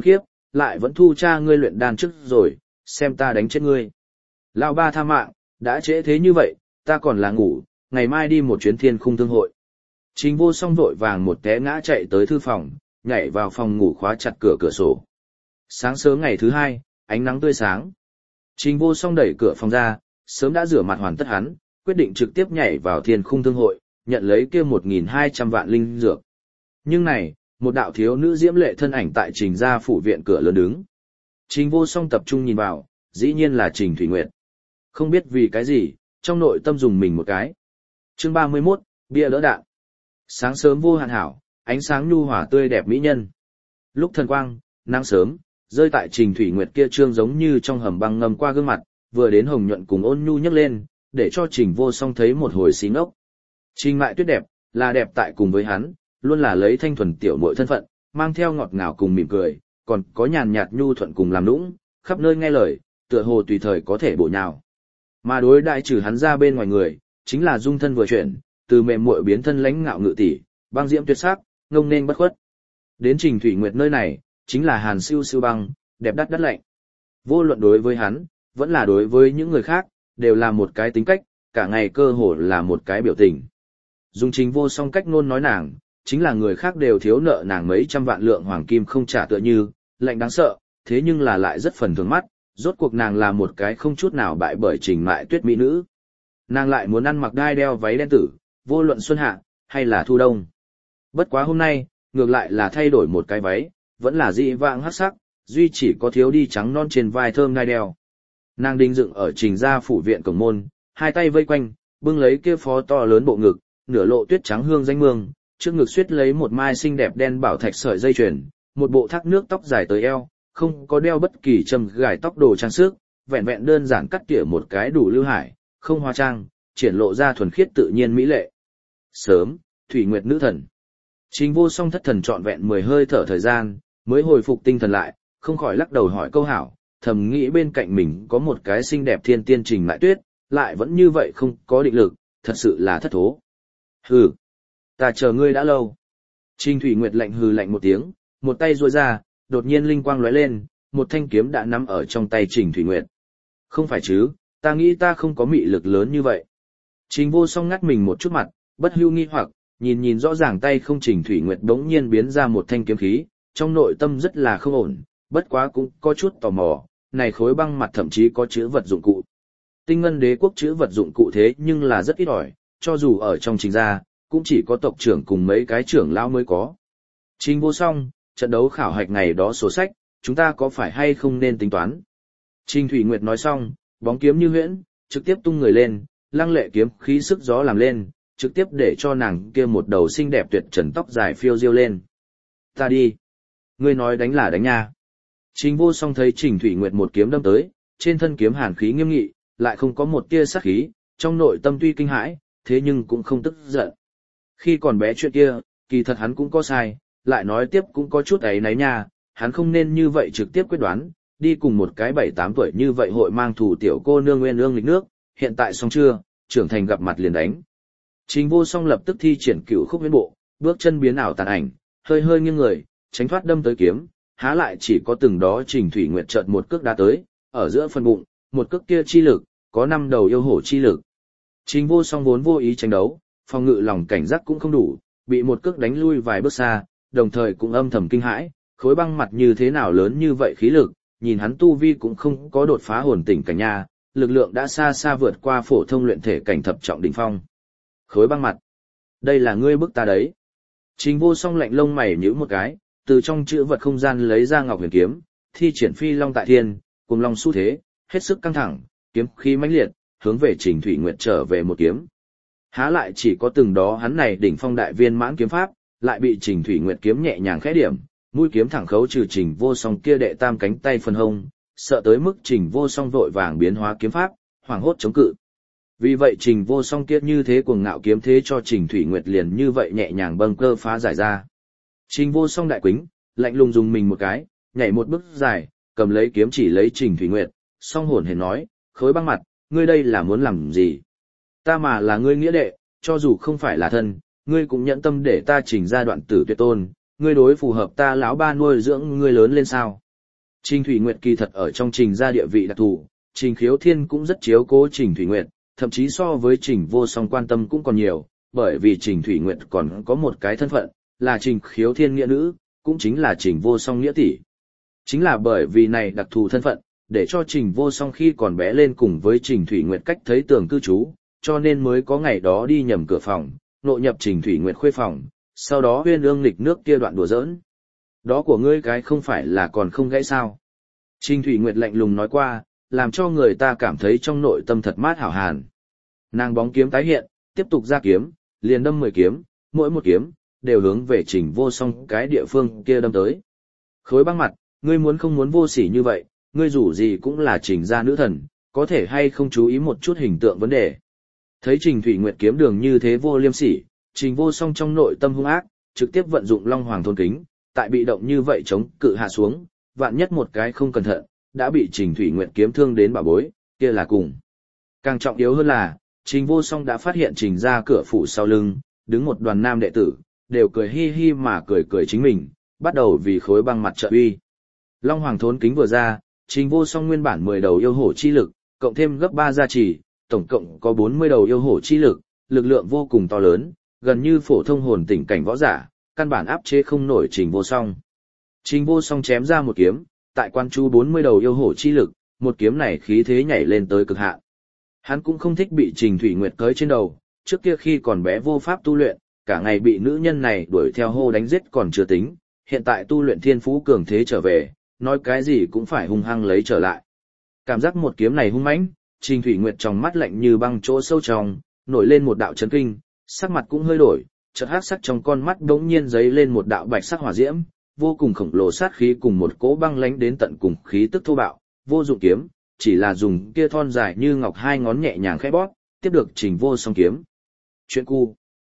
lại vẫn thu cha ngươi luyện đan trước rồi, xem ta đánh chết ngươi. Lão ba tha mạng, đã trễ thế như vậy, ta còn là ngủ, ngày mai đi một chuyến thiên khung thương hội. Trình Vô Song vội vàng một té ngã chạy tới thư phòng, nhảy vào phòng ngủ khóa chặt cửa cửa sổ. Sáng sớm ngày thứ hai, ánh nắng tươi sáng. Trình Vô Song đẩy cửa phòng ra, sớm đã rửa mặt hoàn tất hắn, quyết định trực tiếp nhảy vào thiên khung thương hội, nhận lấy kia một nghìn hai trăm vạn linh dược. Nhưng này, một đạo thiếu nữ diễm lệ thân ảnh tại Trình gia phủ viện cửa lớn đứng. Trình Vô Song tập trung nhìn vào, dĩ nhiên là Trình Thủy Nguyệt. Không biết vì cái gì, trong nội tâm dùng mình một cái. Chương ba mươi mốt, bia đỡ đạn. Sáng sớm vô hạn hảo, ánh sáng nhu hòa tươi đẹp mỹ nhân. Lúc thần quang, nắng sớm, rơi tại Trình Thủy Nguyệt kia trương giống như trong hầm băng ngầm qua gương mặt, vừa đến hồng nhuận cùng ôn nhu nhấc lên, để cho Trình Vô Song thấy một hồi xí ngốc. Trình Mại Tuyết đẹp, là đẹp tại cùng với hắn, luôn là lấy thanh thuần tiểu muội thân phận, mang theo ngọt ngào cùng mỉm cười, còn có nhàn nhạt nhu thuận cùng làm nũng, khắp nơi nghe lời, tựa hồ tùy thời có thể bổ nhào. Mà đối đại trừ hắn ra bên ngoài người, chính là dung thân vừa chuyển, từ mềm muội biến thân lãnh ngạo ngự tỷ, băng diễm tuyệt sắc, ngông nên bất khuất. Đến Trình Thủy Nguyệt nơi này, chính là hàn siêu siêu băng, đẹp đắt đắt lạnh. Vô luận đối với hắn, vẫn là đối với những người khác, đều là một cái tính cách, cả ngày cơ hồ là một cái biểu tình. Dùng Trình Vô Song cách ngôn nói nàng, chính là người khác đều thiếu nợ nàng mấy trăm vạn lượng hoàng kim không trả tựa như, lạnh đáng sợ, thế nhưng là lại rất phần thường mắt, rốt cuộc nàng là một cái không chút nào bại bởi Trình Mại Tuyết mỹ nữ. Nàng lại muốn ăn mặc đai đeo váy đen tử, vô luận xuân hạ, hay là thu đông. Bất quá hôm nay, ngược lại là thay đổi một cái váy, vẫn là dị vãng hắc sắc, duy chỉ có thiếu đi trắng non trên vai thơm đai đeo. Nàng đinh dựng ở Trình gia phủ viện cổng môn, hai tay vây quanh, bưng lấy kia phó to lớn bộ ngực, nửa lộ tuyết trắng hương danh mương, trước ngực suýt lấy một mai xinh đẹp đen bảo thạch sợi dây chuyền, một bộ thác nước tóc dài tới eo, không có đeo bất kỳ châm gài tóc đồ trang sức, vẹn vẹn đơn giản cắt tỉa một cái đủ lưu hải, không hóa trang, triển lộ ra thuần khiết tự nhiên mỹ lệ. Sớm, Thủy Nguyệt nữ thần. Trình Vô Song thất thần trọn vẹn mười hơi thở thời gian, mới hồi phục tinh thần lại, không khỏi lắc đầu hỏi câu hảo, thầm nghĩ bên cạnh mình có một cái xinh đẹp thiên tiên Trình Mại Tuyết, lại vẫn như vậy không có định lực, thật sự là thất thố. Hừ, ta chờ ngươi đã lâu. Trình Thủy Nguyệt lạnh hừ lạnh một tiếng, một tay duỗi ra, đột nhiên linh quang lóe lên, một thanh kiếm đã nắm ở trong tay Trình Thủy Nguyệt. Không phải chứ, ta nghĩ ta không có mị lực lớn như vậy. Trình Vô Song ngắt mình một chút mặt, bất hưu nghi hoặc, nhìn nhìn rõ ràng tay không Trình Thủy Nguyệt đống nhiên biến ra một thanh kiếm khí, trong nội tâm rất là không ổn, bất quá cũng có chút tò mò, này khối băng mặt thậm chí có chữ vật dụng cụ. Tinh Ngân Đế quốc chữ vật dụng cụ thế nhưng là rất ít ỏi, cho dù ở trong Trình gia, cũng chỉ có tộc trưởng cùng mấy cái trưởng lão mới có. Trình Vô Song, trận đấu khảo hạch ngày đó sổ sách, chúng ta có phải hay không nên tính toán? Trình Thủy Nguyệt nói xong, bóng kiếm như huyễn, trực tiếp tung người lên, lăng lệ kiếm khí sức gió làm lên, trực tiếp để cho nàng kia một đầu xinh đẹp tuyệt trần tóc dài phiêu diêu lên. Ta đi. Ngươi nói đánh là đánh nha. Trình Vô Song thấy Trình Thủy Nguyệt một kiếm đâm tới, trên thân kiếm hàn khí nghiêm nghị, lại không có một tia sát khí, trong nội tâm tuy kinh hãi, thế nhưng cũng không tức giận. Khi còn bé chuyện kia, kỳ thật hắn cũng có sai, lại nói tiếp cũng có chút ấy nấy nha, hắn không nên như vậy trực tiếp quyết đoán, đi cùng một cái bảy tám tuổi như vậy hội mang thù tiểu cô nương nguyên ương lịch nước, hiện tại xong chưa, trưởng thành gặp mặt liền đánh. Trình Vô Song lập tức thi triển cửu khúc huyễn bộ, bước chân biến ảo tàn ảnh, hơi hơi nghiêng người, tránh thoát đâm tới kiếm, há lại chỉ có từng đó Trình Thủy Nguyệt chợt một cước đá tới, ở giữa phần bụng, một cước kia chi lực, có năm đầu yêu hổ chi lực. Trình Vô Song vốn vô ý tranh đấu, phòng ngự lòng cảnh giác cũng không đủ, bị một cước đánh lui vài bước xa, đồng thời cũng âm thầm kinh hãi, khối băng mặt như thế nào lớn như vậy khí lực, nhìn hắn tu vi cũng không có đột phá hồn tỉnh cảnh nha, lực lượng đã xa xa vượt qua phổ thông luyện thể cảnh thập trọng đỉnh phong. Khối băng mặt, đây là ngươi bức ta đấy. Trình Vô Song lạnh lông mày nhíu một cái, từ trong chữ vật không gian lấy ra Ngọc Huyền kiếm, thi triển phi long tại thiên, cùng long xu thế, hết sức căng thẳng, kiếm khí mãnh liệt, hướng về Trình Thủy Nguyệt trở về một kiếm. Há lại chỉ có từng đó hắn này đỉnh phong đại viên mãn kiếm pháp, lại bị Trình Thủy Nguyệt kiếm nhẹ nhàng khẽ điểm, mũi kiếm thẳng khấu trừ Trình Vô Song kia đệ tam cánh tay phần hông, sợ tới mức Trình Vô Song vội vàng biến hóa kiếm pháp, hoảng hốt chống cự. Vì vậy Trình Vô Song kia như thế cuồng ngạo kiếm thế cho Trình Thủy Nguyệt liền như vậy nhẹ nhàng bâng cơ phá giải ra. Trình Vô Song đại quĩnh, lạnh lùng dùng mình một cái, nhảy một bước dài, cầm lấy kiếm chỉ lấy Trình Thủy Nguyệt, song hồn hển nói, khối băng mặt, ngươi đây là muốn làm gì? Ta mà là ngươi nghĩa đệ, cho dù không phải là thân, ngươi cũng nhẫn tâm để ta Trình ra đoạn tử tuyệt tôn, ngươi đối phù hợp ta lão ba nuôi dưỡng ngươi lớn lên sao? Trình Thủy Nguyệt kỳ thật ở trong Trình gia địa vị đặc thù, Trình Khiếu Thiên cũng rất chiếu cố Trình Thủy Nguyệt, thậm chí so với Trình Vô Song quan tâm cũng còn nhiều, bởi vì Trình Thủy Nguyệt còn có một cái thân phận, là Trình Khiếu Thiên nghĩa nữ, cũng chính là Trình Vô Song nghĩa tỷ. Chính là bởi vì này đặc thù thân phận, để cho Trình Vô Song khi còn bé lên cùng với Trình Thủy Nguyệt cách thấy tường cư trú, cho nên mới có ngày đó đi nhầm cửa phòng, nội nhập Trình Thủy Nguyệt khuê phòng, sau đó huyên ương nghịch nước kia đoạn đùa giỡn. Đó của ngươi cái không phải là còn không gãy sao. Trình Thủy Nguyệt lạnh lùng nói qua, làm cho người ta cảm thấy trong nội tâm thật mát hảo hàn. Nàng bóng kiếm tái hiện, tiếp tục ra kiếm, liền đâm mười kiếm, mỗi một kiếm, đều hướng về Trình Vô Song cái địa phương kia đâm tới. Khối băng mặt, ngươi muốn không muốn vô sỉ như vậy, ngươi dù gì cũng là Trình gia nữ thần, có thể hay không chú ý một chút hình tượng vấn đề. Thấy Trình Thủy Nguyệt kiếm đường như thế vô liêm sỉ, Trình Vô Song trong nội tâm hung ác, trực tiếp vận dụng Long Hoàng thôn kính, tại bị động như vậy chống cự hạ xuống, vạn nhất một cái không cẩn thận, đã bị Trình Thủy Nguyệt kiếm thương đến bà bối, kia là cùng. Càng trọng yếu hơn là, Trình Vô Song đã phát hiện Trình ra cửa phủ sau lưng, đứng một đoàn nam đệ tử, đều cười hi hi mà cười cười chính mình, bắt đầu vì khối băng mặt trợ uy. Long Hoàng thốn kính vừa ra, Trình Vô Song nguyên bản mười đầu yêu hổ chi lực, cộng thêm gấp ba gia trì, tổng cộng có bốn mươi đầu yêu hổ chi lực, lực lượng vô cùng to lớn, gần như phổ thông hồn tỉnh cảnh võ giả, căn bản áp chế không nổi Trình Vô Song. Trình Vô Song chém ra một kiếm, tại quan chú bốn mươi đầu yêu hổ chi lực, một kiếm này khí thế nhảy lên tới cực hạn. Hắn cũng không thích bị Trình Thủy Nguyệt cưỡi trên đầu, trước kia khi còn bé vô pháp tu luyện, cả ngày bị nữ nhân này đuổi theo hô đánh giết còn chưa tính, hiện tại tu luyện thiên phú cường thế trở về, nói cái gì cũng phải hung hăng lấy trở lại. Cảm giác một kiếm này hung mãnh, Trình Thủy Nguyệt trong mắt lạnh như băng chỗ sâu trong, nổi lên một đạo chấn kinh, sắc mặt cũng hơi đổi, chợt hắc sắc trong con mắt đống nhiên giấy lên một đạo bạch sắc hỏa diễm, vô cùng khổng lồ sát khí cùng một cỗ băng lánh đến tận cùng khí tức thô bạo, vô dụng kiếm, chỉ là dùng kia thon dài như ngọc hai ngón nhẹ nhàng khẽ bóp, tiếp được Trình Vô Song kiếm. Chuyện cu.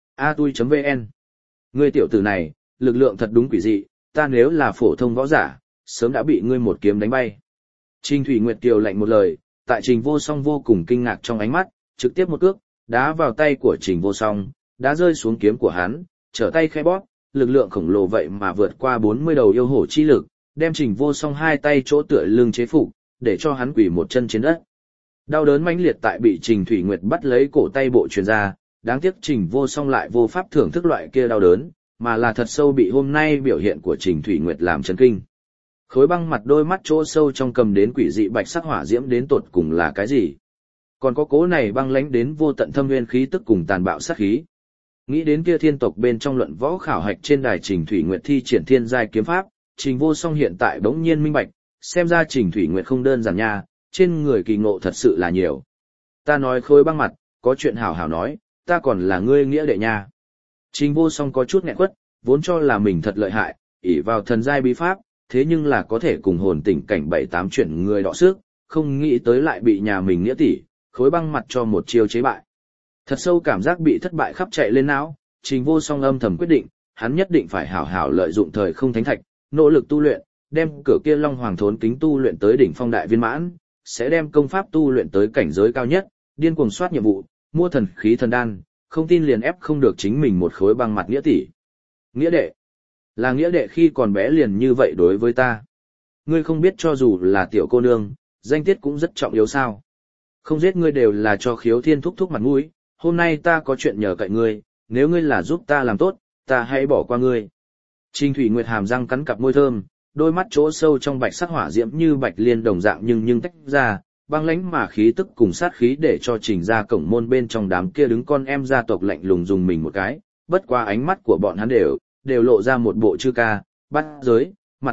atui.vn. Ngươi tiểu tử này, lực lượng thật đúng quỷ dị, ta nếu là phổ thông võ giả, sớm đã bị ngươi một kiếm đánh bay. Trình Thủy Nguyệt kiều lạnh một lời, tại Trình Vô Song vô cùng kinh ngạc trong ánh mắt, trực tiếp một cước, đá vào tay của Trình Vô Song, đá rơi xuống kiếm của hắn, trở tay khẽ bóp, lực lượng khổng lồ vậy mà vượt qua bốn mươi đầu yêu hổ chi lực, đem Trình Vô Song hai tay chỗ tựa lưng chế phục, để cho hắn quỳ một chân trên đất. Đau đớn mãnh liệt tại bị Trình Thủy Nguyệt bắt lấy cổ tay bộ truyền ra, đáng tiếc Trình Vô Song lại vô pháp thưởng thức loại kia đau đớn, mà là thật sâu bị hôm nay biểu hiện của Trình Thủy Nguyệt làm chấn kinh. Khối băng mặt đôi mắt chỗ sâu trong cầm đến quỷ dị bạch sắc hỏa diễm đến tột cùng là cái gì? Còn có cố này băng lãnh đến vô tận thâm nguyên khí tức cùng tàn bạo sát khí. Nghĩ đến kia thiên tộc bên trong luận võ khảo hạch trên đài Trình Thủy Nguyệt thi triển thiên giai kiếm pháp, Trình Vô Song hiện tại bỗng nhiên minh bạch, xem ra Trình Thủy Nguyệt không đơn giản nha, trên người kỳ ngộ thật sự là nhiều. Ta nói khối băng mặt, có chuyện hảo hảo nói, ta còn là ngươi nghĩa đệ nha. Trình Vô Song có chút nghẹn quất, vốn cho là mình thật lợi hại, ỷ vào thần giai bí pháp, thế nhưng là có thể cùng hồn tỉnh cảnh bảy tám chuyển người đọ sức, không nghĩ tới lại bị nhà mình nghĩa tỷ, khối băng mặt cho một chiêu chế bại. Thật sâu cảm giác bị thất bại khắp chạy lên não, Trình Vô Song âm thầm quyết định, hắn nhất định phải hảo hảo lợi dụng thời không thánh thạch, nỗ lực tu luyện, đem cửa kia Long Hoàng thốn kính tu luyện tới đỉnh phong đại viên mãn, sẽ đem công pháp tu luyện tới cảnh giới cao nhất, điên cuồng soát nhiệm vụ, mua thần khí thần đan, không tin liền ép không được chính mình một khối băng mặt nghĩa tỷ. Nghĩa đệ, là nghĩa đệ khi còn bé liền như vậy đối với ta. Ngươi không biết cho dù là tiểu cô nương, danh tiết cũng rất trọng yếu sao? Không giết ngươi đều là cho Khiếu Thiên thúc thúc mặt mũi, hôm nay ta có chuyện nhờ cậy ngươi, nếu ngươi là giúp ta làm tốt, ta hãy bỏ qua ngươi. Trình Thủy Nguyệt hàm răng cắn cặp môi thơm, đôi mắt chỗ sâu trong bạch sắc hỏa diễm như bạch liên đồng dạng nhưng nhưng tách ra, băng lãnh mà khí tức cùng sát khí để cho Trình ra cổng môn bên trong đám kia đứng con em gia tộc lạnh lùng dùng mình một cái, bất qua ánh mắt của bọn hắn đều đều lộ ra một bộ chư ca, bắt giới, mặt.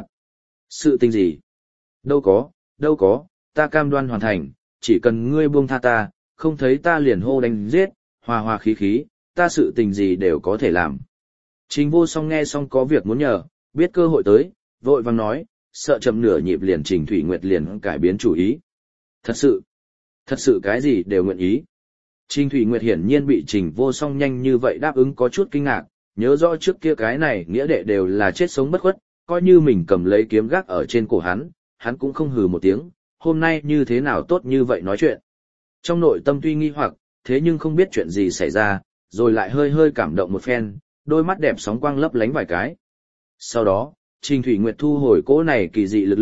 Sự tình gì? Đâu có, đâu có, ta cam đoan hoàn thành, chỉ cần ngươi buông tha ta, không thấy ta liền hô đánh giết, hòa hòa khí khí, ta sự tình gì đều có thể làm. Trình Vô Song nghe xong có việc muốn nhờ, biết cơ hội tới, vội vàng nói, sợ chậm nửa nhịp liền Trình Thủy Nguyệt liền cải biến chủ ý. Thật sự, thật sự cái gì đều nguyện ý. Trình Thủy Nguyệt hiển nhiên bị Trình Vô Song nhanh như vậy đáp ứng có chút kinh ngạc, nhớ rõ trước kia cái này nghĩa đệ đều là chết sống bất khuất, coi như mình cầm lấy kiếm gác ở trên cổ hắn, hắn cũng không hừ một tiếng, hôm nay như thế nào tốt như vậy nói chuyện. Trong nội tâm tuy nghi hoặc, thế nhưng không biết chuyện gì xảy ra, rồi lại hơi hơi cảm động một phen, đôi mắt đẹp sóng quang lấp lánh vài cái. Sau đó, Trình Thủy Nguyệt thu hồi cỗ này kỳ dị lực lượng,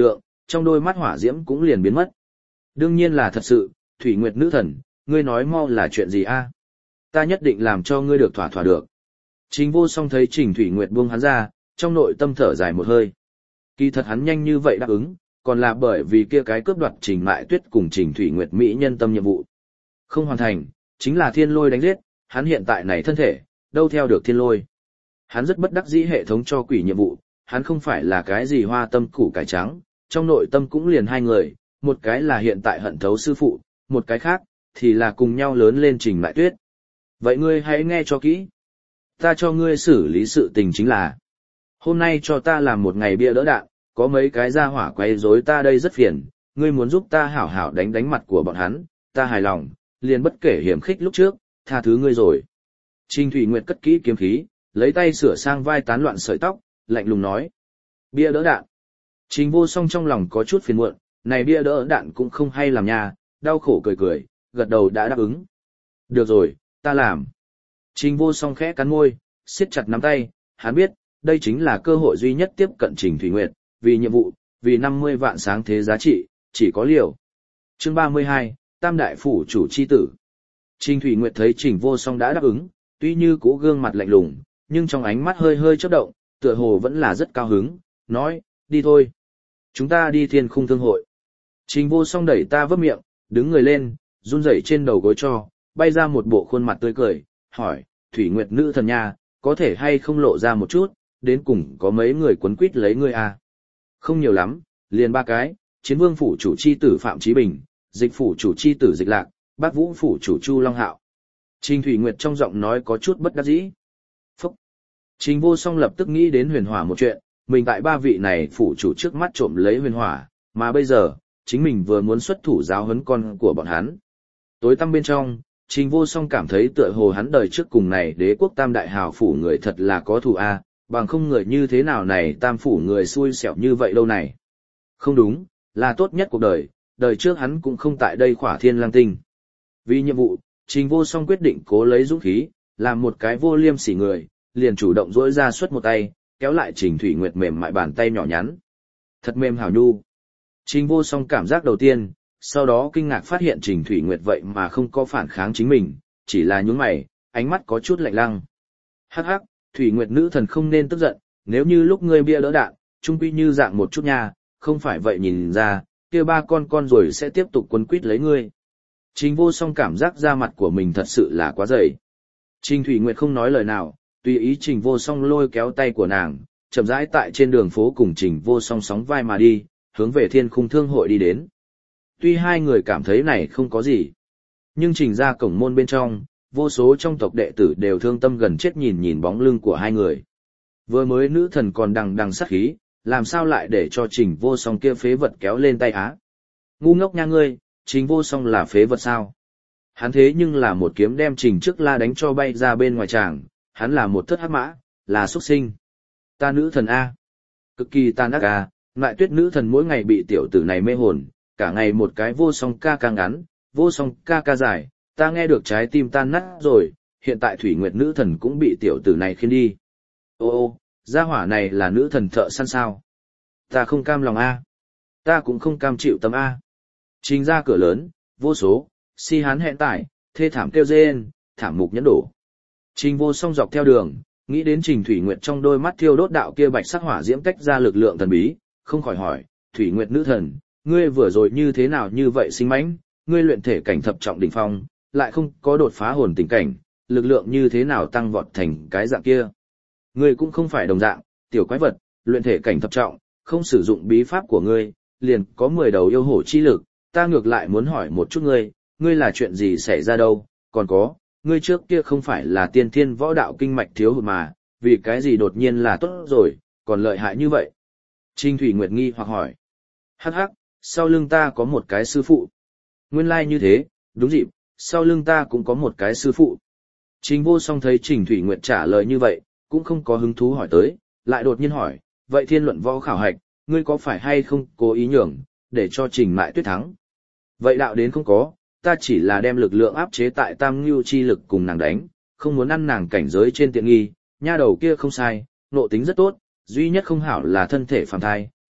trong đôi mắt hỏa diễm cũng liền biến mất. Đương nhiên là thật sự, Thủy Nguyệt nữ thần, ngươi nói mau là chuyện gì a? Ta nhất định làm cho ngươi được thỏa thỏa được. Trình Vô Song thấy Trình Thủy Nguyệt buông hắn ra, trong nội tâm thở dài một hơi. Kỳ thật hắn nhanh như vậy đáp ứng, còn là bởi vì kia cái cướp đoạt Trình Mại Tuyết cùng Trình Thủy Nguyệt mỹ nhân tâm nhiệm vụ. Không hoàn thành, chính là thiên lôi đánh giết, hắn hiện tại này thân thể, đâu theo được thiên lôi. Hắn rất bất đắc dĩ hệ thống cho quỷ nhiệm vụ, hắn không phải là cái gì hoa tâm củ cải trắng, trong nội tâm cũng liền hai người, một cái là hiện tại hận thấu sư phụ, một cái khác, thì là cùng nhau lớn lên Trình Mại Tuyết. Vậy ngươi hãy nghe cho kỹ. Ta cho ngươi xử lý sự tình chính là, hôm nay cho ta làm một ngày bia đỡ đạn, có mấy cái gia hỏa quay rối ta đây rất phiền, ngươi muốn giúp ta hảo hảo đánh đánh mặt của bọn hắn, ta hài lòng, liền bất kể hiểm khích lúc trước, tha thứ ngươi rồi. Trình Thủy Nguyệt cất kỹ kiếm khí, lấy tay sửa sang vai tán loạn sợi tóc, lạnh lùng nói. Bia đỡ đạn. Trình Vô Song trong lòng có chút phiền muộn, này bia đỡ đạn cũng không hay làm nha, đau khổ cười cười, gật đầu đã đáp ứng. Được rồi, ta làm. Trình Vô Song khẽ cắn môi, siết chặt nắm tay, hắn biết, đây chính là cơ hội duy nhất tiếp cận Trình Thủy Nguyệt, vì nhiệm vụ, vì năm mươi vạn sáng thế giá trị, chỉ có liều. Chương ba mươi hai, Tam Đại Phủ Chủ Chi Tử. Trình Thủy Nguyệt thấy Trình Vô Song đã đáp ứng, tuy như cũ gương mặt lạnh lùng, nhưng trong ánh mắt hơi hơi chớp động, tựa hồ vẫn là rất cao hứng, nói, đi thôi. Chúng ta đi thiên khung thương hội. Trình Vô Song đẩy ta vấp miệng, đứng người lên, run rẩy trên đầu gối cho, bay ra một bộ khuôn mặt tươi cười, hỏi, Thủy Nguyệt nữ thần nha, có thể hay không lộ ra một chút, đến cùng có mấy người quấn quýt lấy ngươi à? Không nhiều lắm, liền ba cái, Chiến Vương phủ chủ chi tử Phạm Chí Bình, Dịch phủ chủ chi tử Dịch Lạc, Bác Vũ phủ chủ Chu Long Hạo. Trình Thủy Nguyệt trong giọng nói có chút bất đắc dĩ. Phúc! Trình Vô Song lập tức nghĩ đến huyền hỏa một chuyện, mình tại ba vị này phủ chủ trước mắt trộm lấy huyền hỏa, mà bây giờ, chính mình vừa muốn xuất thủ giáo huấn con của bọn hắn. Tối tăm bên trong, Trình Vô Song cảm thấy tựa hồ hắn đời trước cùng này đế quốc tam đại hào phủ người thật là có thù a, bằng không người như thế nào này tam phủ người xui xẻo như vậy lâu này. Không đúng, là tốt nhất cuộc đời, đời trước hắn cũng không tại đây khỏa thiên lang tinh. Vì nhiệm vụ, Trình Vô Song quyết định cố lấy dũng khí, làm một cái vô liêm sỉ người, liền chủ động dỗi ra xuất một tay, kéo lại Trình Thủy Nguyệt mềm mại bàn tay nhỏ nhắn. Thật mềm hảo nhu. Trình Vô Song cảm giác đầu tiên, sau đó kinh ngạc phát hiện Trình Thủy Nguyệt vậy mà không có phản kháng chính mình, chỉ là nhướng mày, ánh mắt có chút lạnh lăng. Hắc hắc, Thủy Nguyệt nữ thần không nên tức giận, nếu như lúc ngươi bia đỡ đạn, chung quy như dạng một chút nha, không phải vậy nhìn ra, kia ba con con rồi sẽ tiếp tục quấn quýt lấy ngươi. Trình Vô Song cảm giác da mặt của mình thật sự là quá dày. Trình Thủy Nguyệt không nói lời nào, tùy ý Trình Vô Song lôi kéo tay của nàng, chậm rãi tại trên đường phố cùng Trình Vô Song sóng vai mà đi, hướng về thiên khung thương hội đi đến. Tuy hai người cảm thấy này không có gì, nhưng Trình ra cổng môn bên trong, vô số trong tộc đệ tử đều thương tâm gần chết nhìn nhìn bóng lưng của hai người. Vừa mới nữ thần còn đằng đằng sát khí, làm sao lại để cho Trình Vô Song kia phế vật kéo lên tay á? Ngu ngốc nha ngươi, Trình Vô Song là phế vật sao? Hắn thế nhưng là một kiếm đem Trình Trước La đánh cho bay ra bên ngoài tràng, hắn là một thất hắc mã, là xuất sinh. Ta nữ thần A. Cực kỳ tàn ác A, Ngại Tuyết nữ thần mỗi ngày bị tiểu tử này mê hồn, cả ngày một cái Vô Song ca ca ngắn, Vô Song ca ca dài, ta nghe được trái tim tan nát rồi, hiện tại Thủy Nguyệt nữ thần cũng bị tiểu tử này khiêng đi. Ô ô, gia hỏa này là nữ thần thợ săn sao? Ta không cam lòng A. Ta cũng không cam chịu tâm A. Trình ra cửa lớn, vô số, si hán hẹn tải, thê thảm kêu rên, thảm mục nhẫn đổ. Trình Vô Song dọc theo đường, nghĩ đến Trình Thủy Nguyệt trong đôi mắt thiêu đốt đạo kia bạch sắc hỏa diễm tách ra lực lượng thần bí, không khỏi hỏi, Thủy Nguyệt nữ thần, ngươi vừa rồi như thế nào như vậy sinh mãnh, ngươi luyện thể cảnh thập trọng đỉnh phong, lại không có đột phá hồn tình cảnh, lực lượng như thế nào tăng vọt thành cái dạng kia. Ngươi cũng không phải đồng dạng, tiểu quái vật, luyện thể cảnh thập trọng, không sử dụng bí pháp của ngươi, liền có mười đầu yêu hổ chi lực, ta ngược lại muốn hỏi một chút ngươi, ngươi là chuyện gì xảy ra đâu, còn có, ngươi trước kia không phải là tiên thiên võ đạo kinh mạch thiếu hụt mà, vì cái gì đột nhiên là tốt rồi, còn lợi hại như vậy. Trình Thủy Nguyệt nghi hoặc hỏi, hắc hắc, sau lưng ta có một cái sư phụ. Nguyên lai like như thế, đúng dịp, sau lưng ta cũng có một cái sư phụ. Trình Vô Song thấy Trình Thủy Nguyệt trả lời như vậy, cũng không có hứng thú hỏi tới, lại đột nhiên hỏi, vậy thiên luận võ khảo hạch, ngươi có phải hay không cố ý nhường, để cho Trình Mại Tuyết thắng? Vậy đạo đến không có, ta chỉ là đem lực lượng áp chế tại tam ngưu chi lực cùng nàng đánh, không muốn ăn nàng cảnh giới trên tiện nghi, nha đầu kia không sai, nộ tính rất tốt, duy nhất không hảo là thân thể phàm thai,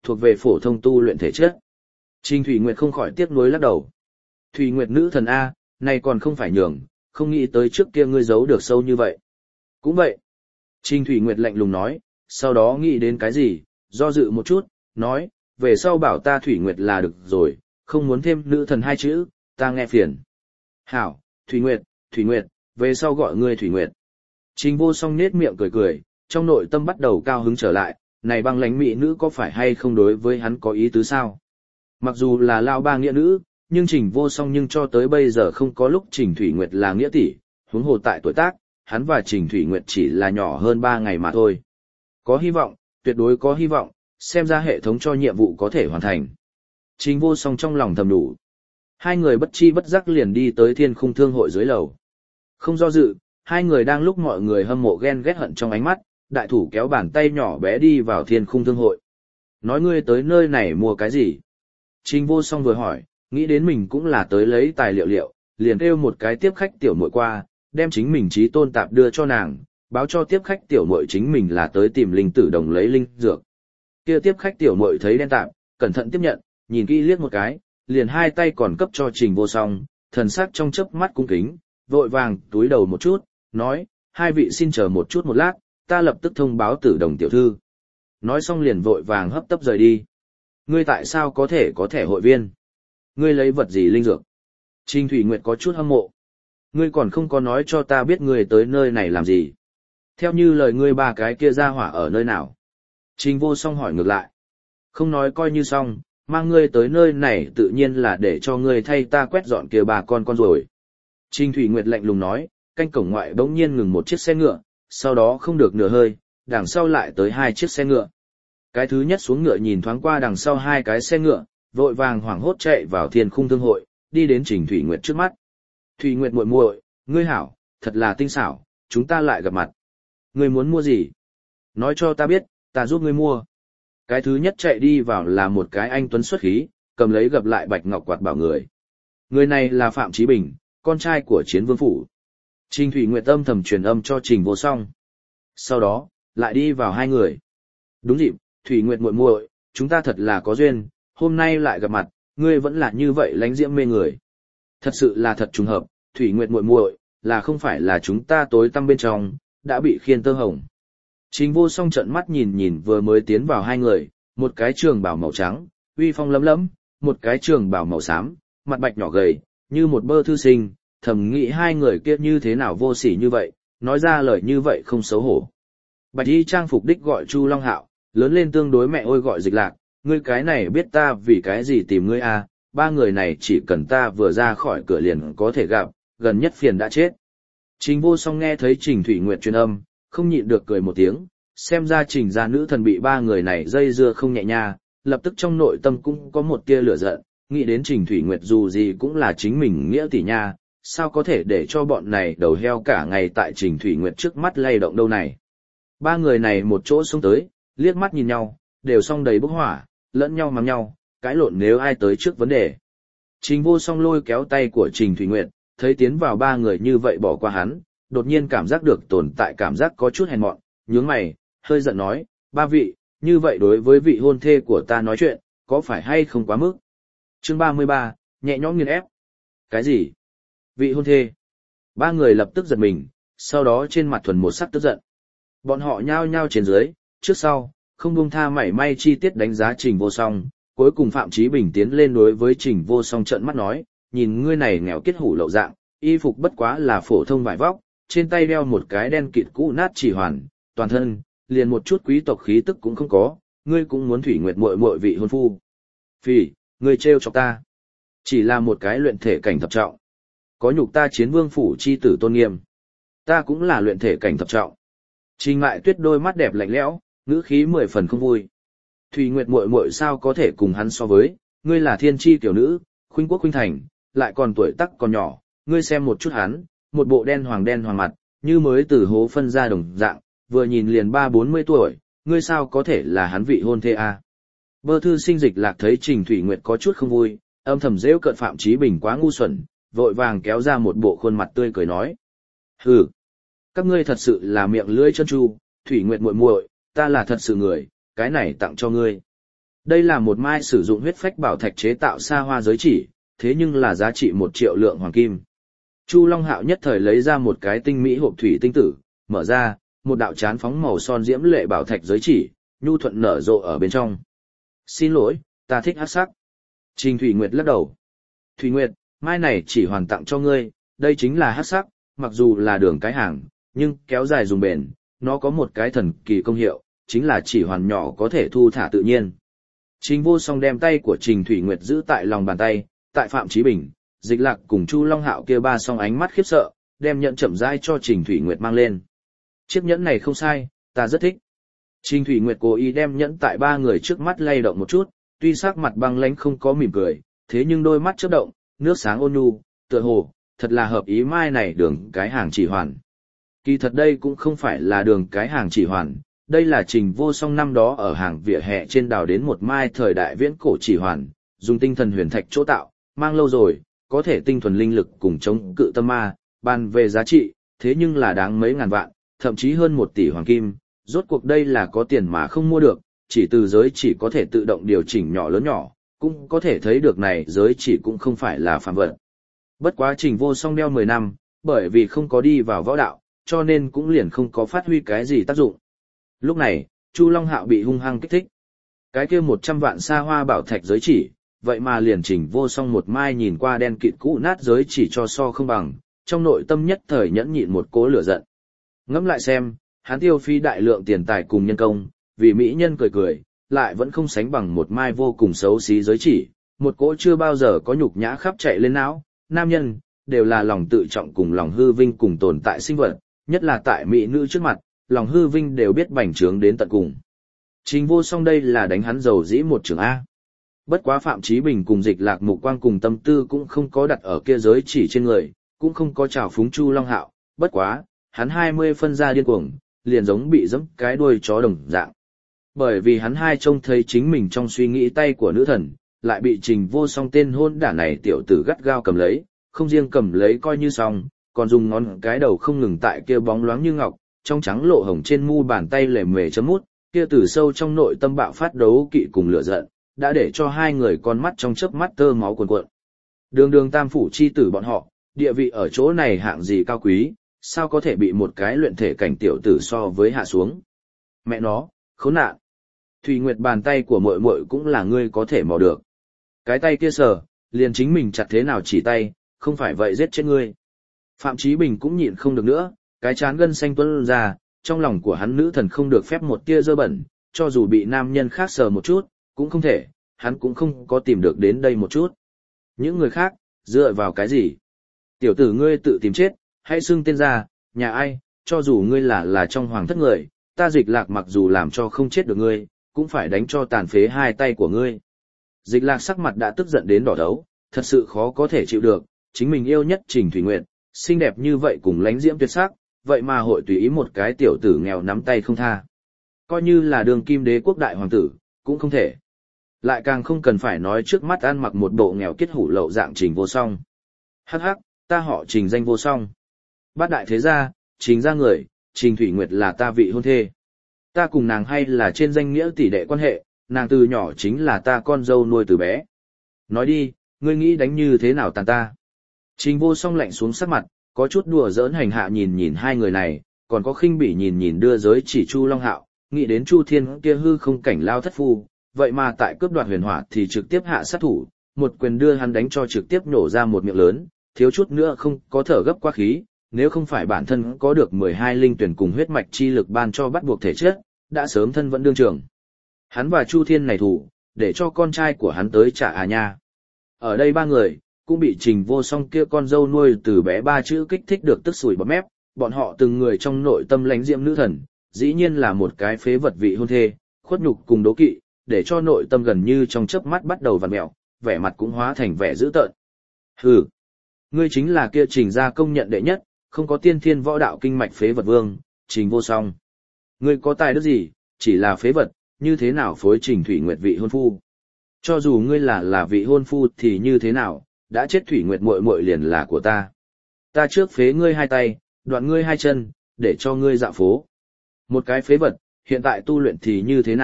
thuộc về phổ thông tu luyện thể chất. Trình Thủy Nguyệt không khỏi tiếc nuối lắc đầu. Thủy Nguyệt nữ thần A, này còn không phải nhường, không nghĩ tới trước kia ngươi giấu được sâu như vậy. Cũng vậy. Trình Thủy Nguyệt lạnh lùng nói, sau đó nghĩ đến cái gì, do dự một chút, nói, về sau bảo ta Thủy Nguyệt là được rồi, không muốn thêm nữ thần hai chữ, ta nghe phiền. Hảo, Thủy Nguyệt, Thủy Nguyệt, về sau gọi ngươi Thủy Nguyệt. Trình Vô Song nết miệng cười cười, trong nội tâm bắt đầu cao hứng trở lại, này băng lãnh mỹ nữ có phải hay không đối với hắn có ý tứ sao? Mặc dù là lao ba nghĩa nữ, nhưng Trình Vô Song nhưng cho tới bây giờ không có lúc Trình Thủy Nguyệt là nghĩa tỷ, huống hồ tại tuổi tác, hắn và Trình Thủy Nguyệt chỉ là nhỏ hơn ba ngày mà thôi. Có hy vọng, tuyệt đối có hy vọng, xem ra hệ thống cho nhiệm vụ có thể hoàn thành. Trình Vô Song trong lòng thầm đủ. Hai người bất chi bất giác liền đi tới Thiên Khung Thương hội dưới lầu. Không do dự, hai người đang lúc mọi người hâm mộ ghen ghét hận trong ánh mắt, đại thủ kéo bàn tay nhỏ bé đi vào Thiên Khung Thương hội. Nói ngươi tới nơi này mua cái gì? Trình Vô Song vừa hỏi, nghĩ đến mình cũng là tới lấy tài liệu liệu, liền kêu một cái tiếp khách tiểu muội qua, đem chính mình trí tôn tạp đưa cho nàng, báo cho tiếp khách tiểu muội chính mình là tới tìm linh tử đồng lấy linh dược. Kia tiếp khách tiểu muội thấy đen tạp, cẩn thận tiếp nhận, nhìn kỹ liếc một cái, liền hai tay còn cấp cho Trình Vô Song, thần sắc trong chớp mắt cung kính, vội vàng túi đầu một chút, nói, hai vị xin chờ một chút một lát, ta lập tức thông báo tử đồng tiểu thư. Nói xong liền vội vàng hấp tấp rời đi. Ngươi tại sao có thể có thẻ hội viên? Ngươi lấy vật gì linh dược? Trình Thủy Nguyệt có chút hâm mộ. Ngươi còn không có nói cho ta biết ngươi tới nơi này làm gì. Theo như lời ngươi ba cái kia ra hỏa ở nơi nào? Trình Vô Song hỏi ngược lại. Không nói coi như xong, mang ngươi tới nơi này tự nhiên là để cho ngươi thay ta quét dọn kia bà con con rồi. Trình Thủy Nguyệt lạnh lùng nói, canh cổng ngoại bỗng nhiên ngừng một chiếc xe ngựa, sau đó không được nửa hơi, đằng sau lại tới hai chiếc xe ngựa. Cái thứ nhất xuống ngựa nhìn thoáng qua đằng sau hai cái xe ngựa, vội vàng hoảng hốt chạy vào Thiên Khung Thương hội, đi đến Trình Thủy Nguyệt trước mắt. Thủy Nguyệt muội muội, ngươi hảo, thật là tinh xảo, chúng ta lại gặp mặt. Ngươi muốn mua gì? Nói cho ta biết, ta giúp ngươi mua. Cái thứ nhất chạy đi vào là một cái anh tuấn xuất khí, cầm lấy gập lại bạch ngọc quạt bảo người. Người này là Phạm Chí Bình, con trai của Chiến Vương phủ. Trình Thủy Nguyệt âm thầm truyền âm cho Trình Vô Song. Sau đó, lại đi vào hai người. Đúng dịp, Thủy Nguyệt muội muội, chúng ta thật là có duyên, hôm nay lại gặp mặt, ngươi vẫn là như vậy lánh diễm mê người. Thật sự là thật trùng hợp, Thủy Nguyệt muội muội, là không phải là chúng ta tối tăm bên trong, đã bị khiên tơ hồng. Trình Vô Song trợn mắt nhìn nhìn vừa mới tiến vào hai người, một cái trường bào màu trắng, uy phong lấm lấm, một cái trường bào màu xám, mặt bạch nhỏ gầy, như một bơ thư sinh, thầm nghĩ hai người kia như thế nào vô sỉ như vậy, nói ra lời như vậy không xấu hổ. Bạch y trang phục đích gọi Chu Long Hạo, lớn lên tương đối mẹ ôi gọi Dịch Lạc, ngươi cái này biết ta vì cái gì tìm ngươi à, ba người này chỉ cần ta vừa ra khỏi cửa liền có thể gặp, gần nhất phiền đã chết. Trình Vô Song nghe thấy Trình Thủy Nguyệt truyền âm, không nhịn được cười một tiếng, xem ra Trình gia nữ thần bị ba người này dây dưa không nhẹ nha, lập tức trong nội tâm cũng có một tia lửa giận, nghĩ đến Trình Thủy Nguyệt dù gì cũng là chính mình nghĩa tỷ nha, sao có thể để cho bọn này đầu heo cả ngày tại Trình Thủy Nguyệt trước mắt lay động đâu này. Ba người này một chỗ xuống tới, liếc mắt nhìn nhau, đều song đầy bốc hỏa, lẫn nhau mắng nhau, cãi lộn nếu ai tới trước vấn đề. Trình Vô Song lôi kéo tay của Trình Thủy Nguyệt, thấy tiến vào ba người như vậy bỏ qua hắn, đột nhiên cảm giác được tồn tại cảm giác có chút hèn mọn, nhướng mày, hơi giận nói, ba vị, như vậy đối với vị hôn thê của ta nói chuyện, có phải hay không quá mức? Chương ba mươi ba, nhẹ nhõm nghiền ép. Cái gì? Vị hôn thê? Ba người lập tức giật mình, sau đó trên mặt thuần một sắc tức giận. Bọn họ nhao nhao trên dưới, trước sau, không buông tha mảy may chi tiết đánh giá Trình Vô Song, cuối cùng Phạm Chí Bình tiến lên đối với Trình Vô Song trợn mắt nói, nhìn ngươi này nghèo kiết hủ lậu dạng, y phục bất quá là phổ thông vải vóc, trên tay đeo một cái đen kịt cũ nát chỉ hoàn, toàn thân, liền một chút quý tộc khí tức cũng không có, ngươi cũng muốn Thủy Nguyệt muội muội vị hôn phu. Phỉ, ngươi trêu chọc ta. Chỉ là một cái luyện thể cảnh thập trọng. Có nhục ta Chiến Vương phủ chi tử tôn nghiêm. Ta cũng là luyện thể cảnh thập trọng. Trình Mại Tuyết đôi mắt đẹp lạnh lẽo, ngữ khí mười phần không vui. Thủy Nguyệt muội muội sao có thể cùng hắn so với, ngươi là thiên chi tiểu nữ, khuynh quốc khuynh thành, lại còn tuổi tác còn nhỏ, ngươi xem một chút hắn, một bộ đen hoàng đen hoàng mặt, như mới từ hố phân ra đồng dạng, vừa nhìn liền ba bốn mươi tuổi, ngươi sao có thể là hắn vị hôn thê a? Bơ thư sinh Dịch Lạc thấy Trình Thủy Nguyệt có chút không vui, âm thầm giễu cợt Phạm Chí Bình quá ngu xuẩn, vội vàng kéo ra một bộ khuôn mặt tươi cười nói: "Hừ, các ngươi thật sự là miệng lưỡi chân tru, Thủy Nguyệt muội muội, ta là thật sự người, cái này tặng cho ngươi." Đây là một mai sử dụng huyết phách bảo thạch chế tạo xa hoa giới chỉ, thế nhưng là giá trị một triệu lượng hoàng kim. Chu Long Hạo nhất thời lấy ra một cái tinh mỹ hộp thủy tinh tử, mở ra, một đạo chán phóng màu son diễm lệ bảo thạch giới chỉ, nhu thuận nở rộ ở bên trong. Xin lỗi, ta thích hắc sắc. Trình Thủy Nguyệt lắc đầu. Thủy Nguyệt, mai này chỉ hoàn tặng cho ngươi, đây chính là hắc sắc, mặc dù là đường cái hàng, nhưng kéo dài dùng bền, nó có một cái thần kỳ công hiệu, chính là chỉ hoàn nhỏ có thể thu thả tự nhiên. Trình Vô Song đem tay của Trình Thủy Nguyệt giữ tại lòng bàn tay, tại Phạm Chí Bình, Dịch Lạc cùng Chu Long Hạo kia ba song ánh mắt khiếp sợ, đem nhẫn chậm rãi cho Trình Thủy Nguyệt mang lên. Chiếc nhẫn này không sai, ta rất thích. Trình Thủy Nguyệt cố ý đem nhẫn tại ba người trước mắt lay động một chút, tuy sắc mặt băng lãnh không có mỉm cười, thế nhưng đôi mắt chớp động, nước sáng ôn nhu, tựa hồ, thật là hợp ý mai này đường cái hàng chỉ hoàn. Kỳ thật đây cũng không phải là đường cái hàng chỉ hoàn, đây là Trình Vô Song năm đó ở hàng vỉa hè trên đào đến một mai thời đại viễn cổ chỉ hoàn, dùng tinh thần huyền thạch chỗ tạo, mang lâu rồi, có thể tinh thuần linh lực cùng chống cự tâm ma, bàn về giá trị, thế nhưng là đáng mấy ngàn vạn, thậm chí hơn một tỷ hoàng kim, rốt cuộc đây là có tiền mà không mua được, chỉ từ giới chỉ có thể tự động điều chỉnh nhỏ lớn nhỏ, cũng có thể thấy được này giới chỉ cũng không phải là phàm vật. Bất quá Trình Vô Song đeo mười năm, bởi vì không có đi vào võ đạo, cho nên cũng liền không có phát huy cái gì tác dụng. Lúc này, Chu Long Hạo bị hung hăng kích thích. Cái kia một trăm vạn xa hoa bảo thạch giới chỉ, vậy mà liền Trình Vô Song một mai nhìn qua đen kịt cũ nát giới chỉ cho so không bằng, trong nội tâm nhất thời nhẫn nhịn một cỗ lửa giận. Ngẫm lại xem, hắn tiêu phí đại lượng tiền tài cùng nhân công, vì mỹ nhân cười cười, lại vẫn không sánh bằng một mai vô cùng xấu xí giới chỉ, một cỗ chưa bao giờ có nhục nhã khắp chạy lên não, nam nhân, đều là lòng tự trọng cùng lòng hư vinh cùng tồn tại sinh vật, nhất là tại mỹ nữ trước mặt, lòng hư vinh đều biết bành trướng đến tận cùng. Trình Vô Song đây là đánh hắn dầu dĩ một trường A. Bất quá Phạm Chí Bình cùng Dịch Lạc mục quang cùng tâm tư cũng không có đặt ở kia giới chỉ trên người, cũng không có trào phúng Chu Long Hạo, bất quá, hắn hai mươi phân ra điên cuồng, liền giống bị giẫm cái đuôi chó đồng dạng. Bởi vì hắn hai trông thấy chính mình trong suy nghĩ tay của nữ thần, lại bị Trình Vô Song tên hôn đả này tiểu tử gắt gao cầm lấy, không riêng cầm lấy coi như xong, còn dùng ngón cái đầu không ngừng tại kia bóng loáng như ngọc, trong trắng lộ hồng trên mu bàn tay lề mề chấm mút, kia từ sâu trong nội tâm bạo phát đấu kỵ cùng lửa giận, đã để cho hai người con mắt trong chớp mắt tơ máu cuồn cuộn. Đường đường tam phủ chi tử bọn họ, địa vị ở chỗ này hạng gì cao quý, sao có thể bị một cái luyện thể cảnh tiểu tử so với hạ xuống. Mẹ nó, khốn nạn. Thủy Nguyệt bàn tay của muội muội cũng là ngươi có thể mò được. Cái tay kia sờ, liền chính mình chặt thế nào chỉ tay, không phải vậy giết chết ngươi. Phạm Chí Bình cũng nhịn không được nữa, cái chán gân xanh tuôn ra, trong lòng của hắn nữ thần không được phép một tia dơ bẩn, cho dù bị nam nhân khác sờ một chút, cũng không thể, hắn cũng không có tìm được đến đây một chút. Những người khác, dựa vào cái gì? Tiểu tử ngươi tự tìm chết, hãy xưng tên ra, nhà ai, cho dù ngươi là là trong hoàng thất người, ta Dịch Lạc mặc dù làm cho không chết được ngươi, cũng phải đánh cho tàn phế hai tay của ngươi. Dịch Lạc sắc mặt đã tức giận đến đỏ đấu, thật sự khó có thể chịu được, chính mình yêu nhất Trình Thủy Nguyệt, xinh đẹp như vậy cùng lánh diễm tuyệt sắc, vậy mà hội tùy ý một cái tiểu tử nghèo nắm tay không tha. Coi như là đường kim đế quốc đại hoàng tử, cũng không thể. Lại càng không cần phải nói trước mắt ăn mặc một bộ nghèo kiết hủ lậu dạng Trình Vô Song. Hắc hắc, ta họ Trình danh Vô Song. Bát đại thế gia, Trình gia người, Trình Thủy Nguyệt là ta vị hôn thê. Ta cùng nàng hay là trên danh nghĩa tỷ đệ quan hệ, nàng từ nhỏ chính là ta con dâu nuôi từ bé. Nói đi, ngươi nghĩ đánh như thế nào tàn ta? Trình Vô Song lạnh xuống sắc mặt, có chút đùa giỡn hành hạ nhìn nhìn hai người này, còn có khinh bỉ nhìn nhìn đưa giới chỉ Chu Long Hạo, nghĩ đến Chu Thiên kia hư không cảnh lao thất phu, vậy mà tại cướp đoạt huyền hỏa thì trực tiếp hạ sát thủ, một quyền đưa hắn đánh cho trực tiếp nổ ra một miệng lớn, thiếu chút nữa không có thở gấp quá khí, nếu không phải bản thân có được mười hai linh tuyển cùng huyết mạch chi lực ban cho bắt buộc thể chất, đã sớm thân vẫn đương trường. Hắn và Chu Thiên này thủ, để cho con trai của hắn tới trả à nha. Ở đây ba người, cũng bị Trình Vô Song kia con dâu nuôi từ bé ba chữ kích thích được tức sủi bọt mép, bọn họ từng người trong nội tâm lánh diễm nữ thần, dĩ nhiên là một cái phế vật vị hôn thê, khuất nhục cùng đố kỵ, để cho nội tâm gần như trong chớp mắt bắt đầu vặn mẹo, vẻ mặt cũng hóa thành vẻ dữ tợn. Hừ, ngươi chính là kia Trình gia công nhận đệ nhất, không có tiên thiên võ đạo kinh mạch phế vật vương, Trình Vô Song. Ngươi có tài đức gì, chỉ là phế vật, như thế nào phối Trình Thủy Nguyệt vị hôn phu? Cho dù ngươi là là vị hôn phu thì như thế nào, đã chết Thủy Nguyệt muội muội liền là của ta. Ta trước phế ngươi hai tay, đoạn ngươi hai chân, để cho ngươi dạo phố. Một cái phế vật, hiện tại tu luyện thì như thế nào,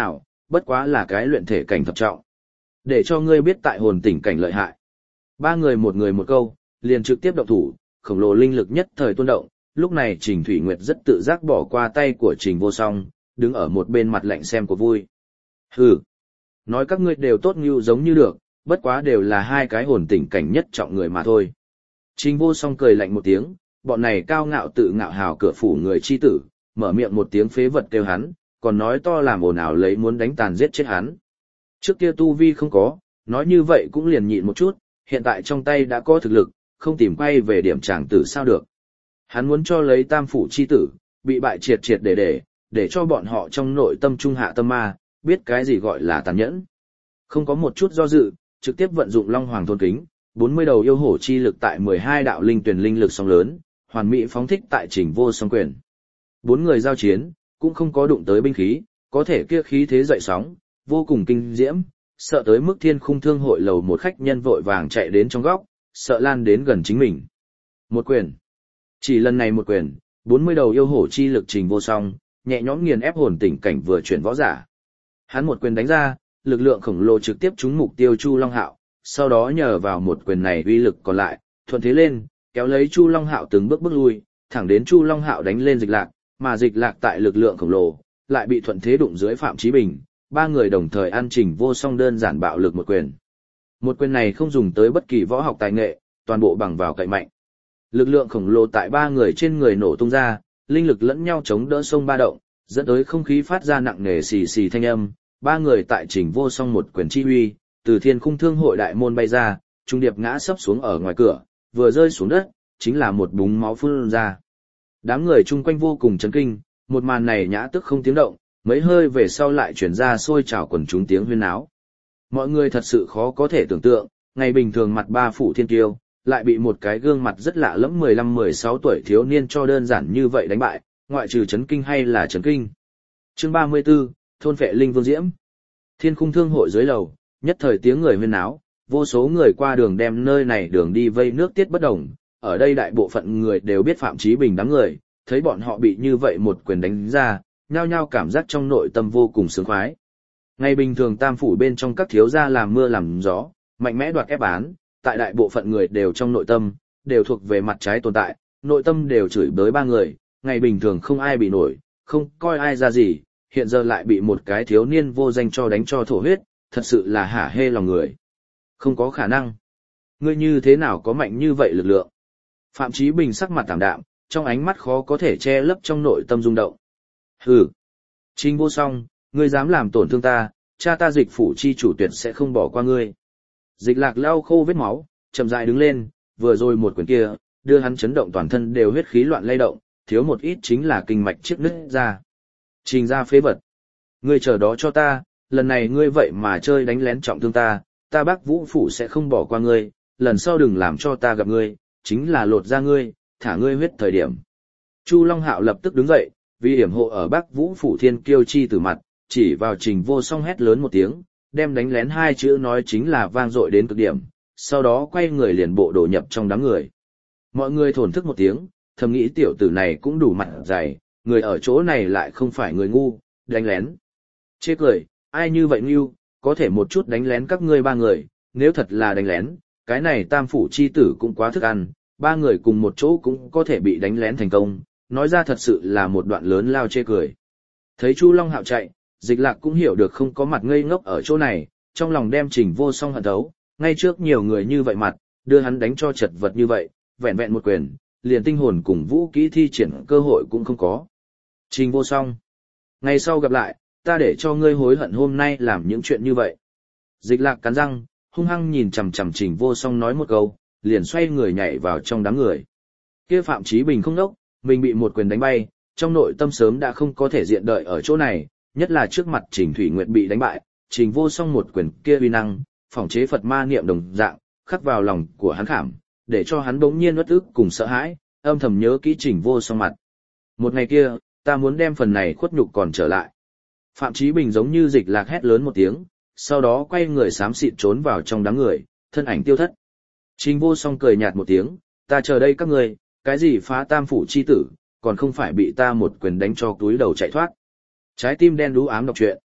bất quá là cái luyện thể cảnh thập trọng. Để cho ngươi biết tại hồn tỉnh cảnh lợi hại. Ba người một người một câu, liền trực tiếp động thủ, khổng lồ linh lực nhất thời tuôn động, lúc này Trình Thủy Nguyệt rất tự giác bỏ qua tay của Trình Vô Song, đứng ở một bên mặt lạnh xem của vui. Hừ, nói các ngươi đều tốt như giống như được, bất quá đều là hai cái hồn tỉnh cảnh nhất trọng người mà thôi. Trình Vô Song cười lạnh một tiếng, bọn này cao ngạo tự ngạo hào cửa phủ người chi tử, mở miệng một tiếng phế vật kêu hắn, còn nói to làm ồn ào lấy muốn đánh tàn giết chết hắn. Trước kia tu vi không có, nói như vậy cũng liền nhịn một chút, hiện tại trong tay đã có thực lực, không tìm quay về điểm tràng tử sao được. Hắn muốn cho lấy tam phủ chi tử, bị bại triệt triệt để để, để cho bọn họ trong nội tâm trung hạ tâm ma, biết cái gì gọi là tàn nhẫn. Không có một chút do dự, trực tiếp vận dụng Long Hoàng Thôn Kính, bốn mươi đầu yêu hổ chi lực tại mười hai đạo linh tuyển linh lực song lớn, hoàn mỹ phóng thích tại Trình Vô Song quyền. Bốn người giao chiến, cũng không có đụng tới binh khí, có thể kia khí thế dậy sóng, vô cùng kinh diễm, sợ tới mức Thiên Khung Thương hội lầu một khách nhân vội vàng chạy đến trong góc, sợ lan đến gần chính mình. Một quyền. Chỉ lần này một quyền, bốn mươi đầu yêu hổ chi lực Trình Vô Song, nhẹ nhõm nghiền ép hồn tỉnh cảnh vừa chuyển võ giả. Hắn một quyền đánh ra, lực lượng khổng lồ trực tiếp trúng mục tiêu Chu Long Hạo, sau đó nhờ vào một quyền này uy lực còn lại, thuận thế lên, kéo lấy Chu Long Hạo từng bước bước lui, thẳng đến Chu Long Hạo đánh lên Dịch Lạc, mà Dịch Lạc tại lực lượng khổng lồ, lại bị thuận thế đụng dưới Phạm Chí Bình, ba người đồng thời ăn Trình Vô Song đơn giản bạo lực một quyền. Một quyền này không dùng tới bất kỳ võ học tài nghệ, toàn bộ bằng vào cậy mạnh. Lực lượng khổng lồ tại ba người trên người nổ tung ra, linh lực lẫn nhau chống đỡ sông ba động, dẫn tới không khí phát ra nặng nề xì xì thanh âm, ba người tại Trình Vô Song một quyền chi huy, từ Thiên Khung Thương hội đại môn bay ra, trung điệp ngã sấp xuống ở ngoài cửa, vừa rơi xuống đất, chính là một búng máu phun ra. Đám người chung quanh vô cùng chấn kinh, một màn này nhã tức không tiếng động, mấy hơi về sau lại chuyển ra sôi trào quần chúng tiếng huyên náo. Mọi người thật sự khó có thể tưởng tượng, ngày bình thường mặt ba phủ thiên kiêu, lại bị một cái gương mặt rất lạ lẫm mười lăm mười sáu tuổi thiếu niên cho đơn giản như vậy đánh bại, ngoại trừ chấn kinh hay là chấn kinh. Chương ba mươi 34, thôn vệ linh vương diễm. Thiên Khung Thương hội dưới lầu, nhất thời tiếng người huyên náo, vô số người qua đường đem nơi này đường đi vây nước tiết bất đồng, ở đây đại bộ phận người đều biết Phạm Chí Bình đám người, thấy bọn họ bị như vậy một quyền đánh ra, nhao nhao cảm giác trong nội tâm vô cùng sướng khoái. Ngày bình thường tam phủ bên trong các thiếu gia làm mưa làm gió, mạnh mẽ đoạt ép án, tại đại bộ phận người đều trong nội tâm, đều thuộc về mặt trái tồn tại, nội tâm đều chửi bới ba người, ngày bình thường không ai bị nổi, không coi ai ra gì, hiện giờ lại bị một cái thiếu niên vô danh cho đánh cho thổ huyết, thật sự là hả hê lòng người. Không có khả năng. Ngươi như thế nào có mạnh như vậy lực lượng? Phạm Chí Bình sắc mặt tảm đạm, trong ánh mắt khó có thể che lấp trong nội tâm rung động. Hừ. Trình Vô Song, ngươi dám làm tổn thương ta, cha ta Dịch phủ chi chủ tuyệt sẽ không bỏ qua ngươi. Dịch Lạc lau khô vết máu, chậm rãi đứng lên, vừa rồi một quyền kia, đưa hắn chấn động toàn thân đều huyết khí loạn lay động, thiếu một ít chính là kinh mạch chiếc nứt ra. Trình ra phế vật. Ngươi chờ đó cho ta, lần này ngươi vậy mà chơi đánh lén trọng thương ta, ta Bắc Vũ phủ sẽ không bỏ qua ngươi, lần sau đừng làm cho ta gặp ngươi, chính là lột ra ngươi, thả ngươi huyết thời điểm. Chu Long Hạo lập tức đứng dậy, vì hiểm hộ ở Bắc Vũ phủ thiên kiêu chi từ mặt, chỉ vào Trình Vô Song hét lớn một tiếng, đem đánh lén hai chữ nói chính là vang dội đến cực điểm, sau đó quay người liền bộ đổ nhập trong đám người. Mọi người thổn thức một tiếng, thầm nghĩ tiểu tử này cũng đủ mặt dày, người ở chỗ này lại không phải người ngu, đánh lén. Chê cười, ai như vậy ngu, có thể một chút đánh lén các ngươi ba người, nếu thật là đánh lén, cái này tam phủ chi tử cũng quá thức ăn, ba người cùng một chỗ cũng có thể bị đánh lén thành công, nói ra thật sự là một đoạn lớn lao chê cười. Thấy Chu Long Hạo chạy, Dịch Lạc cũng hiểu được không có mặt ngây ngốc ở chỗ này, trong lòng đem Trình Vô Song hận thấu, ngay trước nhiều người như vậy mặt, đưa hắn đánh cho chật vật như vậy, vẹn vẹn một quyền, liền tinh hồn cùng vũ kỹ thi triển cơ hội cũng không có. Trình Vô Song, ngày sau gặp lại, ta để cho ngươi hối hận hôm nay làm những chuyện như vậy. Dịch Lạc cắn răng, hung hăng nhìn chằm chằm Trình Vô Song nói một câu, liền xoay người nhảy vào trong đám người. Kia Phạm Chí Bình không đốc, mình bị một quyền đánh bay, trong nội tâm sớm đã không có thể diện đợi ở chỗ này, nhất là trước mặt Trình Thủy Nguyệt bị đánh bại, Trình Vô Song một quyền kia uy năng, phỏng chế Phật ma niệm đồng dạng, khắc vào lòng của hắn khảm, để cho hắn bỗng nhiên uất ức cùng sợ hãi, âm thầm nhớ kỹ Trình Vô Song mặt. Một ngày kia, ta muốn đem phần này khuất nhục còn trở lại. Phạm Chí Bình giống như Dịch Lạc hét lớn một tiếng, sau đó quay người xám xịt trốn vào trong đám người, thân ảnh tiêu thất. Trình Vô Song cười nhạt một tiếng, ta chờ đây các ngươi, cái gì phá tam phủ chi tử, còn không phải bị ta một quyền đánh cho túi đầu chạy thoát. Trái tim đen đú ám đọc truyện.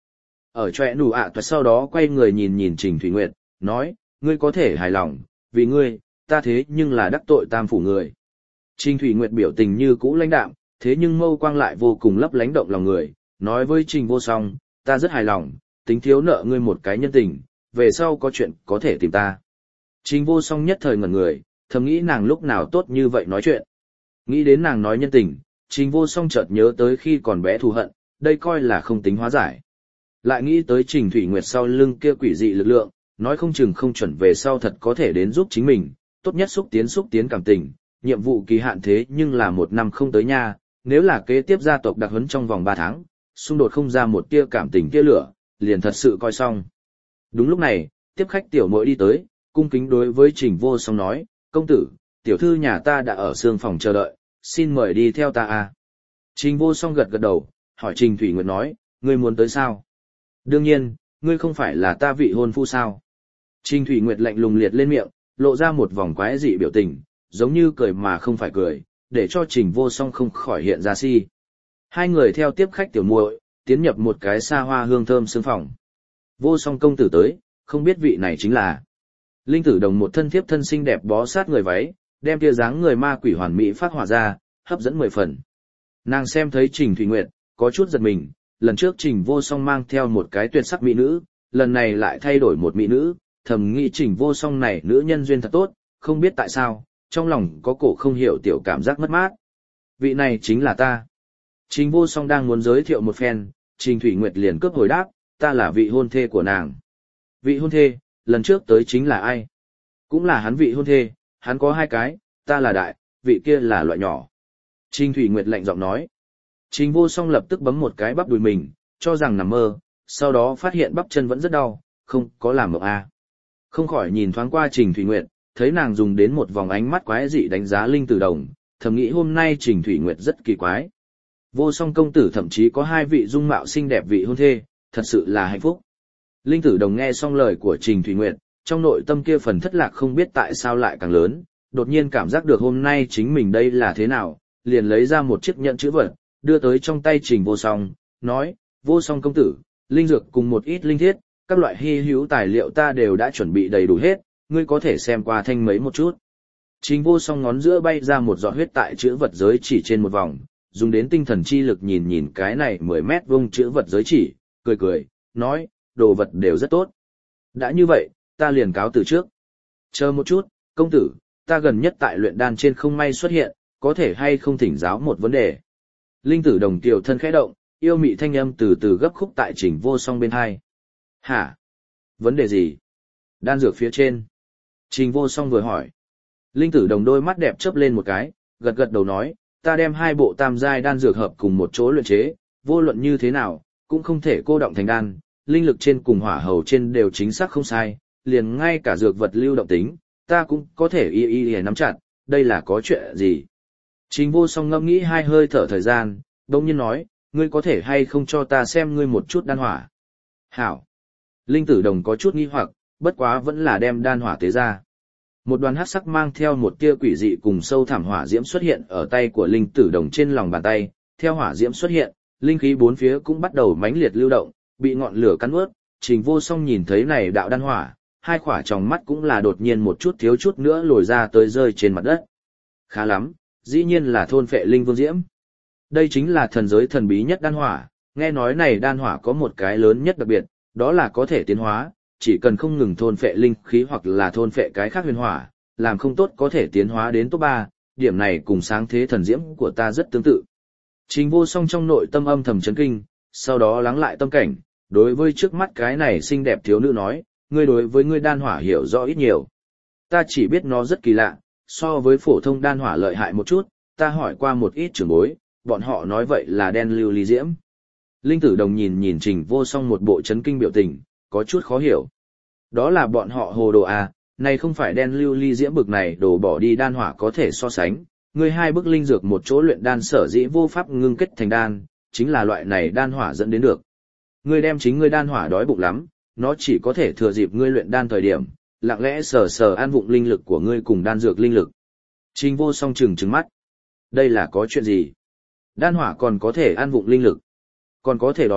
Ở chọe nụ ạ toại sau đó quay người nhìn nhìn Trình Thủy Nguyệt, nói, ngươi có thể hài lòng, vì ngươi, ta thế nhưng là đắc tội tam phủ người. Trình Thủy Nguyệt biểu tình như cũ lãnh đạm, thế nhưng mâu quang lại vô cùng lấp lánh động lòng người, nói với Trình Vô Song, ta rất hài lòng, tính thiếu nợ ngươi một cái nhân tình, về sau có chuyện có thể tìm ta. Trình Vô Song nhất thời ngẩn người, thầm nghĩ nàng lúc nào tốt như vậy nói chuyện. Nghĩ đến nàng nói nhân tình, Trình Vô Song chợt nhớ tới khi còn bé thù hận, đây coi là không tính hóa giải. Lại nghĩ tới Trình Thủy Nguyệt sau lưng kia quỷ dị lực lượng, nói không chừng không chuẩn về sau thật có thể đến giúp chính mình, tốt nhất xúc tiến xúc tiến cảm tình, nhiệm vụ kỳ hạn thế nhưng là một năm không tới nha, nếu là kế tiếp gia tộc đặc huấn trong vòng ba tháng, xung đột không ra một tia cảm tình tia lửa, liền thật sự coi xong. Đúng lúc này, tiếp khách tiểu muội đi tới, cung kính đối với Trình Vô Song nói, công tử, tiểu thư nhà ta đã ở sương phòng chờ đợi, xin mời đi theo ta a. Trình Vô Song gật gật đầu, hỏi Trình Thủy Nguyệt nói, ngươi muốn tới sao? Đương nhiên, ngươi không phải là ta vị hôn phu sao? Trình Thủy Nguyệt lạnh lùng liệt lên miệng, lộ ra một vòng quái dị biểu tình, giống như cười mà không phải cười, để cho Trình Vô Song không khỏi hiện ra si. Hai người theo tiếp khách tiểu muội, tiến nhập một cái xa hoa hương thơm sương phòng. Vô Song công tử tới, không biết vị này chính là. Linh Tử Đồng một thân thiếp thân xinh đẹp bó sát người váy, đem tia dáng người ma quỷ hoàn mỹ phát hỏa ra, hấp dẫn mười phần. Nàng xem thấy Trình Thủy Nguyệt, có chút giật mình, lần trước Trình Vô Song mang theo một cái tuyệt sắc mỹ nữ, lần này lại thay đổi một mỹ nữ, thầm nghĩ Trình Vô Song này nữ nhân duyên thật tốt, không biết tại sao, trong lòng có cổ không hiểu tiểu cảm giác mất mát. Vị này chính là ta. Trình Vô Song đang muốn giới thiệu một phen, Trình Thủy Nguyệt liền cướp hồi đáp, ta là vị hôn thê của nàng. Vị hôn thê, lần trước tới chính là ai? Cũng là hắn vị hôn thê, hắn có hai cái, ta là đại, vị kia là loại nhỏ. Trình Thủy Nguyệt lạnh giọng nói. Trình Vô Song lập tức bấm một cái bắp đùi mình, cho rằng nằm mơ, sau đó phát hiện bắp chân vẫn rất đau, không có làm mộng a. Không khỏi nhìn thoáng qua Trình Thủy Nguyệt, thấy nàng dùng đến một vòng ánh mắt quái dị đánh giá Linh Tử Đồng, thầm nghĩ hôm nay Trình Thủy Nguyệt rất kỳ quái. Vô Song công tử thậm chí có hai vị dung mạo xinh đẹp vị hôn thê, thật sự là hạnh phúc. Linh Tử Đồng nghe xong lời của Trình Thủy Nguyệt, trong nội tâm kia phần thất lạc không biết tại sao lại càng lớn, đột nhiên cảm giác được hôm nay chính mình đây là thế nào, liền lấy ra một chiếc nhẫn chữ vật, đưa tới trong tay Trình Vô Song, nói, Vô Song công tử, linh dược cùng một ít linh thiết, các loại hy hữu tài liệu ta đều đã chuẩn bị đầy đủ hết, ngươi có thể xem qua thanh mấy một chút. Trình Vô Song ngón giữa bay ra một giọt huyết tại chữ vật giới chỉ trên một vòng, dùng đến tinh thần chi lực nhìn nhìn cái này mười mét vuông chữ vật giới chỉ, cười cười, nói, đồ vật đều rất tốt. Đã như vậy, ta liền cáo từ trước. Chờ một chút, công tử, ta gần nhất tại luyện đan trên không may xuất hiện, có thể hay không thỉnh giáo một vấn đề. Linh Tử Đồng tiểu thân khẽ động, yêu mị thanh âm từ từ gấp khúc tại Trình Vô Song bên hai. Hả? Vấn đề gì? Đan dược phía trên. Trình Vô Song vừa hỏi. Linh Tử Đồng đôi mắt đẹp chớp lên một cái, gật gật đầu nói, ta đem hai bộ tam giai đan dược hợp cùng một chỗ luyện chế, vô luận như thế nào, cũng không thể cô động thành đan, linh lực trên cùng hỏa hầu trên đều chính xác không sai, liền ngay cả dược vật lưu động tính, ta cũng có thể y y y nắm chặt, đây là có chuyện gì? Trình Vô Song ngẫm nghĩ hai hơi thở thời gian, đông nhiên nói, ngươi có thể hay không cho ta xem ngươi một chút đan hỏa? Hảo. Linh Tử Đồng có chút nghi hoặc, bất quá vẫn là đem đan hỏa tế ra. Một đoàn hắc sắc mang theo một tia quỷ dị cùng sâu thẳm hỏa diễm xuất hiện ở tay của Linh Tử Đồng trên lòng bàn tay, theo hỏa diễm xuất hiện, linh khí bốn phía cũng bắt đầu mãnh liệt lưu động, bị ngọn lửa cắn nuốt. Trình Vô Song nhìn thấy này đạo đan hỏa, hai khỏa tròng mắt cũng là đột nhiên một chút thiếu chút nữa lồi ra tới rơi trên mặt đất. Khá lắm, dĩ nhiên là thôn phệ linh vương diễm. Đây chính là thần giới thần bí nhất đan hỏa, nghe nói này đan hỏa có một cái lớn nhất đặc biệt, đó là có thể tiến hóa, chỉ cần không ngừng thôn phệ linh khí hoặc là thôn phệ cái khác huyền hỏa, làm không tốt có thể tiến hóa đến top ba, điểm này cùng sáng thế thần diễm của ta rất tương tự. Trình Vô Song trong nội tâm âm thầm chấn kinh, sau đó lắng lại tâm cảnh, đối với trước mắt cái này xinh đẹp thiếu nữ nói, ngươi đối với ngươi đan hỏa hiểu rõ ít nhiều. Ta chỉ biết nó rất kỳ lạ, so với phổ thông đan hỏa lợi hại một chút, ta hỏi qua một ít trưởng bối, bọn họ nói vậy là đen lưu ly diễm. Linh Tử Đồng nhìn nhìn Trình Vô Song một bộ chấn kinh biểu tình, có chút khó hiểu. Đó là bọn họ hồ đồ à, này không phải đen lưu ly diễm bực này đổ bỏ đi đan hỏa có thể so sánh, ngươi hai bức linh dược một chỗ luyện đan sở dĩ vô pháp ngưng kết thành đan, chính là loại này đan hỏa dẫn đến được. Ngươi đem chính ngươi đan hỏa đói bụng lắm, nó chỉ có thể thừa dịp ngươi luyện đan thời điểm, lặng lẽ sờ sờ an vụng linh lực của ngươi cùng đan dược linh lực. Trình Vô Song trừng trừng mắt. Đây là có chuyện gì? Đan hỏa còn có thể an vụng linh lực, còn có thể đói,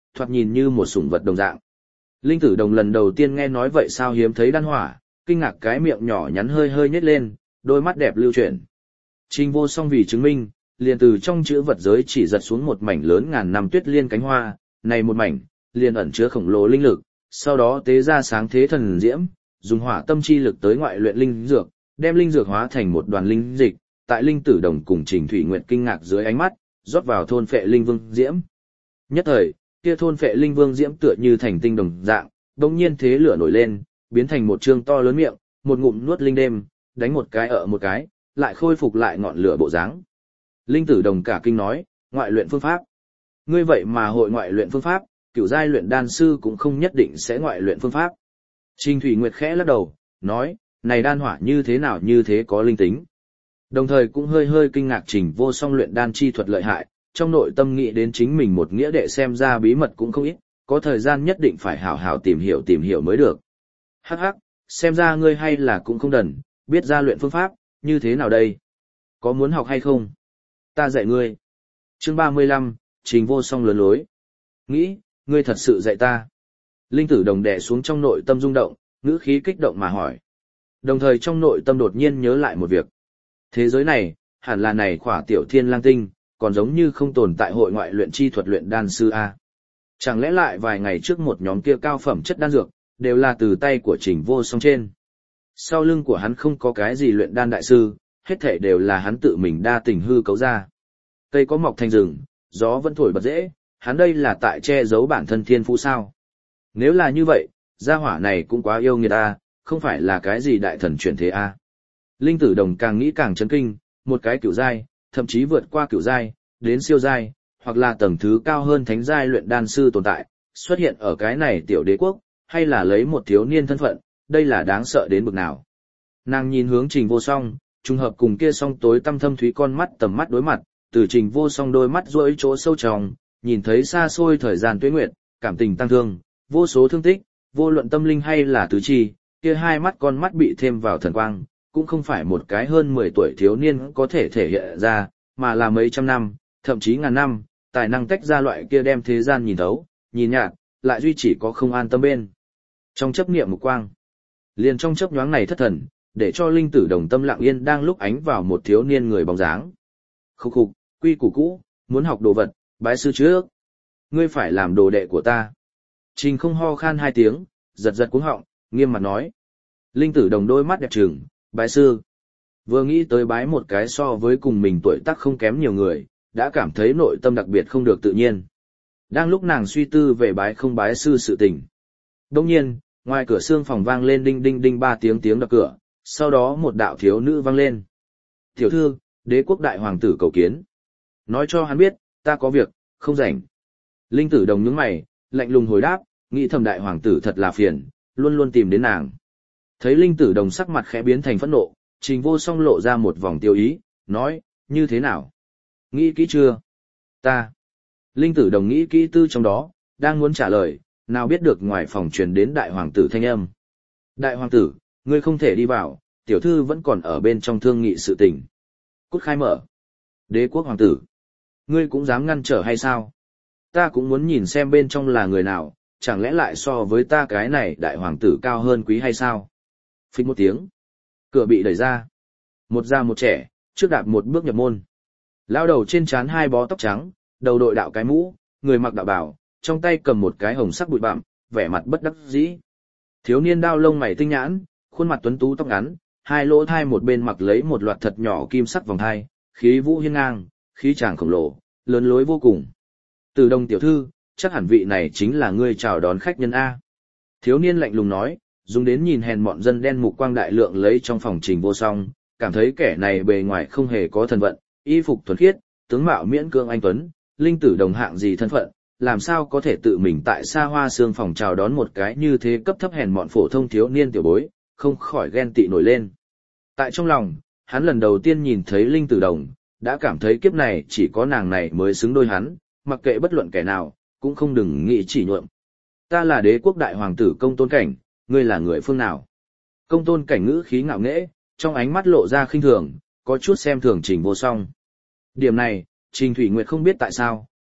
thoạt nhìn như một sủng vật đồng dạng. Linh Tử Đồng lần đầu tiên nghe nói vậy sao hiếm thấy đan hỏa, kinh ngạc cái miệng nhỏ nhắn hơi hơi nhếch lên, đôi mắt đẹp lưu chuyển. Trình Vô Song vì chứng minh, liền từ trong chữ vật giới chỉ giật xuống một mảnh lớn ngàn năm tuyết liên cánh hoa, này một mảnh, liền ẩn chứa khổng lồ linh lực, sau đó tế ra sáng thế thần diễm, dùng hỏa tâm chi lực tới ngoại luyện linh dược, đem linh dược hóa thành một đoàn linh dịch, tại Linh Tử Đồng cùng Trình Thủy Nguyệt kinh ngạc dưới ánh mắt, rót vào thôn phệ linh vương diễm. Nhất thời, kia thôn phệ linh vương diễm tựa như thành tinh đồng dạng, đột nhiên thế lửa nổi lên, biến thành một trương to lớn miệng, một ngụm nuốt linh đêm, đánh một cái ở một cái, lại khôi phục lại ngọn lửa bộ dáng. Linh Tử Đồng cả kinh nói, ngoại luyện phương pháp. Ngươi vậy mà hội ngoại luyện phương pháp, cửu giai luyện đan sư cũng không nhất định sẽ ngoại luyện phương pháp. Trình Thủy Nguyệt khẽ lắc đầu, nói, này đan hỏa như thế nào như thế có linh tính. Đồng thời cũng hơi hơi kinh ngạc Trình Vô Song luyện đan chi thuật lợi hại, trong nội tâm nghĩ đến chính mình một nghĩa đệ xem ra bí mật cũng không ít, có thời gian nhất định phải hảo hảo tìm hiểu tìm hiểu mới được. Hắc hắc, xem ra ngươi hay là cũng không đần, biết ra luyện phương pháp, như thế nào đây? Có muốn học hay không? Ta dạy ngươi. Chương ba mươi lăm, Trình Vô Song lớn lối. Nghĩ, ngươi thật sự dạy ta. Linh Tử Đồng đè xuống trong nội tâm rung động, ngữ khí kích động mà hỏi. Đồng thời trong nội tâm đột nhiên nhớ lại một việc. Thế giới này, hẳn là này khỏa tiểu thiên lang tinh, còn giống như không tồn tại hội ngoại luyện chi thuật luyện đan sư A. Chẳng lẽ lại vài ngày trước một nhóm kia cao phẩm chất đan dược, đều là từ tay của Trình Vô Song trên. Sau lưng của hắn không có cái gì luyện đan đại sư, hết thể đều là hắn tự mình đa tình hư cấu ra. Cây có mọc thành rừng, gió vẫn thổi bật dễ, hắn đây là tại che giấu bản thân thiên phú sao. Nếu là như vậy, gia hỏa này cũng quá yêu nghiệt a, không phải là cái gì đại thần chuyển thế a. Linh Tử Đồng càng nghĩ càng chấn kinh, một cái cửu giai, thậm chí vượt qua cửu giai, đến siêu giai, hoặc là tầng thứ cao hơn thánh giai luyện đan sư tồn tại, xuất hiện ở cái này tiểu đế quốc, hay là lấy một thiếu niên thân phận, đây là đáng sợ đến bực nào. Nàng nhìn hướng Trình Vô Song, trùng hợp cùng kia song tối tăm thâm thúy con mắt tầm mắt đối mặt, từ Trình Vô Song đôi mắt rỗi chỗ sâu trong, nhìn thấy xa xôi thời gian tuế nguyệt, cảm tình tăng thương, vô số thương tích, vô luận tâm linh hay là tứ chi, kia hai mắt con mắt bị thêm vào thần quang, cũng không phải một cái hơn mười tuổi thiếu niên có thể thể hiện ra, mà là mấy trăm năm, thậm chí ngàn năm, tài năng tách ra loại kia đem thế gian nhìn thấu, nhìn nhạt, lại duy chỉ có không an tâm bên. Trong chấp niệm một quang, liền trong chớp nhoáng này thất thần, để cho Linh Tử Đồng tâm lặng yên đang lúc ánh vào một thiếu niên người bóng dáng. Khúc khục, quy củ cũ, muốn học đồ vật, bái sư trước. Ngươi phải làm đồ đệ của ta. Trình không ho khan hai tiếng, giật giật cuống họng, nghiêm mặt nói. Linh Tử Đồng đôi mắt đẹp trừng, bái sư. Vừa nghĩ tới bái một cái so với cùng mình tuổi tác không kém nhiều người, đã cảm thấy nội tâm đặc biệt không được tự nhiên. Đang lúc nàng suy tư về bái không bái sư sự tình. Đông nhiên, ngoài cửa xương phòng vang lên đinh đinh đinh ba tiếng tiếng đập cửa, sau đó một đạo thiếu nữ vang lên. Tiểu thư, đế quốc đại hoàng tử cầu kiến. Nói cho hắn biết, ta có việc, không rảnh. Linh Tử Đồng nhướng mày, lạnh lùng hồi đáp, nghĩ thầm đại hoàng tử thật là phiền, luôn luôn tìm đến nàng. Thấy Linh Tử Đồng sắc mặt khẽ biến thành phẫn nộ, Trình Vô Song lộ ra một vòng tiêu ý, nói, như thế nào? Nghĩ kỹ chưa? Ta. Linh Tử Đồng nghĩ kỹ tư trong đó, đang muốn trả lời, nào biết được ngoài phòng truyền đến đại hoàng tử thanh âm. Đại hoàng tử, ngươi không thể đi vào, tiểu thư vẫn còn ở bên trong thương nghị sự tình. Cút khai mở. Đế quốc hoàng tử. Ngươi cũng dám ngăn trở hay sao? Ta cũng muốn nhìn xem bên trong là người nào, chẳng lẽ lại so với ta cái này đại hoàng tử cao hơn quý hay sao? Phích một tiếng. Cửa bị đẩy ra. Một già một trẻ, trước đạp một bước nhập môn. Lao đầu trên trán hai bó tóc trắng, đầu đội đạo cái mũ, người mặc đạo bào, trong tay cầm một cái hồng sắc bụi bặm, vẻ mặt bất đắc dĩ. Thiếu niên đao lông mày tinh nhãn, khuôn mặt tuấn tú tóc ngắn, hai lỗ thai một bên mặc lấy một loạt thật nhỏ kim sắc vòng thai, khí vũ hiên ngang, khí tràng khổng lồ, lớn lối vô cùng. Từ Đồng tiểu thư, chắc hẳn vị này chính là ngươi chào đón khách nhân A. Thiếu niên lạnh lùng nói, dùng đến nhìn hèn mọn dân đen mục quang đại lượng lấy trong phòng Trình Vô Song, cảm thấy kẻ này bề ngoài không hề có thần vận, y phục thuần khiết, tướng mạo miễn cưỡng anh tuấn, Linh Tử Đồng hạng gì thân phận, làm sao có thể tự mình tại xa hoa xương phòng chào đón một cái như thế cấp thấp hèn mọn phổ thông thiếu niên tiểu bối, không khỏi ghen tị nổi lên. Tại trong lòng, hắn lần đầu tiên nhìn thấy Linh Tử Đồng, đã cảm thấy kiếp này chỉ có nàng này mới xứng đôi hắn, mặc kệ bất luận kẻ nào, cũng không đừng nghĩ chỉ nhuộm. Ta là đế quốc đại hoàng tử Công Tôn Cảnh, ngươi là người phương nào? Công Tôn Cảnh ngữ khí ngạo nghễ, trong ánh mắt lộ ra khinh thường, có chút xem thường Trình Vô Song. Điểm này, Trình Thủy Nguyệt không biết tại sao,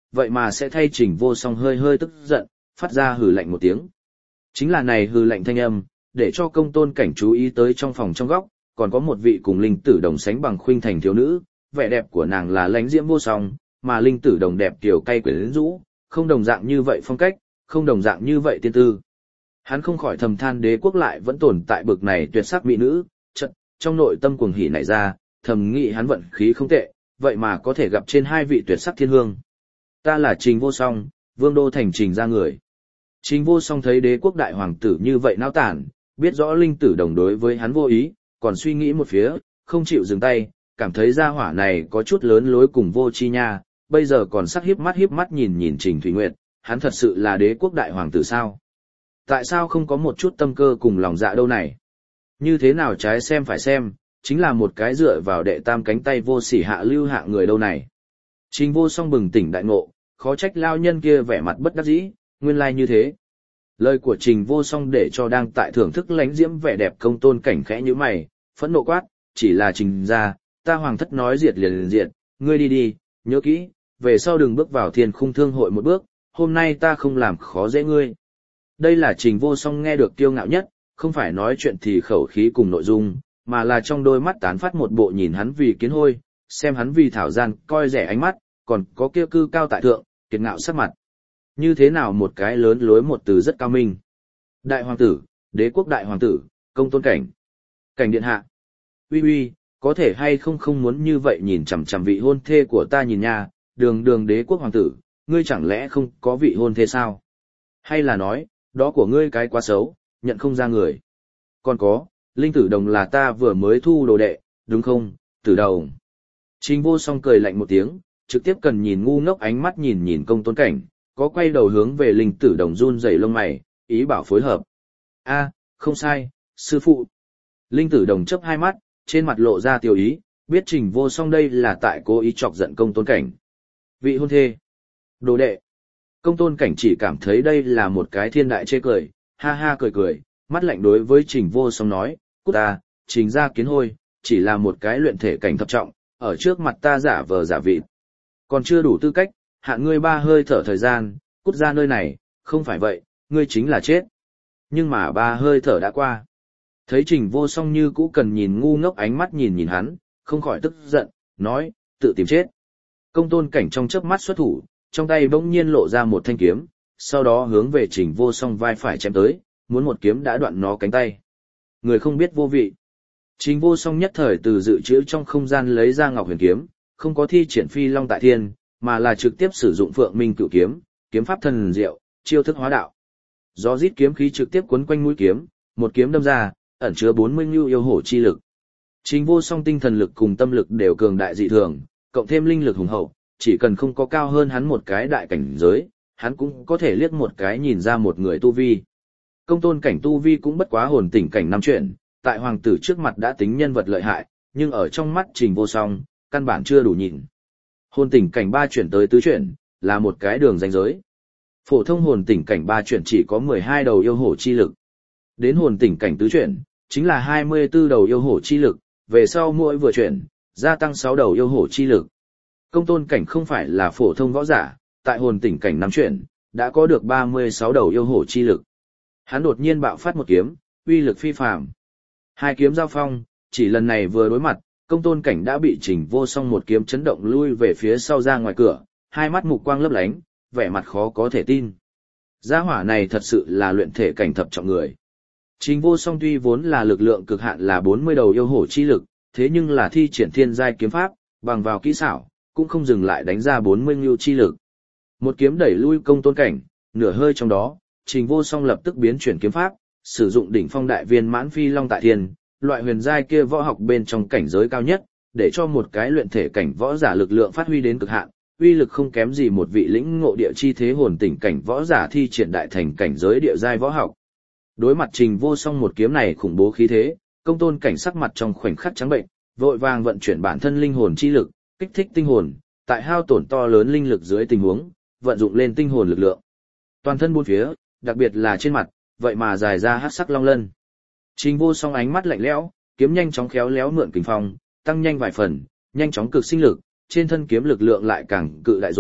vậy mà sẽ thay Trình Vô Song hơi hơi tức giận, phát ra hừ lạnh một tiếng. Chính là này hừ lạnh thanh âm, để cho Công Tôn Cảnh chú ý tới trong phòng trong góc, còn có một vị cùng Linh Tử Đồng sánh bằng khuynh thành thiếu nữ, vẻ đẹp của nàng là lãnh diễm vô song, mà Linh Tử Đồng đẹp tiểu cay quyến rũ, không đồng dạng như vậy phong cách, không đồng dạng như vậy tiên tư. Hắn không khỏi thầm than đế quốc lại vẫn tồn tại bực này tuyệt sắc mỹ nữ, chợt trong nội tâm cuồng hỉ nảy ra, thầm nghĩ hắn vận khí không tệ, vậy mà có thể gặp trên hai vị tuyệt sắc thiên hương. Ta là Trình Vô Song, Vương đô thành Trình gia người. Trình Vô Song thấy đế quốc đại hoàng tử như vậy náo tản, biết rõ Linh Tử Đồng đối với hắn vô ý, còn suy nghĩ một phía, không chịu dừng tay, cảm thấy gia hỏa này có chút lớn lối cùng vô chi nha, bây giờ còn sắc hiếp mắt hiếp mắt nhìn nhìn Trình Thủy Nguyệt, hắn thật sự là đế quốc đại hoàng tử sao? Tại sao không có một chút tâm cơ cùng lòng dạ đâu này? Như thế nào trái xem phải xem, chính là một cái dựa vào đệ tam cánh tay vô sỉ hạ lưu hạ người đâu này. Trình Vô Song bừng tỉnh đại ngộ, khó trách lao nhân kia vẻ mặt bất đắc dĩ, nguyên lai như thế. Lời của Trình Vô Song để cho đang tại thưởng thức lánh diễm vẻ đẹp Công Tôn Cảnh khẽ như mày, phẫn nộ quát, chỉ là Trình gia, ta hoàng thất nói diệt liền liền diệt, ngươi đi đi, nhớ kỹ, về sau đừng bước vào thiên khung thương hội một bước, hôm nay ta không làm khó dễ ngươi. Đây là Trình Vô Song nghe được kiêu ngạo nhất, không phải nói chuyện thì khẩu khí cùng nội dung, mà là trong đôi mắt tán phát một bộ nhìn hắn vì kiến hôi, xem hắn vì thảo gian, coi rẻ ánh mắt, còn có kia cư cao tại thượng, kiệt ngạo sắc mặt. Như thế nào một cái lớn lối một từ rất cao minh. Đại hoàng tử, đế quốc đại hoàng tử, Công Tôn Cảnh. Cảnh điện hạ. Uy uy, có thể hay không không muốn như vậy nhìn chằm chằm vị hôn thê của ta nhìn nha, đường đường đế quốc hoàng tử, ngươi chẳng lẽ không có vị hôn thê sao? Hay là nói, đó của ngươi cái quá xấu, nhận không ra người. Còn có, Linh Tử Đồng là ta vừa mới thu đồ đệ, đúng không, Tử Đồng. Trình Vô Song cười lạnh một tiếng, trực tiếp cần nhìn ngu ngốc ánh mắt nhìn nhìn Công Tôn Cảnh, có quay đầu hướng về Linh Tử Đồng run rẩy lông mày, ý bảo phối hợp. A, không sai, sư phụ. Linh Tử Đồng chớp hai mắt, trên mặt lộ ra tiêu ý, biết Trình Vô Song đây là tại cố ý chọc giận Công Tôn Cảnh. Vị hôn thê. Đồ đệ. Công Tôn Cảnh chỉ cảm thấy đây là một cái thiên đại chê cười, ha ha cười cười, mắt lạnh đối với Trình Vô Song nói, cút ta, Trình gia kiến hôi, chỉ là một cái luyện thể cảnh thập trọng, ở trước mặt ta giả vờ giả vịt. Còn chưa đủ tư cách, hạn ngươi ba hơi thở thời gian, cút ra nơi này, không phải vậy, ngươi chính là chết. Nhưng mà ba hơi thở đã qua. Thấy Trình Vô Song như cũ cần nhìn ngu ngốc ánh mắt nhìn nhìn hắn, không khỏi tức giận, nói, tự tìm chết. Công Tôn Cảnh trong chớp mắt xuất thủ, trong tay bỗng nhiên lộ ra một thanh kiếm, sau đó hướng về Trình Vô Song vai phải chém tới, muốn một kiếm đã đoạn nó cánh tay. Người không biết vô vị. Trình Vô Song nhất thời từ dự trữ trong không gian lấy ra Ngọc Huyền kiếm, không có thi triển Phi Long tại thiên, mà là trực tiếp sử dụng Phượng Minh Cửu kiếm, kiếm pháp thần diệu, chiêu thức hóa đạo. Gió rít kiếm khí trực tiếp quấn quanh mũi kiếm, một kiếm đâm ra, ẩn chứa bốn mươi ngưu yêu hổ chi lực. Trình Vô Song tinh thần lực cùng tâm lực đều cường đại dị thường, cộng thêm linh lực hùng hậu, chỉ cần không có cao hơn hắn một cái đại cảnh giới, hắn cũng có thể liếc một cái nhìn ra một người tu vi. Công Tôn Cảnh tu vi cũng bất quá hồn tỉnh cảnh năm chuyển, tại hoàng tử trước mặt đã tính nhân vật lợi hại, nhưng ở trong mắt Trình Vô Song, căn bản chưa đủ nhìn. Hồn tỉnh cảnh ba chuyển tới tứ chuyển, là một cái đường ranh giới. Phổ thông hồn tỉnh cảnh ba chuyển chỉ có mười hai đầu yêu hổ chi lực. Đến hồn tỉnh cảnh tứ chuyển, chính là hai mươi tư đầu yêu hổ chi lực, về sau mỗi vừa chuyển, gia tăng sáu đầu yêu hổ chi lực. Công Tôn Cảnh không phải là phổ thông võ giả, tại hồn tỉnh cảnh năm chuyển, đã có được ba mươi sáu đầu yêu hổ chi lực. Hắn đột nhiên bạo phát một kiếm, uy lực phi phàm. Hai kiếm giao phong, chỉ lần này vừa đối mặt, Công Tôn Cảnh đã bị Trình Vô Song một kiếm chấn động lui về phía sau ra ngoài cửa, hai mắt mục quang lấp lánh, vẻ mặt khó có thể tin. Gia hỏa này thật sự là luyện thể cảnh thập trọng người. Trình Vô Song tuy vốn là lực lượng cực hạn là bốn mươi đầu yêu hổ chi lực, thế nhưng là thi triển thiên giai kiếm pháp, bằng vào kỹ xảo, cũng không dừng lại đánh ra bốn mươi ngưu chi lực. Một kiếm đẩy lui Công Tôn Cảnh, nửa hơi trong đó, Trình Vô Song lập tức biến chuyển kiếm pháp, sử dụng đỉnh phong đại viên mãn Phi Long tại thiên, loại huyền giai kia võ học bên trong cảnh giới cao nhất, để cho một cái luyện thể cảnh võ giả lực lượng phát huy đến cực hạn, uy lực không kém gì một vị lĩnh ngộ địa chi thế hồn tỉnh cảnh võ giả thi triển đại thành cảnh giới địa giai võ học. Đối mặt Trình Vô Song một kiếm này khủng bố khí thế, Công Tôn Cảnh sắc mặt trong khoảnh khắc trắng bệnh, vội vàng vận chuyển bản thân linh hồn chi lực, kích thích tinh hồn, tại hao tổn to lớn linh lực dưới tình huống, vận dụng lên tinh hồn lực lượng. Toàn thân bốn phía, đặc biệt là trên mặt, vậy mà dài ra hắc sắc long lân. Trình Vô Song ánh mắt lạnh lẽo, kiếm nhanh chóng khéo léo mượn kình phong, tăng nhanh vài phần, nhanh chóng cực sinh lực, trên thân kiếm lực lượng lại càng cự đại rồi,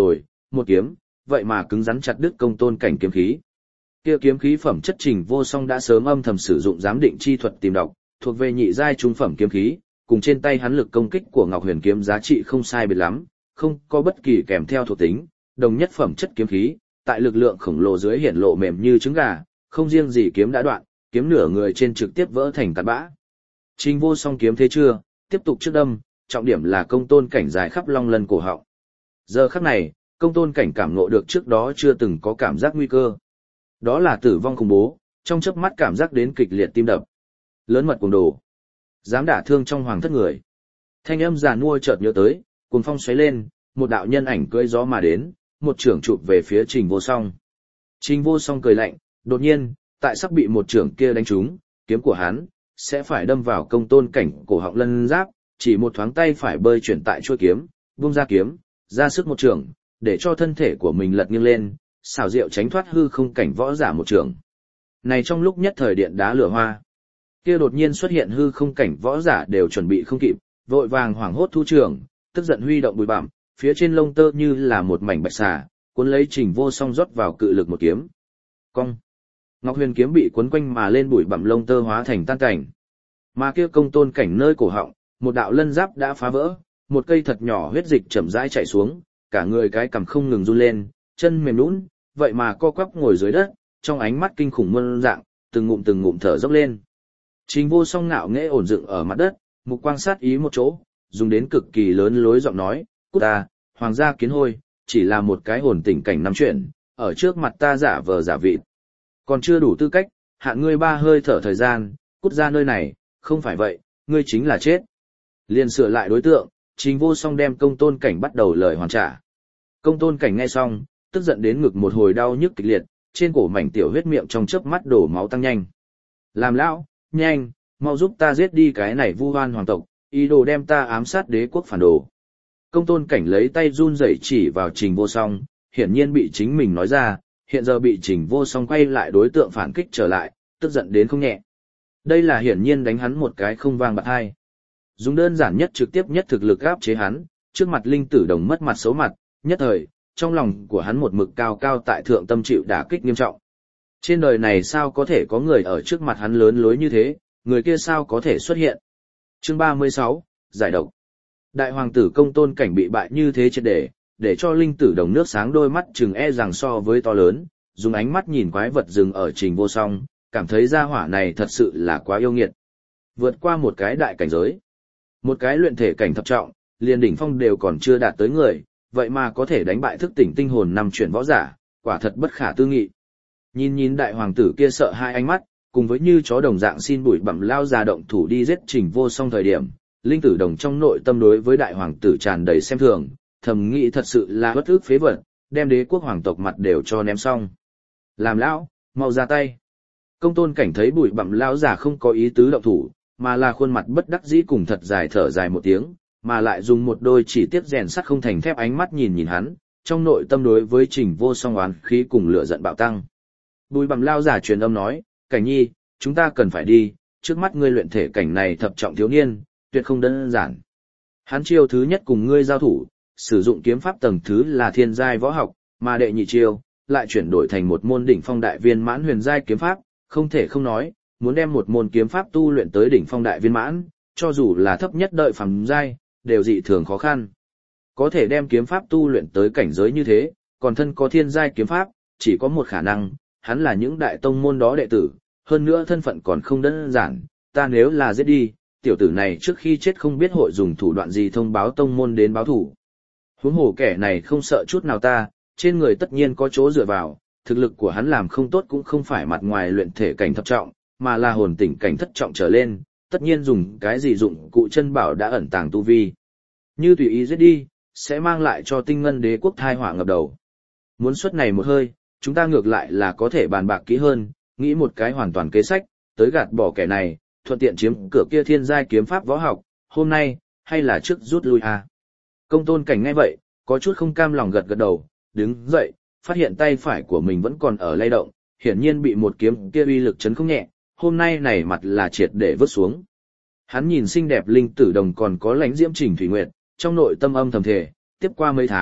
một kiếm, vậy mà cứng rắn chặt đứt công tôn cảnh kiếm khí. Kia kiếm khí phẩm chất Trình Vô Song đã sớm âm thầm sử dụng giám định chi thuật tìm đọc, thuộc về nhị giai trung phẩm kiếm khí, cùng trên tay hắn lực công kích của Ngọc Huyền kiếm giá trị không sai biệt lắm, không có bất kỳ kèm theo thuộc tính, đồng nhất phẩm chất kiếm khí, tại lực lượng khổng lồ dưới hiển lộ mềm như trứng gà, không riêng gì kiếm đã đoạn, kiếm nửa người trên trực tiếp vỡ thành cát bã. Trình Vô Song kiếm thế chưa, tiếp tục trước đâm, trọng điểm là công tôn cảnh dài khắp long lân cổ họng. Giờ khắc này, công tôn cảnh cảm ngộ được trước đó chưa từng có cảm giác nguy cơ. Đó là tử vong khủng bố, trong chớp mắt cảm giác đến kịch liệt tim đập. Lớn mật cuồng đồ, dám đả thương trong hoàng thất người. Thanh âm già nua chợt nhớ tới, cuồng phong xoáy lên, một đạo nhân ảnh cưỡi gió mà đến, một trưởng chụp về phía Trình Vô Song. Trình Vô Song cười lạnh, đột nhiên, tại sắp bị một trưởng kia đánh trúng, kiếm của hắn sẽ phải đâm vào công tôn cảnh cổ họng lân giáp, chỉ một thoáng tay phải bơi chuyển tại chuôi kiếm, vung ra kiếm, ra sức một trưởng, để cho thân thể của mình lật nghiêng lên, xảo diệu tránh thoát hư không cảnh võ giả một trưởng. Này trong lúc nhất thời điện đá lửa hoa, kia đột nhiên xuất hiện hư không cảnh võ giả đều chuẩn bị không kịp, vội vàng hoảng hốt thu trưởng, tức giận huy động bùi bặm, phía trên lông tơ như là một mảnh bạch xà, cuốn lấy Trình Vô Song rót vào cự lực một kiếm. Cong. Ngọc Huyền kiếm bị cuốn quanh mà lên bụi bặm lông tơ hóa thành tan cảnh. Mà kia công tôn cảnh nơi cổ họng, một đạo lân giáp đã phá vỡ, một cây thật nhỏ huyết dịch chậm rãi chảy xuống, cả người cái cằm không ngừng run lên, chân mềm nhũn, vậy mà co quắp ngồi dưới đất, trong ánh mắt kinh khủng muôn dạng, từng ngụm từng ngụm thở dốc lên. Trình Vô Song ngạo nghễ ổn dựng ở mặt đất, mục quang sát ý một chỗ, dùng đến cực kỳ lớn lối giọng nói, "Cút ta, hoàng gia kiến hôi, chỉ là một cái hồn tình cảnh năm chuyện, ở trước mặt ta giả vờ giả vịt. Còn chưa đủ tư cách, hạn ngươi ba hơi thở thời gian, cút ra nơi này, không phải vậy, ngươi chính là chết." Liền sửa lại đối tượng, Trình Vô Song đem công tôn cảnh bắt đầu lời hoàn trả. Công tôn cảnh nghe xong, tức giận đến ngực một hồi đau nhức kịch liệt, trên cổ mảnh tiểu huyết miệng trong chớp mắt đổ máu tăng nhanh. "Làm lão, nhanh, mau giúp ta giết đi cái này vu oan hoàng tộc, ý đồ đem ta ám sát đế quốc phản đồ." Công tôn cảnh lấy tay run rẩy chỉ vào Trình Vô Song, hiển nhiên bị chính mình nói ra, hiện giờ bị Trình Vô Song quay lại đối tượng phản kích trở lại, tức giận đến không nhẹ. Đây là hiển nhiên đánh hắn một cái không vang bạc hai. Dùng đơn giản nhất trực tiếp nhất thực lực áp chế hắn, trước mặt linh tử đồng mất mặt xấu mặt, nhất thời, trong lòng của hắn một mực cao cao tại thượng tâm chịu đả kích nghiêm trọng. Trên đời này sao có thể có người ở trước mặt hắn lớn lối như thế, người kia sao có thể xuất hiện. Chương ba mươi sáu, giải độc. Đại hoàng tử công tôn cảnh bị bại như thế triệt để, để cho linh tử đồng nước sáng đôi mắt chừng e rằng so với to lớn, dùng ánh mắt nhìn quái vật rừng ở Trình Vô Song, cảm thấy gia hỏa này thật sự là quá yêu nghiệt. Vượt qua một cái đại cảnh giới, một cái luyện thể cảnh thập trọng, liền đỉnh phong đều còn chưa đạt tới người, vậy mà có thể đánh bại thức tỉnh tinh hồn năm chuyển võ giả, quả thật bất khả tư nghị. Nhìn nhìn đại hoàng tử kia sợ hai ánh mắt, cùng với như chó đồng dạng xin bụi bặm lao ra động thủ đi giết Trình Vô Song thời điểm, linh tử đồng trong nội tâm đối với đại hoàng tử tràn đầy xem thường, thầm nghĩ thật sự là bất ức phế vật, đem đế quốc hoàng tộc mặt đều cho ném xong. Làm lão, mau ra tay. Công tôn cảnh thấy bụi bặm lão già không có ý tứ động thủ, mà là khuôn mặt bất đắc dĩ cùng thật dài thở dài một tiếng, mà lại dùng một đôi chỉ tiếp rèn sắt không thành thép ánh mắt nhìn nhìn hắn, trong nội tâm đối với Trình Vô Song oán khí cùng lửa giận bạo tăng. Bụi bặm lão già truyền âm nói, "Cảnh nhi, chúng ta cần phải đi, trước mắt ngươi luyện thể cảnh này thập trọng thiếu niên, tuyệt không đơn giản. Hắn chiêu thứ nhất cùng ngươi giao thủ, sử dụng kiếm pháp tầng thứ là thiên giai võ học, mà đệ nhị chiêu lại chuyển đổi thành một môn đỉnh phong đại viên mãn huyền giai kiếm pháp, không thể không nói, muốn đem một môn kiếm pháp tu luyện tới đỉnh phong đại viên mãn, cho dù là thấp nhất đợi phàm giai, đều dị thường khó khăn. Có thể đem kiếm pháp tu luyện tới cảnh giới như thế, còn thân có thiên giai kiếm pháp, chỉ có một khả năng, hắn là những đại tông môn đó đệ tử, hơn nữa thân phận còn không đơn giản, ta nếu là giết đi, tiểu tử này trước khi chết không biết hội dùng thủ đoạn gì thông báo tông môn đến báo thủ. Huống hồ kẻ này không sợ chút nào ta, trên người tất nhiên có chỗ dựa vào, thực lực của hắn làm không tốt cũng không phải mặt ngoài luyện thể cảnh thập trọng, mà là hồn tỉnh cảnh thất trọng trở lên, tất nhiên dùng cái gì dụng cụ chân bảo đã ẩn tàng tu vi. Như tùy ý giết đi, sẽ mang lại cho tinh ngân đế quốc thai họa ngập đầu. Muốn xuất này một hơi, chúng ta ngược lại là có thể bàn bạc kỹ hơn, nghĩ một cái hoàn toàn kế sách, tới gạt bỏ kẻ này, thuận tiện chiếm cửa kia thiên giai kiếm pháp võ học, hôm nay, hay là trước rút lui à. Công tôn cảnh ngay vậy, có chút không cam lòng gật gật đầu, đứng dậy, phát hiện tay phải của mình vẫn còn ở lay động, hiển nhiên bị một kiếm kia uy lực chấn không nhẹ, hôm nay này mặt là triệt để vứt xuống. Hắn nhìn xinh đẹp linh tử đồng còn có lãnh diễm Trình Thủy Nguyệt, trong nội tâm âm thầm thề, tiếp qua mấy tháng,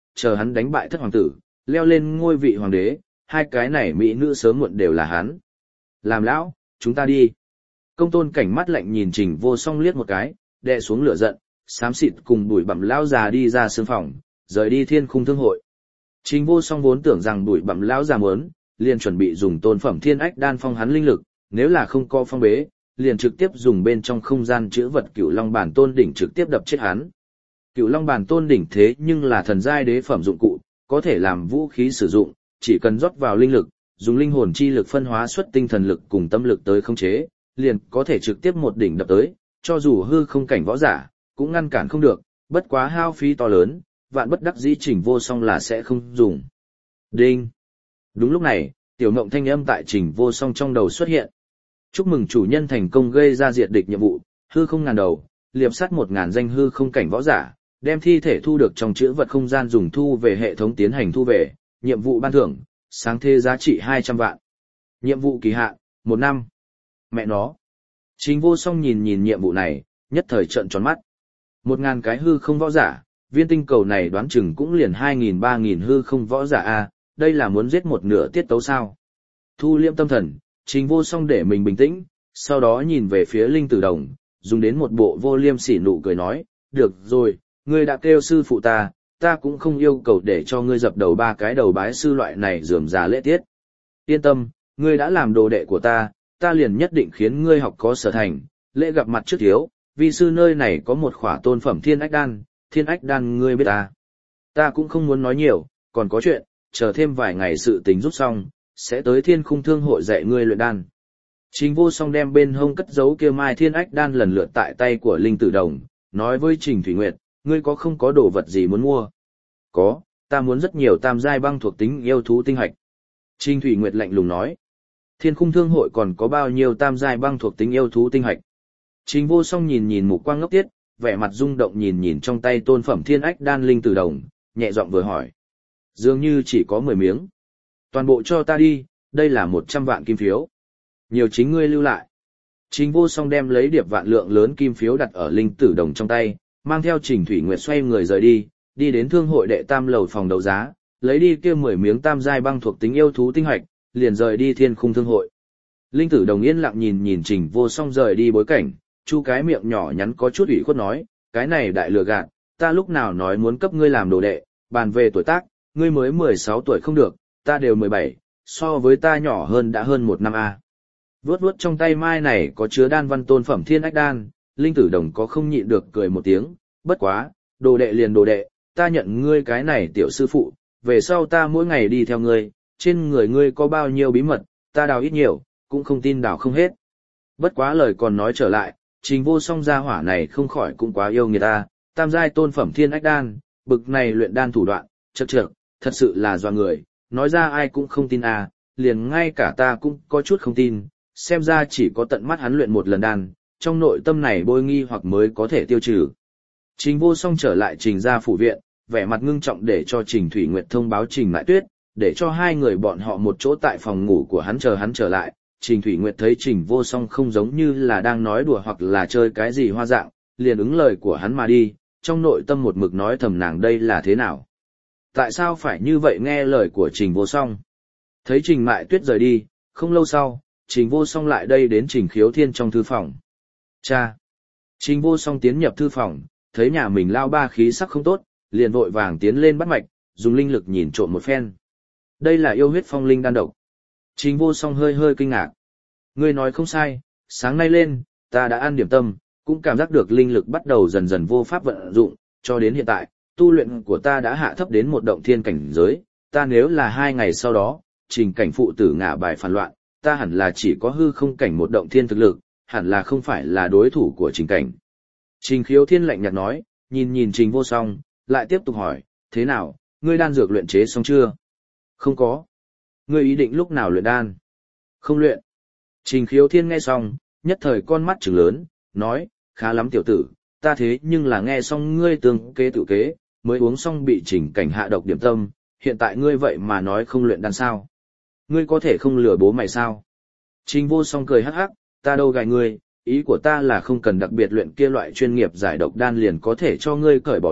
chờ hắn đánh bại thất hoàng tử, leo lên ngôi vị hoàng đế, hai cái này mỹ nữ sớm muộn đều là hắn. Làm lão, chúng ta đi. Công tôn cảnh mắt lạnh nhìn Trình Vô Song liếc một cái, đè xuống lửa giận, xám xịt cùng bụi bặm lão già đi ra sương phòng, rời đi Thiên Khung Thương hội. Trình Vô Song vốn tưởng rằng bụi bặm lão già muốn, liền chuẩn bị dùng tôn phẩm thiên ách đan phong hắn linh lực, nếu là không có phong bế, liền trực tiếp dùng bên trong không gian chữ vật Cửu Long Bản Tôn đỉnh trực tiếp đập chết hắn. Cửu Long Bản Tôn đỉnh thế nhưng là thần giai đế phẩm dụng cụ, có thể làm vũ khí sử dụng, chỉ cần rót vào linh lực, dùng linh hồn chi lực phân hóa xuất tinh thần lực cùng tâm lực tới khống chế, liền có thể trực tiếp một đỉnh đập tới, cho dù hư không cảnh võ giả, cũng ngăn cản không được, bất quá hao phí to lớn, vạn bất đắc dĩ Trình Vô Song là sẽ không dùng. Đinh! Đúng lúc này, tiểu ngộng thanh âm tại Trình Vô Song trong đầu xuất hiện. Chúc mừng chủ nhân thành công gây ra diệt địch nhiệm vụ, hư không ngàn đầu, liệp sát một ngàn danh hư không cảnh võ giả, đem thi thể thu được trong chữ vật không gian dùng thu về hệ thống tiến hành thu về, nhiệm vụ ban thưởng, sáng thế giá trị hai trăm vạn. Nhiệm vụ kỳ hạn, một năm. Mẹ nó. Trình Vô Song nhìn nhìn nhiệm vụ này, nhất thời trợn tròn mắt. Một ngàn cái hư không võ giả, viên tinh cầu này đoán chừng cũng liền hai nghìn ba nghìn hư không võ giả a, đây là muốn giết một nửa tiết tấu sao. Thu liêm tâm thần, Trình Vô Song để mình bình tĩnh, sau đó nhìn về phía Linh Tử Đồng, dùng đến một bộ vô liêm sỉ nụ cười nói, được rồi, ngươi đã kêu sư phụ ta, ta cũng không yêu cầu để cho ngươi dập đầu ba cái đầu bái sư loại này rườm rà lễ tiết. Yên tâm, ngươi đã làm đồ đệ của ta, ta liền nhất định khiến ngươi học có sở thành, lễ gặp mặt trước thiếu, vì sư nơi này có một khỏa tôn phẩm thiên ách đan, thiên ách đan ngươi biết ta. Ta cũng không muốn nói nhiều, còn có chuyện, chờ thêm vài ngày sự tình rút xong, sẽ tới Thiên Khung Thương hội dạy ngươi luyện đan. Trình Vô Song đem bên hông cất giấu kia mai thiên ách đan lần lượt tại tay của Linh Tử Đồng, nói với Trình Thủy Nguyệt, ngươi có không có đồ vật gì muốn mua? Có, ta muốn rất nhiều tam giai băng thuộc tính yêu thú tinh hạch. Trình Thủy Nguyệt lạnh lùng nói, Thiên Khung Thương hội còn có bao nhiêu tam giai băng thuộc tính yêu thú tinh hạch? Trình Vô Song nhìn nhìn mục quang ngốc tiết, vẻ mặt rung động nhìn nhìn trong tay tôn phẩm thiên ách đan Linh Tử Đồng, nhẹ giọng vừa hỏi. Dường như chỉ có mười miếng. Toàn bộ cho ta đi, đây là một trăm vạn kim phiếu. Nhiều chính ngươi lưu lại. Trình Vô Song đem lấy điệp vạn lượng lớn kim phiếu đặt ở Linh Tử Đồng trong tay, mang theo Trình Thủy Nguyệt xoay người rời đi, đi đến thương hội đệ tam lầu phòng đấu giá, lấy đi kia mười miếng tam giai băng thuộc tính yêu thú tinh hạch, liền rời đi Thiên Khung Thương hội. Linh Tử Đồng yên lặng nhìn nhìn Trình Vô Song rời đi bối cảnh, chu cái miệng nhỏ nhắn có chút ủy khuất nói, cái này đại lừa gạt, ta lúc nào nói muốn cấp ngươi làm đồ đệ, bàn về tuổi tác, ngươi mới mười sáu tuổi không được, ta đều mười bảy, so với ta nhỏ hơn đã hơn một năm a. Vuốt vuốt trong tay mai này có chứa đan văn tôn phẩm thiên ách đan, Linh Tử Đồng có không nhịn được cười một tiếng, bất quá, đồ đệ liền đồ đệ, ta nhận ngươi cái này tiểu sư phụ, về sau ta mỗi ngày đi theo ngươi, trên người ngươi có bao nhiêu bí mật, ta đào ít nhiều, cũng không tin đào không hết. Bất quá lời còn nói trở lại, Trình Vô Song gia hỏa này không khỏi cũng quá yêu người ta, tam giai tôn phẩm thiên ách đan, bực này luyện đan thủ đoạn, chậc chậc, thật sự là doa người, nói ra ai cũng không tin à, liền ngay cả ta cũng có chút không tin, xem ra chỉ có tận mắt hắn luyện một lần đan, trong nội tâm này bôi nghi hoặc mới có thể tiêu trừ. Trình Vô Song trở lại Trình gia phủ viện, vẻ mặt ngưng trọng để cho Trình Thủy Nguyệt thông báo Trình Mại Tuyết, để cho hai người bọn họ một chỗ tại phòng ngủ của hắn chờ hắn trở lại. Trình Thủy Nguyệt thấy Trình Vô Song không giống như là đang nói đùa hoặc là chơi cái gì hoa dạng, liền ứng lời của hắn mà đi, trong nội tâm một mực nói thầm nàng đây là thế nào. Tại sao phải như vậy nghe lời của Trình Vô Song? Thấy Trình Mại Tuyết rời đi, không lâu sau, Trình Vô Song lại đây đến Trình Khiếu Thiên trong thư phòng. Cha! Trình Vô Song tiến nhập thư phòng, thấy nhà mình lao ba khí sắc không tốt, liền vội vàng tiến lên bắt mạch, dùng linh lực nhìn trộm một phen. Đây là yêu huyết phong linh đan độc. Trình Vô Song hơi hơi kinh ngạc. Ngươi nói không sai, sáng nay lên, ta đã ăn điểm tâm, cũng cảm giác được linh lực bắt đầu dần dần vô pháp vận dụng, cho đến hiện tại, tu luyện của ta đã hạ thấp đến một động thiên cảnh giới, ta nếu là hai ngày sau đó, Trình cảnh phụ tử ngả bài phản loạn, ta hẳn là chỉ có hư không cảnh một động thiên thực lực, hẳn là không phải là đối thủ của Trình cảnh. Trình Khiếu Thiên lạnh nhạt nói, nhìn nhìn Trình Vô Song, lại tiếp tục hỏi, thế nào, ngươi đan dược luyện chế xong chưa? Không có. Ngươi ý định lúc nào luyện đan? Không luyện. Trình Khiếu Thiên nghe xong, nhất thời con mắt trừng lớn, nói, khá lắm tiểu tử, ta thế nhưng là nghe xong ngươi tương kế tự kế, mới uống xong bị Trình cảnh hạ độc điểm tâm, hiện tại ngươi vậy mà nói không luyện đan sao? Ngươi có thể không lừa bố mày sao? Trình Vô Song cười hắc hắc, ta đâu gài ngươi, ý của ta là không cần đặc biệt luyện kia loại chuyên nghiệp giải độc đan liền có thể cho ngươi cởi bỏ độc,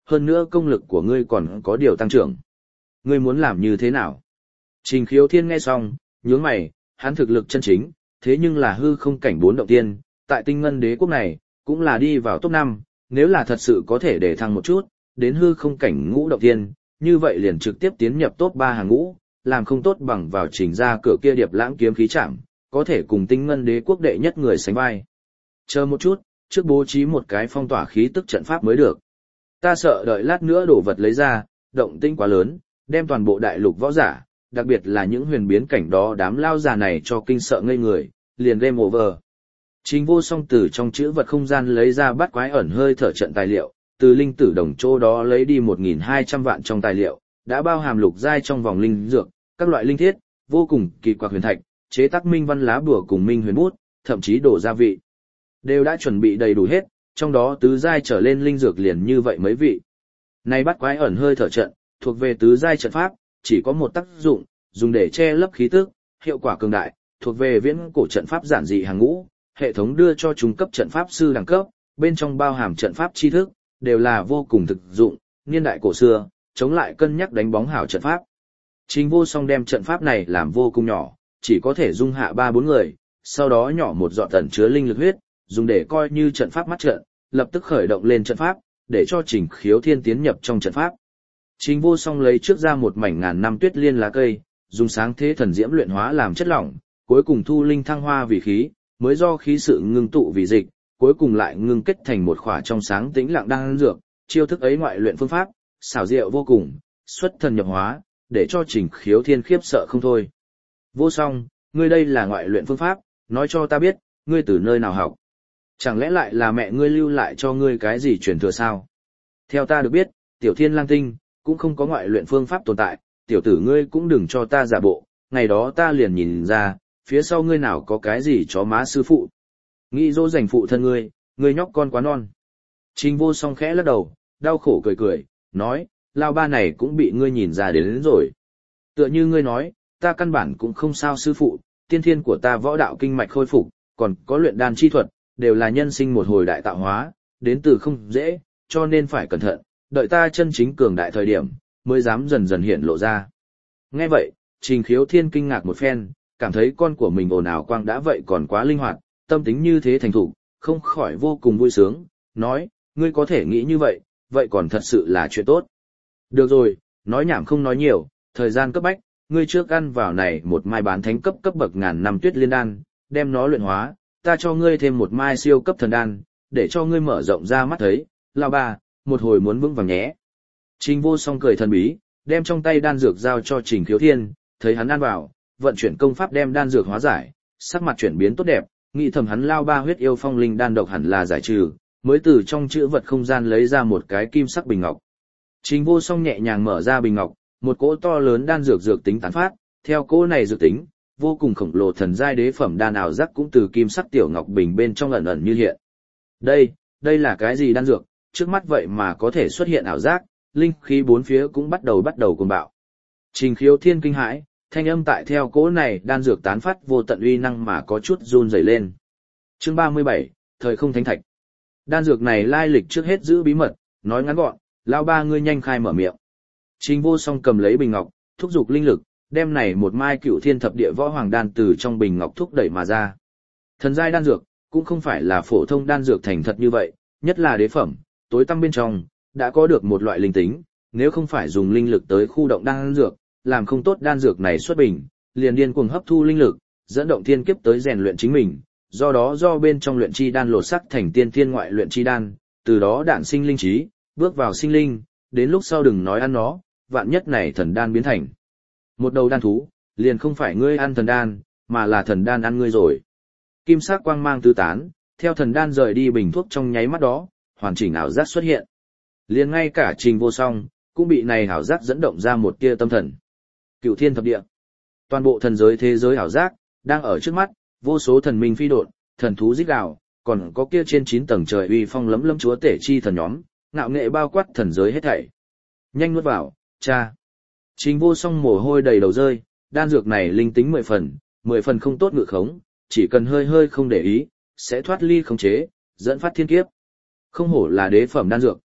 hơn nữa công lực của ngươi còn có điều tăng trưởng. Ngươi muốn làm như thế nào? Trình Khiếu Thiên nghe xong, nhướng mày, hắn thực lực chân chính, thế nhưng là hư không cảnh bốn động tiên, tại Tinh Ngân Đế quốc này, cũng là đi vào top năm, nếu là thật sự có thể để thăng một chút, đến hư không cảnh ngũ động tiên, như vậy liền trực tiếp tiến nhập top ba hàng ngũ, làm không tốt bằng vào trình ra cửa kia điệp lãng kiếm khí chạm, có thể cùng Tinh Ngân Đế quốc đệ nhất người sánh vai. Chờ một chút, trước bố trí một cái phong tỏa khí tức trận pháp mới được. Ta sợ đợi lát nữa đổ vật lấy ra, động tĩnh quá lớn, đem toàn bộ đại lục võ giả, đặc biệt là những huyền biến cảnh đó đám lao già này cho kinh sợ ngây người, liền game over. Trình Vô Song từ trong chữ vật không gian lấy ra bát quái ẩn hơi thở trận tài liệu, từ linh tử đồng chỗ đó lấy đi một nghìn hai trăm vạn trong tài liệu, đã bao hàm lục giai trong vòng linh dược, các loại linh thiết, vô cùng kỳ quặc huyền thạch, chế tác minh văn lá bùa cùng minh huyền bút, thậm chí đổ gia vị, đều đã chuẩn bị đầy đủ hết, trong đó tứ giai trở lên linh dược liền như vậy mấy vị. Này bát quái ẩn hơi thở trận, thuộc về tứ giai trận pháp, chỉ có một tác dụng, dùng để che lấp khí tức, hiệu quả cường đại, thuộc về viễn cổ trận pháp giản dị hàng ngũ, hệ thống đưa cho trung cấp trận pháp sư đẳng cấp, bên trong bao hàm trận pháp tri thức, đều là vô cùng thực dụng, niên đại cổ xưa, chống lại cân nhắc đánh bóng hảo trận pháp. Trình Vô Song đem trận pháp này làm vô cùng nhỏ, chỉ có thể dung hạ ba bốn người, sau đó nhỏ một giọt tẩn chứa linh lực huyết, dùng để coi như trận pháp mắt trận, lập tức khởi động lên trận pháp, để cho Trình Khiếu Thiên tiến nhập trong trận pháp. Trình Vô Song lấy trước ra một mảnh ngàn năm tuyết liên lá cây, dùng sáng thế thần diễm luyện hóa làm chất lỏng, cuối cùng thu linh thăng hoa vì khí, mới do khí sự ngưng tụ vì dịch, cuối cùng lại ngưng kết thành một khỏa trong sáng tĩnh lặng đan dược, chiêu thức ấy ngoại luyện phương pháp, xảo diệu vô cùng, xuất thần nhập hóa, để cho Trình Khiếu Thiên khiếp sợ không thôi. Vô Song, ngươi đây là ngoại luyện phương pháp, nói cho ta biết, ngươi từ nơi nào học? Chẳng lẽ lại là mẹ ngươi lưu lại cho ngươi cái gì truyền thừa sao? Theo ta được biết, Tiểu Thiên Lang Tinh cũng không có ngoại luyện phương pháp tồn tại, tiểu tử ngươi cũng đừng cho ta giả bộ, ngày đó ta liền nhìn ra, phía sau ngươi nào có cái gì chó má sư phụ. Nghĩ dỗ dành phụ thân ngươi, ngươi nhóc con quá non. Trình Vô Song khẽ lắc đầu, đau khổ cười cười, nói, lao ba này cũng bị ngươi nhìn ra đến, đến rồi. Tựa như ngươi nói, ta căn bản cũng không sao sư phụ, tiên thiên của ta võ đạo kinh mạch khôi phục, còn có luyện đan chi thuật, đều là nhân sinh một hồi đại tạo hóa, đến từ không dễ, cho nên phải cẩn thận, đợi ta chân chính cường đại thời điểm, mới dám dần dần hiện lộ ra. Nghe vậy, Trình Khiếu Thiên kinh ngạc một phen, cảm thấy con của mình ồn ào quang đã vậy còn quá linh hoạt, tâm tính như thế thành thục, không khỏi vô cùng vui sướng, nói, ngươi có thể nghĩ như vậy, vậy còn thật sự là chuyện tốt. Được rồi, nói nhảm không nói nhiều, thời gian cấp bách, ngươi trước ăn vào này một mai bán thánh cấp cấp bậc ngàn năm tuyết liên đan, đem nó luyện hóa, ta cho ngươi thêm một mai siêu cấp thần đan, để cho ngươi mở rộng ra mắt thấy, lao ba, một hồi muốn vững vàng nhé. Trình Vô Song cười thần bí, đem trong tay đan dược giao cho Trình Khiếu Thiên, thấy hắn ăn vào, vận chuyển công pháp đem đan dược hóa giải, sắc mặt chuyển biến tốt đẹp, nghĩ thầm hắn lao ba huyết yêu phong linh đan độc hẳn là giải trừ, mới từ trong chữ vật không gian lấy ra một cái kim sắc bình ngọc. Trình Vô Song nhẹ nhàng mở ra bình ngọc, một cỗ to lớn đan dược dược tính tán phát, theo cỗ này dược tính, vô cùng khổng lồ thần giai đế phẩm đan ảo giác cũng từ kim sắc tiểu ngọc bình bên trong ẩn ẩn như hiện. Đây, đây là cái gì đan dược, trước mắt vậy mà có thể xuất hiện ảo giác, linh khí bốn phía cũng bắt đầu bắt đầu cuồng bạo. Trình Khiếu Thiên kinh hãi, thanh âm tại theo cỗ này đan dược tán phát vô tận uy năng mà có chút run rẩy lên. Chương ba mươi bảy, thời không thánh thạch. Đan dược này lai lịch trước hết giữ bí mật, nói ngắn gọn, lao ba ngươi nhanh khai mở miệng. Trình Vô Song cầm lấy bình ngọc, thúc giục linh lực, đem này một mai cửu thiên thập địa võ hoàng đan từ trong bình ngọc thúc đẩy mà ra. Thần giai đan dược cũng không phải là phổ thông đan dược thành thật như vậy, nhất là đế phẩm, tối tăm bên trong đã có được một loại linh tính, nếu không phải dùng linh lực tới khu động đan dược, làm không tốt đan dược này xuất bình, liền điên cuồng hấp thu linh lực, dẫn động thiên kiếp tới rèn luyện chính mình, do đó do bên trong luyện chi đan lột sắc thành tiên thiên ngoại luyện chi đan, từ đó đản sinh linh trí, bước vào sinh linh, đến lúc sau đừng nói ăn nó, vạn nhất này thần đan biến thành một đầu đan thú, liền không phải ngươi ăn thần đan, mà là thần đan ăn ngươi rồi. Kim sắc quang mang tứ tán, theo thần đan rời đi bình thuốc trong nháy mắt đó, hoàn chỉnh ảo giác xuất hiện. Liền ngay cả Trình Vô Song cũng bị này ảo giác dẫn động ra một tia tâm thần. Cửu thiên thập địa, toàn bộ thần giới thế giới ảo giác đang ở trước mắt, vô số thần minh phi độn, thần thú rít gào, còn có kia trên chín tầng trời uy phong lấm lấm chúa tể chi thần nhóm, ngạo nghệ bao quát thần giới hết thảy. Nhanh nuốt vào, cha. Trình Vô Song mồ hôi đầy đầu rơi, đan dược này linh tính mười phần, mười phần không tốt ngự khống, chỉ cần hơi hơi không để ý, sẽ thoát ly khống chế, dẫn phát thiên kiếp. Không hổ là đế phẩm đan dược,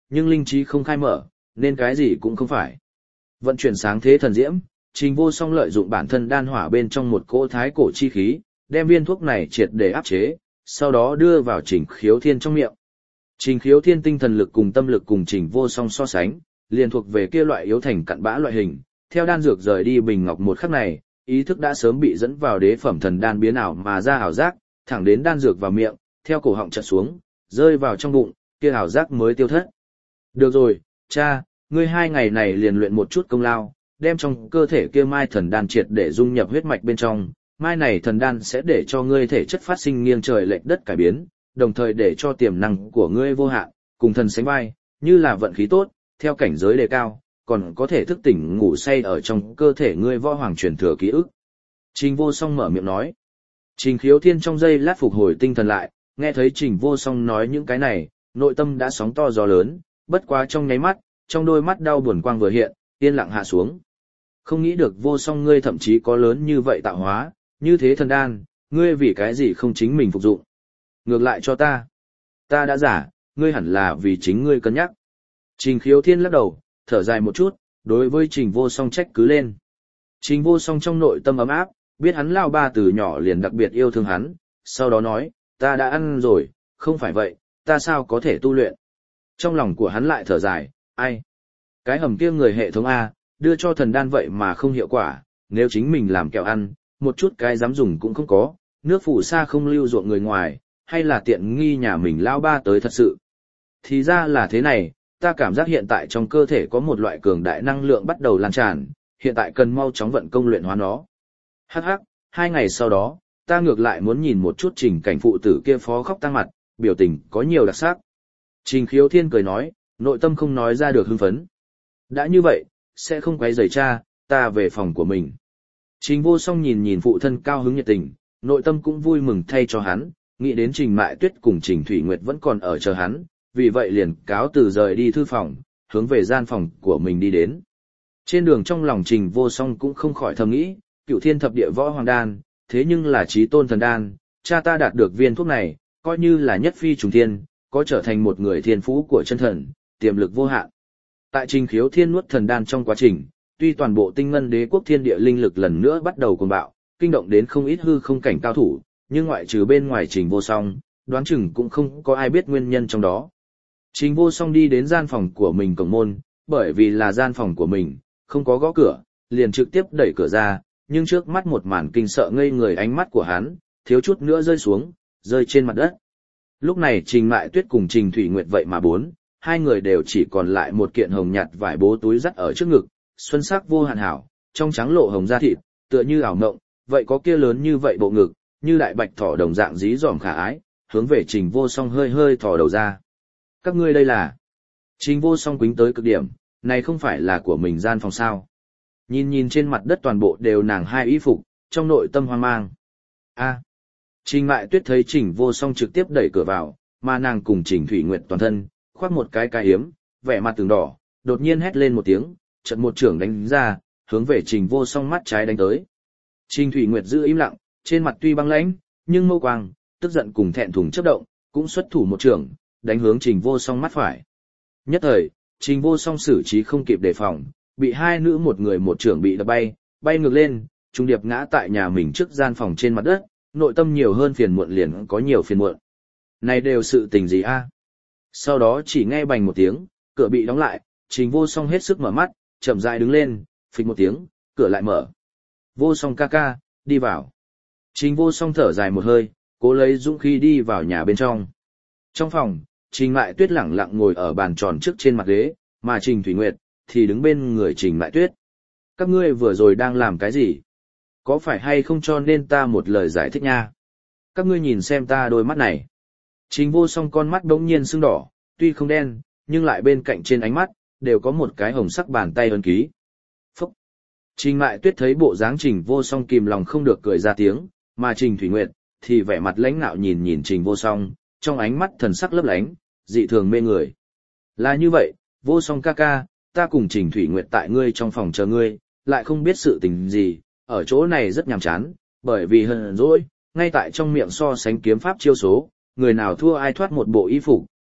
nhưng linh trí không khai mở, nên cái gì cũng không phải. Vận chuyển sáng thế thần diễm, Trình Vô Song lợi dụng bản thân đan hỏa bên trong một cỗ thái cổ chi khí, đem viên thuốc này triệt để áp chế, sau đó đưa vào Trình Khiếu Thiên trong miệng. Trình Khiếu Thiên tinh thần lực cùng tâm lực cùng Trình Vô Song so sánh, liền thuộc về kia loại yếu thành cặn bã loại hình, theo đan dược rời đi bình ngọc một khắc này, ý thức đã sớm bị dẫn vào đế phẩm thần đan biến ảo mà ra ảo giác, thẳng đến đan dược vào miệng, theo cổ họng chợt xuống, rơi vào trong bụng, kia ảo giác mới tiêu thất. Được rồi, cha, ngươi hai ngày này liền luyện một chút công lao, đem trong cơ thể kia mai thần đan triệt để dung nhập huyết mạch bên trong, mai này thần đan sẽ để cho ngươi thể chất phát sinh nghiêng trời lệch đất cải biến, đồng thời để cho tiềm năng của ngươi vô hạn, cùng thần sánh vai, như là vận khí tốt, theo cảnh giới đề cao, còn có thể thức tỉnh ngủ say ở trong cơ thể ngươi võ hoàng truyền thừa ký ức. Trình Vô Song mở miệng nói. Trình Khiếu Thiên trong giây lát phục hồi tinh thần lại, nghe thấy Trình Vô Song nói những cái này, nội tâm đã sóng to gió lớn, bất quá trong nháy mắt, trong đôi mắt đau buồn quang vừa hiện, yên lặng hạ xuống. Không nghĩ được Vô Song ngươi thậm chí có lớn như vậy tạo hóa, như thế thần đan, ngươi vì cái gì không chính mình phục dụng? Ngược lại cho ta. Ta đã giả, ngươi hẳn là vì chính ngươi cân nhắc. Trình Khiếu Thiên lắc đầu, thở dài một chút, đối với Trình Vô Song trách cứ lên. Trình Vô Song trong nội tâm ấm áp, biết hắn lao ba từ nhỏ liền đặc biệt yêu thương hắn, sau đó nói, ta đã ăn rồi, không phải vậy, ta sao có thể tu luyện. Trong lòng của hắn lại thở dài, ai? Cái hầm kia người hệ thống A, đưa cho thần đan vậy mà không hiệu quả, nếu chính mình làm kẹo ăn, một chút cái dám dùng cũng không có, nước phủ sa không lưu ruộng người ngoài, hay là tiện nghi nhà mình lao ba tới thật sự. Thì ra là thế này, ta cảm giác hiện tại trong cơ thể có một loại cường đại năng lượng bắt đầu lan tràn, hiện tại cần mau chóng vận công luyện hóa nó. Hắc hắc, hai ngày sau đó, ta ngược lại muốn nhìn một chút Trình cảnh phụ tử kia phó khóc tăng mặt, biểu tình có nhiều đặc sắc. Trình Khiếu Thiên cười nói, nội tâm không nói ra được hưng phấn. Đã như vậy, sẽ không quấy rầy cha, ta về phòng của mình. Trình Vô Song nhìn nhìn phụ thân cao hứng nhiệt tình, nội tâm cũng vui mừng thay cho hắn, nghĩ đến Trình Mại Tuyết cùng Trình Thủy Nguyệt vẫn còn ở chờ hắn, vì vậy liền cáo từ rời đi thư phòng, hướng về gian phòng của mình đi đến. Trên đường trong lòng Trình Vô Song cũng không khỏi thầm nghĩ, cựu thiên thập địa võ hoàng đan, thế nhưng là chí tôn thần đan, cha ta đạt được viên thuốc này, coi như là nhất phi trùng thiên, có trở thành một người thiên phú của chân thần, tiềm lực vô hạn. Tại Trình Khiếu Thiên nuốt thần đan trong quá trình, tuy toàn bộ tinh ngân đế quốc thiên địa linh lực lần nữa bắt đầu cuồng bạo, kinh động đến không ít hư không cảnh cao thủ, nhưng ngoại trừ bên ngoài Trình Vô Song, đoán chừng cũng không có ai biết nguyên nhân trong đó. Trình Vô Song đi đến gian phòng của mình cổng môn, bởi vì là gian phòng của mình, không có gõ cửa, liền trực tiếp đẩy cửa ra, nhưng trước mắt một màn kinh sợ ngây người ánh mắt của hắn, thiếu chút nữa rơi xuống, rơi trên mặt đất. Lúc này Trình Mại Tuyết cùng Trình Thủy Nguyệt vậy mà bốn, hai người đều chỉ còn lại một kiện hồng nhạt vải bố túi dắt ở trước ngực, xuân sắc vô hạn hảo, trong trắng lộ hồng da thịt, tựa như ảo mộng, vậy có kia lớn như vậy bộ ngực, như đại bạch thỏ đồng dạng dí dỏm khả ái, hướng về Trình Vô Song hơi hơi thò đầu ra. Các ngươi đây là? Trình Vô Song quính tới cực điểm, này không phải là của mình gian phòng sao? Nhìn nhìn trên mặt đất toàn bộ đều nàng hai y phục, trong nội tâm hoang mang. A. Trình Mại Tuyết thấy Trình Vô Song trực tiếp đẩy cửa vào, mà nàng cùng Trình Thủy Nguyệt toàn thân, khoác một cái cái hiếm, vẻ mặt từng đỏ, đột nhiên hét lên một tiếng, chợt một trưởng đánh ra, hướng về Trình Vô Song mắt trái đánh tới. Trình Thủy Nguyệt giữ im lặng, trên mặt tuy băng lãnh, nhưng mâu quang, tức giận cùng thẹn thùng chớp động, cũng xuất thủ một trưởng, đánh hướng Trình Vô Song mắt phải. Nhất thời, Trình Vô Song xử trí không kịp đề phòng, bị hai nữ một người một trưởng bị đập bay, bay ngược lên, trung điệp ngã tại nhà mình trước gian phòng trên mặt đất, nội tâm nhiều hơn phiền muộn liền có nhiều phiền muộn. Này đều sự tình gì a? Sau đó chỉ nghe bành một tiếng, cửa bị đóng lại, Trình Vô Song hết sức mở mắt, chậm rãi đứng lên, phịch một tiếng, cửa lại mở. Vô Song ca ca, đi vào. Trình Vô Song thở dài một hơi, cố lấy dũng khí đi vào nhà bên trong. Trong phòng, Trình Mại Tuyết lẳng lặng ngồi ở bàn tròn trước trên mặt ghế, mà Trình Thủy Nguyệt thì đứng bên người Trình Mại Tuyết. Các ngươi vừa rồi đang làm cái gì? Có phải hay không cho nên ta một lời giải thích nha? Các ngươi nhìn xem ta đôi mắt này. Trình Vô Song con mắt bỗng nhiên sưng đỏ, tuy không đen, nhưng lại bên cạnh trên ánh mắt, đều có một cái hồng sắc bàn tay ấn ký. Phúc! Trình Mại Tuyết thấy bộ dáng Trình Vô Song kìm lòng không được cười ra tiếng, mà Trình Thủy Nguyệt thì vẻ mặt lãnh nạo nhìn nhìn Trình Vô Song, trong ánh mắt thần sắc lấp lánh, dị thường mê người. Là như vậy, Vô Song ca ca, ta cùng Trình Thủy Nguyệt tại ngươi trong phòng chờ ngươi, lại không biết sự tình gì, ở chỗ này rất nhàm chán, bởi vì hờn dỗi, ngay tại trong miệng so sánh kiếm pháp chiêu số, người nào thua ai thoát một bộ y phục,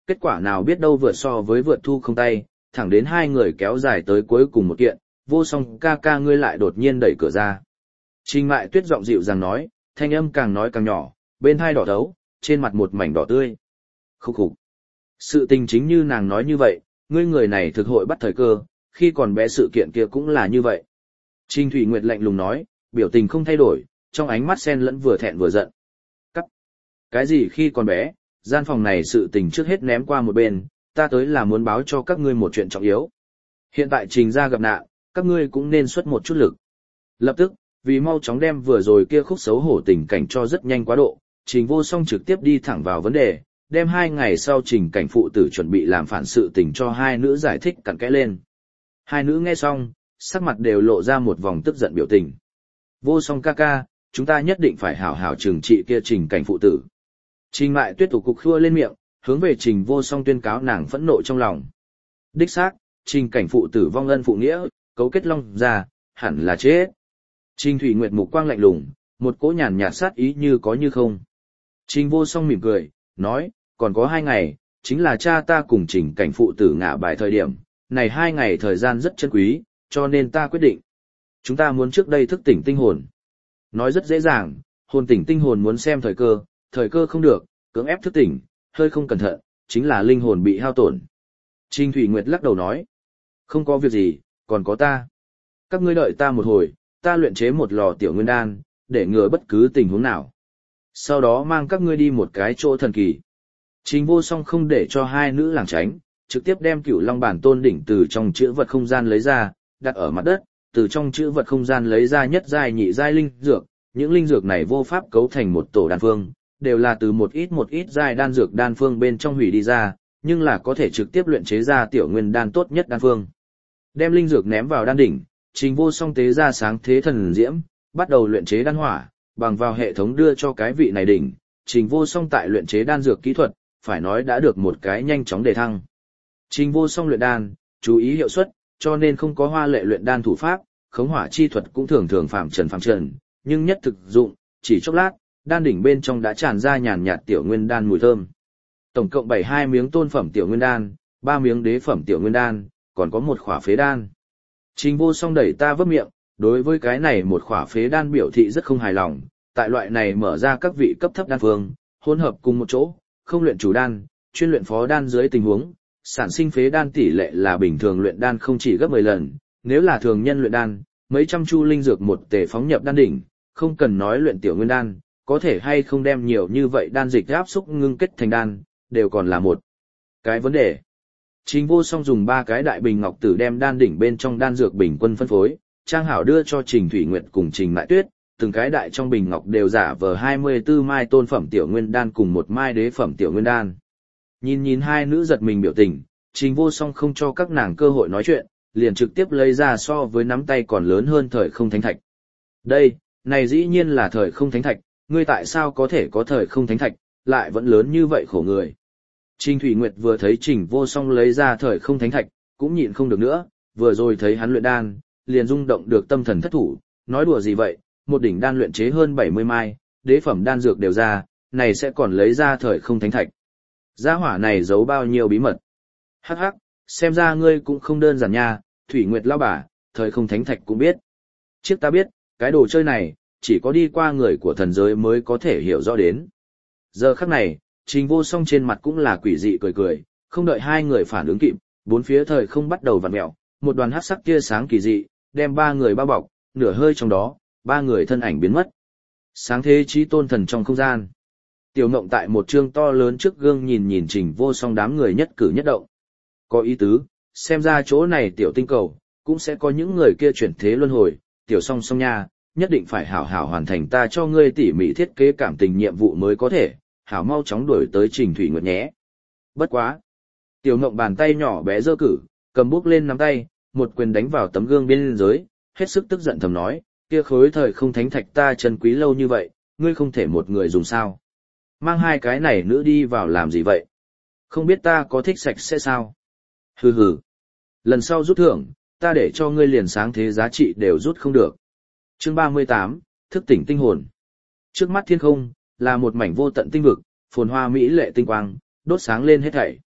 Kết quả nào biết đâu vượt so với vượt thu không tay, thẳng đến hai người kéo dài tới cuối cùng một kiện, Vô Song ca ca ngươi lại đột nhiên đẩy cửa ra. Trình Mại Tuyết giọng dịu dàng nói, thanh âm càng nói càng nhỏ, bên hai đỏ thấu, trên mặt một mảnh đỏ tươi. Khúc khục. Sự tình chính như nàng nói như vậy, ngươi người này thực hội bắt thời cơ, khi còn bé sự kiện kia cũng là như vậy. Trình Thủy Nguyệt lạnh lùng nói, biểu tình không thay đổi, trong ánh mắt xen lẫn vừa thẹn vừa giận. Cắt. Cái gì khi còn bé, gian phòng này sự tình trước hết ném qua một bên, ta tới là muốn báo cho các ngươi một chuyện trọng yếu. Hiện tại Trình gia gặp nạn, các ngươi cũng nên xuất một chút lực. Lập tức, vì mau chóng đem vừa rồi kia khúc xấu hổ tình cảnh cho rất nhanh quá độ, Trình Vô Song trực tiếp đi thẳng vào vấn đề, đem hai ngày sau Trình cảnh phụ tử chuẩn bị làm phản sự tình cho hai nữ giải thích cặn kẽ lên. Hai nữ nghe xong, sắc mặt đều lộ ra một vòng tức giận biểu tình. Vô Song ca ca, chúng ta nhất định phải hảo hảo trừng trị kia Trình cảnh phụ tử. Trình Mại Tuyết thủ cục khua lên miệng, hướng về Trình Vô Song tuyên cáo nàng phẫn nộ trong lòng. Đích xác, Trình cảnh phụ tử vong ân phụ nghĩa, cấu kết long gia, hẳn là chết. Trình Thủy Nguyệt mục quang lạnh lùng, một cỗ nhàn nhạt sát ý như có như không. Trình Vô Song mỉm cười, nói, còn có hai ngày, chính là cha ta cùng Trình cảnh phụ tử ngả bài thời điểm, này hai ngày thời gian rất chân quý, cho nên ta quyết định. Chúng ta muốn trước đây thức tỉnh tinh hồn. Nói rất dễ dàng, hồn tỉnh tinh hồn muốn xem thời cơ, thời cơ không được, cưỡng ép thức tỉnh, hơi không cẩn thận, chính là linh hồn bị hao tổn. Trình Thủy Nguyệt lắc đầu nói, không có việc gì, còn có ta. Các ngươi đợi ta một hồi, ta luyện chế một lò tiểu nguyên đan, để ngừa bất cứ tình huống nào. Sau đó mang các ngươi đi một cái chỗ thần kỳ. Trình Vô Song không để cho hai nữ lảng tránh, trực tiếp đem Cửu Long bản tôn đỉnh từ trong chữ vật không gian lấy ra, đặt ở mặt đất, từ trong chữ vật không gian lấy ra nhất giai nhị giai linh dược, những linh dược này vô pháp cấu thành một tổ đan phương, đều là từ một ít một ít giai đan dược đan phương bên trong hủy đi ra, nhưng là có thể trực tiếp luyện chế ra tiểu nguyên đan tốt nhất đan phương. Đem linh dược ném vào đan đỉnh, Trình Vô Song tế ra sáng thế thần diễm, bắt đầu luyện chế đan hỏa, bằng vào hệ thống đưa cho cái vị này đỉnh, Trình Vô Song tại luyện chế đan dược kỹ thuật, phải nói đã được một cái nhanh chóng đề thăng. Trình Vô Song luyện đan, chú ý hiệu suất, cho nên không có hoa lệ luyện đan thủ pháp, khống hỏa chi thuật cũng thường thường phạm trần phạm trần, nhưng nhất thực dụng, chỉ chốc lát, đan đỉnh bên trong đã tràn ra nhàn nhạt tiểu nguyên đan mùi thơm. Tổng cộng bảy mươi hai miếng tôn phẩm tiểu nguyên đan, ba miếng đế phẩm tiểu nguyên đan, còn có một khỏa phế đan. Trình Vô Song đẩy ta vấp miệng, đối với cái này một khỏa phế đan biểu thị rất không hài lòng, tại loại này mở ra các vị cấp thấp đan phương, hỗn hợp cùng một chỗ, không luyện chủ đan, chuyên luyện phó đan dưới tình huống, sản sinh phế đan tỷ lệ là bình thường luyện đan không chỉ gấp mười lần, nếu là thường nhân luyện đan, mấy trăm chu linh dược một tề phóng nhập đan đỉnh, không cần nói luyện tiểu nguyên đan, có thể hay không đem nhiều như vậy đan dịch áp xúc ngưng kết thành đan, đều còn là một cái vấn đề. Trình Vô Song dùng ba cái đại bình ngọc tử đem đan đỉnh bên trong đan dược bình quân phân phối, trang hảo đưa cho Trình Thủy Nguyệt cùng Trình Mại Tuyết, từng cái đại trong bình ngọc đều giả vờ hai mươi tư mai tôn phẩm tiểu nguyên đan cùng một mai đế phẩm tiểu nguyên đan. Nhìn nhìn hai nữ giật mình biểu tình, Trình Vô Song không cho các nàng cơ hội nói chuyện, liền trực tiếp lấy ra so với nắm tay còn lớn hơn thời không thánh thạch. Đây, này dĩ nhiên là thời không thánh thạch, ngươi tại sao có thể có thời không thánh thạch, lại vẫn lớn như vậy khổ người. Trình Thủy Nguyệt vừa thấy Trình Vô Song lấy ra thời không thánh thạch, cũng nhịn không được nữa, vừa rồi thấy hắn luyện đan, liền rung động được tâm thần thất thủ, nói đùa gì vậy, một đỉnh đan luyện chế hơn bảy mươi mai, đế phẩm đan dược đều ra, này sẽ còn lấy ra thời không thánh thạch. Gia hỏa này giấu bao nhiêu bí mật. Hắc hắc, xem ra ngươi cũng không đơn giản nha, Thủy Nguyệt lão bà, thời không thánh thạch cũng biết. Trước ta biết, cái đồ chơi này, chỉ có đi qua người của thần giới mới có thể hiểu rõ đến. Giờ khắc này, Trình Vô Song trên mặt cũng là quỷ dị cười cười, không đợi hai người phản ứng kịp, bốn phía thời không bắt đầu vặn mèo, một đoàn hắc sắc tia sáng kỳ dị, đem ba người bao bọc, nửa hơi trong đó, ba người thân ảnh biến mất. Sáng thế chí tôn thần trong không gian. Tiểu Ngộng tại một trương to lớn trước gương nhìn nhìn Trình Vô Song đám người nhất cử nhất động. Có ý tứ, xem ra chỗ này tiểu tinh cầu, cũng sẽ có những người kia chuyển thế luân hồi, tiểu Song Song nha, nhất định phải hảo hảo hoàn thành ta cho ngươi tỉ mỉ thiết kế cảm tình nhiệm vụ mới có thể, hảo mau chóng đuổi tới Trình Thủy Nguyệt nhé. Bất quá. Tiểu Ngộng bàn tay nhỏ bé giơ cử, cầm bút lên nắm tay, một quyền đánh vào tấm gương bên dưới, hết sức tức giận thầm nói, kia khối thời không thánh thạch ta chân quý lâu như vậy, ngươi không thể một người dùng sao. Mang hai cái này nữa đi vào làm gì vậy? Không biết ta có thích sạch sẽ sao? Hừ hừ. Lần sau rút thưởng, ta để cho ngươi liền sáng thế giá trị đều rút không được. Chương ba mươi tám, thức tỉnh tinh hồn. Trước mắt thiên không, là một mảnh vô tận tinh vực, phồn hoa mỹ lệ tinh quang, đốt sáng lên hết thảy.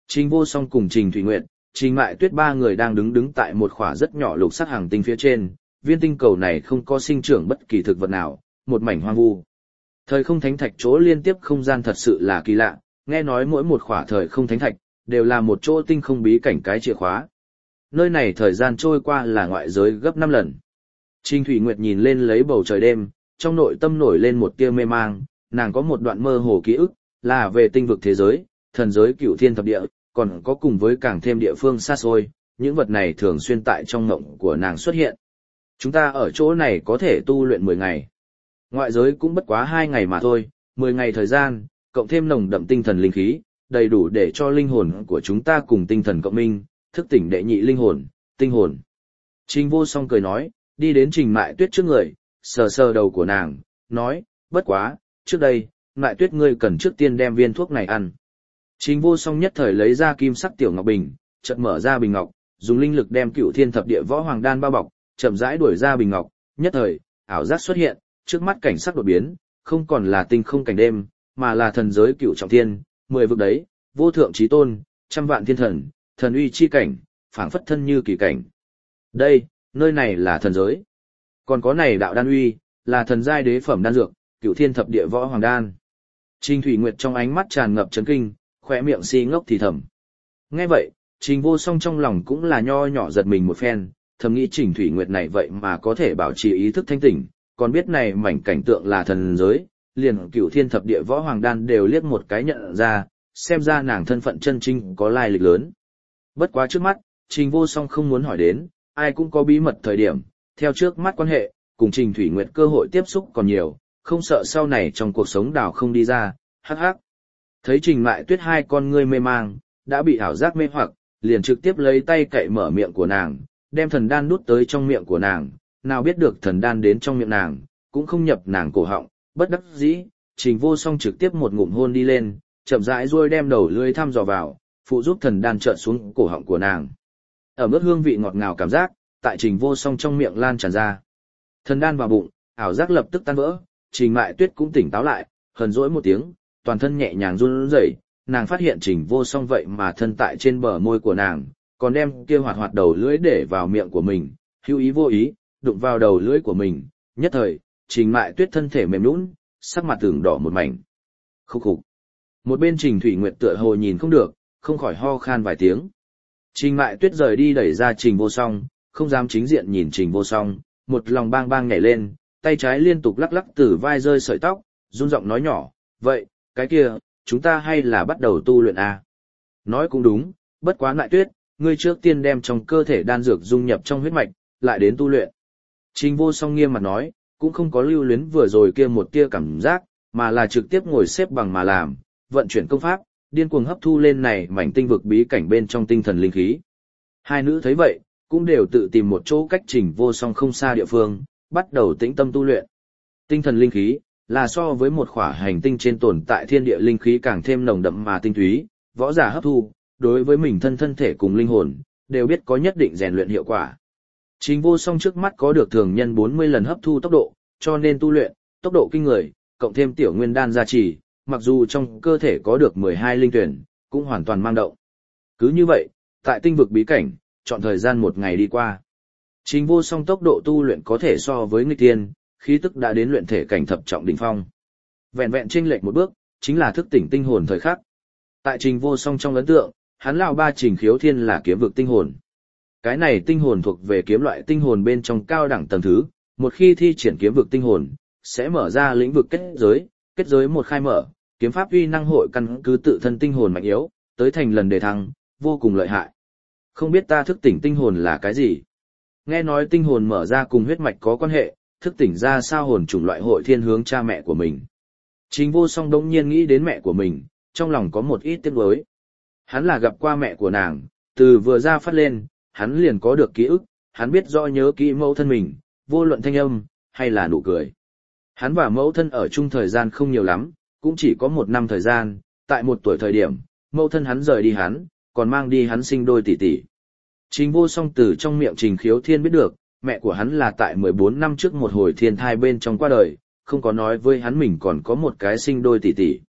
Trình Vô Song cùng Trình Thủy Nguyệt, Trình Mại Tuyết ba người đang đứng đứng tại một khỏa rất nhỏ lục sắc hành tinh phía trên, viên tinh cầu này không có sinh trưởng bất kỳ thực vật nào, một mảnh hoang vu. Thời không thánh thạch chỗ liên tiếp không gian thật sự là kỳ lạ, nghe nói mỗi một khỏa thời không thánh thạch đều là một chỗ tinh không bí cảnh cái chìa khóa. Nơi này thời gian trôi qua là ngoại giới gấp năm lần. Trình Thủy Nguyệt nhìn lên lấy bầu trời đêm, trong nội tâm nổi lên một tia mê mang, nàng có một đoạn mơ hồ ký ức, là về tinh vực thế giới, thần giới cửu thiên thập địa, còn có cùng với càng thêm địa phương xa xôi, những vật này thường xuyên tại trong ngộng của nàng xuất hiện. Chúng ta ở chỗ này có thể tu luyện mười ngày. Ngoại giới cũng bất quá hai ngày mà thôi, mười ngày thời gian, cộng thêm nồng đậm tinh thần linh khí, đầy đủ để cho linh hồn của chúng ta cùng tinh thần cộng minh, thức tỉnh đệ nhị linh hồn, tinh hồn. Trình Vô Song cười nói, đi đến Trình Mại Tuyết trước người, sờ sờ đầu của nàng, nói, bất quá, trước đây, Mại Tuyết ngươi cần trước tiên đem viên thuốc này ăn. Trình Vô Song nhất thời lấy ra kim sắc tiểu ngọc bình, chợt mở ra bình ngọc, dùng linh lực đem cửu thiên thập địa võ hoàng đan bao bọc, chậm rãi đuổi ra bình ngọc, nhất thời, ảo giác xuất hiện, trước mắt cảnh sắc đột biến, không còn là tinh không cảnh đêm, mà là thần giới cửu trọng thiên, mười vực đấy, vô thượng chí tôn, trăm vạn thiên thần, thần uy chi cảnh, phảng phất thân như kỳ cảnh. Đây, nơi này là thần giới. Còn có này đạo đan uy, là thần giai đế phẩm đan dược, cửu thiên thập địa võ hoàng đan. Trình Thủy Nguyệt trong ánh mắt tràn ngập chấn kinh, khóe miệng si ngốc thì thầm. Nghe vậy, Trình Vô Song trong lòng cũng là nho nhỏ giật mình một phen, thầm nghĩ Trình Thủy Nguyệt này vậy mà có thể bảo trì ý thức thanh tỉnh, còn biết này mảnh cảnh tượng là thần giới, liền cửu thiên thập địa võ hoàng đan đều liếc một cái nhận ra, xem ra nàng thân phận chân chính có lai lịch lớn. Bất quá trước mắt, Trình Vô Song không muốn hỏi đến, ai cũng có bí mật thời điểm, theo trước mắt quan hệ, cùng Trình Thủy Nguyệt cơ hội tiếp xúc còn nhiều, không sợ sau này trong cuộc sống đào không đi ra, hắc hắc. Thấy Trình Mại Tuyết hai con ngươi mê mang, đã bị ảo giác mê hoặc, liền trực tiếp lấy tay cậy mở miệng của nàng, đem thần đan đút tới trong miệng của nàng, nào biết được thần đan đến trong miệng nàng, cũng không nhập nàng cổ họng, bất đắc dĩ, Trình Vô Song trực tiếp một ngụm hôn đi lên, chậm rãi ruôi đem đầu lưỡi thăm dò vào, phụ giúp thần đan trợn xuống cổ họng của nàng. Ở mức hương vị ngọt ngào cảm giác, tại Trình Vô Song trong miệng lan tràn ra. Thần đan vào bụng, ảo giác lập tức tan vỡ, Trình Mại Tuyết cũng tỉnh táo lại, hờn dỗi một tiếng, toàn thân nhẹ nhàng run rẩy, nàng phát hiện Trình Vô Song vậy mà thân tại trên bờ môi của nàng, còn đem kia hoạt hoạt đầu lưỡi để vào miệng của mình, hữu ý vô ý, đụng vào đầu lưỡi của mình, nhất thời, Trình Mại Tuyết thân thể mềm nhũn, sắc mặt tưởng đỏ một mảnh. Khúc khục. Một bên Trình Thủy Nguyệt tựa hồ nhìn không được, không khỏi ho khan vài tiếng. Trình Mại Tuyết rời đi đẩy ra Trình Vô Song, không dám chính diện nhìn Trình Vô Song, một lòng bang bang nhảy lên, tay trái liên tục lắc lắc từ vai rơi sợi tóc, run giọng nói nhỏ, vậy, cái kia, chúng ta hay là bắt đầu tu luyện à? Nói cũng đúng, bất quá Mại Tuyết, ngươi trước tiên đem trong cơ thể đan dược dung nhập trong huyết mạch, lại đến tu luyện. Trình Vô Song nghiêm mặt nói, cũng không có lưu luyến vừa rồi kia một tia cảm giác, mà là trực tiếp ngồi xếp bằng mà làm, vận chuyển công pháp, điên cuồng hấp thu lên này mảnh tinh vực bí cảnh bên trong tinh thần linh khí. Hai nữ thấy vậy, cũng đều tự tìm một chỗ cách Trình Vô Song không xa địa phương, bắt đầu tĩnh tâm tu luyện. Tinh thần linh khí là so với một khỏa hành tinh trên tồn tại thiên địa linh khí càng thêm nồng đậm mà tinh túy, võ giả hấp thu, đối với mình thân thân thể cùng linh hồn, đều biết có nhất định rèn luyện hiệu quả. Trình Vô Song trước mắt có được thường nhân bốn mươi lần hấp thu tốc độ, cho nên tu luyện, tốc độ kinh người, cộng thêm tiểu nguyên đan gia trì, mặc dù trong cơ thể có được mười hai linh tuyển, cũng hoàn toàn mang động. Cứ như vậy, tại tinh vực bí cảnh, chọn thời gian một ngày đi qua. Trình Vô Song tốc độ tu luyện có thể so với nghịch tiên, khí tức đã đến luyện thể cảnh thập trọng đỉnh phong. Vẹn vẹn chênh lệch một bước, chính là thức tỉnh tinh hồn thời khắc. Tại Trình Vô Song trong ấn tượng, hắn lão ba Trình Khiếu Thiên là kiếm vực tinh hồn. Cái này tinh hồn thuộc về kiếm loại tinh hồn bên trong cao đẳng tầng thứ, một khi thi triển kiếm vực tinh hồn, sẽ mở ra lĩnh vực kết giới, kết giới một khai mở, kiếm pháp uy năng hội căn cứ tự thân tinh hồn mạnh yếu, tới thành lần đề thăng, vô cùng lợi hại. Không biết ta thức tỉnh tinh hồn là cái gì? Nghe nói tinh hồn mở ra cùng huyết mạch có quan hệ, thức tỉnh ra sao hồn chủng loại hội thiên hướng cha mẹ của mình. Trình Vô Song đống nhiên nghĩ đến mẹ của mình, trong lòng có một ít tiếc nuối. Hắn là gặp qua mẹ của nàng, từ vừa ra phát lên, hắn liền có được ký ức, hắn biết rõ nhớ kỹ mẫu thân mình, vô luận thanh âm, hay là nụ cười. Hắn và mẫu thân ở chung thời gian không nhiều lắm, cũng chỉ có một năm thời gian, tại một tuổi thời điểm, mẫu thân hắn rời đi hắn, còn mang đi hắn sinh đôi tỷ tỷ. Trình Vô Song từ trong miệng Trình Khiếu Thiên biết được, mẹ của hắn là tại mười bốn năm trước một hồi thiên thai bên trong qua đời, không có nói với hắn mình còn có một cái sinh đôi tỷ tỷ.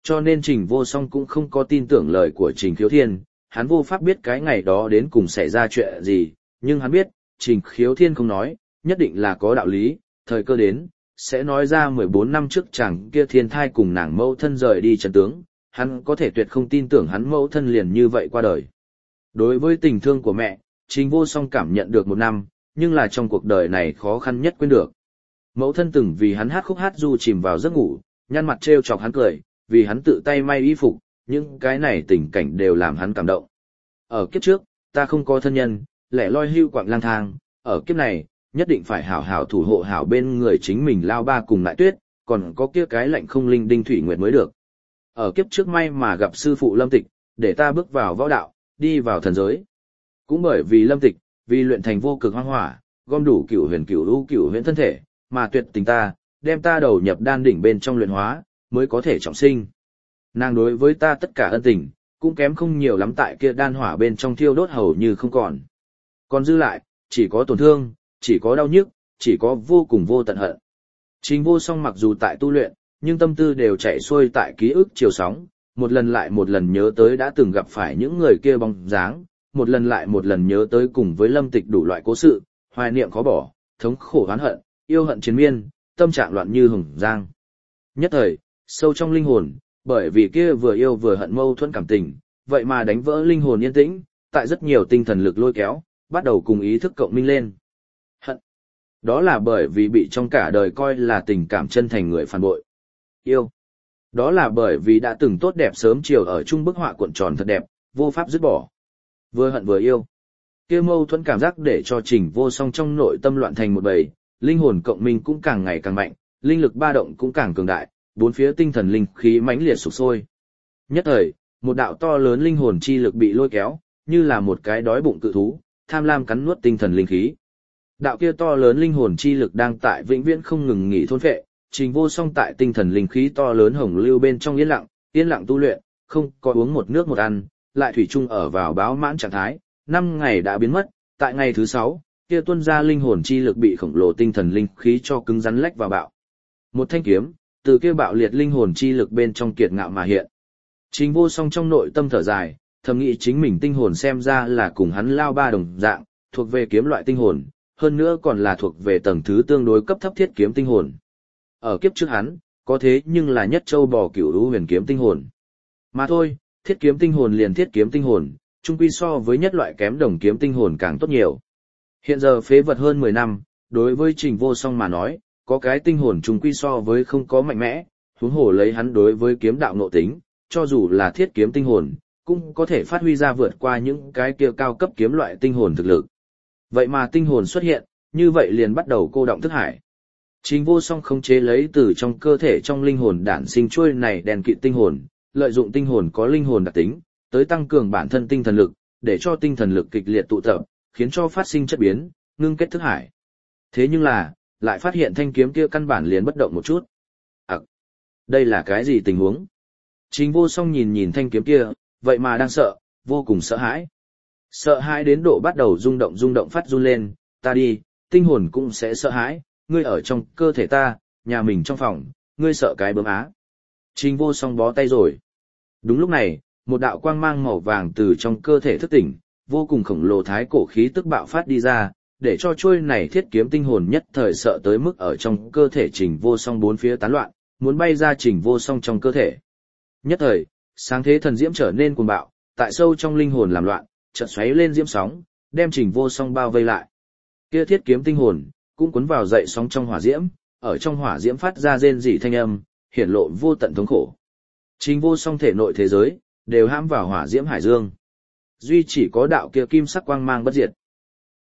Cho nên Trình Vô Song cũng không có tin tưởng lời của Trình Khiếu Thiên, hắn vô pháp biết cái ngày đó đến cùng xảy ra chuyện gì, nhưng hắn biết, Trình Khiếu Thiên không nói, nhất định là có đạo lý, thời cơ đến, sẽ nói ra mười bốn năm trước chàng kia thiên thai cùng nàng mẫu thân rời đi chân tướng, hắn có thể tuyệt không tin tưởng hắn mẫu thân liền như vậy qua đời. Đối với tình thương của mẹ, Trình Vô Song cảm nhận được một năm, nhưng là trong cuộc đời này khó khăn nhất quên được. Mẫu thân từng vì hắn hát khúc hát du chìm vào giấc ngủ, nhăn mặt trêu chọc hắn cười, vì hắn tự tay may y phục, những cái này tình cảnh đều làm hắn cảm động. Ở kiếp trước, ta không có thân nhân, lẻ loi hưu quạng lang thang, ở kiếp này, nhất định phải hảo hảo thủ hộ hảo bên người chính mình Lao Ba cùng Lại Tuyết, còn có kia cái lạnh không linh Đinh Thủy Nguyệt mới được. Ở kiếp trước may mà gặp sư phụ Lâm Tịch, để ta bước vào võ đạo, đi vào thần giới. Cũng bởi vì Lâm Tịch, vì luyện thành vô cực hoang hỏa, gom đủ cửu huyền cửu lũ cửu huyền thân thể, mà tuyệt tình ta, đem ta đầu nhập đan đỉnh bên trong luyện hóa, mới có thể trọng sinh. Nàng đối với ta tất cả ân tình, cũng kém không nhiều lắm tại kia đan hỏa bên trong thiêu đốt hầu như không còn. Còn dư lại, chỉ có tổn thương, chỉ có đau nhức, chỉ có vô cùng vô tận hận. Trình Vô Song mặc dù tại tu luyện, nhưng tâm tư đều chạy xuôi tại ký ức chiều sóng, một lần lại một lần nhớ tới đã từng gặp phải những người kia bóng dáng, một lần lại một lần nhớ tới cùng với Lâm Tịch đủ loại cố sự, hoài niệm khó bỏ, thống khổ oán hận, yêu hận chiến miên, tâm trạng loạn như hồng giang. Nhất thời, sâu trong linh hồn, bởi vì kia vừa yêu vừa hận mâu thuẫn cảm tình, vậy mà đánh vỡ linh hồn yên tĩnh, tại rất nhiều tinh thần lực lôi kéo, bắt đầu cùng ý thức cộng minh lên. Hận. Đó là bởi vì bị trong cả đời coi là tình cảm chân thành người phản bội. Yêu. Đó là bởi vì đã từng tốt đẹp sớm chiều ở chung bức họa cuộn tròn thật đẹp, vô pháp dứt bỏ. Vừa hận vừa yêu. Kia mâu thuẫn cảm giác để cho Trình Vô Song trong nội tâm loạn thành một bầy, linh hồn cộng minh cũng càng ngày càng mạnh, linh lực ba động cũng càng cường đại, bốn phía tinh thần linh khí mãnh liệt sục sôi. Nhất thời, một đạo to lớn linh hồn chi lực bị lôi kéo, như là một cái đói bụng cự thú, tham lam cắn nuốt tinh thần linh khí. Đạo kia to lớn linh hồn chi lực đang tại vĩnh viễn không ngừng nghỉ thôn phệ, Trình Vô Song tại tinh thần linh khí to lớn hồng lưu bên trong yên lặng, yên lặng tu luyện, không có uống một nước một ăn, lại thủy chung ở vào báo mãn trạng thái, năm ngày đã biến mất, tại ngày thứ sáu, kia tuôn ra linh hồn chi lực bị khổng lồ tinh thần linh khí cho cứng rắn lách vào bạo. Một thanh kiếm, từ kia bạo liệt linh hồn chi lực bên trong kiệt ngạo mà hiện. Trình Vô Song trong nội tâm thở dài, thầm nghĩ chính mình tinh hồn xem ra là cùng hắn Lao Ba đồng dạng, thuộc về kiếm loại tinh hồn, hơn nữa còn là thuộc về tầng thứ tương đối cấp thấp thiết kiếm tinh hồn. Ở kiếp trước hắn, có thế nhưng là nhất châu bò cửu lũ huyền kiếm tinh hồn. Mà thôi, thiết kiếm tinh hồn liền thiết kiếm tinh hồn, chung quy so với nhất loại kém đồng kiếm tinh hồn càng tốt nhiều. Hiện giờ phế vật hơn mười năm, đối với Trình Vô Song mà nói, có cái tinh hồn chung quy so với không có mạnh mẽ, huống hồ lấy hắn đối với kiếm đạo nội tính, cho dù là thiết kiếm tinh hồn, cũng có thể phát huy ra vượt qua những cái kia cao cấp kiếm loại tinh hồn thực lực. Vậy mà tinh hồn xuất hiện, như vậy liền bắt đầu cô động thức hải. Trình Vô Song khống chế lấy từ trong cơ thể trong linh hồn đản sinh trôi này đèn kịt tinh hồn, lợi dụng tinh hồn có linh hồn đặc tính, tới tăng cường bản thân tinh thần lực, để cho tinh thần lực kịch liệt tụ tập, khiến cho phát sinh chất biến, ngưng kết thức hải. Thế nhưng là, lại phát hiện thanh kiếm kia căn bản liền bất động một chút. À, đây là cái gì tình huống? Trình Vô Song nhìn nhìn thanh kiếm kia, vậy mà đang sợ, vô cùng sợ hãi. Sợ hãi đến độ bắt đầu rung động rung động phát run lên, ta đi, tinh hồn cũng sẽ sợ hãi, ngươi ở trong cơ thể ta, nhà mình trong phòng, ngươi sợ cái bướm á. Trình Vô Song bó tay rồi. Đúng lúc này, một đạo quang mang màu vàng từ trong cơ thể thức tỉnh, vô cùng khổng lồ thái cổ khí tức bạo phát đi ra, để cho chuôi này thiết kiếm tinh hồn nhất thời sợ tới mức ở trong cơ thể Trình Vô Song bốn phía tán loạn, muốn bay ra Trình Vô Song trong cơ thể. Nhất thời, sáng thế thần diễm trở nên cuồng bạo, tại sâu trong linh hồn làm loạn, chợt xoáy lên diễm sóng, đem Trình Vô Song bao vây lại. Kia thiết kiếm tinh hồn cũng cuốn vào dậy sóng trong hỏa diễm, ở trong hỏa diễm phát ra rên rỉ thanh âm, hiển lộ vô tận thống khổ. Trình Vô Song thể nội thế giới đều hãm vào hỏa diễm hải dương. Duy chỉ có đạo kia kim sắc quang mang bất diệt.